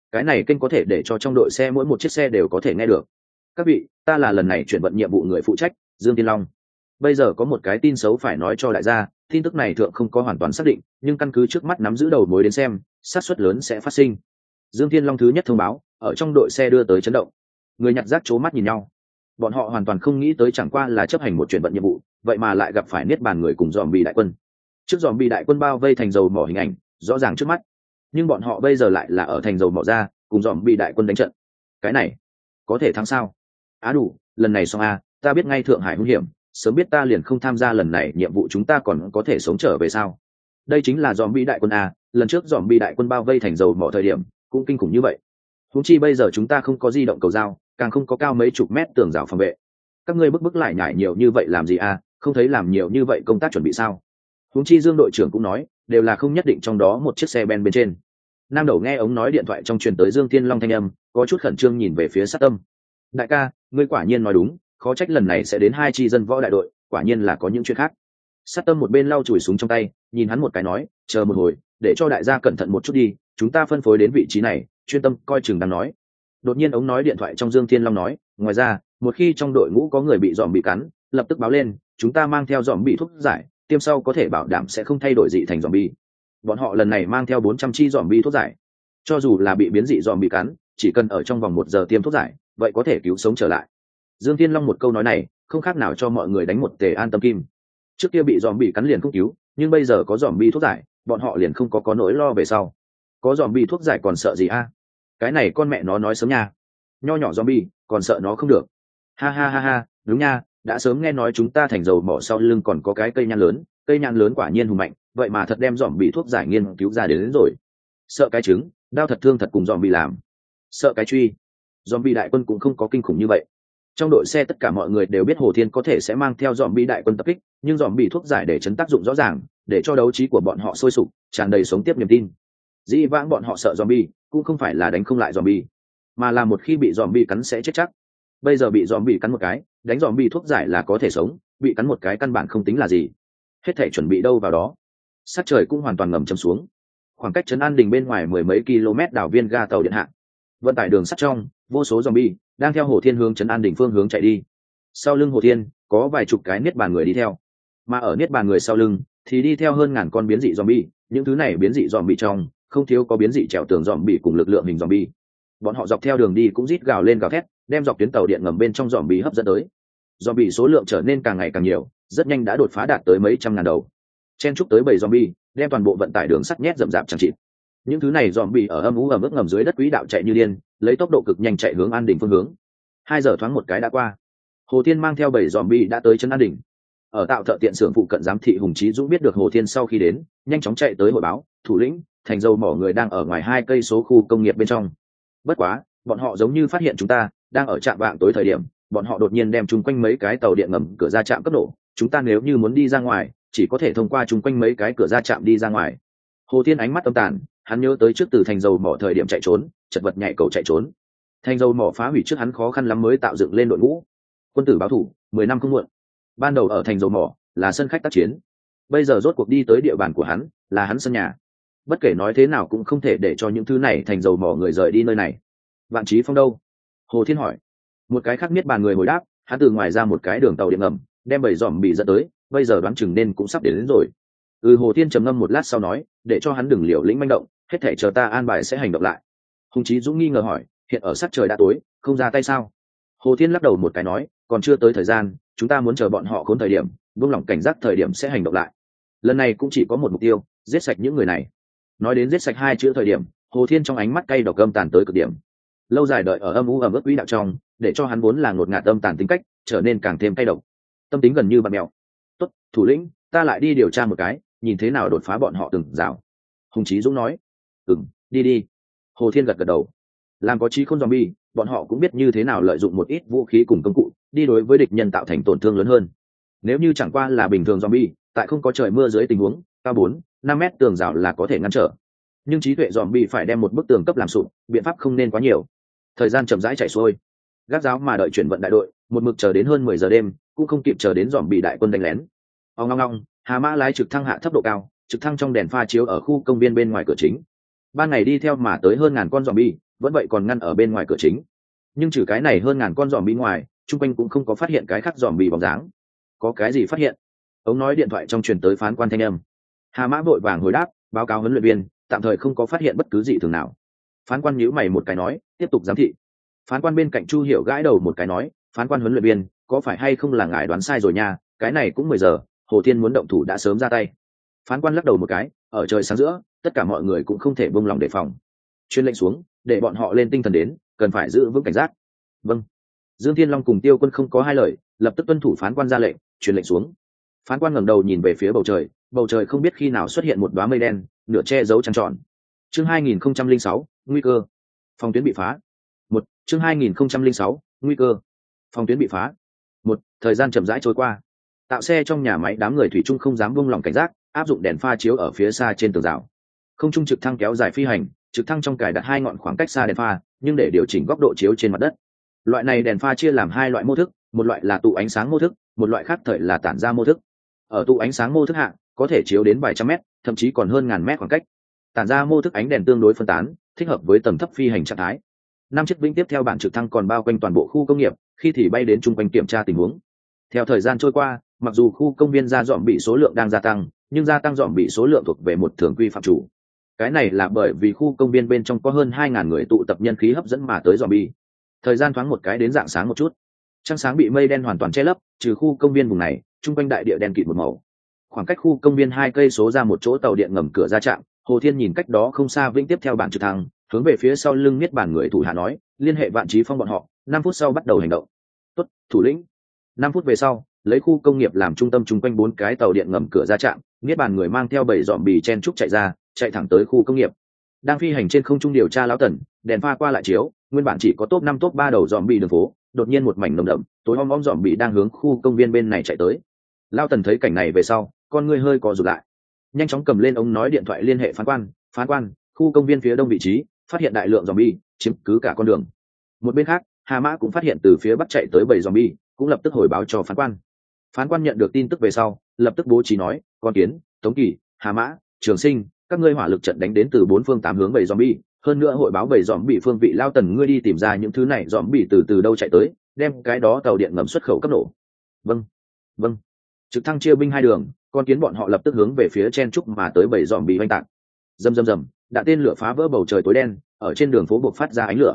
cái này kênh có thể để cho trong đội xe mỗi một chiếc xe đều có thể nghe được. Các vị, ta là lần này chuyển vận nhiệm vụ người phụ trách, Dương Tiên Long. Bây giờ có một cái tin xấu phải nói cho đại gia, tin tức này thượng không có hoàn toàn xác định, nhưng căn cứ trước mắt nắm giữ đầu mối đến xem, xác suất lớn sẽ phát sinh. Dương Tiên Long thứ nhất thông báo, ở trong đội xe đưa tới chấn động. Người nhặt rác chố mắt nhìn nhau. Bọn họ hoàn toàn không nghĩ tới chẳng qua là chấp hành một chuyển vận nhiệm vụ, vậy mà lại gặp phải niết bàn người cùng zombie đại quân. Trước zombie đại quân bao vây thành dầu mỏ hình ảnh, rõ ràng trước mắt. Nhưng bọn họ bây giờ lại là ở thành dầu mỏ ra, cùng zombie đại quân đánh trận. Cái này, có thể thắng sao? Á đủ, lần này xong a, ta biết ngay Thượng Hải hung hiểm, sớm biết ta liền không tham gia lần này nhiệm vụ, chúng ta còn có thể sống trở về sao? Đây chính là zombie đại quân a, lần trước zombie đại quân bao vây thành dầu mỏ thời điểm, cũng kinh khủng như vậy. Huống chi bây giờ chúng ta không có di động cầu dao, càng không có cao mấy chục mét tường rào phòng vệ. Các ngươi bức lại nhảy nhiều như vậy làm gì a, không thấy làm nhiều như vậy công tác chuẩn bị sao? Huống chi Dương đội trưởng cũng nói, đều là không nhất định trong đó một chiếc xe ben bên trên. Nam Đầu nghe ống nói điện thoại trong truyền tới Dương Thiên Long thanh âm, có chút khẩn trương nhìn về phía Sát Tâm. Đại ca, ngươi quả nhiên nói đúng, khó trách lần này sẽ đến 2 chi dân võ đại đội, quả nhiên là có những chuyện khác. Sát Tâm một bên lau chùi súng trong tay, nhìn hắn một cái nói, chờ một hồi, để cho đại gia cẩn thận một chút đi, chúng ta phân phối đến vị trí này, chuyên tâm coi chừng đang nói. Đột nhiên ống nói điện thoại trong Dương Thiên Long nói, ngoài ra, một khi trong đội ngũ có người bị giòm bị cắn, lập tức báo lên, chúng ta mang theo giòm bị thuốc giải, tiêm sau có thể bảo đảm sẽ không thay đổi dị thành giòm bị. Bọn họ lần này mang theo 400 chi giòm bị thuốc giải, cho dù là bị biến dị giòm bị cắn, chỉ cần ở trong vòng 1 giờ tiêm thuốc giải, vậy có thể cứu sống trở lại. Dương Thiên Long một câu nói này, không khác nào cho mọi người đánh một tề an tâm kim. Trước kia bị giòm bị cắn liền không cứu, nhưng bây giờ có giòm bị thuốc giải, bọn họ liền không có nỗi lo về sau. Có giòm bị thuốc giải còn sợ gì a? Cái này con mẹ nó nói sớm nha. Nho nhỏ giòm bị, còn sợ nó không được. Ha ha ha ha, đúng nha, đã sớm nghe nói chúng ta thành dầu mỏ sau lưng còn có cái cây nhãn lớn quả nhiên hùng mạnh, vậy mà thật đem giòm bị thuốc giải nghiên cứu ra đến rồi. Sợ cái trứng, đau thật thương thật cùng giòm bị làm. Sợ cái truy. Giòm bị đại quân cũng không có kinh khủng như vậy. Trong đội xe tất cả mọi người đều biết Hồ Thiên có thể sẽ mang theo giòm bị đại quân tập kích, nhưng giòm bị thuốc giải để chấn tác dụng rõ ràng, để cho đấu trí của bọn họ sôi sục, tràn đầy sống tiếp niềm tin. Dĩ vãng bọn họ sợ giòm bị, cũng không phải là đánh không lại giòm bị, mà là một khi bị giòm bị cắn sẽ chết chắc. Bây giờ bị giòm bị cắn một cái, đánh giòm bị thuốc giải là có thể sống, bị cắn một cái căn bản không tính là gì. Hết thảy chuẩn bị đâu vào đó. Sát trời cũng hoàn toàn ngầm châm xuống. Khoảng cách trấn An Đình bên ngoài 10 mấy km đảo viên ga tàu điện hạ. Vận tải đường sắt trong, vô số zombie đang theo Hồ Thiên hướng trấn An Đình phương hướng chạy đi. Sau lưng Hồ Thiên có vài chục cái niết bàn người đi theo, mà ở niết bàn người sau lưng thì đi theo hơn ngàn con biến dị zombie. Những thứ này biến dị zombie trong không thiếu có biến dị trèo tường zombie cùng lực lượng hình zombie. Bọn họ dọc theo đường đi cũng rít gào lên gào thét, đem dọc tuyến tàu điện ngầm bên trong zombie hấp dẫn tới. Zombie số lượng trở nên càng ngày càng nhiều, rất nhanh đã đột phá đạt tới mấy trăm ngàn đầu. Chen chúc tới 7 zombie, đem toàn bộ vận tải đường sắt nhét rậm rạp chẳng chịt. Những thứ này zombie ở âm u ẩm ướt ngầm dưới đất quỹ đạo chạy như điên, lấy tốc độ cực nhanh chạy hướng An Đình phương hướng. 2 giờ thoáng một cái đã qua. Hồ Thiên mang theo 7 zombie đã tới trấn An Đình. Ở tạo thợ tiện xưởng phụ cận giám thị Hùng Chí Dũng biết được Hồ Thiên sau khi đến, nhanh chóng chạy tới hội báo, thủ lĩnh, thành dầu mỏ người đang ở ngoài 2 cây số khu công nghiệp bên trong. Bất quá, bọn họ giống như phát hiện chúng ta, đang ở trạm vạng tối thời điểm, bọn họ đột nhiên đem chung quanh mấy cái tàu điện ngầm cửa ra trạm cấp nổ, chúng ta nếu như muốn đi ra ngoài, chỉ có thể thông qua chung quanh mấy cái cửa ra trạm đi ra ngoài. Hồ Thiên ánh mắt âm tàn, hắn nhớ tới trước từ thành dầu mỏ thời điểm chạy trốn, chật vật nhảy cầu chạy trốn. Thành dầu mỏ phá hủy trước hắn khó khăn lắm mới tạo dựng lên đội ngũ. Quân tử báo thủ, 10 năm không muộn. Ban đầu ở thành dầu mỏ là sân khách tác chiến, bây giờ rốt cuộc đi tới địa bàn của hắn, là hắn sân nhà. Bất kể nói thế nào cũng không thể để cho những thứ này thành dầu mỏ người rời đi nơi này. Vạn Chí Phong đâu? Hồ Thiên hỏi. Một cái khác biết bàn người hồi đáp, hắn từ ngoài ra một cái đường tàu điện ngầm, đem 7 giòm bị dẫn tới, bây giờ đoán chừng nên cũng sắp đến rồi. Hồ Thiên trầm ngâm một lát sau nói, để cho hắn đừng liều lĩnh manh động, hết thảy chờ ta an bài sẽ hành động lại. Hùng Chí Dũng nghi ngờ hỏi, hiện ở sắc trời đã tối, không ra tay sao? Hồ Thiên lắc đầu một cái nói, còn chưa tới thời gian, chúng ta muốn chờ bọn họ khốn thời điểm, buông lỏng cảnh giác thời điểm sẽ hành động lại. Lần này cũng chỉ có một mục tiêu, giết sạch những người này. Nói đến giết sạch 2 chữ thời điểm, Hồ Thiên trong ánh mắt cay độc âm tàn tới cực điểm. Lâu dài đợi ở âm u ẩm ướt quỹ đạo trong, để cho hắn vốn là ngột ngạt âm tàn tính cách, trở nên càng thêm cay độc. Tâm tính gần như bạn mèo. Tốt, thủ lĩnh, ta lại đi điều tra một cái, nhìn thế nào đột phá bọn họ từng rào. Hùng Chí Dũng nói. Đi đi. Hồ Thiên gật gật đầu. Làm có trí khôn zombie, bọn họ cũng biết như thế nào lợi dụng một ít vũ khí cùng công cụ, đi đối với địch nhân tạo thành tổn thương lớn hơn. Nếu như chẳng qua là bình thường zombie, tại không có trời mưa dưới tình huống, cao 4-5 mét tường rào là có thể ngăn trở. Nhưng trí tuệ zombie phải đem một bức tường cấp làm sụp, biện pháp không nên quá nhiều. Thời gian chậm rãi chảy xuôi. Gác giáo mà đợi chuyển vận đại đội, một mực chờ đến hơn 10 giờ đêm, cũng không kịp chờ đến zombie đại quân đánh lén. Ong ong ong, Hà Mã lái trực thăng hạ thấp độ cao, trực thăng trong đèn pha chiếu ở khu công viên bên ngoài cửa chính. ban ngày đi theo mà tới hơn ngàn con zombie vẫn vậy còn ngăn ở bên ngoài cửa chính, nhưng trừ cái này hơn ngàn con zombie ngoài chung quanh cũng không có phát hiện cái khác zombie bóng dáng. Có cái gì phát hiện? Ống nói điện thoại trong truyền tới phán quan thanh âm. Hà Mã vội vàng hồi đáp, báo cáo huấn luyện viên, tạm thời không có phát hiện bất cứ gì thường nào. Phán quan nhíu mày một cái nói, tiếp tục giám thị. Phán quan bên cạnh Chu Hiểu gãi đầu một cái nói, phán quan huấn luyện viên, có phải hay không là ngài đoán sai rồi nha, cái này cũng 10 giờ, Hồ Thiên muốn động thủ đã sớm ra tay. Phán quan lắc đầu một cái, ở trời sáng giữa, tất cả mọi người cũng không thể buông lòng đề phòng. Truyền lệnh xuống, để bọn họ lên tinh thần đến, cần phải giữ vững cảnh giác. Vâng. Dương Thiên Long cùng Tiêu Quân không có hai lời, lập tức tuân thủ phán quan ra lệnh, truyền lệnh xuống. Phán quan ngẩng đầu nhìn về phía bầu trời không biết khi nào xuất hiện một đóa mây đen, nửa che giấu trăng tròn. Chương 2006, nguy cơ. Phòng tuyến bị phá. Chương 2006, nguy cơ. Phòng tuyến bị phá. Thời gian chậm rãi trôi qua. Tạo xe trong nhà máy đám người thủy chung không dám buông lỏng cảnh giác, áp dụng đèn pha chiếu ở phía xa trên tường rào. Không trung trực thăng kéo dài phi hành, trực thăng trong cài đặt hai ngọn khoảng cách xa đèn pha, nhưng để điều chỉnh góc độ chiếu trên mặt đất. Loại này đèn pha chia làm hai loại mô thức, một loại là tụ ánh sáng mô thức, một loại khác thời là tản ra mô thức. Ở tụ ánh sáng mô thức hạng, có thể chiếu đến vài trăm mét, thậm chí còn hơn ngàn mét khoảng cách. Tản ra mô thức ánh đèn tương đối phân tán, thích hợp với tầm thấp phi hành trạng thái. 5 chiếc vĩnh tiếp theo bản trực thăng còn bao quanh toàn bộ khu công nghiệp, khi thì bay đến chung quanh kiểm tra tình huống. Theo thời gian trôi qua, mặc dù khu công viên ra dọn bị số lượng đang gia tăng, nhưng gia tăng dọn bị số lượng thuộc về một thường quy phạm chủ. Cái này là bởi vì khu công viên bên trong có hơn 2.000 người tụ tập nhân khí hấp dẫn mà tới dọn bị. Thời gian thoáng một cái đến rạng sáng một chút, trăng sáng bị mây đen hoàn toàn che lấp, trừ khu công viên vùng này, chung quanh đại địa đen kịt một màu. Khoảng cách khu công viên 2 cây số ra một chỗ tàu điện ngầm cửa ra trạm, Hồ Thiên nhìn cách đó không xa vĩnh tiếp theo bản trực thăng, hướng về phía sau lưng Niết Bàn người thủ hạ nói, liên hệ Vạn Chí Phong bọn họ, 5 phút sau bắt đầu hành động. Tốt, thủ lĩnh. 5 phút về sau, lấy khu công nghiệp làm trung tâm chung quanh 4 cái tàu điện ngầm cửa ra trạm, Niết Bàn người mang theo 7 dòm bì chen trúc chạy ra, chạy thẳng tới khu công nghiệp. Đang phi hành trên không trung điều tra lão Tần, đèn pha qua lại chiếu, nguyên bản chỉ có top 5 top 3 đầu dòm bì đường phố, đột nhiên một mảnh nồng đậm, tối om om dòm bì đang hướng khu công viên bên này chạy tới. Lão Tần thấy cảnh này về sau, con người hơi co rụt lại, nhanh chóng cầm lên ống nói điện thoại liên hệ phán quan, khu công viên phía đông vị trí, phát hiện đại lượng zombie chiếm cứ cả con đường. Một bên khác, Hà Mã cũng phát hiện từ phía bắc chạy tới 7 zombie, cũng lập tức hồi báo cho phán quan nhận được tin tức về sau, lập tức bố trí nói, Con Kiến, Tống Kỳ, Hà Mã, Trường Sinh, các ngươi hỏa lực trận đánh đến từ 4 phương 8 hướng 7 zombie, hơn nữa hội báo 7 zombie phương vị. Lao Tần ngươi đi tìm ra những thứ này zombie từ đâu chạy tới, đem cái đó tàu điện ngầm xuất khẩu cấp nổ. Vâng. Trực thăng chia binh hai đường, Con Kiến bọn họ lập tức hướng về phía chen trúc mà tới 7 zombie oanh tạc. Rầm, đạn tên lửa phá vỡ bầu trời tối đen, ở trên đường phố buộc phát ra ánh lửa.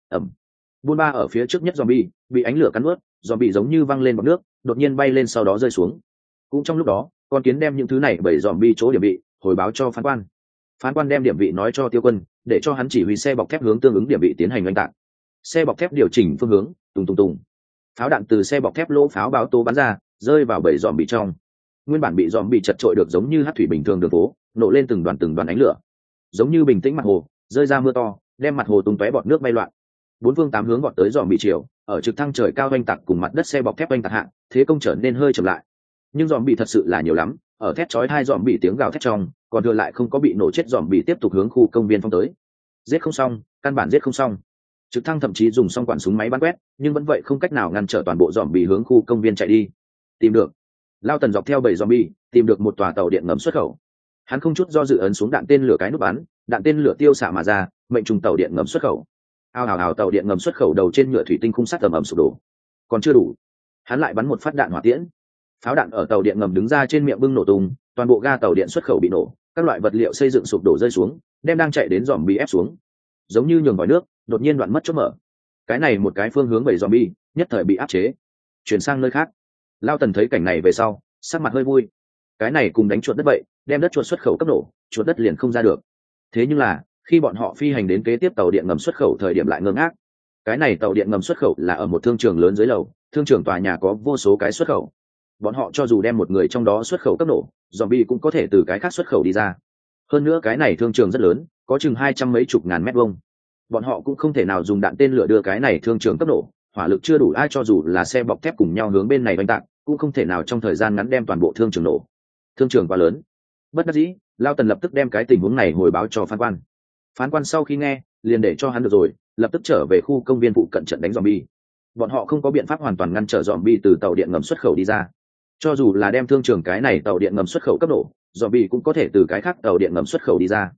Buôn ba ở phía trước nhất zombie bị ánh lửa cắn nuốt, zombie giống như văng lên bọt nước, đột nhiên bay lên sau đó rơi xuống. Cũng trong lúc đó, Con Kiến đem những thứ này 7 zombie chỗ điểm vị hồi báo cho phán quan đem điểm vị nói cho Tiêu Quân, để cho hắn chỉ huy xe bọc thép hướng tương ứng điểm vị tiến hành oanh tạc. Xe bọc thép điều chỉnh phương hướng, tùng. Pháo đạn từ xe bọc thép lỗ pháo báo tố bắn ra, rơi vào 7 zombie trong. Nguyên bản bị zombie chật trội được giống như hắc thủy bình thường đường phố, nổ lên từng đoàn ánh lửa, giống như bình tĩnh mặt hồ, rơi ra mưa to, đem mặt hồ tung tóe bọt nước bay loạn. 4 phương 8 hướng gọt tới zombie chiều, ở trực thăng trời cao oanh tạc cùng mặt đất xe bọc thép oanh tạc hạng, thế công trở nên hơi chậm lại. Nhưng zombie thật sự là nhiều lắm, ở thét chói hai zombie tiếng gào thét trong, còn thừa lại không có bị nổ chết zombie tiếp tục hướng khu công viên phong tới. Giết không xong, căn bản giết không xong. Trực thăng thậm chí dùng xong quản súng máy bắn quét, nhưng vẫn vậy không cách nào ngăn trở toàn bộ zombie hướng khu công viên chạy đi. Tìm được. Lao Tần dọc theo 7 zombie, tìm được một tòa tàu điện ngầm xuất khẩu. Hắn không chút do dự ấn xuống đạn tên lửa cái nút bắn, đạn tên lửa tiêu xạ mà ra, mệnh trùng tàu điện ngầm xuất khẩu. Ào, tàu điện ngầm xuất khẩu đầu trên nhựa thủy tinh khung sắt ầm sụp đổ. Còn chưa đủ, hắn lại bắn một phát đạn hỏa tiễn. Pháo đạn ở tàu điện ngầm đứng ra trên miệng bưng nổ tung, toàn bộ ga tàu điện xuất khẩu bị nổ, các loại vật liệu xây dựng sụp đổ rơi xuống, đem đang chạy đến zombie ép xuống. Giống như nhường vòi nước, đột nhiên đoạn mất chốt mở. Cái này một cái phương hướng 7 zombie, nhất thời bị áp chế, chuyển sang nơi khác. Lao Tần thấy cảnh này về sau, sắc mặt hơi vui. Cái này cùng đánh chuột đất vậy, đem đất chuột xuất khẩu cấp nổ, chuột đất liền không ra được. Thế nhưng là, khi bọn họ phi hành đến kế tiếp tàu điện ngầm xuất khẩu thời điểm lại ngơ ngác. Cái này tàu điện ngầm xuất khẩu là ở một thương trường lớn dưới lầu, thương trường tòa nhà có vô số cái xuất khẩu. Bọn họ cho dù đem một người trong đó xuất khẩu cấp nổ, zombie cũng có thể từ cái khác xuất khẩu đi ra. Hơn nữa cái này thương trường rất lớn, có chừng 200 mấy chục ngàn mét vuông. Bọn họ cũng không thể nào dùng đạn tên lửa đưa cái này thương trường cấp nổ, hỏa lực chưa đủ, ai cho dù là xe bọc thép cùng nhau hướng bên này đánh tạc, cũng không thể nào trong thời gian ngắn đem toàn bộ thương trường nổ. Thương trường quá lớn. Bất đắc dĩ, Lao Tần lập tức đem cái tình huống này hồi báo cho phán quan sau khi nghe, liền để cho hắn được rồi, lập tức trở về khu công viên phụ cận trận đánh zombie. Bọn họ không có biện pháp hoàn toàn ngăn trở zombie từ tàu điện ngầm xuất khẩu đi ra. Cho dù là đem thương trường cái này tàu điện ngầm xuất khẩu cấp nổ, zombie cũng có thể từ cái khác tàu điện ngầm xuất khẩu đi ra.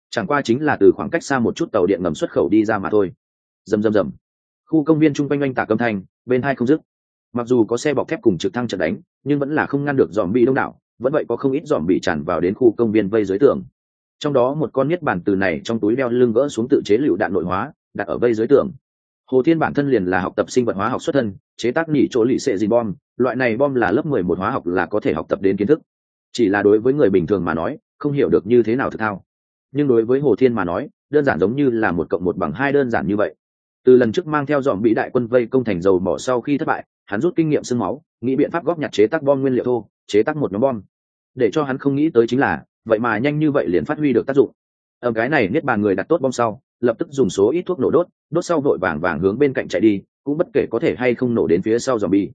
chẳng qua chính là từ khoảng cách xa một chút tàu điện ngầm xuất khẩu đi ra mà thôi. Rầm rầm rầm, khu công viên chung quanh oanh tạc âm thanh bên hai không dứt. Mặc dù có xe bọc thép cùng trực thăng trận đánh, nhưng vẫn là không ngăn được dòm bị đông đảo, vẫn vậy có không ít dòm bị tràn vào đến khu công viên vây dưới tường. Trong đó một con niết bàn từ này trong túi đeo lưng gỡ xuống tự chế lựu đạn nội hóa, đặt ở vây dưới tường. Hồ Thiên bản thân liền là học tập sinh vật hóa học xuất thân, chế tác nỉ chỗ lì xệ gì bom, loại này bom là lớp 11 hóa học là có thể học tập đến kiến thức. Chỉ là đối với người bình thường mà nói, không hiểu được như thế nào thực thao. Nhưng đối với Hồ Thiên mà nói, đơn giản giống như là 1+1=2 đơn giản như vậy. Từ lần trước mang theo dòm bị đại quân vây công thành dầu mỏ sau khi thất bại, hắn rút kinh nghiệm xương máu, nghĩ biện pháp góp nhặt chế tác bom nguyên liệu thô, chế tác một nhóm bom. Để cho hắn không nghĩ tới chính là, vậy mà nhanh như vậy liền phát huy được tác dụng. Ở cái này niết bàn người đặt tốt bom sau, lập tức dùng số ít thuốc nổ đốt sau vội vàng hướng bên cạnh chạy đi, cũng bất kể có thể hay không nổ đến phía sau zombie.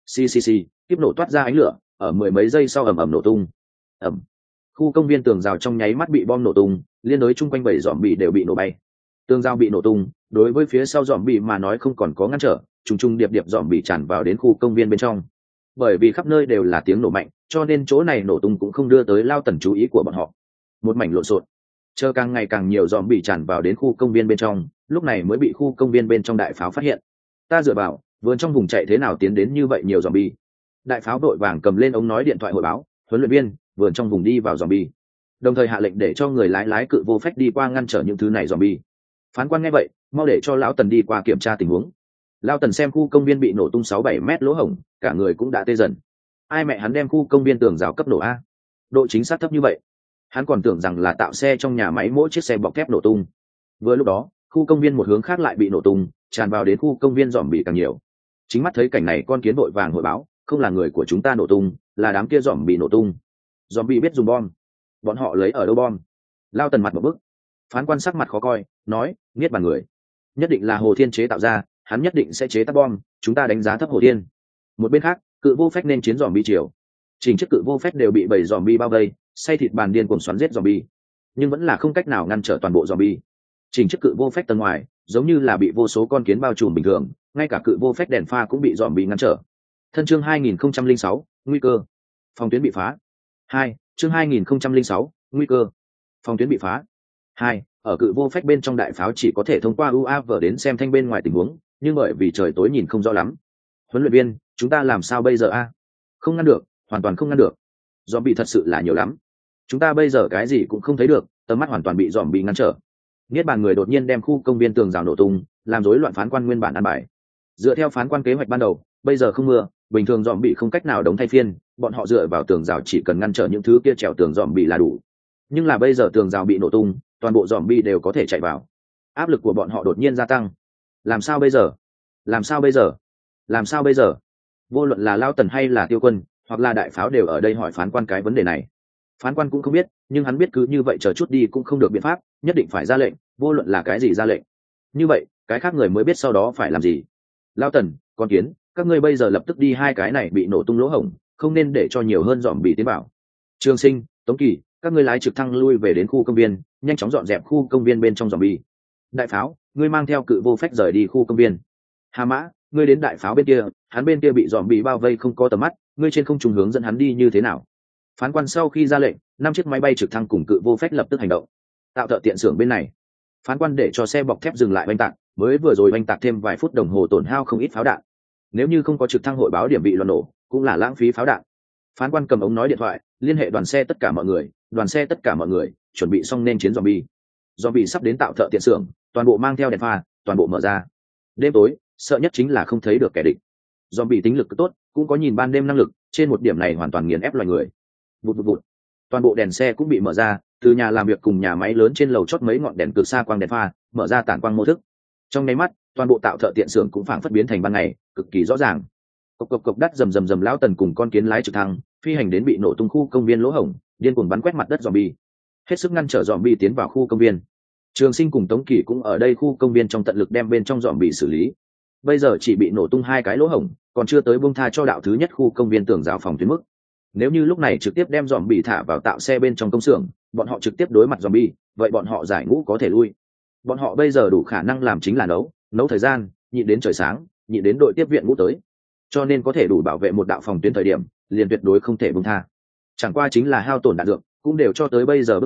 Xì, tiếp nổ toát ra ánh lửa, ở mười mấy giây sau ầm ầm nổ tung. Ầm. Khu công viên tường rào trong nháy mắt bị bom nổ tung, liên đối chung quanh 7 zombie đều bị nổ bay. Tường rào bị nổ tung, đối với phía sau zombie mà nói không còn có ngăn trở, trùng điệp zombie tràn vào đến khu công viên bên trong. Bởi vì khắp nơi đều là tiếng nổ mạnh, cho nên chỗ này nổ tung cũng không đưa tới Lao Tần chú ý của bọn họ. Một mảnh lộn xộn. Chờ càng ngày càng nhiều dòm bị tràn vào đến khu công viên bên trong, lúc này mới bị khu công viên bên trong đại pháo phát hiện. Ta dựa vào, vườn trong vùng chạy thế nào tiến đến như vậy nhiều dòm bi. Đại pháo đội vàng cầm lên ống nói điện thoại hội báo, huấn luyện viên, vườn trong vùng đi vào dòm bi. Đồng thời hạ lệnh để cho người lái cự vô phách đi qua ngăn trở những thứ này dòm bi. Phán quan nghe vậy, mau để cho lão Tần đi qua kiểm tra tình huống. Lão Tần xem khu công viên bị nổ tung 6-7 mét lỗ hổng, cả người cũng đã tê dần. Ai mẹ hắn đem khu công viên tường rào cấp nổ a? Độ chính xác thấp như vậy. Hắn còn tưởng rằng là tạo xe trong nhà máy mỗi chiếc xe bọc thép nổ tung. Vừa lúc đó, khu công viên một hướng khác lại bị nổ tung, tràn vào đến khu công viên dòm bị càng nhiều. Chính mắt thấy cảnh này, con kiến vội vàng hội báo, không là người của chúng ta nổ tung, là đám kia dòm bị nổ tung. Dòm bị biết dùng bom, bọn họ lấy ở đâu bom? Lao Tần mặt một bức. Phán quan sắc mặt khó coi, nói, nghiết bàn người, nhất định là Hồ Thiên chế tạo ra, hắn nhất định sẽ chế tác bom, chúng ta đánh giá thấp Hồ Thiên. Một bên khác, cự vô phách nên chiến dòm bị chiều. Trình chiếc cự vô phách đều bị 7 dòm bi bao vây, xay thịt bàn điên cuồng xoắn giết zombie, nhưng vẫn là không cách nào ngăn trở toàn bộ zombie. Trình chiếc cự vô phách tầng ngoài, giống như là bị vô số con kiến bao trùm bình thường, ngay cả cự vô phách đèn pha cũng bị zombie ngăn trở. Thân chương 2006, nguy cơ. Phòng tuyến bị phá. 2, chương 2006, nguy cơ. Phòng tuyến bị phá. 2, ở cự vô phách bên trong đại pháo chỉ có thể thông qua UAV đến xem thanh bên ngoài tình huống, nhưng bởi vì trời tối nhìn không rõ lắm. Huấn luyện viên, chúng ta làm sao bây giờ a? Không ngăn được, hoàn toàn không ngăn được. Dòm bị thật sự là nhiều lắm, chúng ta bây giờ cái gì cũng không thấy được, tầm mắt hoàn toàn bị dòm bị ngăn trở. Niết bàn người đột nhiên đem khu công viên tường rào nổ tung, làm rối loạn phán quan nguyên bản an bài. Dựa theo phán quan kế hoạch ban đầu, bây giờ không mưa, bình thường dòm bị không cách nào đóng thay phiên, bọn họ dựa vào tường rào chỉ cần ngăn trở những thứ kia trèo tường dòm bị là đủ. Nhưng là bây giờ tường rào bị nổ tung, toàn bộ dòm bị đều có thể chạy vào, áp lực của bọn họ đột nhiên gia tăng. Làm sao bây giờ? Làm sao bây giờ? Làm sao bây giờ? Vô luận là Lao Tần hay là Tiêu Quân hoặc là đại pháo đều ở đây hỏi phán quan cái vấn đề này. Phán quan cũng không biết, nhưng hắn biết cứ như vậy chờ chút đi cũng không được biện pháp, nhất định phải ra lệnh, vô luận là cái gì ra lệnh. Như vậy cái khác người mới biết sau đó phải làm gì. Lao Tần, con kiến, các ngươi bây giờ lập tức đi hai cái này bị nổ tung lỗ hổng, không nên để cho nhiều hơn dòm bị tiến vào. Trường Sinh, Tống Kỳ, các ngươi lái trực thăng lui về đến khu công viên, nhanh chóng dọn dẹp khu công viên bên trong dòm bị. Đại pháo, ngươi mang theo cự vô phách rời đi khu công viên. Hà Mã, ngươi đến đại pháo bên kia, hắn bên kia bị dòm bị bao vây không có tầm mắt, ngươi trên không trung hướng dẫn hắn đi như thế nào? Phán quan sau khi ra lệnh, 5 chiếc máy bay trực thăng cùng cự vô phách lập tức hành động. Tạo thợ tiện xưởng bên này, phán quan để cho xe bọc thép dừng lại oanh tạc, mới vừa rồi oanh tạc thêm vài phút đồng hồ tổn hao không ít pháo đạn. Nếu như không có trực thăng hội báo điểm bị loạn nổ, cũng là lãng phí pháo đạn. Phán quan cầm ống nói điện thoại, liên hệ đoàn xe tất cả mọi người, chuẩn bị xong nên chiến zombie. Zombie sắp đến tạo thợ tiện xưởng, toàn bộ mang theo đèn pha, toàn bộ mở ra. Đêm tối, sợ nhất chính là không thấy được kẻ địch. Zombie tính lực tốt, cũng có nhìn ban đêm năng lực, trên một điểm này hoàn toàn nghiền ép loài người. Vụt. Toàn bộ đèn xe cũng bị mở ra, từ nhà làm việc cùng nhà máy lớn trên lầu chót mấy ngọn đèn cực xa quang đèn pha, mở ra tản quang mô thức. Trong nháy mắt, toàn bộ tạo thợ tiện xưởng cũng phảng phất biến thành ban ngày, cực kỳ rõ ràng. Cộc đắt rầm Lão Tần cùng con kiến lái trực thăng, phi hành đến bị nổ tung khu công viên lỗ hổng, điên cuồng bắn quét mặt đất zombie. Hết sức ngăn trở zombie tiến vào khu công viên. Trường Sinh cùng Tống Kỳ cũng ở đây khu công viên trong tận lực đem bên trong zombie xử lý. Bây giờ chỉ bị nổ tung 2 cái lỗ hổng, còn chưa tới buông tha cho đạo thứ nhất khu công viên tường rào phòng tuyến mức. Nếu như lúc này trực tiếp đem zombie thả vào tạo xe bên trong công xưởng, bọn họ trực tiếp đối mặt zombie, vậy bọn họ giải ngũ có thể lui. Bọn họ bây giờ đủ khả năng làm chính là nấu thời gian, nhịn đến trời sáng, nhịn đến đội tiếp viện ngũ tới. Cho nên có thể đủ bảo vệ một đạo phòng tuyến thời điểm, liền tuyệt đối không thể buông tha. Chẳng qua chính là hao tổn đạn dược, cũng đều cho tới bây giờ bước này,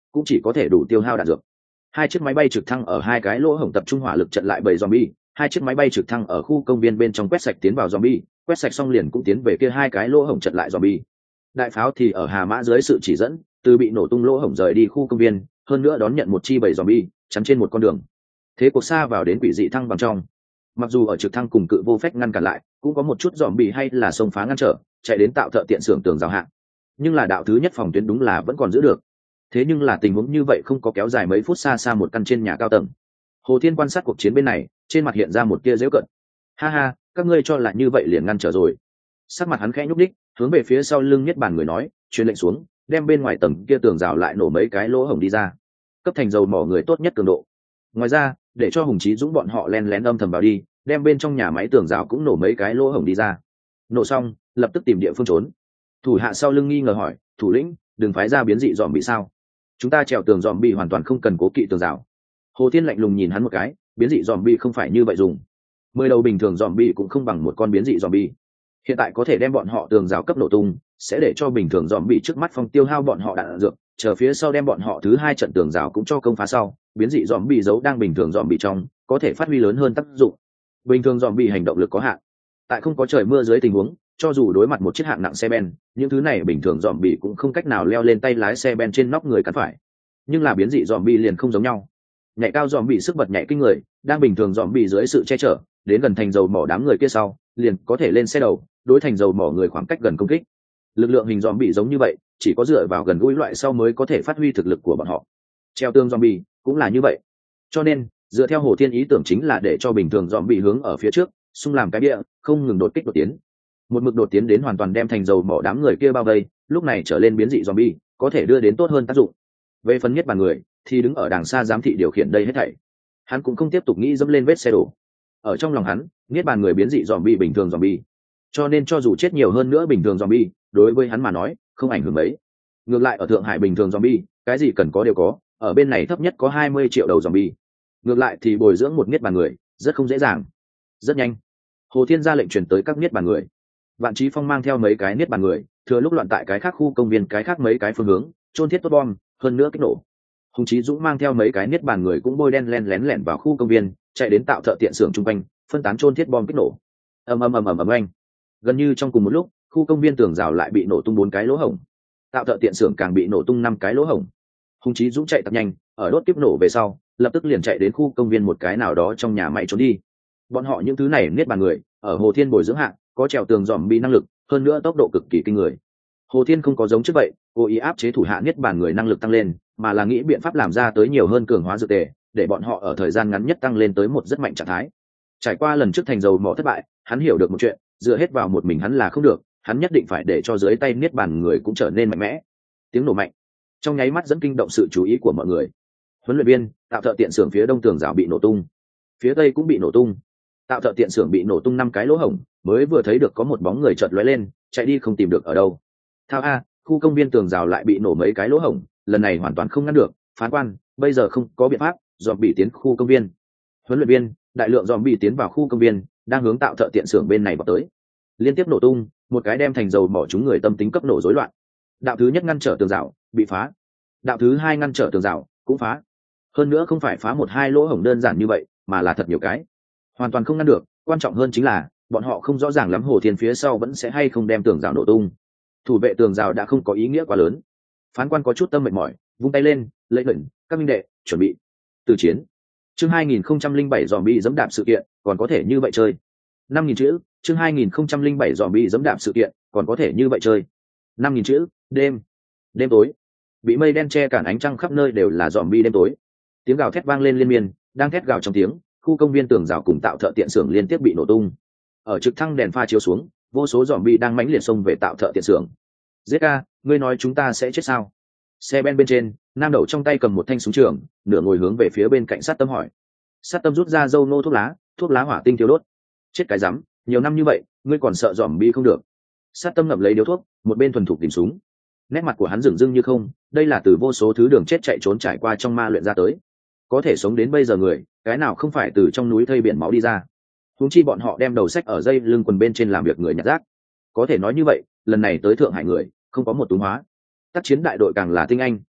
cũng chỉ có thể đủ tiêu hao đạn dược. Hai chiếc máy bay trực thăng ở hai cái lỗ hổng tập trung hỏa lực trận lại bầy zombie, hai chiếc máy bay trực thăng ở khu công viên bên trong quét sạch tiến vào zombie, quét sạch xong liền cũng tiến về kia hai cái lỗ hổng trận lại zombie. Đại pháo thì ở Hà Mã dưới sự chỉ dẫn, từ bị nổ tung lỗ hổng rời đi khu công viên, hơn nữa đón nhận một chi bầy zombie, chắn trên một con đường. Thế cuộc xa vào đến quỷ dị thăng bằng trong. Mặc dù ở trực thăng cùng cự vô phách ngăn cản lại, cũng có một chút zombie hay là xông phá ngăn trở, chạy đến tạo thợ tiện xưởng tường rào hạng. Nhưng là đạo thứ nhất phòng tuyến đúng là vẫn còn giữ được. Thế nhưng là tình huống như vậy không có kéo dài mấy phút, xa xa một căn trên nhà cao tầng. Hồ Thiên quan sát cuộc chiến bên này, trên mặt hiện ra một tia giễu cợt. Ha ha, các ngươi cho là như vậy liền ngăn trở rồi. Sắc mặt hắn khẽ nhúc nhích, hướng về phía sau lưng Niết Bàn người nói, truyền lệnh xuống, đem bên ngoài tầng kia tường rào lại nổ mấy cái lỗ hổng đi ra, cấp thành dầu mỏ người tốt nhất cường độ. Ngoài ra, để cho Hùng Chí Dũng bọn họ len lén âm thầm vào đi, đem bên trong nhà máy tường rào cũng nổ mấy cái lỗ hổng đi ra. Nổ xong, lập tức tìm địa phương trốn. Thủ hạ sau lưng nghi ngờ hỏi, thủ lĩnh, đừng phái ra biến dị dòm bị sao? Chúng ta trèo tường dòm bị hoàn toàn không cần cố kỵ tường rào. Hồ Thiên lạnh lùng nhìn hắn một cái, biến dị dòm bị không phải như vậy dùng. 10 đầu bình thường dòm bị cũng không bằng một con biến dị dòm bị. Hiện tại có thể đem bọn họ tường rào cấp nổ tung, sẽ để cho bình thường dòm bị trước mắt phong tiêu hao bọn họ đạn dược, chờ phía sau đem bọn họ thứ hai trận tường rào cũng cho công phá sau, biến dị dòm bị giấu đang bình thường dòm bị trong, có thể phát huy lớn hơn tác dụng. Bình thường dòm bị hành động lực có hạn, tại không có trời mưa dưới tình huống, cho dù đối mặt một chiếc hạng nặng xe ben, những thứ này bình thường dòm bị cũng không cách nào leo lên tay lái xe ben trên nóc người cắn phải. Nhưng là biến dị dòm bị liền không giống nhau. Nhảy cao dòm bị sức bật nhảy kinh người, đang bình thường dòm bị dưới sự che chở, đến gần thành dầu mỏ đám người kia sau, liền có thể lên xe đầu, đối thành dầu mỏ người khoảng cách gần công kích. Lực lượng hình dòm bị giống như vậy, chỉ có dựa vào gần gũi loại sau mới có thể phát huy thực lực của bọn họ. Treo tường dòm bị cũng là như vậy. Cho nên, dựa theo Hồ Thiên ý tưởng chính là để cho bình thường dòm bị hướng ở phía trước, xung làm cái bia, không ngừng đột kích đột tiến. Một mực đột tiến đến hoàn toàn đem thành dầu mỏ đám người kia bao vây, lúc này trở lên biến dị zombie, có thể đưa đến tốt hơn tác dụng. Về phần Nhất Bàn người, thì đứng ở đằng xa giám thị điều khiển đây hết thảy. Hắn cũng không tiếp tục nghĩ dẫm lên vết xe đổ. Ở trong lòng hắn, Nhất Bàn người biến dị zombie bình thường zombie. Cho nên cho dù chết nhiều hơn nữa bình thường zombie, đối với hắn mà nói, không ảnh hưởng mấy. Ngược lại ở Thượng Hải bình thường zombie, cái gì cần có đều có, ở bên này thấp nhất có 20 triệu đầu zombie. Ngược lại thì bồi dưỡng một Nhất Bàn người, rất không dễ dàng. Rất nhanh, Hồ Thiên ra lệnh truyền tới các Nhất Bàn người. Vạn Chí Phong mang theo mấy cái Niết Bàn người, thừa lúc loạn tại cái khác khu công viên cái khác mấy cái phương hướng, chôn thiết tốt bom, hơn nữa kích nổ. Hùng Chí Dũng mang theo mấy cái Niết Bàn người cũng bôi đen len lén lẻn vào khu công viên, chạy đến tạo thợ tiện xưởng trung quanh, phân tán chôn thiết bom kích nổ. Ầm ầm ầm ầm ầm oanh. Gần như trong cùng một lúc, khu công viên tường rào lại bị nổ tung 4 cái lỗ hổng. Tạo thợ tiện xưởng càng bị nổ tung 5 cái lỗ hổng. Hùng Chí Dũng chạy thật nhanh, ở đốt tiếp nổ về sau, lập tức liền chạy đến khu công viên một cái nào đó trong nhà máy trốn đi. Bọn họ những thứ này Niết Bàn người, ở Hồ Thiên bồi dưỡng hạ, có trèo tường dòm bị năng lực, hơn nữa tốc độ cực kỳ kinh người. Hồ Thiên không có giống trước vậy, cố ý áp chế thủ hạ Niết Bàn người năng lực tăng lên, mà là nghĩ biện pháp làm ra tới nhiều hơn cường hóa dược tề, để bọn họ ở thời gian ngắn nhất tăng lên tới một rất mạnh trạng thái. Trải qua lần trước thành dầu mỏ thất bại, hắn hiểu được một chuyện, dựa hết vào một mình hắn là không được, hắn nhất định phải để cho dưới tay Niết Bàn người cũng trở nên mạnh mẽ. Tiếng nổ mạnh trong nháy mắt dẫn kinh động sự chú ý của mọi người. Huấn luyện viên, tạo thợ tiện xưởng phía đông tường rào bị nổ tung, phía tây cũng bị nổ tung. Tạo thợ tiện xưởng bị nổ tung 5 cái lỗ hổng, mới vừa thấy được có một bóng người chợt lóe lên, chạy đi không tìm được ở đâu. Thao a, khu công viên tường rào lại bị nổ mấy cái lỗ hổng, lần này hoàn toàn không ngăn được, phán quan, bây giờ không có biện pháp, dòm bị tiến khu công viên. Huấn luyện viên, đại lượng dòm bị tiến vào khu công viên, đang hướng tạo thợ tiện xưởng bên này vào tới. Liên tiếp nổ tung, một cái đem thành dầu mỏ chúng người tâm tính cấp nổ rối loạn. Đạo thứ nhất ngăn trở tường rào, bị phá. Đạo thứ hai ngăn trở tường rào, cũng phá. Hơn nữa không phải phá 1-2 lỗ hổng đơn giản như vậy, mà là thật nhiều cái. Hoàn toàn không ngăn được, quan trọng hơn chính là bọn họ không rõ ràng lắm Hồ Thiên phía sau vẫn sẽ hay không đem tường rào nổ tung. Thủ vệ tường rào đã không có ý nghĩa quá lớn. Phán quan có chút tâm mệt mỏi, vung tay lên, lệnh lệnh, các minh đệ, chuẩn bị. Từ chiến. Chương 2007 zombie dẫm đạp sự kiện, còn có thể như vậy chơi. 5000 chữ, chương 2007 zombie dẫm đạp sự kiện, còn có thể như vậy chơi. 5000 chữ, đêm. Đêm tối. Bị mây đen che cản ánh trăng khắp nơi đều là zombie đêm tối. Tiếng gào thét vang lên liên miên, đang thét gào trong tiếng, khu công viên tường rào cùng tạo thợ tiện xưởng liên tiếp bị nổ tung. Ở trực thăng đèn pha chiếu xuống, vô số zombie đang mãnh liệt xông về tạo thợ tiện xưởng. Giết a, ngươi nói chúng ta sẽ chết sao? Xe ben bên trên, nam đầu trong tay cầm một thanh súng trường, nửa ngồi hướng về phía bên cạnh sát tâm hỏi. Sát tâm rút ra dâu nô thuốc lá hỏa tinh thiêu đốt. Chết cái rắm, nhiều năm như vậy, ngươi còn sợ zombie không được? Sát tâm ngậm lấy điếu thuốc, một bên thuần thục tìm súng. Nét mặt của hắn dửng dưng như không, đây là từ vô số thứ đường chết chạy trốn trải qua trong ma luyện ra tới. Có thể sống đến bây giờ người, cái nào không phải từ trong núi thây biển máu đi ra. Huống chi bọn họ đem đầu sách ở dây lưng quần bên trên làm việc người nhặt rác. Có thể nói như vậy, lần này tới Thượng Hải người, không có một túng hóa. Tác chiến đại đội càng là tinh anh,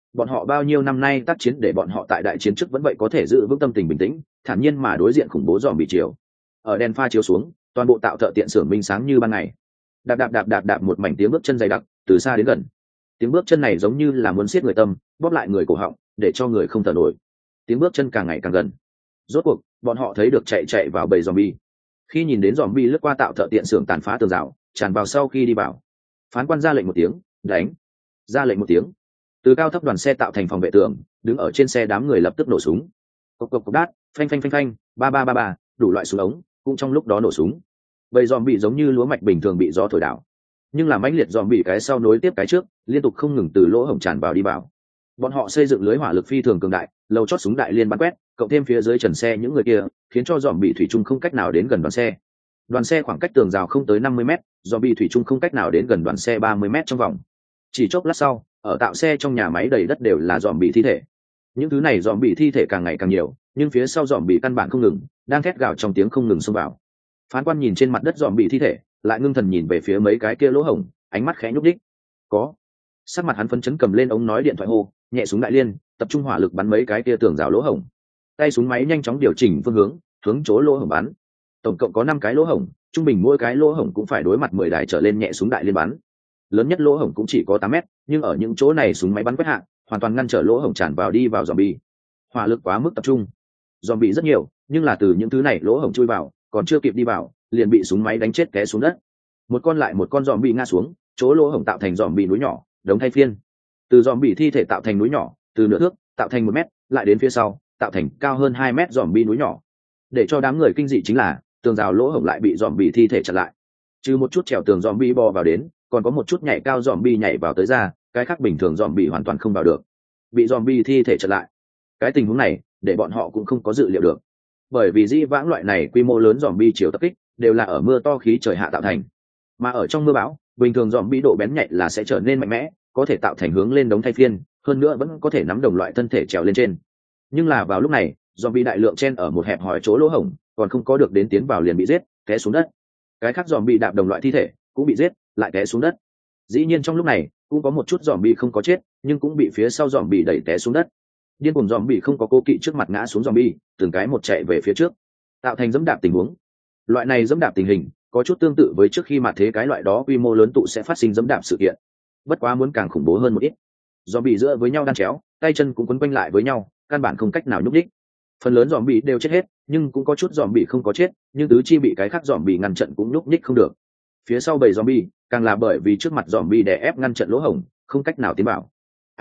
bọn họ bao nhiêu năm nay tác chiến để bọn họ tại đại chiến trước vẫn vậy có thể giữ vững tâm tình bình tĩnh, thản nhiên mà đối diện khủng bố dòm bị chiều. Ở đèn pha chiếu xuống, toàn bộ tạo thợ tiện xưởng minh sáng như ban ngày. Đạp đạp đạp đạp đạp, một mảnh tiếng bước chân dày đặc từ xa đến gần. Tiếng bước chân này giống như là muốn siết người tâm, bóp lại người cổ họng để cho người không thở nổi. Tiếng bước chân càng ngày càng gần. Rốt cuộc bọn họ thấy được chạy vào bầy zombie. Khi nhìn đến zombie lướt qua tạo thợ tiện xưởng tàn phá tường rào, tràn vào sau khi đi vào, phán quan ra lệnh một tiếng, đánh. Ra lệnh một tiếng, từ cao thấp đoàn xe tạo thành phòng vệ tường, đứng ở trên xe đám người lập tức nổ súng. Cộc cộc cộc đát, phanh phanh phanh phanh, ba ba ba ba, đủ loại súng ống cũng trong lúc đó nổ súng. Bầy zombie giống như lúa mạch bình thường bị gió thổi đảo, nhưng là mãnh liệt zombie cái sau nối tiếp cái trước, liên tục không ngừng từ lỗ hổng tràn vào đi vào. Bọn họ xây dựng lưới hỏa lực phi thường cường đại, lầu chót súng đại liên bắn quét, cộng thêm phía dưới trần xe những người kia, khiến cho zombie thủy chung không cách nào đến gần đoàn xe. Đoàn xe khoảng cách tường rào không tới 50 m, zombie thủy chung không cách nào đến gần đoàn xe 30 m trong vòng. Chỉ chốc lát sau, ở tạo xe trong nhà máy đầy đất đều là zombie thi thể. Những thứ này zombie thi thể càng ngày càng nhiều, nhưng phía sau zombie căn bản không ngừng, đang thét gào trong tiếng không ngừng xông vào. Phán quan nhìn trên mặt đất zombie thi thể, lại ngưng thần nhìn về phía mấy cái kia lỗ hổng, ánh mắt khẽ nhúc nhích. Có. Sắc mặt hắn phấn chấn cầm lên ống nói điện thoại hô, nhẹ súng đại liên, tập trung hỏa lực bắn mấy cái kia tường rào lỗ hổng. Tay súng máy nhanh chóng điều chỉnh phương hướng, hướng chỗ lỗ hổng bắn. Tổng cộng có 5 cái lỗ hổng, trung bình mỗi cái lỗ hổng cũng phải đối mặt 10 đài trở lên nhẹ súng đại liên bắn. Lớn nhất lỗ hổng cũng chỉ có 8 mét, nhưng ở những chỗ này súng máy bắn quét hạ, hoàn toàn ngăn trở lỗ hổng tràn vào đi vào zombie. Hỏa lực quá mức tập trung. Zombie rất nhiều, nhưng là từ những thứ này lỗ hổng chui vào, còn chưa kịp đi vào, liền bị súng máy đánh chết té xuống đất. Một con lại một con zombie ngã xuống, chỗ lỗ hổng tạo thành zombie núi nhỏ, đống thay phiên. Từ zombie thi thể tạo thành núi nhỏ, từ nửa thước tạo thành 1 mét, lại đến phía sau tạo thành cao hơn 2 mét zombie núi nhỏ. Để cho đám người kinh dị chính là tường rào lỗ hổng lại bị zombie thi thể chặn lại. Trừ một chút trèo tường zombie bò vào đến, còn có một chút nhảy cao zombie nhảy vào tới ra, cái khác bình thường zombie hoàn toàn không vào được, bị zombie thi thể chặn lại. Cái tình huống này để bọn họ cũng không có dự liệu được, bởi vì dĩ vãng loại này quy mô lớn zombie chiều tập kích đều là ở mưa to khí trời hạ tạo thành, mà ở trong mưa bão bình thường zombie độ bén nhạy là sẽ trở nên mạnh mẽ, có thể tạo thành hướng lên đống thay phiên, hơn nữa vẫn có thể nắm đồng loại thân thể trèo lên trên. Nhưng là vào lúc này zombie đại lượng chen ở một hẹp hòi chỗ lỗ hổng, còn không có được đến tiến vào liền bị giết, té xuống đất. Cái khác zombie đạp đồng loại thi thể cũng bị giết, lại té xuống đất. Dĩ nhiên trong lúc này cũng có một chút zombie không có chết, nhưng cũng bị phía sau zombie đẩy té xuống đất. Điên cuồng zombie không có cố kỵ trước mặt ngã xuống zombie, từng cái một chạy về phía trước, tạo thành dẫm đạp tình huống. Loại này dẫm đạp tình hình có chút tương tự với trước khi mà thế cái loại đó quy mô lớn tụ sẽ phát sinh dẫm đạp sự kiện, bất quá muốn càng khủng bố hơn một ít. Zombie giữa với nhau đan chéo, tay chân cũng quấn quanh lại với nhau, căn bản không cách nào nhúc nhích. Phần lớn zombie đều chết hết, nhưng cũng có chút zombie không có chết, nhưng tứ chi bị cái khác zombie ngăn trận cũng nhúc nhích không được. Phía sau bầy zombie càng là bởi vì trước mặt zombie đè ép ngăn trận lỗ hổng, không cách nào tiến vào.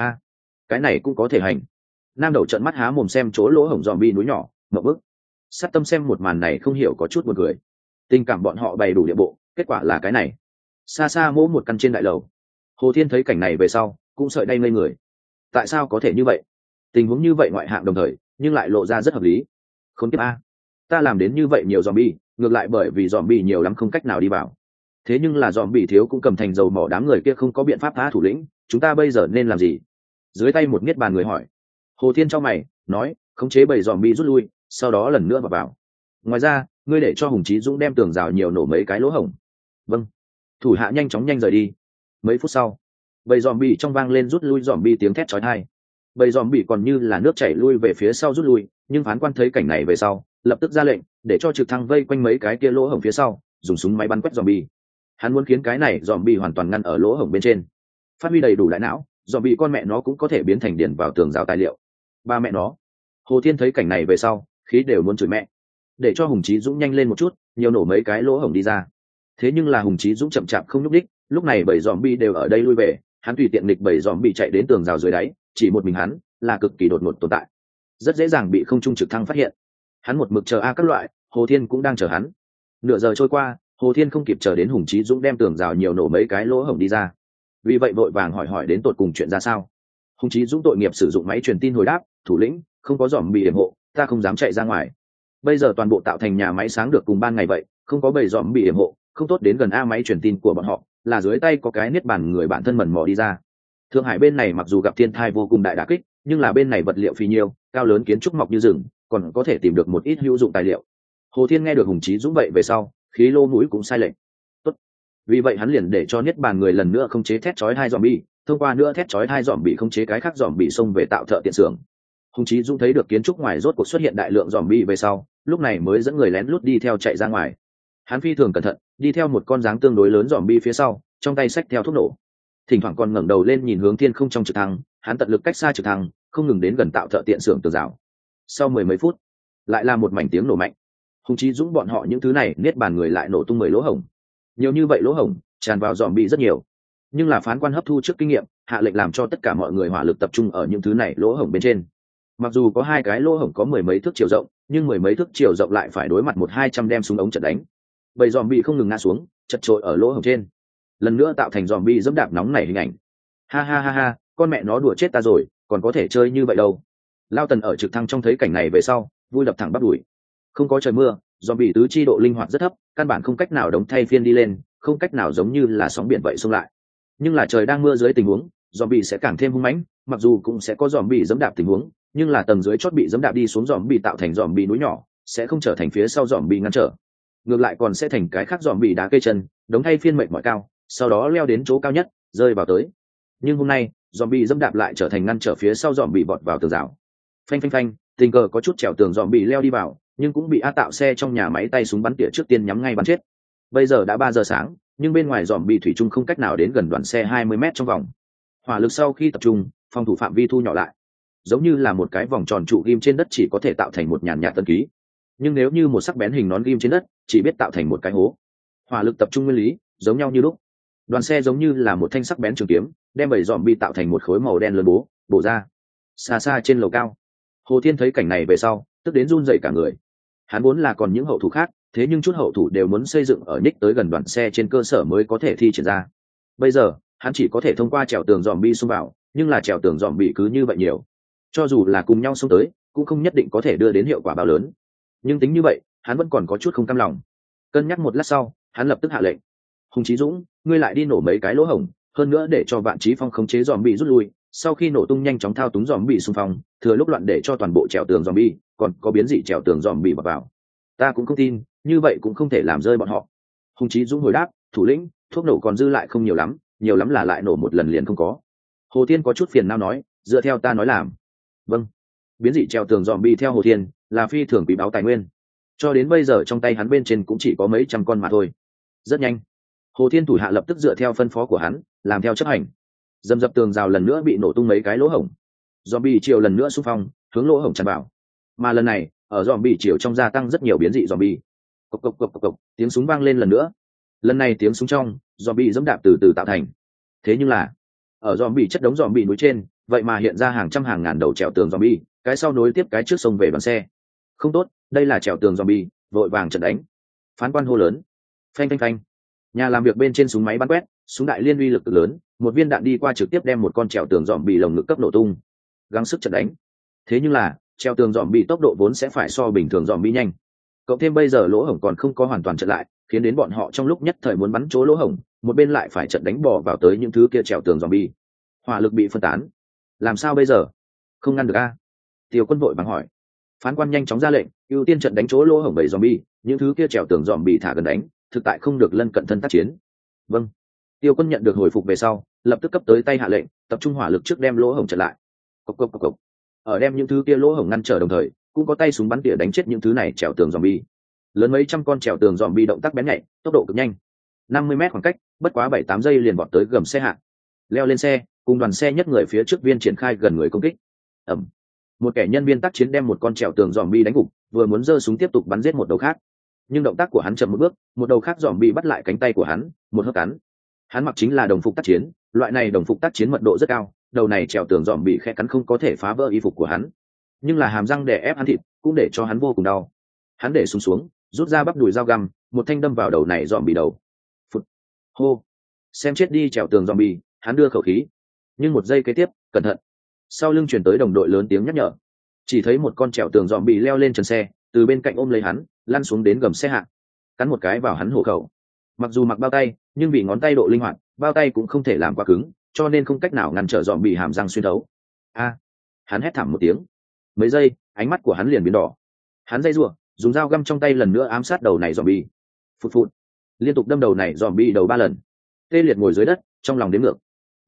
Cái này cũng có thể hành. Nam đầu trận mắt há mồm xem chỗ lỗ hổng zombie núi nhỏ, ngộp bức. Sát tâm xem một màn này không hiểu có chút buồn cười. Tình cảm bọn họ bày đủ địa bộ, kết quả là cái này. Xa xa mỗ một căn trên đại lầu. Hồ Thiên thấy cảnh này về sau, cũng sợi đay ngây người. Tại sao có thể như vậy? Tình huống như vậy ngoại hạng đồng thời, nhưng lại lộ ra rất hợp lý. Khốn kiếp a, ta làm đến như vậy nhiều zombie, ngược lại bởi vì zombie nhiều lắm không cách nào đi vào. Thế nhưng là zombie thiếu cũng cầm thành dầu mỏ, đám người kia không có biện pháp phá thủ lĩnh, chúng ta bây giờ nên làm gì? Dưới tay một niết bàn người hỏi. Hồ Thiên trong mày nói, khống chế bầy zombie rút lui, sau đó lần nữa vào. Ngoài ra, ngươi để cho Hùng Chí Dũng đem tường rào nhiều nổ mấy cái lỗ hổng. Vâng. Thủ hạ nhanh chóng nhanh rời đi. Mấy phút sau, bầy zombie trong vang lên rút lui zombie tiếng thét chói tai. Bầy zombie còn như là nước chảy lui về phía sau rút lui, nhưng phán quan thấy cảnh này về sau, lập tức ra lệnh để cho trực thăng vây quanh mấy cái kia lỗ hổng phía sau, dùng súng máy bắn quét zombie. Hắn muốn khiến cái này zombie hoàn toàn ngăn ở lỗ hổng bên trên. Phát huy đầy đủ đại não, zombie con mẹ nó cũng có thể biến thành điển vào tường rào tài liệu. Ba mẹ nó. Hồ Thiên thấy cảnh này về sau, khí đều muốn chửi mẹ. Để cho Hùng Chí Dũng nhanh lên một chút, nhiều nổ mấy cái lỗ hổng đi ra. Thế nhưng là Hùng Chí Dũng chậm chạp không nhúc đích, lúc này bầy zombie đều ở đây lui về, hắn tùy tiện nghịch bầy zombie chạy đến tường rào dưới đáy, chỉ một mình hắn là cực kỳ đột ngột tồn tại, rất dễ dàng bị không trung trực thăng phát hiện. Hắn một mực chờ các loại, Hồ Thiên cũng đang chờ hắn. Nửa giờ trôi qua, Hồ Thiên không kịp chờ đến Hùng Chí Dũng đem tường rào nhiều nổ mấy cái lỗ hổng đi ra, vì vậy vội vàng hỏi đến tột cùng chuyện ra sao. Hùng Chí Dũng tội nghiệp sử dụng máy truyền tin hồi đáp, thủ lĩnh, không có zombie yểm hộ, ta không dám chạy ra ngoài. Bây giờ toàn bộ tạo thành nhà máy sáng được cùng ban ngày vậy, không có bầy zombie yểm hộ, không tốt đến gần máy truyền tin của bọn họ, là dưới tay có cái niết bàn người bạn thân mần mò đi ra. Thượng Hải bên này mặc dù gặp thiên tai vô cùng đại đả kích, nhưng là bên này vật liệu phi nhiêu, cao lớn kiến trúc mọc như rừng, còn có thể tìm được một ít hữu dụng tài liệu. Hồ Thiên nghe được Hùng Chí Dũng vậy về sau, khí lô mũi cũng sai lệch. Tốt. Vì vậy hắn liền để cho niết bàn người lần nữa không chế thét chói hai zombie, thông qua nữa thét chói hai dòm bị khống chế cái khác dòm bị xông về tạo thợ tiện xưởng. Hùng Chí Dũng thấy được kiến trúc ngoài rốt cuộc xuất hiện đại lượng dòm bị về sau, lúc này mới dẫn người lén lút đi theo chạy ra ngoài. Hắn phi thường cẩn thận, đi theo một con dáng tương đối lớn dòm bị phía sau, trong tay xách theo thuốc nổ. Thỉnh thoảng còn ngẩng đầu lên nhìn hướng thiên không trong trực thăng, hắn tận lực cách xa trực thăng, không ngừng đến gần tạo thợ tiện xưởng tường rào. Sau mười mấy phút, lại là một mảnh tiếng nổ mạnh. Hùng Chí Dũng bọn họ những thứ này niết bàn người lại nổ tung 10 lỗ hổng. Nhiều như vậy lỗ hổng, tràn vào dòm bị rất nhiều. Nhưng là phán quan hấp thu trước kinh nghiệm, hạ lệnh làm cho tất cả mọi người hỏa lực tập trung ở những thứ này lỗ hổng bên trên. Mặc dù có hai cái lỗ hổng có mười mấy thước chiều rộng, nhưng mười mấy thước chiều rộng lại phải đối mặt 100-200 đem súng ống trận đánh. Bầy dòm bị không ngừng ngã xuống, chật trội ở lỗ hổng trên. Lần nữa tạo thành dòm bị dẫm đạp nóng nảy hình ảnh. Ha ha ha ha, con mẹ nó đùa chết ta rồi, còn có thể chơi như vậy đâu. Lao Tần ở trực thăng trong thấy cảnh này về sau, vui đập thẳng bắp đùi. Không có trời mưa, dòm bị tứ chi độ linh hoạt rất thấp, căn bản không cách nào đóng thay phiên đi lên, không cách nào giống như là sóng biển vậy xông lại. Nhưng là trời đang mưa dưới tình huống, dòm bị sẽ càng thêm hung mãnh, mặc dù cũng sẽ có dòm bị dẫm đạp tình huống, nhưng là tầng dưới chót bị dẫm đạp đi xuống dòm bị tạo thành dòm bị núi nhỏ, sẽ không trở thành phía sau dòm bị ngăn trở, ngược lại còn sẽ thành cái khác dòm bị đá cây chân, đống thay phiên mệnh mỏi cao, sau đó leo đến chỗ cao nhất, rơi vào tới. Nhưng hôm nay, dòm bị dẫm đạp lại trở thành ngăn trở phía sau dòm bị vọt vào tường rào. Phanh phanh phanh, tình cờ có chút trèo tường dòm bị leo đi vào, nhưng cũng bị A Tạo xe trong nhà máy tay súng bắn tỉa trước tiên nhắm ngay bắn chết. Bây giờ đã 3 giờ sáng, nhưng bên ngoài dòm bị thủy chung không cách nào đến gần đoàn xe 20 mét trong vòng. Hỏa lực sau khi tập trung, phòng thủ phạm vi thu nhỏ lại, giống như là một cái vòng tròn trụ ghim trên đất chỉ có thể tạo thành một nhàn nhạt tân ký, nhưng nếu như một sắc bén hình nón ghim trên đất chỉ biết tạo thành một cái hố. Hỏa lực tập trung nguyên lý giống nhau như lúc. Đoàn xe giống như là một thanh sắc bén trường kiếm, đem bầy dòm bị tạo thành một khối màu đen lớn bổ ra. Xa xa trên lầu cao, Hồ Thiên thấy cảnh này về sau, tức đến run rẩy cả người. Hắn vốn là còn những hậu thủ khác, thế nhưng chút hậu thủ đều muốn xây dựng ở nhích tới gần đoàn xe trên cơ sở mới có thể thi triển ra. Bây giờ, hắn chỉ có thể thông qua trèo tường dòm bi xông vào, nhưng là trèo tường dòm bị cứ như vậy nhiều, cho dù là cùng nhau xông tới, cũng không nhất định có thể đưa đến hiệu quả bao lớn. Nhưng tính như vậy, hắn vẫn còn có chút không cam lòng. Cân nhắc một lát sau, hắn lập tức hạ lệnh: Hùng Chí Dũng, ngươi lại đi nổ mấy cái lỗ hổng, hơn nữa để cho Vạn Chí Phong khống chế dòm bị rút lui, sau khi nổ tung nhanh chóng thao túng dòm bị xung phong, thừa lúc loạn để cho toàn bộ trèo tường dòm bị, còn có biến dị trèo tường dòm bị vào. Ta cũng không tin, như vậy cũng không thể làm rơi bọn họ. Hùng Chí Dũng hồi đáp: thủ lĩnh, thuốc nổ còn dư lại không nhiều lắm là lại nổ một lần liền không có. Hồ Thiên có chút phiền não nói: dựa theo ta nói làm. Vâng. Biến dị trèo tường dòm bị theo Hồ Thiên là phi thường quý báu tài nguyên, cho đến bây giờ trong tay hắn bên trên cũng chỉ có mấy trăm con mà thôi. Rất nhanh, Hồ Thiên thủ hạ lập tức dựa theo phân phó của hắn làm theo chấp hành. Dầm dập tường rào lần nữa bị nổ tung mấy cái lỗ hổng, dòm bị chiều lần nữa xung phong hướng lỗ hổng tràn vào, mà lần này ở dòm bị chiều trong gia tăng rất nhiều biến dị dòm bị. Cộc cộc cộc cộc cộc, tiếng súng vang lên lần nữa. Lần này tiếng súng trong dòm bị dẫm đạp từ từ tạo thành. Thế nhưng là ở dòm bị chất đống dòm bị núi trên, vậy mà hiện ra hàng trăm hàng ngàn đầu trèo tường dòm bị, cái sau nối tiếp cái trước sông về đoàn xe. Không tốt, đây là trèo tường dòm bị, vội vàng trận đánh. Phán quan hô lớn. Phanh phanh phanh. Nhà làm việc bên trên súng máy bắn quét, súng đại liên uy lực cực lớn, một viên đạn đi qua trực tiếp đem một con trèo tường dòm bị lồng ngực cấp nổ tung. Gắng sức trận đánh. Thế nhưng là trèo tường dòm bị tốc độ vốn sẽ phải so bình thường dòm bị nhanh, cộng thêm bây giờ lỗ hổng còn không có hoàn toàn trận lại, khiến đến bọn họ trong lúc nhất thời muốn bắn chỗ lỗ hổng, một bên lại phải trận đánh bò vào tới những thứ kia trèo tường dòm bi. Hỏa lực bị phân tán, làm sao bây giờ? Không ngăn được a? Tiêu Quân vội vàng hỏi. Phán quan nhanh chóng ra lệnh, ưu tiên trận đánh chỗ lỗ hổng bầy dòm bi, những thứ kia trèo tường dòm bị thả gần đánh, thực tại không được lân cận thân tác chiến. Vâng. Tiêu Quân nhận được hồi phục về sau, lập tức cấp tới tay hạ lệnh, tập trung hỏa lực trước đem lỗ hổng trận lại. Cộc cộc cộc cộc. Ở đem những thứ kia lỗ hổng ngăn trở đồng thời, cũng có tay súng bắn tỉa đánh chết những thứ này trèo tường dòm bi. Lớn mấy trăm con trèo tường dòm bi động tác bén nhạy, tốc độ cực nhanh. 50 mét khoảng cách, bất quá 7-8 giây liền vọt tới gầm xe hạ. Leo lên xe, cùng đoàn xe nhất người phía trước viên triển khai gần người công kích. Ầm. Một kẻ nhân viên tác chiến đem một con trèo tường dòm bi đánh gục, vừa muốn giơ súng tiếp tục bắn giết một đầu khác, nhưng động tác của hắn chậm một bước, một đầu khác dòm bi bắt lại cánh tay của hắn, một hớp cắn. Hắn mặc chính là đồng phục tác chiến, loại này đồng phục tác chiến mật độ rất cao, đầu này trèo tường dòm bị khẽ cắn không có thể phá vỡ y phục của hắn, nhưng là hàm răng đè ép hắn thịt cũng để cho hắn vô cùng đau. Hắn để xuống, rút ra bắp đùi dao găm, một thanh đâm vào đầu này dòm bị đầu. Phụt. Hô. Xem chết đi trèo tường dòm bị, hắn đưa khẩu khí. Nhưng một giây kế tiếp, cẩn thận. Sau lưng truyền tới đồng đội lớn tiếng nhắc nhở. Chỉ thấy một con trèo tường dòm bị leo lên trần xe, từ bên cạnh ôm lấy hắn, lăn xuống đến gầm xe hạ, cắn một cái vào hắn hổ khẩu. Mặc dù mặc bao tay, nhưng vì ngón tay độ linh hoạt, bao tay cũng không thể làm quá cứng, cho nên không cách nào ngăn trở dòm bị hàm răng xuyên thấu. A! Hắn hét thảm một tiếng. Mấy giây, ánh mắt của hắn liền biến đỏ. Hắn dây rủa, dùng dao găm trong tay lần nữa ám sát đầu này dòm bi. Phụt phụt. Liên tục đâm đầu này dòm bi đầu 3 lần. Tê liệt ngồi dưới đất, trong lòng đếm ngược.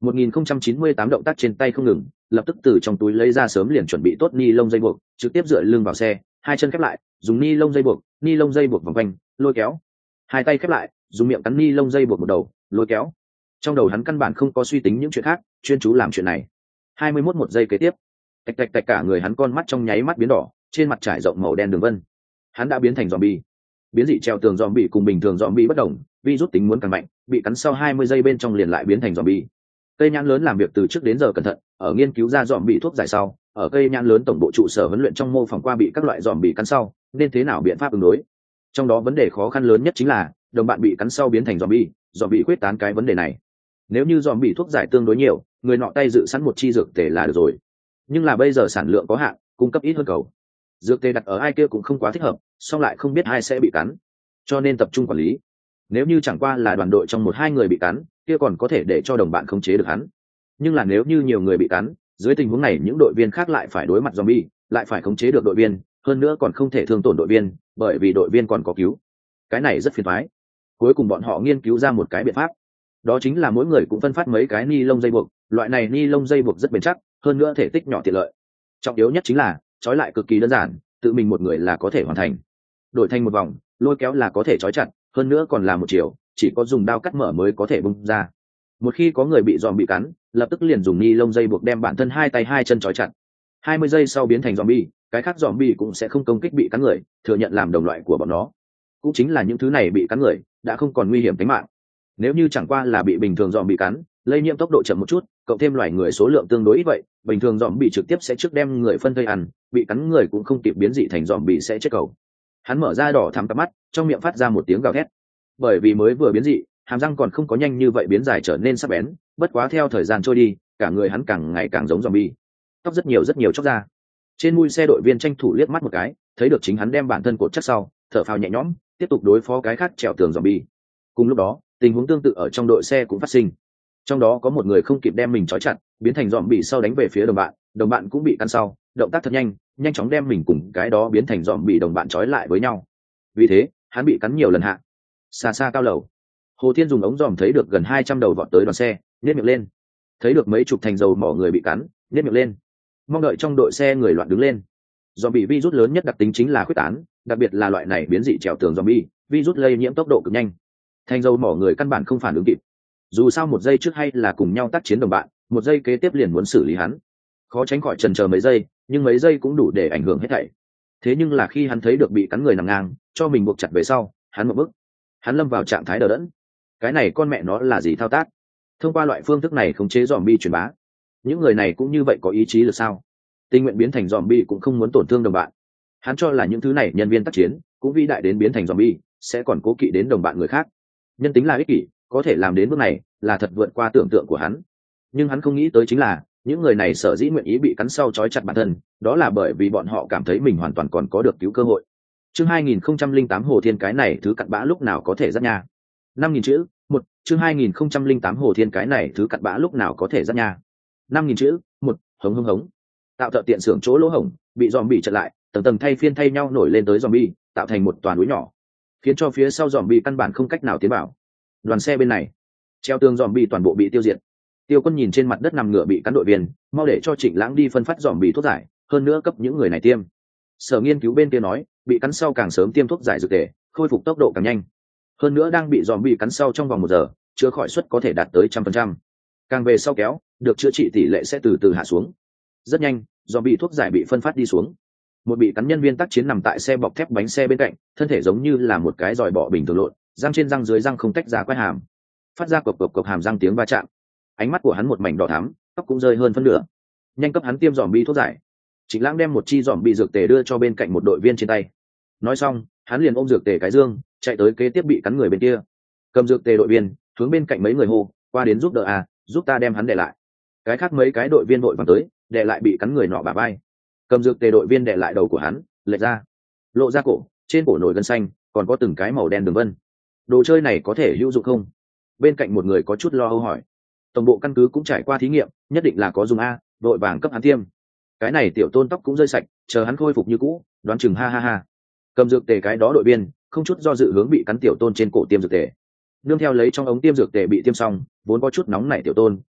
1098 động tác trên tay không ngừng, lập tức từ trong túi lấy ra sớm liền chuẩn bị tốt ni lông dây buộc, trực tiếp dựa lưng vào xe, hai chân khép lại, dùng ni lông dây buộc vòng quanh, lôi kéo. Hai tay khép lại, dùng miệng cắn ni lông dây buộc một đầu, lôi kéo. Trong đầu hắn căn bản không có suy tính những chuyện khác, chuyên chú làm chuyện này. 21 một giây kế tiếp, tạch tạch tạch, cả người hắn con mắt trong nháy mắt biến đỏ, trên mặt trải rộng màu đen đường vân. Hắn đã biến thành zombie. Biến dị treo tường zombie cùng bình thường zombie bất đồng, virus tính muốn càng mạnh, bị cắn sau 20 giây bên trong liền lại biến thành zombie. Cây nhãn lớn làm việc từ trước đến giờ cẩn thận, ở nghiên cứu ra zombie thuốc giải sau, ở cây nhãn lớn tổng bộ trụ sở huấn luyện trong mô phỏng qua bị các loại zombie cắn sau, nên thế nào biện pháp ứng đối. Trong đó vấn đề khó khăn lớn nhất chính là đồng bạn bị cắn sau biến thành zombie quyết tán cái vấn đề này. Nếu như zombie thuốc giải tương đối nhiều, người nọ tay dự sẵn một chi dược tề là được rồi. Nhưng là bây giờ sản lượng có hạn, cung cấp ít hơn cầu. Dược tề đặt ở ai kia cũng không quá thích hợp, song lại không biết ai sẽ bị cắn, cho nên tập trung quản lý. Nếu như chẳng qua là đoàn đội trong 1-2 người bị cắn, kia còn có thể để cho đồng bạn khống chế được hắn. Nhưng là nếu như nhiều người bị cắn, dưới tình huống này những đội viên khác lại phải đối mặt zombie, lại phải khống chế được đội viên, hơn nữa còn không thể thương tổn đội viên, bởi vì đội viên còn có cứu. Cái này rất phiền toái. Cuối cùng bọn họ nghiên cứu ra một cái biện pháp, đó chính là mỗi người cũng phân phát mấy cái ni lông dây buộc. Loại này ni lông dây buộc rất bền chắc, hơn nữa thể tích nhỏ tiện lợi. Trọng yếu nhất chính là trói lại cực kỳ đơn giản, tự mình một người là có thể hoàn thành. Đổi thành một vòng, lôi kéo là có thể trói chặt, hơn nữa còn là một chiều, chỉ có dùng dao cắt mở mới có thể bung ra. Một khi có người bị bị cắn, lập tức liền dùng ni lông dây buộc đem bản thân hai tay hai chân trói chặt. 20 giây sau biến thành zombie, cái khác zombie cũng sẽ không công kích bị cắn người, thừa nhận làm đồng loại của bọn nó. Cũng chính là những thứ này bị cắn người đã không còn nguy hiểm tính mạng. Nếu như chẳng qua là bị bình thường zombie cắn, lây nhiễm tốc độ chậm một chút, cộng thêm loài người số lượng tương đối ít vậy, bình thường zombie trực tiếp sẽ trước đem người phân thây ăn, bị cắn người cũng không kịp biến dị thành zombie sẽ chết cầu. Hắn mở ra đỏ thắm cặp mắt, trong miệng phát ra một tiếng gào thét. Bởi vì mới vừa biến dị, hàm răng còn không có nhanh như vậy biến dài trở nên sắc bén, bất quá theo thời gian trôi đi, cả người hắn càng ngày càng giống zombie. Tóc rất nhiều chóc ra. Trên mui xe đội viên tranh thủ liếc mắt một cái, thấy được chính hắn đem bản thân cột chắc sau, thở phào nhẹ nhõm, tiếp tục đối phó cái khác trèo tường zombie. Cùng lúc đó, tình huống tương tự ở trong đội xe cũng phát sinh. Trong đó có một người không kịp đem mình trói chặt, biến thành zombie sau đánh về phía đồng bạn cũng bị cắn sau, động tác thật nhanh chóng đem mình cùng cái đó biến thành zombie đồng bạn trói lại với nhau. Vì thế, hắn bị cắn nhiều lần hạ. Xa xa cao lầu, Hồ Thiên dùng ống dòm thấy được gần 200 đầu vọt tới đoàn xe, nhếch miệng lên. Thấy được mấy chục thành dầu mỏ người bị cắn, nhếch miệng lên. Mong đợi trong đội xe người loạn đứng lên. Zombie virus lớn nhất đặc tính chính là khuếch tán, đặc biệt là loại này biến dị trèo tường zombie, virus lây nhiễm tốc độ cực nhanh. Thành dầu mỏ người căn bản không phản ứng kịp. Dù sao một giây trước hay là cùng nhau tác chiến đồng bạn, một giây kế tiếp liền muốn xử lý hắn, khó tránh khỏi chần chờ mấy giây, nhưng mấy giây cũng đủ để ảnh hưởng hết thảy. Thế nhưng là khi hắn thấy được bị cắn người nằm ngang, cho mình buộc chặt về sau, hắn một bước, hắn lâm vào trạng thái đờ đẫn. Cái này con mẹ nó là gì thao tác? Thông qua loại phương thức này khống chế zombie truyền bá, những người này cũng như vậy có ý chí lực sao? Tình nguyện biến thành zombie cũng không muốn tổn thương đồng bạn. Hắn cho là những thứ này nhân viên tác chiến cũng vĩ đại đến biến thành zombie sẽ còn cố kỵ đến đồng bạn người khác. Nhân tính là ích kỷ, có thể làm đến bước này là thật vượt qua tưởng tượng của hắn. Nhưng hắn không nghĩ tới chính là những người này sở dĩ nguyện ý bị cắn sau trói chặt bản thân, đó là bởi vì bọn họ cảm thấy mình hoàn toàn còn có được cứu cơ hội. Chương 2008 Hồ Thiên cái này thứ cặn bã lúc nào có thể dắt nha. 5000 chữ. Chương 2008 Hồ Thiên cái này thứ cặn bã lúc nào có thể dắt nha. 5000 chữ. Hống. Tạo thợ tiện xưởng chỗ lỗ hổng bị zombie chặn lại, tầng tầng thay nhau nổi lên tới zombie, tạo thành một toàn núi nhỏ, khiến cho phía sau zombie căn bản không cách nào tiến vào. Đoàn xe bên này, treo tường zombie toàn bộ bị tiêu diệt. Tiêu Quân nhìn trên mặt đất nằm ngửa bị cắn đội viên, mau để cho Trịnh Lãng đi phân phát zombie thuốc giải, hơn nữa cấp những người này tiêm. Sở nghiên cứu bên kia nói, bị cắn sau càng sớm tiêm thuốc giải dược tề, khôi phục tốc độ càng nhanh. Hơn nữa đang bị zombie cắn sau trong vòng 1 giờ, chữa khỏi suất có thể đạt tới 100%. Càng về sau kéo, được chữa trị tỷ lệ sẽ từ từ hạ xuống. Rất nhanh, zombie thuốc giải bị phân phát đi xuống. Một bị cắn nhân viên tác chiến nằm tại xe bọc thép bánh xe bên cạnh, thân thể giống như là một cái giòi bọ bình thường lộn, răng trên răng dưới răng không tách ra quai hàm, phát ra cộc hàm răng tiếng va chạm. Ánh mắt của hắn một mảnh đỏ thắm, tóc cũng rơi hơn phân nửa. Nhanh cấp hắn tiêm zombie thuốc giải. Trịnh Lãng đem một chi zombie dược tề đưa cho bên cạnh một đội viên trên tay. Nói xong, hắn liền ôm dược tề cái dương, chạy tới kế tiếp bị cắn người bên kia. Cầm dược tề đội viên, hướng bên cạnh mấy người hô, qua đến giúp đỡ à, giúp ta đem hắn để lại. Cái khác mấy cái đội viên vội vàng tới, để lại bị cắn người nọ bả vai. Cầm dược tề đội viên để lại đầu của hắn, lệch ra, lộ ra cổ, trên cổ nổi gân xanh, còn có từng cái màu đen đường vân. Đồ chơi này có thể hữu dụng không? Bên cạnh một người có chút lo âu hỏi. Tổng bộ căn cứ cũng trải qua thí nghiệm, nhất định là có dùng a, đội vàng cấp hắn tiêm. Cái này tiểu Tôn tóc cũng rơi sạch, chờ hắn khôi phục như cũ, đoán chừng ha. Cầm dược tề cái đó đội viên, không chút do dự hướng bị cắn tiểu Tôn trên cổ tiêm dược tề. Nương theo lấy trong ống tiêm dược tề bị tiêm xong, vốn có chút nóng nảy tiểu Tôn,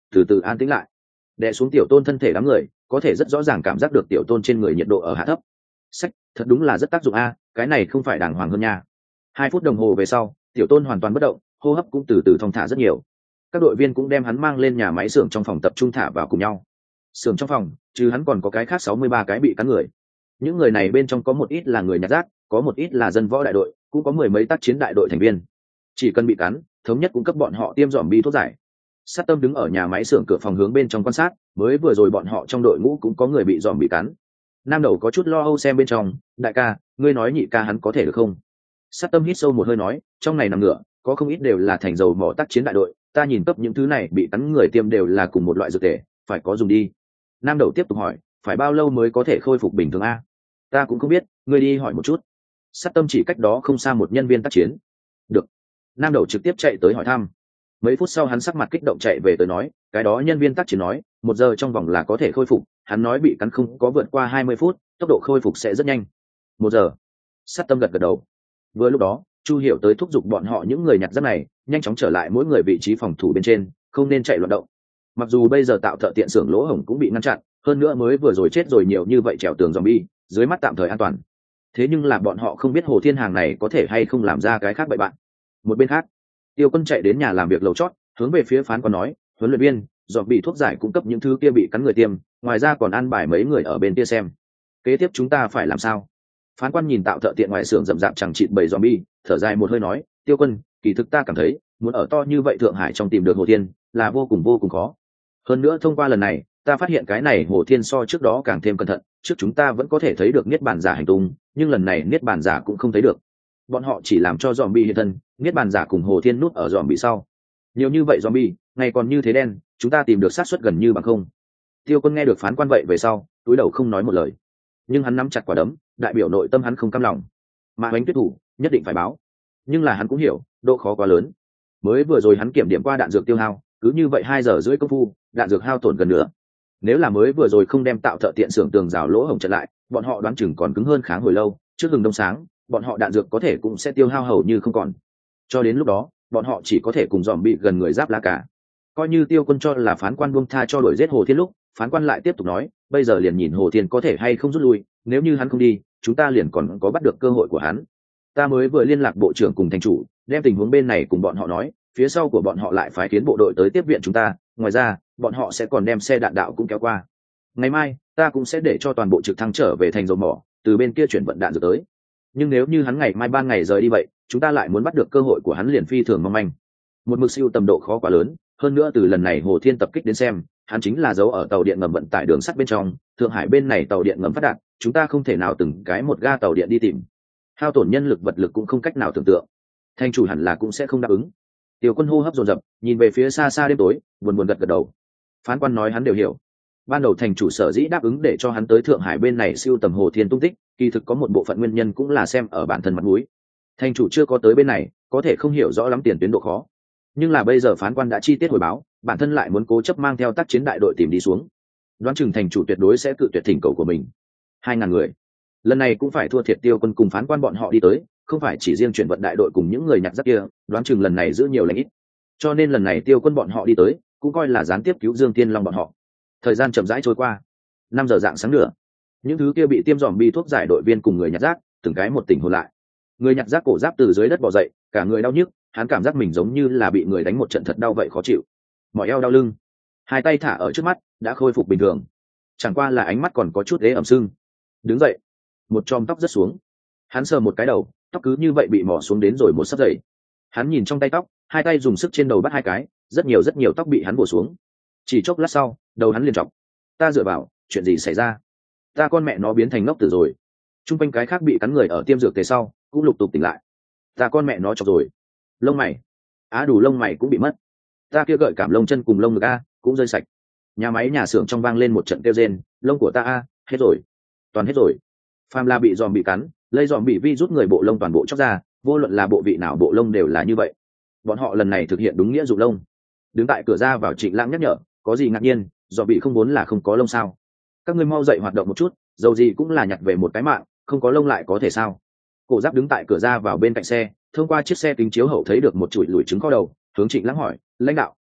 từ từ an tĩnh lại. Đè xuống Tiểu Tôn thân thể đám người, có thể rất rõ ràng cảm giác được Tiểu Tôn trên người nhiệt độ ở hạ thấp. Sách, thật đúng là rất tác dụng a, cái này không phải đàng hoàng hơn nha. 2 phút đồng hồ về sau, Tiểu Tôn hoàn toàn bất động, hô hấp cũng từ từ thong thả rất nhiều. Các đội viên cũng đem hắn mang lên nhà máy xưởng trong phòng tập trung thả vào cùng nhau. Xưởng trong phòng, trừ hắn còn có cái khác 63 cái bị cắn người. Những người này bên trong có một ít là người nhặt rác, có một ít là dân võ đại đội, cũng có 10 mấy tác chiến đại đội thành viên. Chỉ cần bị cắn, thống nhất cung cấp bọn họ tiêm zombie thuốc giải. Sát Tâm đứng ở nhà máy xưởng cửa phòng hướng bên trong quan sát, mới vừa rồi bọn họ trong đội ngũ cũng có người bị zombie cắn. Nam Đầu có chút lo âu xem bên trong, đại ca, ngươi nói nhị ca hắn có thể được không? Sát Tâm hít sâu một hơi nói, trong này nằm ngựa, có không ít đều là thành dầu mỏ tác chiến đại đội, ta nhìn cấp những thứ này bị cắn người tiêm đều là cùng một loại dược thể, phải có dùng đi. Nam Đầu tiếp tục hỏi, phải bao lâu mới có thể khôi phục bình thường a? Ta cũng không biết, ngươi đi hỏi một chút. Sát Tâm chỉ cách đó không xa một nhân viên tác chiến. Được. Nam Đầu trực tiếp chạy tới hỏi thăm. Mấy phút sau hắn sắc mặt kích động chạy về tới nói, cái đó nhân viên tác chiến nói, 1 giờ trong vòng là có thể khôi phục, hắn nói bị cắn không có vượt qua 20 phút, tốc độ khôi phục sẽ rất nhanh. 1 giờ. Sát Tâm gật gật đầu. Vừa lúc đó, Chu Hiểu tới thúc giục bọn họ những người nhặt rác này, nhanh chóng trở lại mỗi người vị trí phòng thủ bên trên, không nên chạy loạn động. Mặc dù bây giờ tạo thợ tiện xưởng lỗ hổng cũng bị ngăn chặn, hơn nữa mới vừa rồi chết rồi nhiều như vậy trèo tường zombie, dưới mắt tạm thời an toàn. Thế nhưng là bọn họ không biết Hồ Thiên Hàng này có thể hay không làm ra cái khác bậy bạn. Một bên khác, Tiêu Quân chạy đến nhà làm việc lầu chót, hướng về phía phán quan nói, huấn luyện viên, dọn bị thuốc giải cung cấp những thứ kia bị cắn người tiêm, ngoài ra còn ăn bài mấy người ở bên kia xem. Kế tiếp chúng ta phải làm sao? Phán quan nhìn tạo thợ tiện ngoài xưởng rậm rạp chẳng chịt bầy zombie, thở dài một hơi nói, Tiêu Quân, kỳ thực ta cảm thấy, muốn ở to như vậy Thượng Hải trong tìm được Hồ Thiên, là vô cùng khó. Hơn nữa thông qua lần này, ta phát hiện cái này Hồ Thiên so trước đó càng thêm cẩn thận, trước chúng ta vẫn có thể thấy được niết bàn giả hành tung, nhưng lần này niết bàn giả cũng không thấy được. Bọn họ chỉ làm cho zombie hiện thân, niết bàn giả cùng Hồ Thiên nút ở zombie sau. Nhiều như vậy zombie, ngày còn như thế đen, chúng ta tìm được xác suất gần như bằng không. Tiêu Quân nghe được phán quan vậy về sau, túi đầu không nói một lời. Nhưng hắn nắm chặt quả đấm, đại biểu nội tâm hắn không cam lòng. Mà Hoánh tuyết thủ, nhất định phải báo. Nhưng là hắn cũng hiểu, độ khó quá lớn. Mới vừa rồi hắn kiểm điểm qua đạn dược tiêu hao, cứ như vậy 2 giờ rưỡi công phu, đạn dược hao tổn gần nữa. Nếu là mới vừa rồi không đem tạo thợ tiện xưởng tường rào lỗ hổng chặn lại, bọn họ đoán chừng còn cứng hơn kháng hồi lâu, trước hừng đông sáng, bọn họ đạn dược có thể cũng sẽ tiêu hao hầu như không còn. Cho đến lúc đó, bọn họ chỉ có thể cùng dòm bị gần người giáp lá cả. Coi như Tiêu Quân cho là phán quan buông tha cho đuổi giết Hồ Thiên lúc, phán quan lại tiếp tục nói, bây giờ liền nhìn Hồ Thiên có thể hay không rút lui, nếu như hắn không đi, chúng ta liền còn có bắt được cơ hội của hắn. Ta mới vừa liên lạc bộ trưởng cùng thành chủ, đem tình huống bên này cùng bọn họ nói, phía sau của bọn họ lại phái tiến bộ đội tới tiếp viện chúng ta, ngoài ra, bọn họ sẽ còn đem xe đạn đạo cũng kéo qua. Ngày mai, ta cũng sẽ để cho toàn bộ trực thăng trở về thành dầu mỏ, từ bên kia chuyển vận đạn dược tới. Nhưng nếu như hắn ngày mai ban ngày rời đi vậy, chúng ta lại muốn bắt được cơ hội của hắn liền phi thường mong manh. Một mực siêu tầm độ khó quá lớn, hơn nữa từ lần này Hồ Thiên tập kích đến xem, hắn chính là giấu ở tàu điện ngầm vận tải đường sắt bên trong, Thượng Hải bên này tàu điện ngầm phát đạt, chúng ta không thể nào từng cái một ga tàu điện đi tìm. Hao tổn nhân lực vật lực cũng không cách nào tưởng tượng. Thành chủ hẳn là cũng sẽ không đáp ứng. Tiểu Quân hô hấp dồn dập, nhìn về phía xa xa đêm tối, buồn buồn gật gật đầu. Phán quan nói hắn đều hiểu. Ban đầu thành chủ sở dĩ đáp ứng để cho hắn tới Thượng Hải bên này siêu tầm Hồ Thiên tung tích, kỳ thực có một bộ phận nguyên nhân cũng là xem ở bản thân mặt mũi. Thành chủ chưa có tới bên này, có thể không hiểu rõ lắm tiền tuyến độ khó. Nhưng là bây giờ phán quan đã chi tiết hồi báo, bản thân lại muốn cố chấp mang theo tác chiến đại đội tìm đi xuống. Đoán chừng thành chủ tuyệt đối sẽ cự tuyệt thỉnh cầu của mình. 2.000 người. Lần này cũng phải thua thiệt Tiêu Quân cùng phán quan bọn họ đi tới, không phải chỉ riêng chuyển vận đại đội cùng những người nhặt rác kia, đoán chừng lần này giữ nhiều lãnh ít. Cho nên lần này Tiêu Quân bọn họ đi tới, cũng coi là gián tiếp cứu Dương Tiên Long bọn họ. Thời gian chậm rãi trôi qua. 5 giờ rạng sáng nữa, những thứ kia bị tiêm zombie thuốc giải đội viên cùng người nhặt rác, từng cái một tỉnh hồn lại. Người nhặt rác cổ giáp từ dưới đất bò dậy, cả người đau nhức, hắn cảm giác mình giống như là bị người đánh một trận thật đau vậy khó chịu. Mỏi eo đau lưng, hai tay thả ở trước mắt, đã khôi phục bình thường. Chẳng qua là ánh mắt còn có chút ghế ẩm sưng. Đứng dậy, một chòm tóc rớt xuống. Hắn sờ một cái đầu, tóc cứ như vậy bị mỏ xuống đến rồi một sấp dậy. Hắn nhìn trong tay tóc, hai tay dùng sức trên đầu bắt 2 cái, rất nhiều tóc bị hắn bổ xuống. Chỉ chốc lát sau, đầu hắn liền trọc. Ta dựa vào, chuyện gì xảy ra? Ta con mẹ nó biến thành ngốc tử rồi. Trung quanh cái khác bị cắn người ở tiêm dược tề sau, cũng lục tục tỉnh lại. Ta con mẹ nó chọc rồi. Lông mày, đủ lông mày cũng bị mất. Ta kia gợi cảm lông chân cùng lông ngực cũng rơi sạch. Nhà máy nhà xưởng trong vang lên một trận kêu rên, lông của ta hết rồi, toàn hết rồi. Phàm là bị giòm bị cắn, lây giòm bị vi rút người bộ lông toàn bộ chóc ra, vô luận là bộ vị nào bộ lông đều là như vậy. Bọn họ lần này thực hiện đúng nghĩa dụng lông. Đứng tại cửa ra vào Trịnh Lãng nhắc nhở, có gì ngạc nhiên, giòm bị không vốn là không có lông sao? Các ngươi mau dậy hoạt động một chút, dầu gì cũng là nhặt về một cái mạng, không có lông lại có thể sao? Cổ Giáp đứng tại cửa ra vào bên cạnh xe, thông qua chiếc xe kính chiếu hậu thấy được một chuỗi lùi trứng kho đầu, hướng Trịnh Lãng hỏi, lãnh đạo,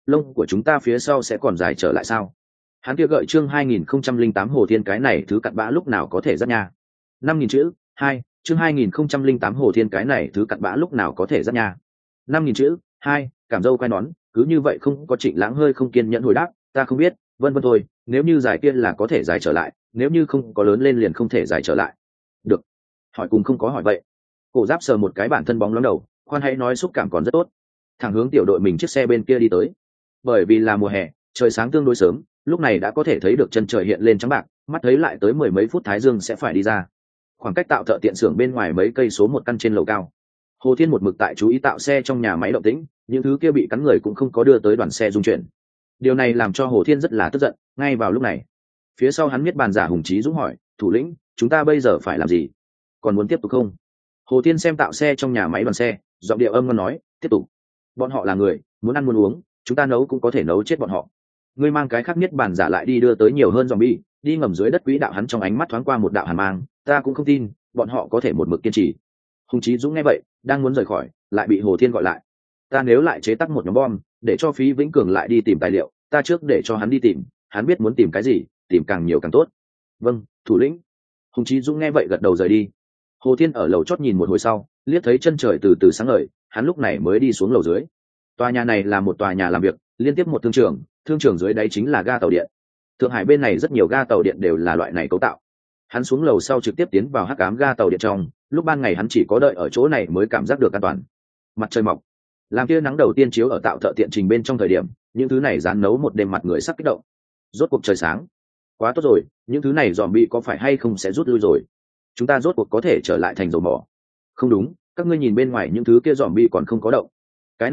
lông của chúng ta phía sau sẽ còn dài trở lại sao? Hắn kia gợi chương 2008 Hồ Thiên cái này thứ cặn bã lúc nào có thể dắt nha. 5.000 chữ, 2, chương 2008 Hồ Thiên cái này thứ cặn bã lúc nào có thể dắt nha. 5.000 chữ, 2, cảm dâu quay nón, cứ như vậy không có Trịnh Lãng hơi không kiên nhẫn hồi đáp, ta không biết, vân vân thôi, nếu như dài kia là có thể dài trở lại, nếu như không có lớn lên liền không thể dài trở lại. Được. Hỏi cùng không có hỏi vậy. Cổ Giáp sờ một cái bản thân bóng lắm đầu, khoan hãy nói xúc cảm còn rất tốt. Thẳng hướng tiểu đội mình chiếc xe bên kia đi tới. Bởi vì là mùa hè, trời sáng tương đối sớm, lúc này đã có thể thấy được chân trời hiện lên trắng bạc, mắt thấy lại tới mười mấy phút thái dương sẽ phải đi ra. Khoảng cách tạo thợ tiện xưởng bên ngoài mấy cây số một căn trên lầu cao. Hồ Thiên một mực tại chú ý tạo xe trong nhà máy động tĩnh, những thứ kia bị cắn người cũng không có đưa tới đoàn xe dung chuyển. Điều này làm cho Hồ Thiên rất là tức giận. Ngay vào lúc này, phía sau hắn Miết Bàn Giả Hùng Chí Dũng hỏi, thủ lĩnh, chúng ta bây giờ phải làm gì? Còn muốn tiếp tục không? Hồ Thiên xem tạo xe trong nhà máy đoàn xe, giọng điệu âm ngon nói, tiếp tục. Bọn họ là người, muốn ăn muốn uống, chúng ta nấu cũng có thể nấu chết bọn họ. Ngươi mang cái khác Miết Bàn Giả lại đi đưa tới nhiều hơn zombie, đi ngầm dưới đất quỹ đạo. Hắn trong ánh mắt thoáng qua một đạo hàn mang, ta cũng không tin bọn họ có thể một mực kiên trì. Hùng Chí Dũng nghe vậy, đang muốn rời khỏi, lại bị Hồ Thiên gọi lại. Ta nếu lại chế tác một nhóm bom, để cho Phí Vĩnh Cường lại đi tìm tài liệu, ta trước để cho hắn đi tìm, hắn biết muốn tìm cái gì, tìm càng nhiều càng tốt. Vâng, thủ lĩnh. Hùng Chí Dũng nghe vậy gật đầu rời đi. Hồ Thiên ở lầu chót nhìn một hồi sau, liếc thấy chân trời từ từ sáng ngời, hắn lúc này mới đi xuống lầu dưới. Tòa nhà này là một tòa nhà làm việc, liên tiếp một thương trường dưới đáy chính là ga tàu điện. Thượng Hải bên này rất nhiều ga tàu điện đều là loại này cấu tạo. Hắn xuống lầu sau trực tiếp tiến vào hắc ám ga tàu điện trong, lúc ban ngày hắn chỉ có đợi ở chỗ này mới cảm giác được an toàn. Mặt trời mọc, làm tia nắng đầu tiên chiếu ở tạo thợ tiện trình bên trong thời điểm, những thứ này rán nấu một đêm mặt người sắc kích động. Rốt cuộc trời sáng, quá tốt rồi, những thứ này dòm bị có phải hay không sẽ rút lui rồi, chúng ta rốt cuộc có thể trở lại thành dầu mỏ. Không đúng, các ngươi nhìn bên ngoài những thứ kia dòm bị còn không có động. Cái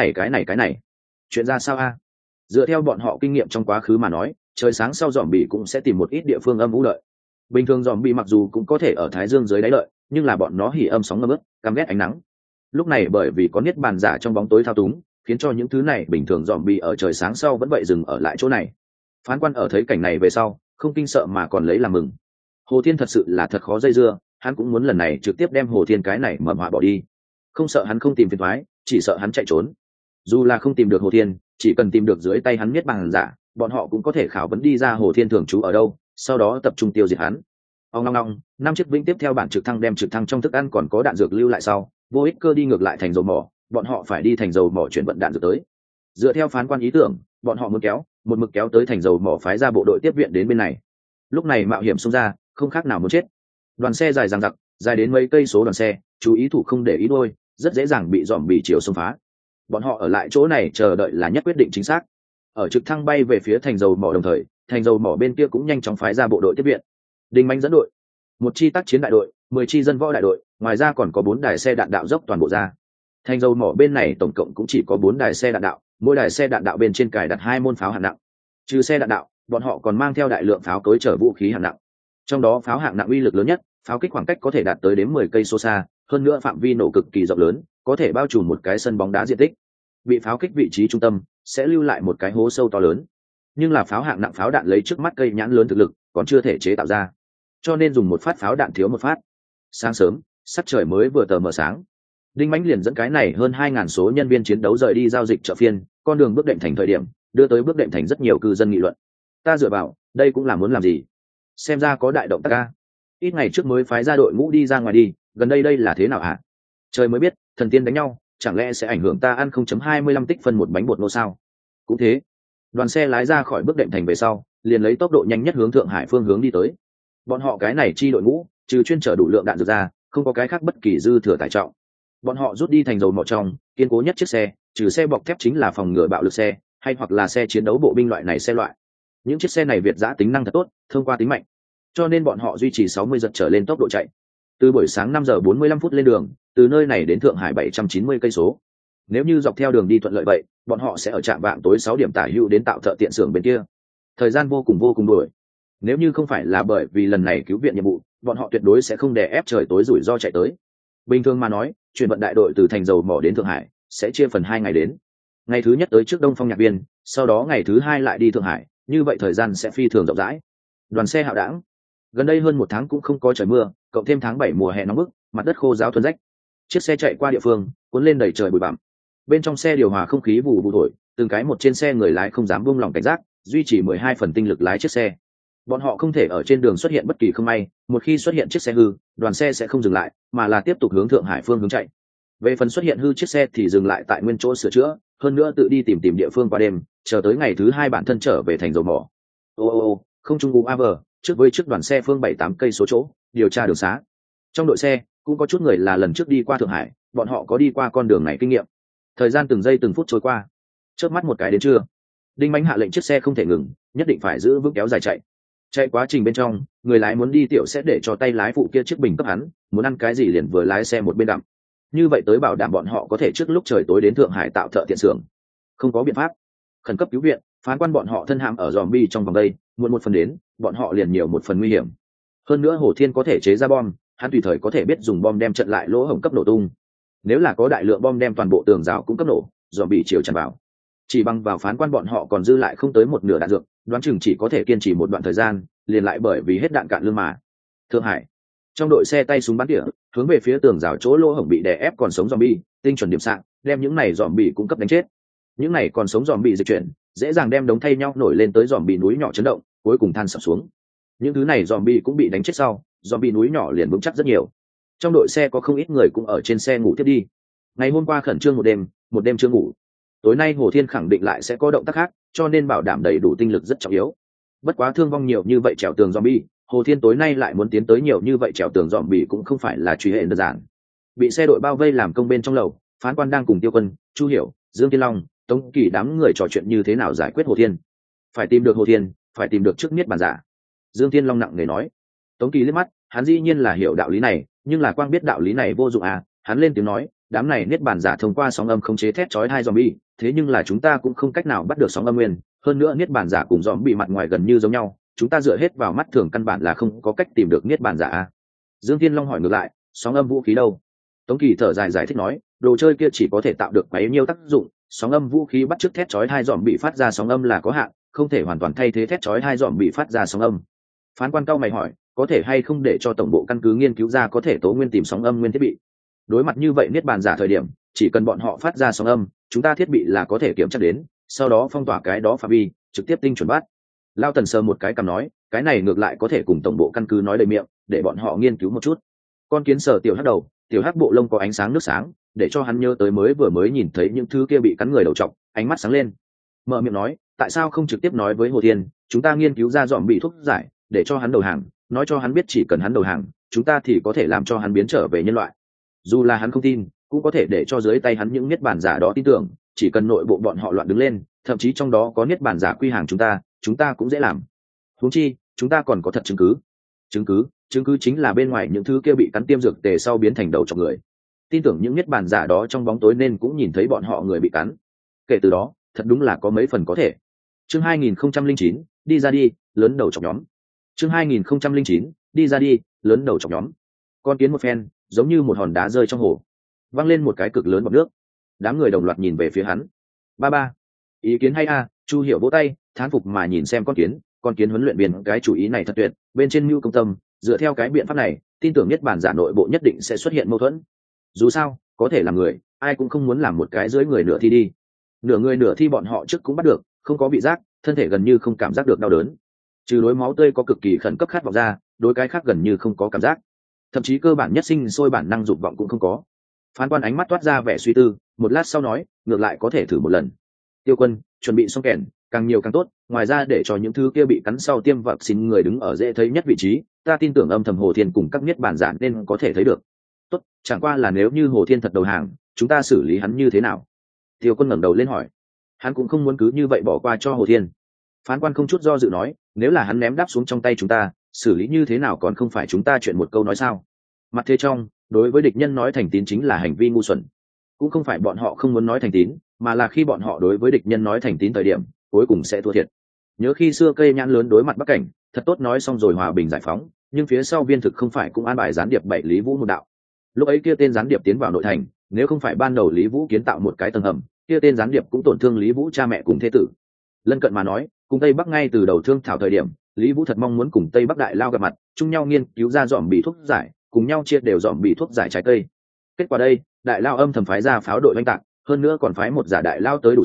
này chuyện ra sao a? Dựa theo bọn họ kinh nghiệm trong quá khứ mà nói, trời sáng sau dòm bị cũng sẽ tìm một ít địa phương âm u lợi. Bình thường dòm bị mặc dù cũng có thể ở thái dương dưới đáy lợi, nhưng là bọn nó hỉ âm sóng ngâm ướt, căm ghét ánh nắng. Lúc này bởi vì có Niết Bàn Giả trong bóng tối thao túng, khiến cho những thứ này bình thường dòm bị ở trời sáng sau vẫn vậy dừng ở lại chỗ này. Phán quan ở thấy cảnh này về sau, không kinh sợ mà còn lấy làm mừng. Hồ Thiên thật sự là thật khó dây dưa, hắn cũng muốn lần này trực tiếp đem Hồ Thiên cái này mầm họa bỏ đi. Không sợ hắn không tìm phiền toái, chỉ sợ hắn chạy trốn. Dù là không tìm được Hồ Thiên, chỉ cần tìm được dưới tay hắn Niết Bàn Giả, bọn họ cũng có thể khảo vấn đi ra Hồ Thiên thường trú ở đâu, sau đó tập trung tiêu diệt hắn. Ông long, 5 chiếc Vĩnh tiếp theo bản trực thăng đem trực thăng trong thức ăn còn có đạn dược lưu lại sau, vô ích cơ đi ngược lại thành dầu mỏ, bọn họ phải đi thành dầu mỏ chuyển vận đạn dược tới. Dựa theo phán quan ý tưởng, bọn họ muốn một mực kéo tới thành dầu mỏ phái ra bộ đội tiếp viện đến bên này. Lúc này mạo hiểm xông ra, không khác nào muốn chết. Đoàn xe dài dằng dặc, dài đến mấy cây số đoàn xe, chú ý thủ không để ý đôi, rất dễ dàng bị dòm bị chiều xông phá. Bọn họ ở lại chỗ này chờ đợi là nhất quyết định chính xác. Ở trực thăng bay về phía thành dầu mỏ đồng thời, thành dầu mỏ bên kia cũng nhanh chóng phái ra bộ đội tiếp viện. Đinh Mạnh dẫn đội, một chi tác chiến đại đội, 10 chi dân võ đại đội, ngoài ra còn có 4 đài xe đạn đạo dốc toàn bộ ra. Thành dầu mỏ bên này tổng cộng cũng chỉ có 4 đài xe đạn đạo, mỗi đài xe đạn đạo bên trên cài đặt 2 môn pháo hạng nặng. Trừ xe đạn đạo, bọn họ còn mang theo đại lượng pháo cối chở vũ khí hạng nặng. Trong đó pháo hạng nặng uy lực lớn nhất, pháo kích khoảng cách có thể đạt tới đến 10 cây số xa, hơn nữa phạm vi nổ cực kỳ rộng lớn, có thể bao trùm một cái sân bóng đá diện tích. Bị pháo kích vị trí trung tâm, sẽ lưu lại một cái hố sâu to lớn. Nhưng là pháo hạng nặng pháo đạn lấy trước mắt cây nhãn lớn thực lực, còn chưa thể chế tạo ra, cho nên dùng một phát pháo đạn thiếu một phát. Sáng sớm, sắc trời mới vừa tờ mờ sáng, Đinh Mãnh liền dẫn cái này hơn 2.000 số nhân viên chiến đấu rời đi giao dịch chợ phiên, con đường bước đệm thành thời điểm, đưa tới bước đệm thành rất nhiều cư dân nghị luận. Ta dựa vào, đây cũng là muốn làm gì? Xem ra có đại động tác ca. Ít ngày trước mới phái ra đội ngũ đi ra ngoài đi, gần đây là thế nào hả? Trời mới biết, thần tiên đánh nhau, chẳng lẽ sẽ ảnh hưởng ta ăn 0.25 tích phân một bánh bột nô sao? Cũng thế. Đoàn xe lái ra khỏi bước đệm thành về sau, liền lấy tốc độ nhanh nhất hướng Thượng Hải phương hướng đi tới. Bọn họ cái này chi đội ngũ, trừ chuyên chở đủ lượng đạn dược ra, không có cái khác bất kỳ dư thừa tải trọng. Bọn họ rút đi thành dầu mỏ trong, kiên cố nhất chiếc xe, trừ xe bọc thép chính là phòng ngừa bạo lực xe, hay hoặc là xe chiến đấu bộ binh loại này xe loại. Những chiếc xe này việt giã tính năng thật tốt, thông qua tính mạnh, cho nên bọn họ duy trì 60 giật trở lên tốc độ chạy. Từ buổi sáng 5 giờ 45 phút lên đường, từ nơi này đến Thượng Hải 790 cây số. Nếu như dọc theo đường đi thuận lợi vậy, bọn họ sẽ ở trạm vạng tối 6 điểm tả hữu đến tạo thợ tiện xưởng bên kia. Thời gian vô cùng đuổi. Nếu như không phải là bởi vì lần này cứu viện nhiệm vụ, bọn họ tuyệt đối sẽ không đè ép trời tối rủi ro chạy tới. Bình thường mà nói, chuyển vận đại đội từ thành dầu mỏ đến Thượng Hải sẽ chia phần 2 ngày đến. Ngày thứ nhất tới trước Đông Phong Nhạc Viên, sau đó ngày thứ 2 lại đi Thượng Hải, như vậy thời gian sẽ phi thường rộng rãi. Đoàn xe hạo đãng. Gần đây hơn 1 tháng cũng không có trời mưa, cộng thêm tháng 7 mùa hè nóng bức, mặt đất khô ráo thuần rách. Chiếc xe chạy qua địa phương, cuốn lên đầy trời bụi bặm. Bên trong xe điều hòa không khí vù vù thổi, từng cái một trên xe người lái không dám buông lỏng cảnh giác, duy trì 12 phần tinh lực lái chiếc xe. Bọn họ không thể ở trên đường xuất hiện bất kỳ không may, một khi xuất hiện chiếc xe hư, đoàn xe sẽ không dừng lại, mà là tiếp tục hướng Thượng Hải phương hướng chạy. Về phần xuất hiện hư chiếc xe thì dừng lại tại nguyên chỗ sửa chữa, hơn nữa tự đi tìm địa phương qua đêm, chờ tới ngày thứ hai bản thân trở về thành dầu mỏ. Không trung UAV, trước với chiếc đoàn xe phương 7-8 cây số chỗ, điều tra đường xá. Trong đội xe cũng có chút người là lần trước đi qua Thượng Hải, bọn họ có đi qua con đường này kinh nghiệm. Thời gian từng giây từng phút trôi qua, chớp mắt một cái đến trưa, Đinh Mạnh hạ lệnh chiếc xe không thể ngừng, nhất định phải giữ vững kéo dài chạy. Chạy quá trình bên trong, người lái muốn đi tiểu sẽ để cho tay lái phụ kia chiếc bình cấp hắn, muốn ăn cái gì liền vừa lái xe một bên đặm. Như vậy tới bảo đảm bọn họ có thể trước lúc trời tối đến Thượng Hải tạo thợ tiện xưởng. Không có biện pháp, khẩn cấp cứu viện, phán quan bọn họ thân hãm ở zombie trong vòng đây, muộn một phần đến, bọn họ liền nhiều một phần nguy hiểm. Hơn nữa Hồ Thiên có thể chế ra bom, hắn tùy thời có thể biết dùng bom đem trận lại lỗ hổng cấp nổ tung. Nếu là có đại lượng bom đem toàn bộ tường rào cũng cấp nổ, zombie chiều tràn vào. Chỉ bằng vào phán quan bọn họ còn dư lại không tới một nửa đạn dược, đoán chừng chỉ có thể kiên trì một đoạn thời gian, liền lại bởi vì hết đạn cạn lương mà. Thượng Hải, trong đội xe tay súng bắn tỉa, hướng về phía tường rào chỗ lỗ hổng bị đè ép còn sống zombie, tinh chuẩn điểm xạ, đem những này zombie cung cấp đánh chết. Những này còn sống zombie dịch chuyển, dễ dàng đem đống thay nhau nổi lên tới zombie núi nhỏ chấn động, cuối cùng than sập xuống. Những thứ này zombie cũng bị đánh chết sau, zombie núi nhỏ liền vững chắc rất nhiều. Trong đội xe có không ít người cũng ở trên xe ngủ tiếp đi. Ngày hôm qua khẩn trương một đêm chưa ngủ. Tối nay Hồ Thiên khẳng định lại sẽ có động tác khác, cho nên bảo đảm đầy đủ tinh lực rất trọng yếu. Bất quá thương vong nhiều như vậy trèo tường zombie, Hồ Thiên tối nay lại muốn tiến tới nhiều như vậy trèo tường zombie cũng không phải là truy hệ đơn giản. Bị xe đội bao vây làm công bên trong lầu, phán quan đang cùng Tiêu Quân, Chu Hiểu, Dương Thiên Long, Tống Kỳ đám người trò chuyện như thế nào giải quyết Hồ Thiên. Phải tìm được Hồ Thiên, phải tìm được trước niết bàn giả. Dương Thiên Long nặng nề nói. Tống Kỳ liếc mắt, hắn dĩ nhiên là hiểu đạo lý này, nhưng là quang biết đạo lý này vô dụng à, hắn lên tiếng nói, đám này niết bàn giả thông qua sóng âm khống chế thét chói hai zombie, thế nhưng là chúng ta cũng không cách nào bắt được sóng âm nguyên, hơn nữa niết bàn giả cùng zombie mặt ngoài gần như giống nhau, chúng ta dựa hết vào mắt thường căn bản là không có cách tìm được niết bàn giả à. Dương Thiên Long hỏi ngược lại, sóng âm vũ khí đâu? Tống Kỳ thở dài giải thích nói, đồ chơi kia chỉ có thể tạo được bấy nhiêu tác dụng, sóng âm vũ khí bắt chước thét chói hai zombie phát ra sóng âm là có hạn, không thể hoàn toàn thay thế thét chói hai zombie phát ra sóng âm. Phán quan cao mày hỏi, có thể hay không để cho tổng bộ căn cứ nghiên cứu ra có thể tố nguyên tìm sóng âm nguyên thiết bị? Đối mặt như vậy niết bàn giả thời điểm, chỉ cần bọn họ phát ra sóng âm, chúng ta thiết bị là có thể kiểm tra đến, sau đó phong tỏa cái đó phạm vi, trực tiếp tinh chuẩn bắt. Lao Tần sờ một cái cằm nói, cái này ngược lại có thể cùng tổng bộ căn cứ nói đầy miệng, để bọn họ nghiên cứu một chút. Con kiến sờ tiểu hắc đầu, tiểu hắc bộ lông có ánh sáng nước sáng, để cho hắn nhớ tới vừa mới nhìn thấy những thứ kia bị cắn người đầu trọc, ánh mắt sáng lên. Mở miệng nói, tại sao không trực tiếp nói với Hồ Thiên, chúng ta nghiên cứu ra dòm bị thuốc giải, để cho hắn đầu hàng, nói cho hắn biết chỉ cần hắn đầu hàng, chúng ta thì có thể làm cho hắn biến trở về nhân loại. Dù là hắn không tin, cũng có thể để cho dưới tay hắn những niết bàn giả đó tin tưởng, chỉ cần nội bộ bọn họ loạn đứng lên, thậm chí trong đó có niết bàn giả quy hàng chúng ta cũng dễ làm. Huống chi, chúng ta còn có thật chứng cứ. Chứng cứ chính là bên ngoài những thứ kia bị cắn tiêm dược tề sau biến thành đầu chọc người. Tin tưởng những niết bàn giả đó trong bóng tối nên cũng nhìn thấy bọn họ người bị cắn. Kể từ đó, thật đúng là có mấy phần có thể. Chương 2009, đi ra đi, lớn đầu chọc nhóm. Chương 2009, đi ra đi, lớn đầu chọc nhóm. Con kiến một phen, giống như một hòn đá rơi trong hồ, văng lên một cái cực lớn bọt nước. Đám người đồng loạt nhìn về phía hắn. Ba, ý kiến hay a. Chu Hiểu vỗ tay, thán phục mà nhìn xem con kiến huấn luyện viên cái chủ ý này thật tuyệt, bên trên mưu công tâm, dựa theo cái biện pháp này, tin tưởng nhất bản giả nội bộ nhất định sẽ xuất hiện mâu thuẫn. Dù sao, có thể làm người, ai cũng không muốn làm một cái dưới người nửa thi đi. Nửa người nửa thi bọn họ trước cũng bắt được, không có vị giác, thân thể gần như không cảm giác được đau đớn. Trừ đối máu tươi có cực kỳ khẩn cấp khát vọng ra, đối cái khác gần như không có cảm giác. Thậm chí cơ bản nhất sinh sôi bản năng dục vọng cũng không có. Phán quan ánh mắt toát ra vẻ suy tư, một lát sau nói, ngược lại có thể thử một lần. Tiêu Quân, chuẩn bị xong kèn, càng nhiều càng tốt, ngoài ra để cho những thứ kia bị cắn sau tiêm vaccine người đứng ở dễ thấy nhất vị trí, ta tin tưởng âm thầm Hồ Thiên cùng các niết bàn giả nên có thể thấy được. Tốt, chẳng qua là nếu như Hồ Thiên thật đầu hàng, chúng ta xử lý hắn như thế nào? Tiêu Quân ngẩng đầu lên hỏi. Hắn cũng không muốn cứ như vậy bỏ qua cho Hồ Thiên. Phán quan không chút do dự nói, nếu là hắn ném đáp xuống trong tay chúng ta, xử lý như thế nào còn không phải chúng ta chuyện một câu nói sao? Mặt thế trong, đối với địch nhân nói thành tín chính là hành vi ngu xuẩn. Cũng không phải bọn họ không muốn nói thành tín, mà là khi bọn họ đối với địch nhân nói thành tín thời điểm, cuối cùng sẽ thua thiệt. Nhớ khi xưa cây nhãn lớn đối mặt Bắc Cảnh, thật tốt nói xong rồi hòa bình giải phóng, nhưng phía sau viên thực không phải cũng an bài gián điệp bảy Lý Vũ một đạo. Lúc ấy kia tên gián điệp tiến vào nội thành, nếu không phải ban đầu Lý Vũ kiến tạo một cái tầng hầm, kia tên gián điệp cũng tổn thương Lý Vũ cha mẹ cùng thế tử. Lân cận mà nói, cùng Tây Bắc ngay từ đầu thương thảo thời điểm, Lý Vũ thật mong muốn cùng Tây Bắc đại lao gặp mặt, chung nhau nghiên cứu ra dòm bị thuốc giải, cùng nhau chia đều dòm bị thuốc giải trái cây. Kết quả đây, đại lao âm thầm phái ra pháo đội oanh tạc, hơn nữa còn phái một giả đại lao tới đủ số,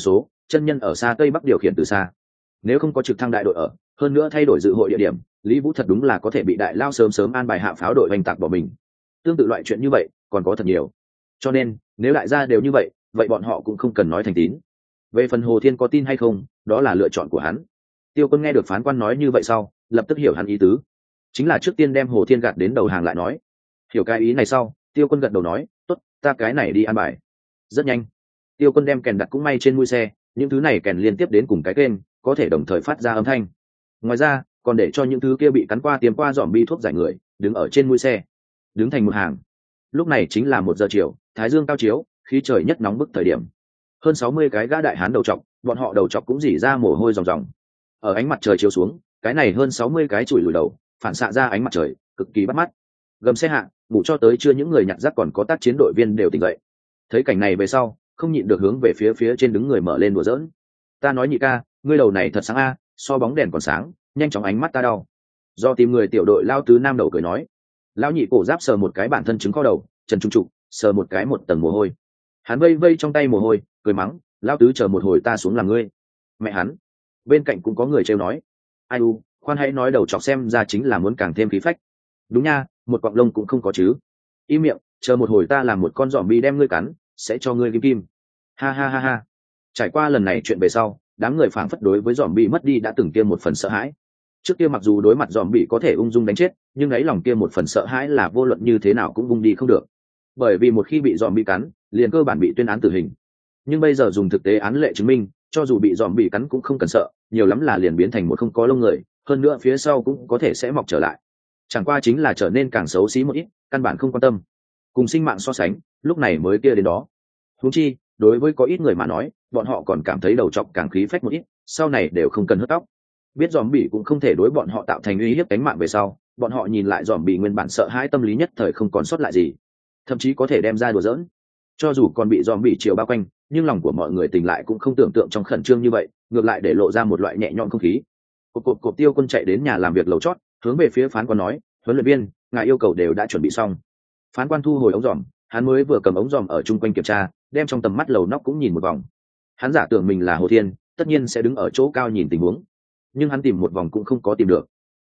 chân nhân ở xa tây bắc điều khiển từ xa. Nếu không có trực thăng đại đội ở, hơn nữa thay đổi dự hội địa điểm, Lý Vũ thật đúng là có thể bị đại lao sớm sớm an bài hạ pháo đội oanh tạc bỏ mình. Tương tự loại chuyện như vậy còn có thật nhiều, cho nên nếu đại gia đều như vậy, vậy bọn họ cũng không cần nói thành tín. Về phần Hồ Thiên có tin hay không, đó là lựa chọn của hắn. Tiêu Quân nghe được phán quan nói như vậy sau, lập tức hiểu hắn ý tứ, chính là trước tiên đem Hồ Thiên gạt đến đầu hàng lại nói. Hiểu cái ý này sau, Tiêu Quân gật đầu nói, tốt, ta cái này đi an bài. Rất nhanh, Tiêu Quân đem kèn đặt cũng may trên mũi xe, những thứ này kèn liên tiếp đến cùng cái kênh, có thể đồng thời phát ra âm thanh. Ngoài ra, còn để cho những thứ kia bị cắn qua tiêm qua dòm bi thuốc giải người, đứng ở trên mũi xe, đứng thành một hàng. Lúc này chính là 1 giờ chiều, thái dương cao chiếu, khí trời nhất nóng bức thời điểm. Hơn 60 cái gã đại hán đầu trọc, bọn họ đầu trọc cũng rỉ ra mồ hôi ròng ròng. Ở ánh mặt trời chiếu xuống, cái này hơn 60 cái chùi lùi đầu, phản xạ ra ánh mặt trời, cực kỳ bắt mắt. Gầm xe hạ, ngủ cho tới chưa những người nhặt rác còn có tác chiến đội viên đều tỉnh dậy. Thấy cảnh này về sau, không nhịn được hướng về phía trên đứng người mở lên đùa giỡn. Ta nói nhị ca, ngươi đầu này thật sáng a, so bóng đèn còn sáng, nhanh chóng ánh mắt ta đau. Do tìm người tiểu đội lao tứ nam đầu cười nói. Lão nhị cổ giáp sờ một cái bản thân trứng kho đầu, trần trung trụ, sờ một cái một tầng mồ hôi. Hắn vây vây trong tay mồ hôi, cười mắng, lao tứ chờ một hồi ta xuống làm ngươi. Mẹ hắn. Bên cạnh cũng có người trêu nói. Ai u, khoan hãy nói đầu chọc xem ra chính là muốn càng thêm khí phách. Đúng nha, một quặng lông cũng không có chứ. Im miệng, chờ một hồi ta làm một con giòm bi đem ngươi cắn, sẽ cho ngươi kim kim. Ha ha ha ha. Trải qua lần này chuyện về sau, đám người phảng phất đối với giòm bi mất đi đã từng kia một phần sợ hãi. Trước kia mặc dù đối mặt giòm bi có thể ung dung đánh chết, nhưng ấy lòng kia một phần sợ hãi là vô luận như thế nào cũng vung đi không được. Bởi vì một khi bị giòm bi cắn, liền cơ bản bị tuyên án tử hình. Nhưng bây giờ dùng thực tế án lệ chứng minh, cho dù bị giòm bi cắn cũng không cần sợ, nhiều lắm là liền biến thành một không có lông người, hơn nữa phía sau cũng có thể sẽ mọc trở lại. Chẳng qua chính là trở nên càng xấu xí một ít, căn bản không quan tâm. Cùng sinh mạng so sánh, lúc này mới kia đến đó. Huống chi, đối với có ít người mà nói, bọn họ còn cảm thấy đầu trọc càng khí phách một ít, sau này đều không cần hớt tóc. Biết giòm bị cũng không thể đối bọn họ tạo thành uy hiếp cánh mạng về sau, bọn họ nhìn lại giòm bị nguyên bản sợ hãi tâm lý nhất thời không còn sót lại gì, thậm chí có thể đem ra đùa giỡn. Cho dù còn bị giòm bị chiều bao quanh, nhưng lòng của mọi người tỉnh lại cũng không tưởng tượng trong khẩn trương như vậy, ngược lại để lộ ra một loại nhẹ nhõm không khí. Cộp Tiêu Quân chạy đến nhà làm việc lầu chót, hướng về phía phán quan nói, huấn luyện viên, ngài yêu cầu đều đã chuẩn bị xong. Phán quan thu hồi ống dòm, hắn mới vừa cầm ống dòm ở chung quanh kiểm tra, đem trong tầm mắt lầu nóc cũng nhìn một vòng. Hắn giả tưởng mình là Hồ Thiên, tất nhiên sẽ đứng ở chỗ cao nhìn tình huống, nhưng hắn tìm một vòng cũng không có tìm được.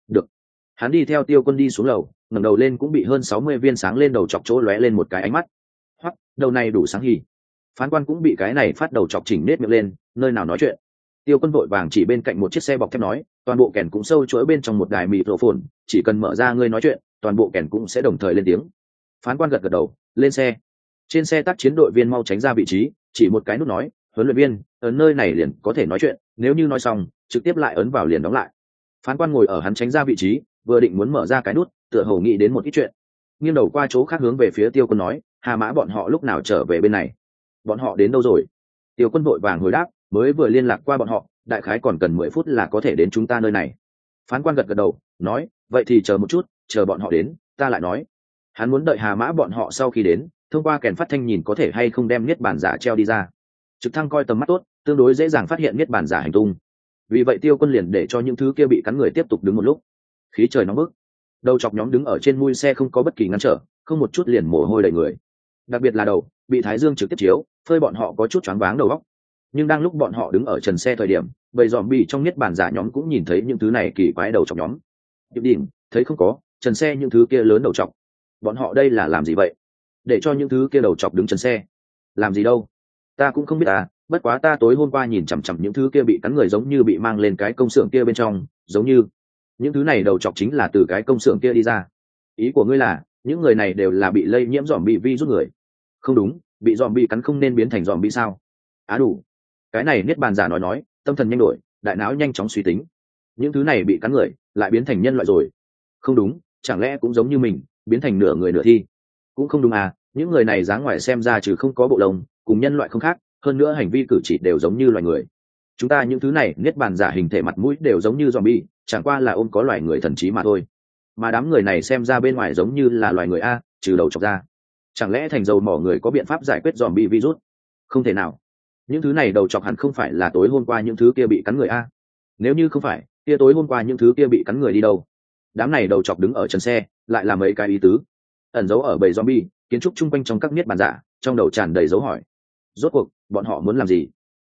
Hắn đi theo Tiêu Quân đi xuống lầu, ngẩng đầu lên cũng bị hơn 60 viên sáng lên đầu chọc chỗ lóe lên một cái ánh mắt. Hoắc, đầu này đủ sáng hỉ. Phán quan cũng bị cái này phát đầu chọc chỉnh nết miệng lên, nơi nào nói chuyện. Tiêu Quân vội vàng chỉ bên cạnh một chiếc xe bọc thép nói, toàn bộ kèn cũng sâu chuỗi bên trong một đài microphone, chỉ cần mở ra ngươi nói chuyện, toàn bộ kèn cũng sẽ đồng thời lên tiếng. Phán quan gật gật đầu, lên xe. Trên xe tác chiến đội viên mau tránh ra vị trí, chỉ một cái nút nói, huấn luyện viên, ở nơi này liền có thể nói chuyện, nếu như nói xong, trực tiếp lại ấn vào liền đóng lại. Phán quan ngồi ở hắn tránh ra vị trí, vừa định muốn mở ra cái nút, tựa hồ nghĩ đến một ít chuyện, nghiêng đầu qua chỗ khác hướng về phía Tiêu Quân nói, Hà Mã bọn họ lúc nào trở về bên này? Bọn họ đến đâu rồi? Tiêu Quân vội vàng hồi đáp, mới vừa liên lạc qua bọn họ, đại khái còn cần 10 phút là có thể đến chúng ta nơi này. Phán quan gật gật đầu, nói, vậy thì chờ một chút, chờ bọn họ đến, ta lại nói. Hắn muốn đợi Hà Mã bọn họ sau khi đến, thông qua kèn phát thanh nhìn có thể hay không đem niết bàn giả treo đi ra. Trực thăng coi tầm mắt tốt, tương đối dễ dàng phát hiện niết bàn giả hành tung. Vì vậy Tiêu Quân liền để cho những thứ kia bị cắn người tiếp tục đứng một lúc. Khí trời nóng bức, đầu chọc nhóm đứng ở trên mui xe không có bất kỳ ngăn trở, không một chút liền mồ hôi đầy người. Đặc biệt là đầu, bị thái dương trực tiếp chiếu, phơi bọn họ có chút choáng váng đầu óc. Nhưng đang lúc bọn họ đứng ở trần xe thời điểm, bầy dòm bị trong niết bàn giả nhóm cũng nhìn thấy những thứ này kỳ quái đầu chọc nhóm. Điệp đỉnh, thấy không có, trần xe những thứ kia lớn đầu chọc. Bọn họ đây là làm gì vậy? Để cho những thứ kia đầu chọc đứng trần xe. Làm gì đâu? Ta cũng không biết à, bất quá ta tối hôm qua nhìn chằm chằm những thứ kia bị cắn người giống như bị mang lên cái công xưởng kia bên trong, giống như những thứ này đầu chọc chính là từ cái công xưởng kia đi ra. Ý của ngươi là những người này đều là bị lây nhiễm dòm bị vi rút người? Không đúng, bị dòm bị cắn không nên biến thành dòm bị sao? Đủ. Cái này niết bàn giả nói, tâm thần nhanh đổi, đại não nhanh chóng suy tính. Những thứ này bị cắn người lại biến thành nhân loại rồi? Không đúng, chẳng lẽ cũng giống như mình, biến thành nửa người nửa thi? Cũng không đúng à, những người này dáng ngoài xem ra trừ không có bộ lông, cùng nhân loại không khác, hơn nữa hành vi cử chỉ đều giống như loài người. Chúng ta những thứ này niết bàn giả hình thể mặt mũi đều giống như zombie, chẳng qua là ôm có loài người thần trí mà thôi. Mà đám người này xem ra bên ngoài giống như là loài người a, trừ đầu chọc ra. Chẳng lẽ thành dầu mỏ người có biện pháp giải quyết zombie virus? Không thể nào. Những thứ này đầu chọc hẳn không phải là tối hôm qua những thứ kia bị cắn người a. Nếu như không phải, kia tối hôm qua những thứ kia bị cắn người đi đâu? Đám này đầu chọc đứng ở chân xe, lại là mấy cái ý tứ. Ẩn giấu ở bầy zombie, kiến trúc chung quanh trong các niết bàn giả, trong đầu tràn đầy dấu hỏi. Rốt cuộc, bọn họ muốn làm gì?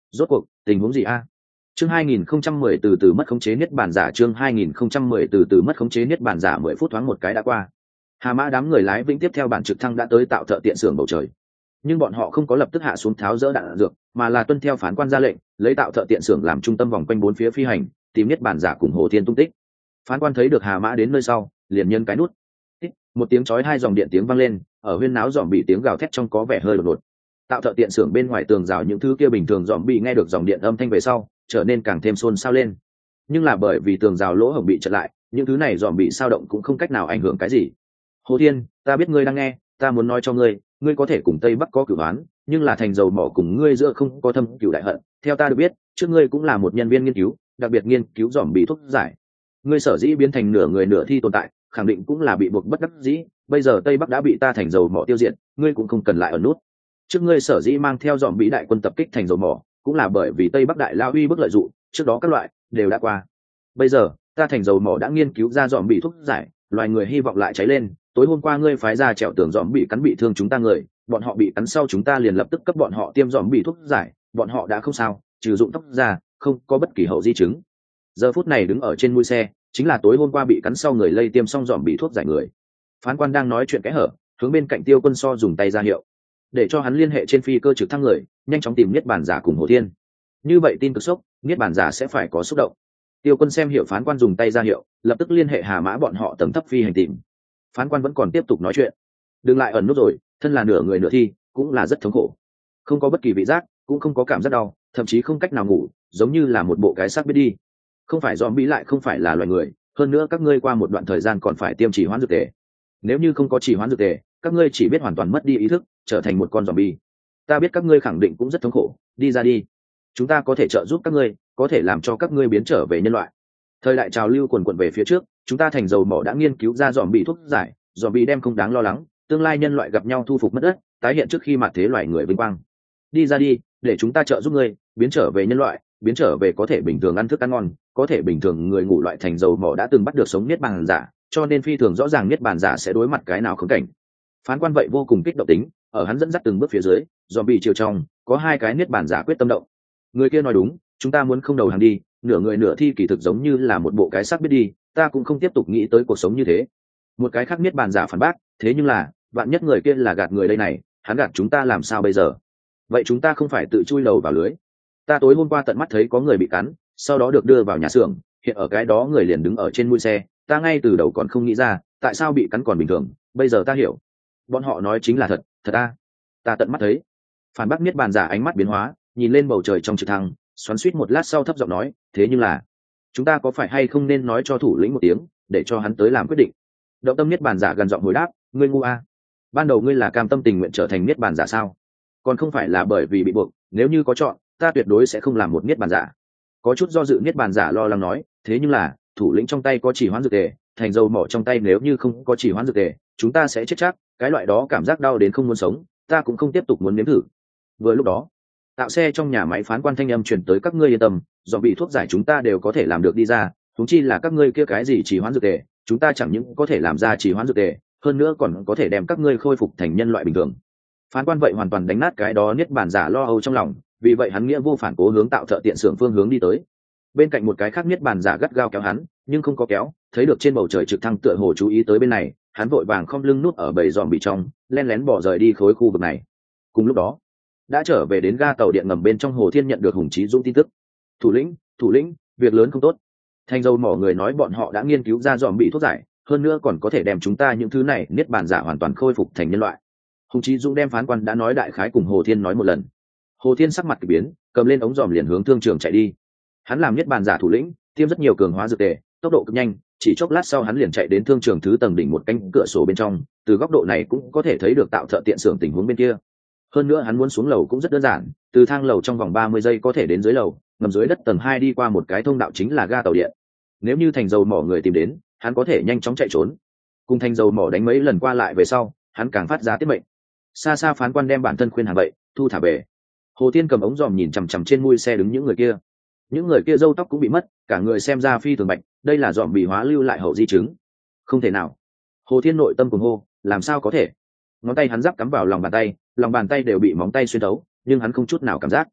Rốt cuộc tình huống gì a? Chương 2010 từ từ mất khống chế niết bàn giả, chương 2010 từ từ mất khống chế niết bàn giả. 10 phút thoáng một cái đã qua. Hà Mã đám người lái vĩnh tiếp theo bản trực thăng đã tới tạo thợ tiện xưởng bầu trời. Nhưng bọn họ không có lập tức hạ xuống tháo dỡ đạn dược, mà là tuân theo phán quan ra lệnh, lấy tạo thợ tiện xưởng làm trung tâm vòng quanh bốn phía phi hành, tìm niết bàn giả cùng Hồ Thiên tung tích. Phán quan thấy được Hà Mã đến nơi sau, liền nhân cái nút. Một tiếng chói hai dòng điện tiếng vang lên, ở huyên náo dòm bị tiếng gào thét trong có vẻ hơi đột ngột. Tạo thợ tiện xưởng bên ngoài tường rào những thứ kia bình thường dòm bị nghe được dòng điện âm thanh về sau, trở nên càng thêm xôn xao lên. Nhưng là bởi vì tường rào lỗ hổng bị chặn lại, những thứ này dòm bị sao động cũng không cách nào ảnh hưởng cái gì. Hồ Thiên, ta biết ngươi đang nghe, ta muốn nói cho ngươi, ngươi có thể cùng Tây Bắc có cửu oán, nhưng là thành dầu mỏ cùng ngươi giữa không có thâm cửu đại hận. Theo ta được biết, trước ngươi cũng là một nhân viên nghiên cứu, đặc biệt nghiên cứu dòm bị thuốc giải. Ngươi sở dĩ biến thành nửa người nửa thi tồn tại, khẳng định cũng là bị buộc bất đắc dĩ. Bây giờ Tây Bắc đã bị ta thành dầu mỏ tiêu diệt, ngươi cũng không cần lại ở nút. Trước ngươi sở dĩ mang theo dòm bị đại quân tập kích thành dầu mỏ, cũng là bởi vì Tây Bắc đại lao uy bức lợi dụng, trước đó các loại đều đã qua. Bây giờ ta thành dầu mỏ đã nghiên cứu ra dòm bị thuốc giải, loài người hy vọng lại cháy lên. Tối hôm qua ngươi phái ra trèo tường dòm bị cắn bị thương chúng ta người, bọn họ bị cắn sau chúng ta liền lập tức cấp bọn họ tiêm dòm bị thuốc giải, bọn họ đã không sao, trừ dụng tóc ra, không có bất kỳ hậu di chứng. Giờ phút này đứng ở trên mui xe, chính là tối hôm qua bị cắn sau người lây tiêm xong dòm bị thuốc giải người. Phán quan đang nói chuyện kẽ hở, hướng bên cạnh Tiêu Quân So dùng tay ra hiệu, để cho hắn liên hệ trên phi cơ trực thăng người, nhanh chóng tìm niết bàn giả cùng Hồ Thiên. Như vậy tin cực sốc, niết bàn giả sẽ phải có xúc động. Tiêu Quân xem hiểu phán quan dùng tay ra hiệu, lập tức liên hệ Hà Mã bọn họ tầng thấp phi hành tìm. Phán quan vẫn còn tiếp tục nói chuyện, đừng lại ẩn nút rồi, thân là nửa người nửa thi, cũng là rất thống khổ, không có bất kỳ vị giác, cũng không có cảm giác đau, thậm chí không cách nào ngủ, giống như là một bộ cái xác biết đi. Không phải zombie lại không phải là loài người, hơn nữa các ngươi qua một đoạn thời gian còn phải tiêm chỉ hoãn dược tề. Nếu như không có chỉ hoãn dược tề, các ngươi chỉ biết hoàn toàn mất đi ý thức, trở thành một con zombie. Ta biết các ngươi khẳng định cũng rất thống khổ, đi ra đi. Chúng ta có thể trợ giúp các ngươi, có thể làm cho các ngươi biến trở về nhân loại. Thời đại trào lưu quần quần về phía trước, chúng ta thành dầu mỏ đã nghiên cứu ra zombie thuốc giải, zombie đem không đáng lo lắng, tương lai nhân loại gặp nhau thu phục mất đất, tái hiện trước khi mặt thế loài người vinh quang. Đi ra đi, để chúng ta trợ giúp ngươi biến trở về nhân loại, biến trở về có thể bình thường ăn thức ăn ngon, có thể bình thường người ngủ loại thành dầu mỏ đã từng bắt được sống niết bàn giả, cho nên phi thường rõ ràng niết bàn giả sẽ đối mặt cái nào khốn cảnh. Phán quan vậy vô cùng kích động tính, ở hắn dẫn dắt từng bước phía dưới, zombie chiều trong có hai cái niết bàn giả quyết tâm động. Người kia nói đúng, chúng ta muốn không đầu hàng đi, nửa người nửa thi kỳ thực giống như là một bộ cái xác biết đi, ta cũng không tiếp tục nghĩ tới cuộc sống như thế. Một cái khác niết bàn giả phản bác, thế nhưng là bạn nhất người kia là gạt người đây này, hắn gạt chúng ta làm sao bây giờ? Vậy chúng ta không phải tự chui đầu vào lưới? Ta tối hôm qua tận mắt thấy có người bị cắn, sau đó được đưa vào nhà xưởng, hiện ở cái đó người liền đứng ở trên mui xe, ta ngay từ đầu còn không nghĩ ra tại sao bị cắn còn bình thường, bây giờ ta hiểu, bọn họ nói chính là thật, thật ta tận mắt thấy. Phản bác niết bàn giả ánh mắt biến hóa, nhìn lên bầu trời trong trực thăng, xoắn xuýt một lát sau thấp giọng nói, thế nhưng là chúng ta có phải hay không nên nói cho thủ lĩnh một tiếng, để cho hắn tới làm quyết định? Động tâm niết bàn giả gần giọng hồi đáp, ngươi ngu ban đầu ngươi là cam tâm tình nguyện trở thành niết bàn giả sao? Còn không phải là bởi vì bị buộc, nếu như có chọn, ta tuyệt đối sẽ không làm một niết bàn giả. Có chút do dự niết bàn giả lo lắng nói, thế nhưng là thủ lĩnh trong tay có chỉ hoãn dược tề, thành dầu mỏ trong tay nếu như không có chỉ hoãn dược tề, chúng ta sẽ chết chắc, cái loại đó cảm giác đau đến không muốn sống, ta cũng không tiếp tục muốn nếm thử. Vừa lúc đó, tạo xe trong nhà máy phán quan thanh âm truyền tới, các ngươi yên tâm, do bị thuốc giải chúng ta đều có thể làm được đi ra, huống chi là các ngươi kia cái gì chỉ hoãn dược tề, chúng ta chẳng những có thể làm ra chỉ hoãn dược tề, hơn nữa còn có thể đem các ngươi khôi phục thành nhân loại bình thường. Phán quan vậy hoàn toàn đánh nát cái đó niết bàn giả lo âu trong lòng, vì vậy hắn nghĩa vô phản cố hướng tạo thợ tiện xưởng phương hướng đi tới. Bên cạnh một cái khác niết bàn giả gắt gao kéo hắn, nhưng không có kéo, thấy được trên bầu trời trực thăng tựa hồ chú ý tới bên này, hắn vội vàng khom lưng núp ở bầy dòm bị trong, len lén bỏ rời đi khối khu vực này. Cùng lúc đó, đã trở về đến ga tàu điện ngầm bên trong, Hồ Thiên nhận được Hùng Chí Dũng tin tức. Thủ lĩnh, việc lớn không tốt. Thành dầu mỏ người nói bọn họ đã nghiên cứu ra dòm bị thuốc giải, hơn nữa còn có thể đem chúng ta những thứ này niết bàn giả hoàn toàn khôi phục thành nhân loại. Hùng Chí Dũng đem phán quan đã nói đại khái cùng Hồ Thiên nói một lần. Hồ Thiên sắc mặt kỳ biến, cầm lên ống dòm liền hướng thương trường chạy đi. Hắn làm niết bàn giả thủ lĩnh, tiêm rất nhiều cường hóa dược tề, tốc độ cực nhanh, chỉ chốc lát sau hắn liền chạy đến thương trường thứ tầng đỉnh một cánh cửa sổ bên trong, từ góc độ này cũng có thể thấy được tạo thợ tiện xưởng tình huống bên kia. Hơn nữa hắn muốn xuống lầu cũng rất đơn giản, từ thang lầu trong vòng 30 giây có thể đến dưới lầu, ngầm dưới đất tầng 2 đi qua một cái thông đạo chính là ga tàu điện. Nếu như thành dầu mỏ người tìm đến, hắn có thể nhanh chóng chạy trốn. Cùng thành dầu mỏ đánh mấy lần qua lại về sau, hắn càng phát ra tiết mệnh. Xa xa phán quan đem bản thân khuyên hàng vậy, thu thả về. Hồ Thiên cầm ống dòm nhìn chằm chằm trên mui xe đứng những người kia. Những người kia râu tóc cũng bị mất, cả người xem ra phi thường bạch, đây là dòm bị hóa lưu lại hậu di chứng. Không thể nào. Hồ Thiên nội tâm cuồng hô, làm sao có thể? Ngón tay hắn giáp cắm vào lòng bàn tay đều bị móng tay xuyên thấu, nhưng hắn không chút nào cảm giác.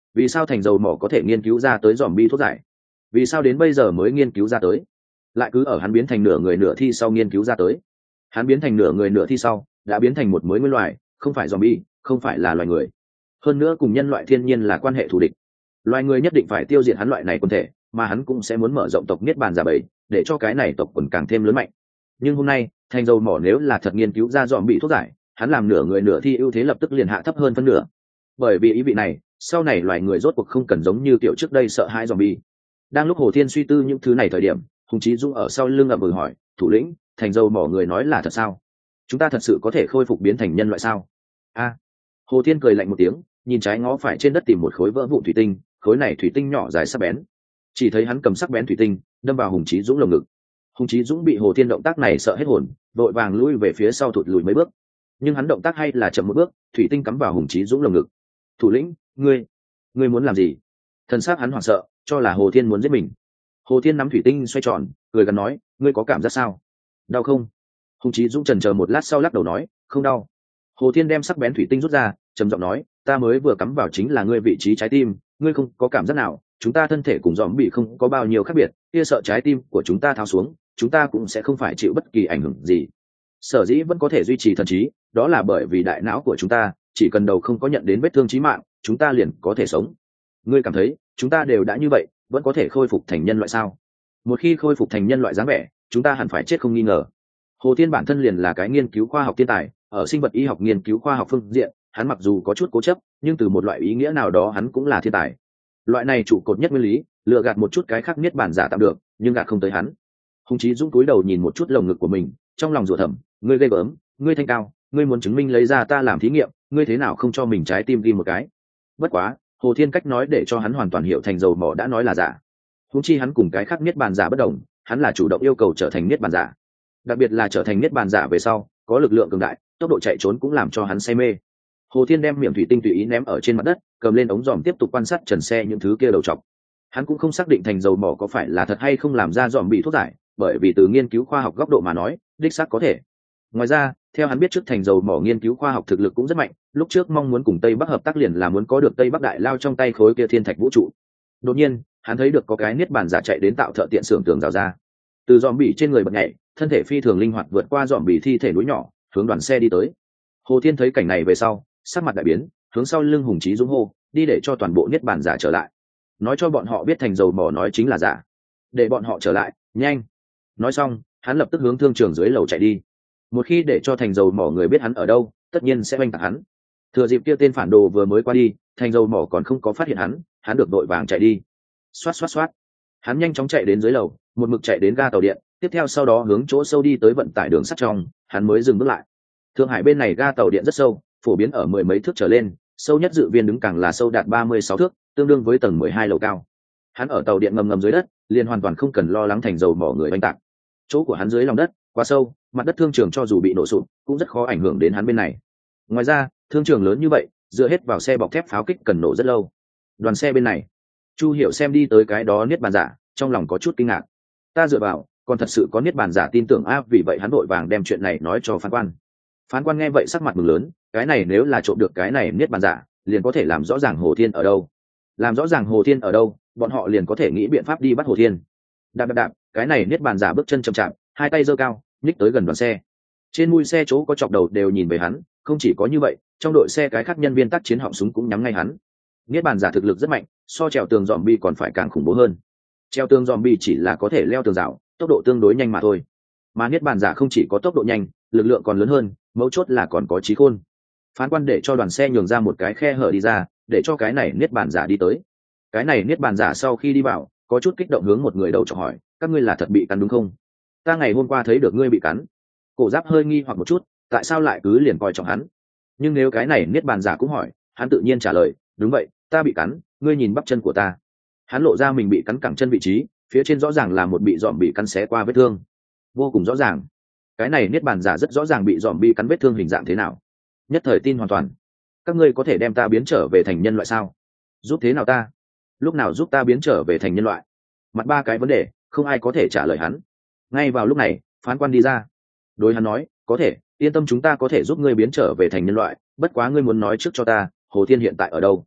Vì sao thành dầu mỏ có thể nghiên cứu ra tới dòm bi thuốc giải? Vì sao đến bây giờ mới nghiên cứu ra tới? Lại cứ ở hắn biến thành nửa người nửa thi sau nghiên cứu ra tới. Hắn biến thành nửa người nửa thi sau đã biến thành một mới nguyên loài, không phải dòm bi, không phải là loài người. Hơn nữa cùng nhân loại thiên nhiên là quan hệ thù địch. Loài người nhất định phải tiêu diệt hắn loại này quần thể, mà hắn cũng sẽ muốn mở rộng tộc niết bàn giả bầy, để cho cái này tộc quần càng thêm lớn mạnh. Nhưng hôm nay thành dầu mỏ nếu là thật nghiên cứu ra dòm bị thuốc giải, hắn làm nửa người nửa thi ưu thế lập tức liền hạ thấp hơn phân nửa. Bởi vì ý vị này, sau này loài người rốt cuộc không cần giống như kiểu trước đây sợ hãi dòm bi. Đang lúc Hồ Thiên suy tư những thứ này thời điểm, Hùng Chí Dũng ở sau lưng ậm ừ hỏi: thủ lĩnh, thành dầu mỏ người nói là thật sao? Chúng ta thật sự có thể khôi phục biến thành nhân loại sao? A. Hồ Thiên cười lạnh một tiếng, nhìn trái ngó phải trên đất tìm một khối vỡ vụn thủy tinh, khối này thủy tinh nhỏ dài sắc bén. Chỉ thấy hắn cầm sắc bén thủy tinh đâm vào Hùng Chí Dũng lồng ngực. Hùng Chí Dũng bị Hồ Thiên động tác này sợ hết hồn, vội vàng lui về phía sau thụt lùi mấy bước. Nhưng hắn động tác hay là chậm một bước, thủy tinh cắm vào Hùng Chí Dũng lồng ngực. thủ lĩnh, ngươi muốn làm gì? Thần xác hắn hoảng sợ, cho là Hồ Thiên muốn giết mình. Hồ Thiên nắm thủy tinh xoay tròn, cười gần nói: ngươi có cảm giác sao? Đau không? Hùng Chí Dũng chần chờ một lát sau lắc đầu nói: không đau. Hồ Thiên đem sắc bén thủy tinh rút ra, trầm giọng nói: ta mới vừa cắm vào chính là ngươi vị trí trái tim, ngươi không có cảm giác nào, chúng ta thân thể cùng dòm bị không có bao nhiêu khác biệt, kia sợ trái tim của chúng ta tháo xuống, chúng ta cũng sẽ không phải chịu bất kỳ ảnh hưởng gì. Sở dĩ vẫn có thể duy trì thần trí, đó là bởi vì đại não của chúng ta chỉ cần đầu không có nhận đến vết thương chí mạng, chúng ta liền có thể sống. Ngươi cảm thấy chúng ta đều đã như vậy, vẫn có thể khôi phục thành nhân loại sao? Một khi khôi phục thành nhân loại dáng vẻ, chúng ta hẳn phải chết không nghi ngờ. Hồ Thiên bản thân liền là cái nghiên cứu khoa học thiên tài, ở sinh vật y học nghiên cứu khoa học phương diện, hắn mặc dù có chút cố chấp, nhưng từ một loại ý nghĩa nào đó hắn cũng là thiên tài. Loại này trụ cột nhất nguyên lý, lừa gạt một chút cái khác niết bàn giả tạm được, nhưng gạt không tới hắn. Hùng Chí Dũng cúi đầu nhìn một chút lồng ngực của mình, trong lòng rủa thầm: ngươi ghê gớm, ngươi thanh cao, ngươi muốn chứng minh lấy ra ta làm thí nghiệm, ngươi thế nào không cho mình trái tim ghi một cái? Bất quá, Hồ Thiên cách nói để cho hắn hoàn toàn hiểu thành dầu mỏ đã nói là giả. Huống chi hắn cùng cái khác niết bàn giả bất đồng, hắn là chủ động yêu cầu trở thành niết bàn giả. Đặc biệt là trở thành niết bàn giả về sau, có lực lượng cường đại, tốc độ chạy trốn cũng làm cho hắn say mê. Hồ Thiên đem miệng thủy tinh tùy ý ném ở trên mặt đất, cầm lên ống dòm tiếp tục quan sát trần xe những thứ kia đầu trọc. Hắn cũng không xác định thành dầu mỏ có phải là thật hay không làm ra dòm bị thuốc giải, bởi vì từ nghiên cứu khoa học góc độ mà nói, đích xác có thể. Ngoài ra, theo hắn biết trước thành dầu mỏ nghiên cứu khoa học thực lực cũng rất mạnh, lúc trước mong muốn cùng Tây Bắc hợp tác liền là muốn có được Tây Bắc đại lao trong tay khối kia thiên thạch vũ trụ. Đột nhiên, hắn thấy được có cái niết bàn giả chạy đến tạo thợ tiện xưởng tường rào ra. Từ dòm bị trên người bật nhảy, thân thể phi thường linh hoạt vượt qua dòm bị thi thể núi nhỏ, hướng đoàn xe đi tới. Hồ Thiên thấy cảnh này về sau, sắc mặt đại biến, hướng sau lưng Hùng Chí Dũng hô: đi để cho toàn bộ niết bàn giả trở lại, nói cho bọn họ biết thành dầu mỏ nói chính là giả, để bọn họ trở lại, nhanh. Nói xong, hắn lập tức hướng thương trường dưới lầu chạy đi. Một khi để cho thành dầu mỏ người biết hắn ở đâu, tất nhiên sẽ oanh tạc hắn. Thừa dịp kia tên phản đồ vừa mới qua đi, thành dầu mỏ còn không có phát hiện hắn được đội vàng chạy đi. Xoát xoát xoát, hắn nhanh chóng chạy đến dưới lầu, một mực chạy đến ga tàu điện, tiếp theo sau đó hướng chỗ sâu đi tới vận tải đường sắt trong, hắn mới dừng bước lại. Thượng Hải bên này ga tàu điện rất sâu, phổ biến ở mười mấy thước trở lên, sâu nhất dự viên đứng càng là sâu đạt 36 thước, tương đương với tầng 12 lầu cao. Hắn ở tàu điện ngầm ngầm dưới đất, liền hoàn toàn không cần lo lắng thành dầu mỏ người oanh tạc. Chỗ của hắn dưới lòng đất quá sâu, mặt đất thương trường cho dù bị nổ sụp cũng rất khó ảnh hưởng đến hắn bên này. Ngoài ra, thương trường lớn như vậy, dựa hết vào xe bọc thép pháo kích cần nổ rất lâu. Đoàn xe bên này, Chu Hiểu xem đi tới cái đó niết bàn giả, trong lòng có chút kinh ngạc. Ta dựa vào, còn thật sự có niết bàn giả tin tưởng a, vì vậy hắn vội vàng đem chuyện này nói cho phán quan. Phán quan nghe vậy sắc mặt mừng lớn, cái này nếu là trộm được cái này niết bàn giả, liền có thể làm rõ ràng Hồ Thiên ở đâu. Làm rõ ràng Hồ Thiên ở đâu, bọn họ liền có thể nghĩ biện pháp đi bắt Hồ Thiên. Đạp đạp đạp, cái này niết bàn giả bước chân chậm chạp, hai tay giơ cao, nhích tới gần đoàn xe. Trên mui xe chỗ có chọc đầu đều nhìn về hắn, không chỉ có như vậy, trong đội xe cái khác nhân viên tác chiến họng súng cũng nhắm ngay hắn. Niết bàn giả thực lực rất mạnh, so trèo tường zombie còn phải càng khủng bố hơn. Treo tường zombie chỉ là có thể leo tường rào, tốc độ tương đối nhanh mà thôi. Mà niết bàn giả không chỉ có tốc độ nhanh, lực lượng còn lớn hơn, mấu chốt là còn có trí khôn. Phán quan để cho đoàn xe nhường ra một cái khe hở đi ra, để cho cái này niết bàn giả đi tới. Cái này niết bàn giả sau khi đi vào, có chút kích động hướng một người đầu trọc hỏi: các ngươi là thật bị cắn đúng không? Ta ngày hôm qua thấy được ngươi bị cắn. Cổ Giáp hơi nghi hoặc một chút, tại sao lại cứ liền coi trọng hắn? Nhưng nếu cái này niết bàn giả cũng hỏi, hắn tự nhiên trả lời: đúng vậy, ta bị cắn, ngươi nhìn bắp chân của ta. Hắn lộ ra mình bị cắn cẳng chân vị trí, phía trên rõ ràng là một bị dòm bị cắn xé qua vết thương, vô cùng rõ ràng. Cái này niết bàn giả rất rõ ràng bị dòm bị cắn vết thương hình dạng thế nào. Nhất thời tin hoàn toàn. Các ngươi có thể đem ta biến trở về thành nhân loại sao? Giúp thế nào ta? Lúc nào giúp ta biến trở về thành nhân loại? Mặt ba cái vấn đề, không ai có thể trả lời hắn. Ngay vào lúc này, phán quan đi ra. Đối hắn nói: có thể, yên tâm, chúng ta có thể giúp ngươi biến trở về thành nhân loại, bất quá ngươi muốn nói trước cho ta, Hồ Thiên hiện tại ở đâu?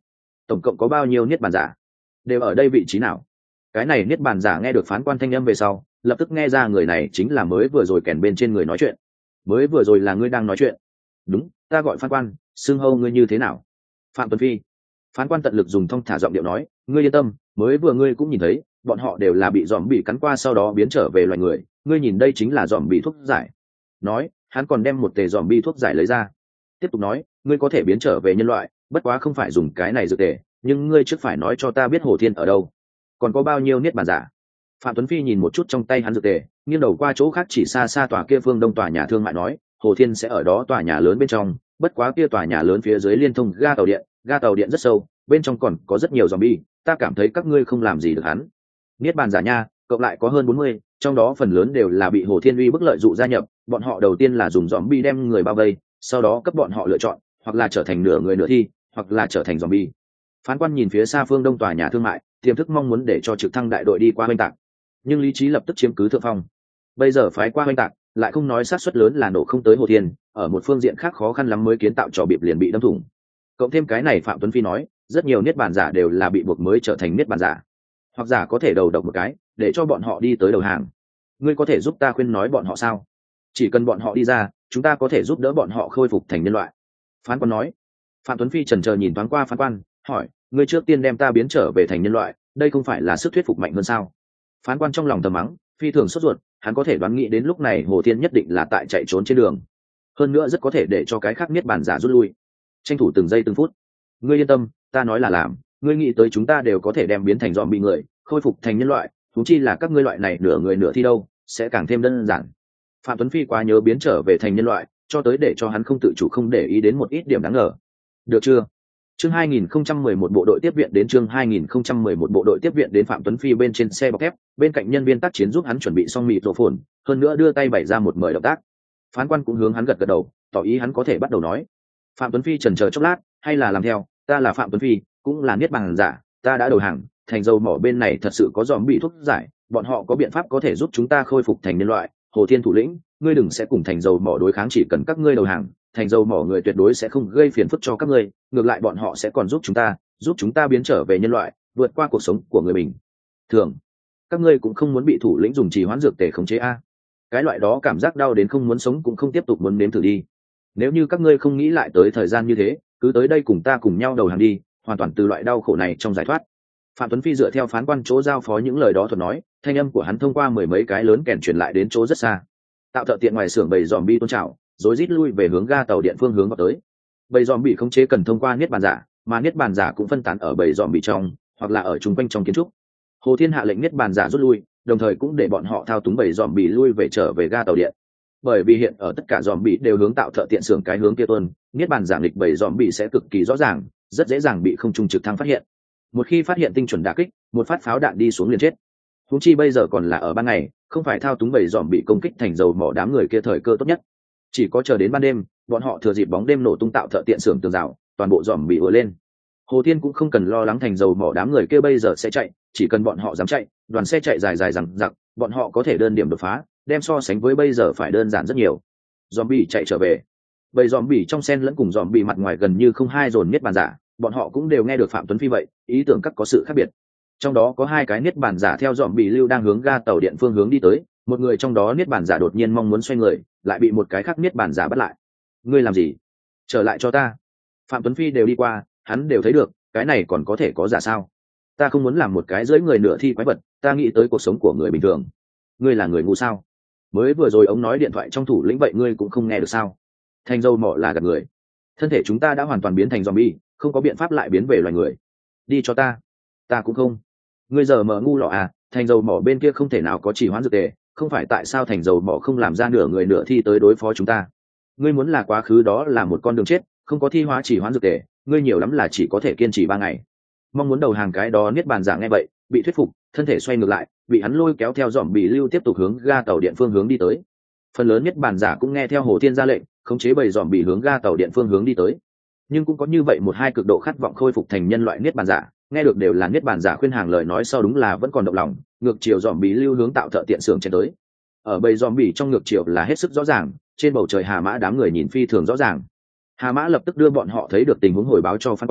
tổng cộng có bao nhiêu niết bàn giả? Đều ở đây vị trí nào? Cái này niết bàn giả nghe được phán quan thanh âm về sau, lập tức nghe ra người này chính là mới vừa rồi kèn bên trên người nói chuyện. Mới vừa rồi là ngươi đang nói chuyện? Đúng, ta gọi phán quan, xưng hô ngươi như thế nào? Phạm Tuấn Phi. Phán quan tận lực dùng thong thả giọng điệu nói, ngươi yên tâm, mới vừa ngươi cũng nhìn thấy, bọn họ đều là bị dòm bị cắn qua sau đó biến trở về loài người, ngươi nhìn đây chính là dòm bị thuốc giải. Nói, hắn còn đem một tề dòm bi thuốc giải lấy ra. Tiếp tục nói, ngươi có thể biến trở về nhân loại, bất quá không phải dùng cái này dược tề, nhưng ngươi trước phải nói cho ta biết Hồ Thiên ở đâu, còn có bao nhiêu niết bàn giả. Phạm Tuấn Phi nhìn một chút trong tay hắn dược tề, nghiêng đầu qua chỗ khác chỉ xa xa tòa kia phương đông tòa nhà thương mại nói, Hồ Thiên sẽ ở đó tòa nhà lớn bên trong, bất quá kia tòa nhà lớn phía dưới liên thông ga tàu điện rất sâu, bên trong còn có rất nhiều zombie, ta cảm thấy các ngươi không làm gì được hắn. Niết bàn giả nha, cộng lại có hơn 40, trong đó phần lớn đều là bị Hồ Thiên uy bức lợi dụ gia nhập, bọn họ đầu tiên là dùng zombie đem người bao vây, sau đó cấp bọn họ lựa chọn, hoặc là trở thành nửa người nửa thi, hoặc là trở thành zombie. Phán quan nhìn phía xa phương đông tòa nhà thương mại, tiềm thức mong muốn để cho trực thăng đại đội đi qua oanh tạc, nhưng lý trí lập tức chiếm cứ thượng phong. Bây giờ phái qua oanh tạc, lại không nói xác suất lớn là nổ không tới Hồ Thiên, ở một phương diện khác khó khăn lắm mới kiến tạo trò bịp liền bị đâm thủng. Cộng thêm cái này Phạm Tuấn Phi nói, rất nhiều niết bàn giả đều là bị buộc mới trở thành niết bàn giả, hoặc giả có thể đầu độc một cái, để cho bọn họ đi tới đầu hàng. Ngươi có thể giúp ta khuyên nói bọn họ sao? Chỉ cần bọn họ đi ra, chúng ta có thể giúp đỡ bọn họ khôi phục thành nhân loại. Phán quan nói. Phạm Tuấn Phi chần chờ nhìn thoáng qua phán quan, hỏi, ngươi trước tiên đem ta biến trở về thành nhân loại, đây không phải là sức thuyết phục mạnh hơn sao? Phán quan trong lòng thầm mắng, phi thường sốt ruột, hắn có thể đoán nghĩ đến lúc này Hồ Thiên nhất định là tại chạy trốn trên đường, hơn nữa rất có thể để cho cái khác niết bàn giả rút lui, tranh thủ từng giây từng phút. Ngươi yên tâm, ta nói là làm, ngươi nghĩ tới chúng ta đều có thể đem biến thành dòm bị người, khôi phục thành nhân loại, huống chi là các ngươi loại này nửa người nửa thi đâu, sẽ càng thêm đơn giản. Phạm Tuấn Phi quá nhớ biến trở về thành nhân loại, cho tới để cho hắn không tự chủ không để ý đến một ít điểm đáng ngờ. Được chưa? Chương 2011 bộ đội tiếp viện đến chương 2011 bộ đội tiếp viện đến Phạm Tuấn Phi bên trên xe bọc thép, bên cạnh nhân viên tác chiến giúp hắn chuẩn bị xong mịt rổ phồn, hơn nữa đưa tay bày ra một mời động tác. Phán quan cũng hướng hắn gật gật đầu, tỏ ý hắn có thể bắt đầu nói. Phạm Tuấn Phi chần chờ chốc lát, hay là làm theo, ta là Phạm Tuấn Phi, cũng là niết bàn giả, ta đã đầu hàng, thành dầu mỏ bên này thật sự có dòm bị thuốc giải, bọn họ có biện pháp có thể giúp chúng ta khôi phục thành nhân loại. Hồ Thiên thủ lĩnh, ngươi đừng sẽ cùng thành dầu mỏ đối kháng, chỉ cần các ngươi đầu hàng, thành dầu mỏ người tuyệt đối sẽ không gây phiền phức cho các ngươi, ngược lại bọn họ sẽ còn giúp chúng ta biến trở về nhân loại, vượt qua cuộc sống của người bình thường. Các ngươi cũng không muốn bị thủ lĩnh dùng trì hoãn dược tề khống chế a? Cái loại đó cảm giác đau đến không muốn sống cũng không tiếp tục muốn nếm thử đi. Nếu như các ngươi không nghĩ lại tới thời gian như thế, cứ tới đây cùng ta cùng nhau đầu hàng đi, hoàn toàn từ loại đau khổ này trong giải thoát. Phạm Tuấn Phi dựa theo phán quan chỗ giao phó những lời đó thuật nói, thanh âm của hắn thông qua mười mấy cái lớn kèn truyền lại đến chỗ rất xa. Tạo thợ tiện ngoài xưởng bầy dòm bi tôn trào, rối rít lui về hướng ga tàu điện phương hướng vào tới. Bầy dòm bị khống chế cần thông qua niết bàn giả, mà niết bàn giả cũng phân tán ở bầy dòm bị trong, hoặc là ở chung quanh trong kiến trúc. Hồ Thiên hạ lệnh niết bàn giả rút lui, đồng thời cũng để bọn họ thao túng bầy dòm bị lui về trở về ga tàu điện. Bởi vì hiện ở tất cả dòm bị đều hướng tạo thợ tiện xưởng cái hướng kia tuân, niết bàn giả nghịch bầy dòm bị sẽ cực kỳ rõ ràng, rất dễ dàng bị không trung trực thăng phát hiện. Một khi phát hiện tinh chuẩn đả kích, một phát pháo đạn đi xuống liền chết. Huống chi bây giờ còn là ở ban ngày, không phải thao túng bầy dòm bị công kích thành dầu mỏ đám người kia thời cơ tốt nhất. Chỉ có chờ đến ban đêm, bọn họ thừa dịp bóng đêm nổ tung tạo thợ tiện xưởng tường rào, toàn bộ dòm bị ùa lên. Hồ Thiên cũng không cần lo lắng thành dầu mỏ đám người kia bây giờ sẽ chạy, chỉ cần bọn họ dám chạy, đoàn xe chạy dài dài rằng giặc, bọn họ có thể đơn điểm đột phá, đem so sánh với bây giờ phải đơn giản rất nhiều. Zombie chạy trở về, bầy zombie trong sen lẫn cùng zombie mặt ngoài gần như không hai dồn niết bàn giả, bọn họ cũng đều nghe được Phạm Tuấn Phi vậy, ý tưởng các có sự khác biệt. Trong đó có hai cái niết bàn giả theo zombie lưu đang hướng ga tàu điện phương hướng đi tới, một người trong đó niết bàn giả đột nhiên mong muốn xoay người, lại bị một cái khác niết bàn giả bắt lại. Ngươi làm gì? Trở lại cho ta. Phạm Tuấn Phi đều đi qua, hắn đều thấy được, cái này còn có thể có giả sao? Ta không muốn làm một cái dưới người nửa thi quái vật, ta nghĩ tới cuộc sống của người bình thường. Ngươi là người ngu sao? Mới vừa rồi ông nói điện thoại trong thủ lĩnh vậy ngươi cũng không nghe được sao? Thành dâu mỏ là gạt người. Thân thể chúng ta đã hoàn toàn biến thành zombie, không có biện pháp lại biến về loài người. Đi cho ta. Ta cũng không. Ngươi giờ mở ngu lọ à? Thành dầu mỏ bên kia không thể nào có chỉ hoãn dược tề, không phải tại sao thành dầu mỏ không làm ra nửa người nửa thi tới đối phó chúng ta? Ngươi muốn là quá khứ đó là một con đường chết, không có thi hóa chỉ hoãn dược tề, ngươi nhiều lắm là chỉ có thể kiên trì 3 ngày. Mong muốn đầu hàng cái đó niết bàn giả nghe vậy, bị thuyết phục, thân thể xoay ngược lại, bị hắn lôi kéo theo dòm bị lưu tiếp tục hướng ga tàu điện phương hướng đi tới. Phần lớn niết bàn giả cũng nghe theo Hồ Thiên ra lệnh, khống chế bầy dòm bị hướng ga tàu điện phương hướng đi tới. Nhưng cũng có như vậy một hai cực độ khát vọng khôi phục thành nhân loại niết bàn giả, nghe được đều là niết bàn giả khuyên hàng lời nói sau đúng là vẫn còn động lòng, ngược chiều dòm bị lưu hướng tạo thợ tiện xưởng trên tới. Ở bầy dòm bị trong ngược chiều là hết sức rõ ràng, trên bầu trời Hà Mã đám người nhìn phi thường rõ ràng. Hà Mã lập tức đưa bọn họ thấy được tình huống hồi báo cho phán quan,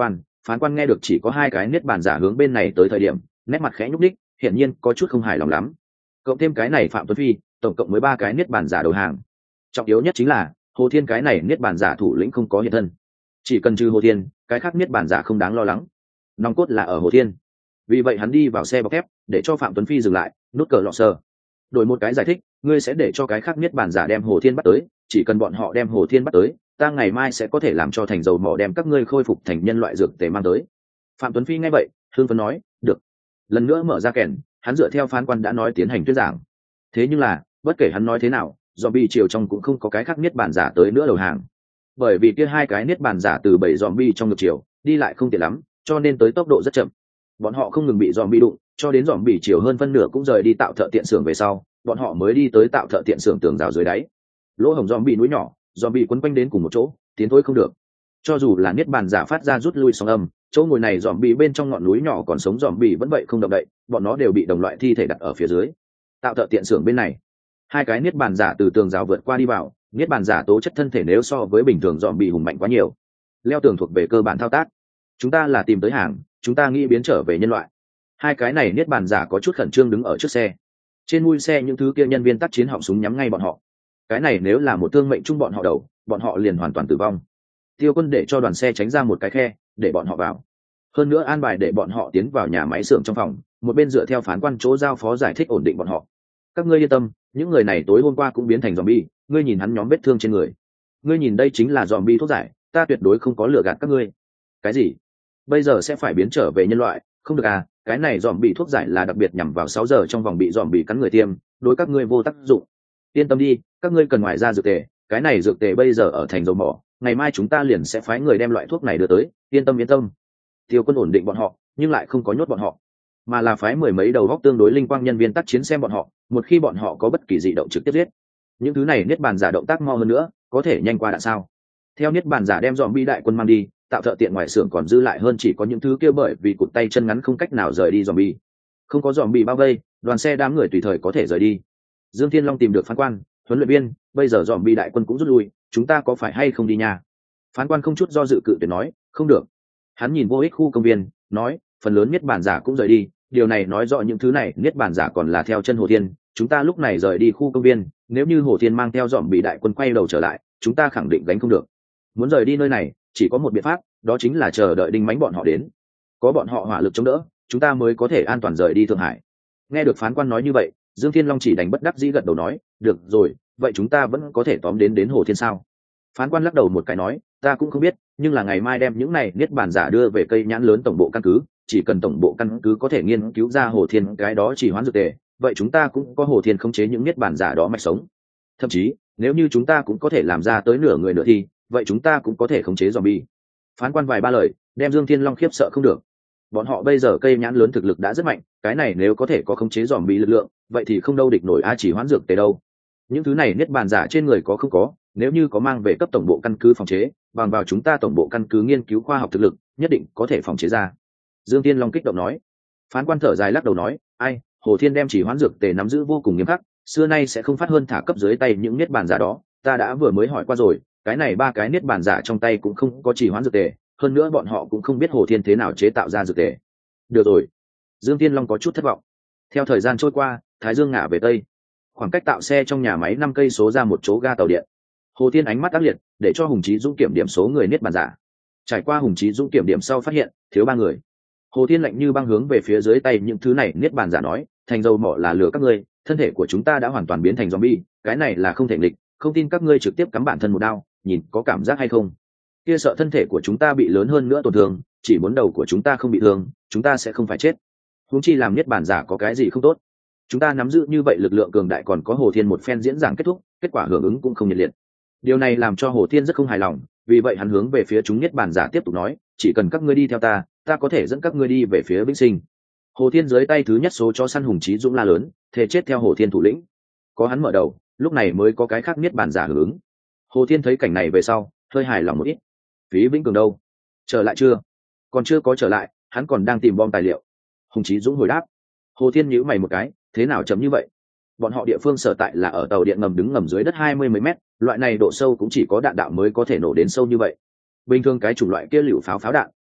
Phán quan nghe được chỉ có 2 cái niết bàn giả hướng bên này tới thời điểm, nét mặt khẽ nhúc đích, hiển nhiên có chút không hài lòng lắm. Cộng thêm cái này Phạm Tuấn Phi, tổng cộng mới 3 cái niết bàn giả đầu hàng. Trọng yếu nhất chính là Hồ Thiên cái này niết bàn giả thủ lĩnh không có hiện thân. Chỉ cần trừ Hồ Thiên, cái khác niết bàn giả không đáng lo lắng. Nòng cốt là ở Hồ Thiên. Vì vậy hắn đi vào xe bọc thép, để cho Phạm Tuấn Phi dừng lại, nút cờ lọ sờ. Đổi một cái giải thích, ngươi sẽ để cho cái khác niết bàn giả đem Hồ Thiên bắt tới, chỉ cần bọn họ đem Hồ Thiên bắt tới, ta ngày mai sẽ có thể làm cho thành dầu mỏ đem các ngươi khôi phục thành nhân loại dược tề mang tới. Phạm Tuấn Phi nghe vậy, hưng phấn nói, được. Lần nữa mở ra kèn, hắn dựa theo phán quan đã nói tiến hành thuyết giảng. Thế nhưng là, bất kể hắn nói thế nào, zombie triều trong cũng không có cái khác niết bàn giả tới nữa đầu hàng. Bởi vì kia 2 cái niết bàn giả từ 7 zombie trong ngược chiều, đi lại không tiện lắm, cho nên tới tốc độ rất chậm. Bọn họ không ngừng bị zombie đụng, cho đến zombie chiều hơn phân nửa cũng rời đi tạo thợ tiện xưởng về sau, bọn họ mới đi tới tạo thợ tiện xưởng tường rào dưới đáy. Lỗ hổng zombie núi nhỏ, zombie quấn quanh đến cùng một chỗ, tiến thối không được. Cho dù là niết bàn giả phát ra rút lui sóng âm, chỗ ngồi này zombie bên trong ngọn núi nhỏ còn sống zombie vẫn vậy không động đậy, bọn nó đều bị đồng loại thi thể đặt ở phía dưới. Tạo thợ tiện xưởng bên này, 2 cái niết bàn giả từ tường rào vượt qua đi vào, niết bàn giả tố chất thân thể nếu so với bình thường zombie hùng mạnh quá nhiều. Leo tường thuộc về cơ bản thao tác. Chúng ta là tìm tới hàng, chúng ta nghĩ biến trở về nhân loại. 2 cái này niết bàn giả có chút khẩn trương đứng ở trước xe. Trên mui xe những thứ kia nhân viên tác chiến họng súng nhắm ngay bọn họ. Cái này nếu là một thương mệnh chung bọn họ đầu, bọn họ liền hoàn toàn tử vong. Tiêu Quân để cho đoàn xe tránh ra một cái khe, để bọn họ vào. Hơn nữa an bài để bọn họ tiến vào nhà máy xưởng trong phòng, một bên dựa theo phán quan chỗ giao phó giải thích ổn định bọn họ. Các ngươi yên tâm, những người này tối hôm qua cũng biến thành zombie, ngươi nhìn hắn nhóm vết thương trên người. Ngươi nhìn đây chính là zombie thuốc giải, ta tuyệt đối không có lừa gạt các ngươi. Cái gì? Bây giờ sẽ phải biến trở về nhân loại, không được à, cái này zombie thuốc giải là đặc biệt nhằm vào 6 giờ trong vòng bị zombie cắn người tiêm, đối các ngươi vô tác dụng. Yên tâm đi, các ngươi cần ngoài ra dược tề, cái này dược tề bây giờ ở thành dầu mỏ, ngày mai chúng ta liền sẽ phái người đem loại thuốc này đưa tới, yên tâm yên tâm. Tiêu Quân ổn định bọn họ, nhưng lại không có nhốt bọn họ, mà là phái 10 mấy đầu góc tương đối linh quang nhân viên tác chiến xem bọn họ, một khi bọn họ có bất kỳ dị động trực tiếp giết. Những thứ này niết bàn giả động tác mau hơn nữa, có thể nhanh qua đã sao? Theo niết bàn giả đem zombie đại quân mang đi, tạo thợ tiện ngoài xưởng còn dư lại hơn chỉ có những thứ kia bởi vì cụt tay chân ngắn không cách nào rời đi zombie. Không có zombie bao vây, đoàn xe đám người tùy thời có thể rời đi. Dương Thiên Long tìm được phán quan, huấn luyện viên, bây giờ zombie đại quân cũng rút lui, chúng ta có phải hay không đi nha? Phán quan không chút do dự cự tuyệt nói, không được. Hắn nhìn vô ích khu công viên, nói, phần lớn niết bàn giả cũng rời đi, điều này nói rõ những thứ này niết bàn giả còn là theo chân Hồ Thiên, chúng ta lúc này rời đi khu công viên, nếu như Hồ Thiên mang theo zombie đại quân quay đầu trở lại, chúng ta khẳng định gánh không được. Muốn rời đi nơi này, chỉ có một biện pháp, đó chính là chờ đợi đinh mánh bọn họ đến. Có bọn họ hỏa lực chống đỡ, chúng ta mới có thể an toàn rời đi Thượng Hải. Nghe được phán quan nói như vậy, Dương Thiên Long chỉ đành bất đắc dĩ gật đầu nói, được rồi, vậy chúng ta vẫn có thể tóm đến Hồ Thiên sao? Phán quan lắc đầu một cái nói, ta cũng không biết, nhưng là ngày mai đem những này niết bàn giả đưa về cây nhãn lớn tổng bộ căn cứ, chỉ cần tổng bộ căn cứ có thể nghiên cứu ra Hồ Thiên cái đó chỉ hoán dược tề, vậy chúng ta cũng có Hồ Thiên khống chế những niết bàn giả đó mạch sống. Thậm chí, nếu như chúng ta cũng có thể làm ra tới nửa người nửa thi, vậy chúng ta cũng có thể khống chế zombie. Phán quan vài ba lời, đem Dương Thiên Long khiếp sợ không được. Bọn họ bây giờ cây nhãn lớn thực lực đã rất mạnh, cái này nếu có thể có khống chế zombie lực lượng, vậy thì không đâu địch nổi chỉ hoán dược tề đâu. Những thứ này niết bàn giả trên người có không có, nếu như có mang về cấp tổng bộ căn cứ phòng chế, bằng vào chúng ta tổng bộ căn cứ nghiên cứu khoa học thực lực, nhất định có thể phòng chế ra. Dương Thiên Long kích động nói. Phán quan thở dài lắc đầu nói, ai, Hồ Thiên đem chỉ hoán dược tề nắm giữ vô cùng nghiêm khắc, xưa nay sẽ không phát hơn thả cấp dưới tay những niết bàn giả đó, ta đã vừa mới hỏi qua rồi, cái này 3 cái niết bàn giả trong tay cũng không có chỉ hoán dược tề, hơn nữa bọn họ cũng không biết Hồ Thiên thế nào chế tạo ra dược tề. Được rồi. Dương Thiên Long có chút thất vọng. Theo thời gian trôi qua, thái dương ngả về tây, khoảng cách tạo xe trong nhà máy 5 cây số ra một chỗ ga tàu điện. Hồ Thiên ánh mắt ác liệt, để cho Hùng Chí Dũng kiểm điểm số người niết bàn giả. Trải qua Hùng Chí Dũng kiểm điểm sau phát hiện thiếu 3 người. Hồ Thiên lạnh như băng hướng về phía dưới tay những thứ này niết bàn giả nói, thành dầu mỏ là lừa các ngươi, thân thể của chúng ta đã hoàn toàn biến thành zombie, cái này là không thể nghịch, không tin các ngươi trực tiếp cắm bản thân một đao, nhìn có cảm giác hay không? Kia sợ thân thể của chúng ta bị lớn hơn nữa tổn thương, chỉ muốn đầu của chúng ta không bị thương, chúng ta sẽ không phải chết. Huống chi làm niết bàn giả có cái gì không tốt? Chúng ta nắm giữ như vậy lực lượng cường đại, còn có Hồ Thiên một phen diễn giảng kết thúc, kết quả hưởng ứng cũng không nhiệt liệt. Điều này làm cho Hồ Thiên rất không hài lòng, vì vậy hắn hướng về phía chúng niết bàn giả tiếp tục nói, chỉ cần các ngươi đi theo ta, ta có thể dẫn các ngươi đi về phía Vĩnh Sinh. Hồ Thiên dưới tay thứ nhất số cho săn Hùng Chí Dũng la lớn, thề chết theo Hồ Thiên thủ lĩnh. Có hắn mở đầu, lúc này mới có cái khác niết bàn giả hưởng ứng. Hồ Thiên thấy cảnh này về sau, hơi hài lòng một ít. Phí Vĩnh Cường đâu? Trở lại chưa? Còn chưa có trở lại, hắn còn đang tìm bom tài liệu. Hùng Chí Dũng hồi đáp. Hồ Thiên nhíu mày một cái, thế nào chấm như vậy? Bọn họ địa phương sở tại là ở tàu điện ngầm đứng ngầm dưới đất 20 mấy mét, loại này độ sâu cũng chỉ có đạn đạo mới có thể nổ đến sâu như vậy. Bình thường cái chủng loại kia lựu pháo đạn,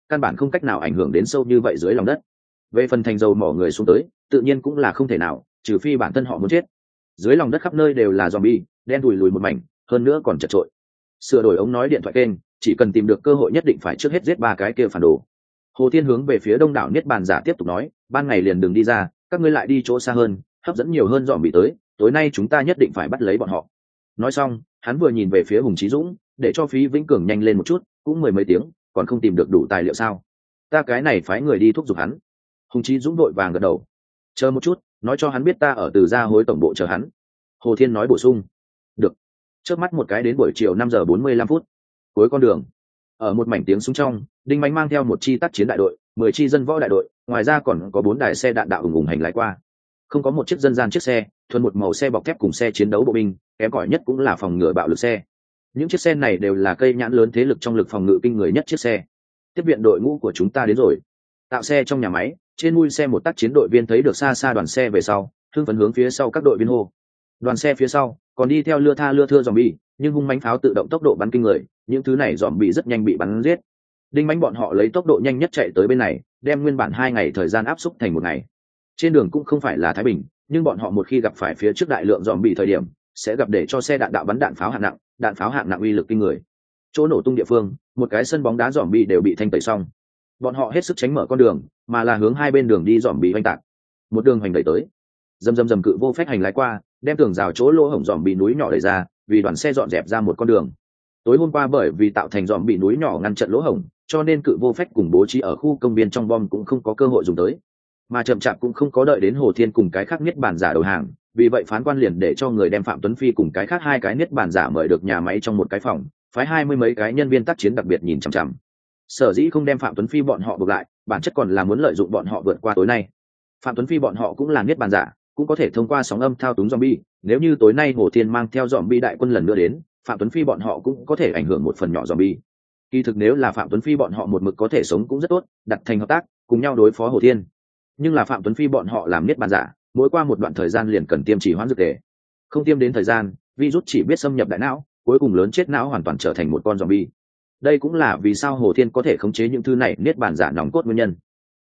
căn bản không cách nào ảnh hưởng đến sâu như vậy dưới lòng đất. Về phần thành dầu mỏ người xuống tới tự nhiên cũng là không thể nào, trừ phi bản thân họ muốn chết. Dưới lòng đất khắp nơi đều là zombie, đen đùi lùi một mảnh, hơn nữa còn chật trội. Sửa đổi ống nói điện thoại kênh, chỉ cần tìm được cơ hội nhất định phải trước hết giết ba cái kia phản đồ. Hồ Thiên hướng về phía đông đảo niết bàn giả tiếp tục nói, ban ngày liền đừng đi ra, các ngươi lại đi chỗ xa hơn, hấp dẫn nhiều hơn zombie tới, tối nay chúng ta nhất định phải bắt lấy bọn họ. Nói xong, hắn vừa nhìn về phía Hùng Chí Dũng, để cho Phí Vĩnh Cường nhanh lên một chút, cũng mười mấy tiếng, còn không tìm được đủ tài liệu sao? Ta cái này phái người đi thúc giục hắn. Hùng Chí Dũng đội vàng gật đầu. Chờ một chút, nói cho hắn biết ta ở Từ Gia Hối tổng bộ chờ hắn. Hồ Thiên nói bổ sung. Được. Chớp mắt một cái đến buổi chiều 5:45. Cuối con đường, ở một mảnh tiếng súng trong, Đinh Mạnh mang theo một chi tác chiến đại đội, 10 chi dân võ đại đội, ngoài ra còn có 4 đài xe đạn đạo ùng ùng hành lái qua. Không có một chiếc dân gian chiếc xe, thuần một màu xe bọc thép cùng xe chiến đấu bộ binh, kém cỏi nhất cũng là phòng ngừa bạo lực xe. Những chiếc xe này đều là cây nhãn lớn thế lực trong lực phòng ngự kinh người nhất chiếc xe. Tiếp viện đội ngũ của chúng ta đến rồi. Tạo xe trong nhà máy, trên mui xe một tác chiến đội viên thấy được xa xa đoàn xe về sau, hưng phấn hướng phía sau các đội viên hô. Đoàn xe phía sau còn đi theo lưa thưa zombie, nhưng hung mãnh pháo tự động tốc độ bắn kinh người, những thứ này zombie rất nhanh bị bắn giết. Đinh Mãnh bọn họ lấy tốc độ nhanh nhất chạy tới bên này, đem nguyên bản 2 ngày thời gian áp xúc thành 1 ngày. Trên đường cũng không phải là thái bình, nhưng bọn họ một khi gặp phải phía trước đại lượng zombie thời điểm, sẽ gặp để cho xe đạn đạo bắn đạn pháo hạng nặng uy lực kinh người. Chỗ nổ tung địa phương, một cái sân bóng đá zombie đều bị thanh tẩy xong. Bọn họ hết sức tránh mở con đường, mà là hướng hai bên đường đi zombie oanh tạc. Một đường hành đẩy tới, dầm cự vô phách hành lái qua, đem tường rào chỗ lỗ hổng zombie núi nhỏ đẩy ra, vì đoàn xe dọn dẹp ra một con đường. Tối hôm qua bởi vì tạo thành zombie núi nhỏ ngăn chặn lỗ hổng, cho nên cự vô phách cùng bố trí ở khu công viên trong bom cũng không có cơ hội dùng tới, mà chậm chạp cũng không có đợi đến Hồ Thiên cùng cái khác niết bàn giả đầu hàng. Vì vậy phán quan liền để cho người đem Phạm Tuấn Phi cùng cái khác 2 cái niết bàn giả mời được nhà máy trong một cái phòng, phái 20 mấy cái nhân viên tác chiến đặc biệt nhìn chằm chằm. Sở dĩ không đem Phạm Tuấn Phi bọn họ buộc lại, bản chất còn là muốn lợi dụng bọn họ vượt qua tối nay. Phạm Tuấn Phi bọn họ cũng là niết bàn giả, cũng có thể thông qua sóng âm thao túng zombie, nếu như tối nay Hồ Thiên mang theo zombie đại quân lần nữa đến, Phạm Tuấn Phi bọn họ cũng có thể ảnh hưởng một phần nhỏ zombie. Kỳ thực nếu là Phạm Tuấn Phi bọn họ một mực có thể sống cũng rất tốt, đặt thành hợp tác, cùng nhau đối phó Hồ Thiên. Nhưng là Phạm Tuấn Phi bọn họ làm niết bàn giả, mỗi qua một đoạn thời gian liền cần tiêm chỉ hoãn dược tề. Không tiêm đến thời gian, virus chỉ biết xâm nhập đại não, cuối cùng lớn chết não hoàn toàn trở thành một con zombie. Đây cũng là vì sao Hồ Thiên có thể khống chế những thứ này niết bàn giả nòng cốt nguyên nhân.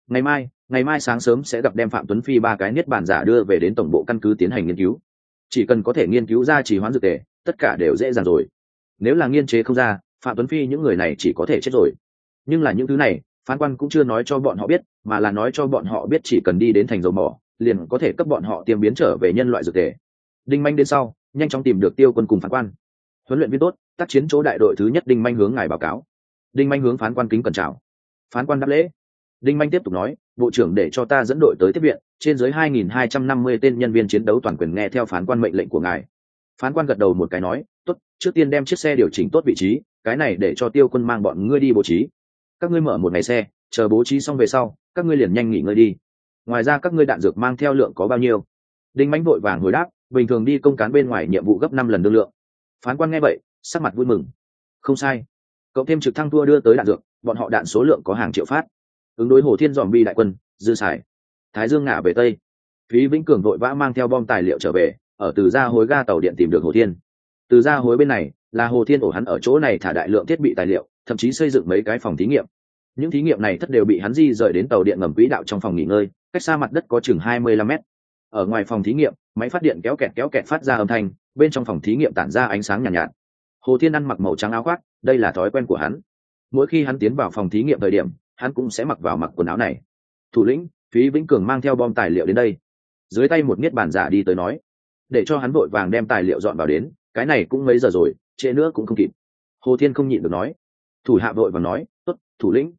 Ngày mai sáng sớm sẽ gặp đem Phạm Tuấn Phi 3 cái niết bàn giả đưa về đến tổng bộ căn cứ tiến hành nghiên cứu. Chỉ cần có thể nghiên cứu ra trì hoãn dược tề, tất cả đều dễ dàng rồi. Nếu là nghiên chế không ra, Phạm Tuấn Phi những người này chỉ có thể chết rồi. Nhưng là những thứ này, phán quan cũng chưa nói cho bọn họ biết, mà là nói cho bọn họ biết chỉ cần đi đến thành dầu mỏ, liền có thể cấp bọn họ tiêm biến trở về nhân loại dược tề. Đinh Mạnh đến sau, nhanh chóng tìm được Tiêu Quân cùng phán quan. Huấn luyện viên tốt, tác chiến chỗ đại đội thứ nhất. Đinh Mạnh hướng ngài báo cáo. Đinh Mạnh hướng phán quan kính cẩn chào. Phán quan đáp lễ. Đinh Mạnh tiếp tục nói, bộ trưởng để cho ta dẫn đội tới tiếp viện, trên dưới 2.250 tên nhân viên chiến đấu toàn quyền nghe theo phán quan mệnh lệnh của ngài. Phán quan gật đầu một cái nói, tốt, trước tiên đem chiếc xe điều chỉnh tốt vị trí, cái này để cho Tiêu Quân mang bọn ngươi đi bố trí. Các ngươi mở một ngày xe, chờ bố trí xong về sau, các ngươi liền nhanh nghỉ ngơi đi. Ngoài ra các ngươi đạn dược mang theo lượng có bao nhiêu? Đinh Mạnh vội vàng hồi đáp, bình thường đi công cán bên ngoài nhiệm vụ gấp 5 lần đương lượng. Phán quan nghe vậy, sắc mặt vui mừng. Không sai, cộng thêm trực thăng tour đưa tới đạn dược, bọn họ đạn số lượng có hàng triệu phát. Ứng đối Hồ Thiên zombie đại quân, dư xài. Thái Dương ngả về tây, Phí Vĩnh Cường vội vã mang theo bom tài liệu trở về, ở Từ Gia Hối ga tàu điện tìm được Hồ Thiên. Từ Gia Hối bên này là Hồ Thiên ổ hắn ở chỗ này thả đại lượng thiết bị tài liệu, thậm chí xây dựng mấy cái phòng thí nghiệm. Những thí nghiệm này tất đều bị hắn di rời đến tàu điện ngầm quỹ đạo trong phòng nghỉ ngơi, cách xa mặt đất có chừng 25 mét. Ở ngoài phòng thí nghiệm, máy phát điện kéo kẹt phát ra âm thanh, bên trong phòng thí nghiệm tản ra ánh sáng nhàn nhạt. Hồ Thiên ăn mặc màu trắng áo khoác, đây là thói quen của hắn. Mỗi khi hắn tiến vào phòng thí nghiệm thời điểm, hắn cũng sẽ mặc quần áo này. Thủ lĩnh, Phí Vĩnh Cường mang theo bom tài liệu đến đây. Dưới tay một niết bàn giả đi tới nói, để cho hắn vội vàng đem tài liệu dọn vào đến, cái này cũng mấy giờ rồi, trễ nữa cũng không kịp. Hồ Thiên không nhịn được nói. Thủ hạ vội vàng nói, tốt, thủ lĩnh.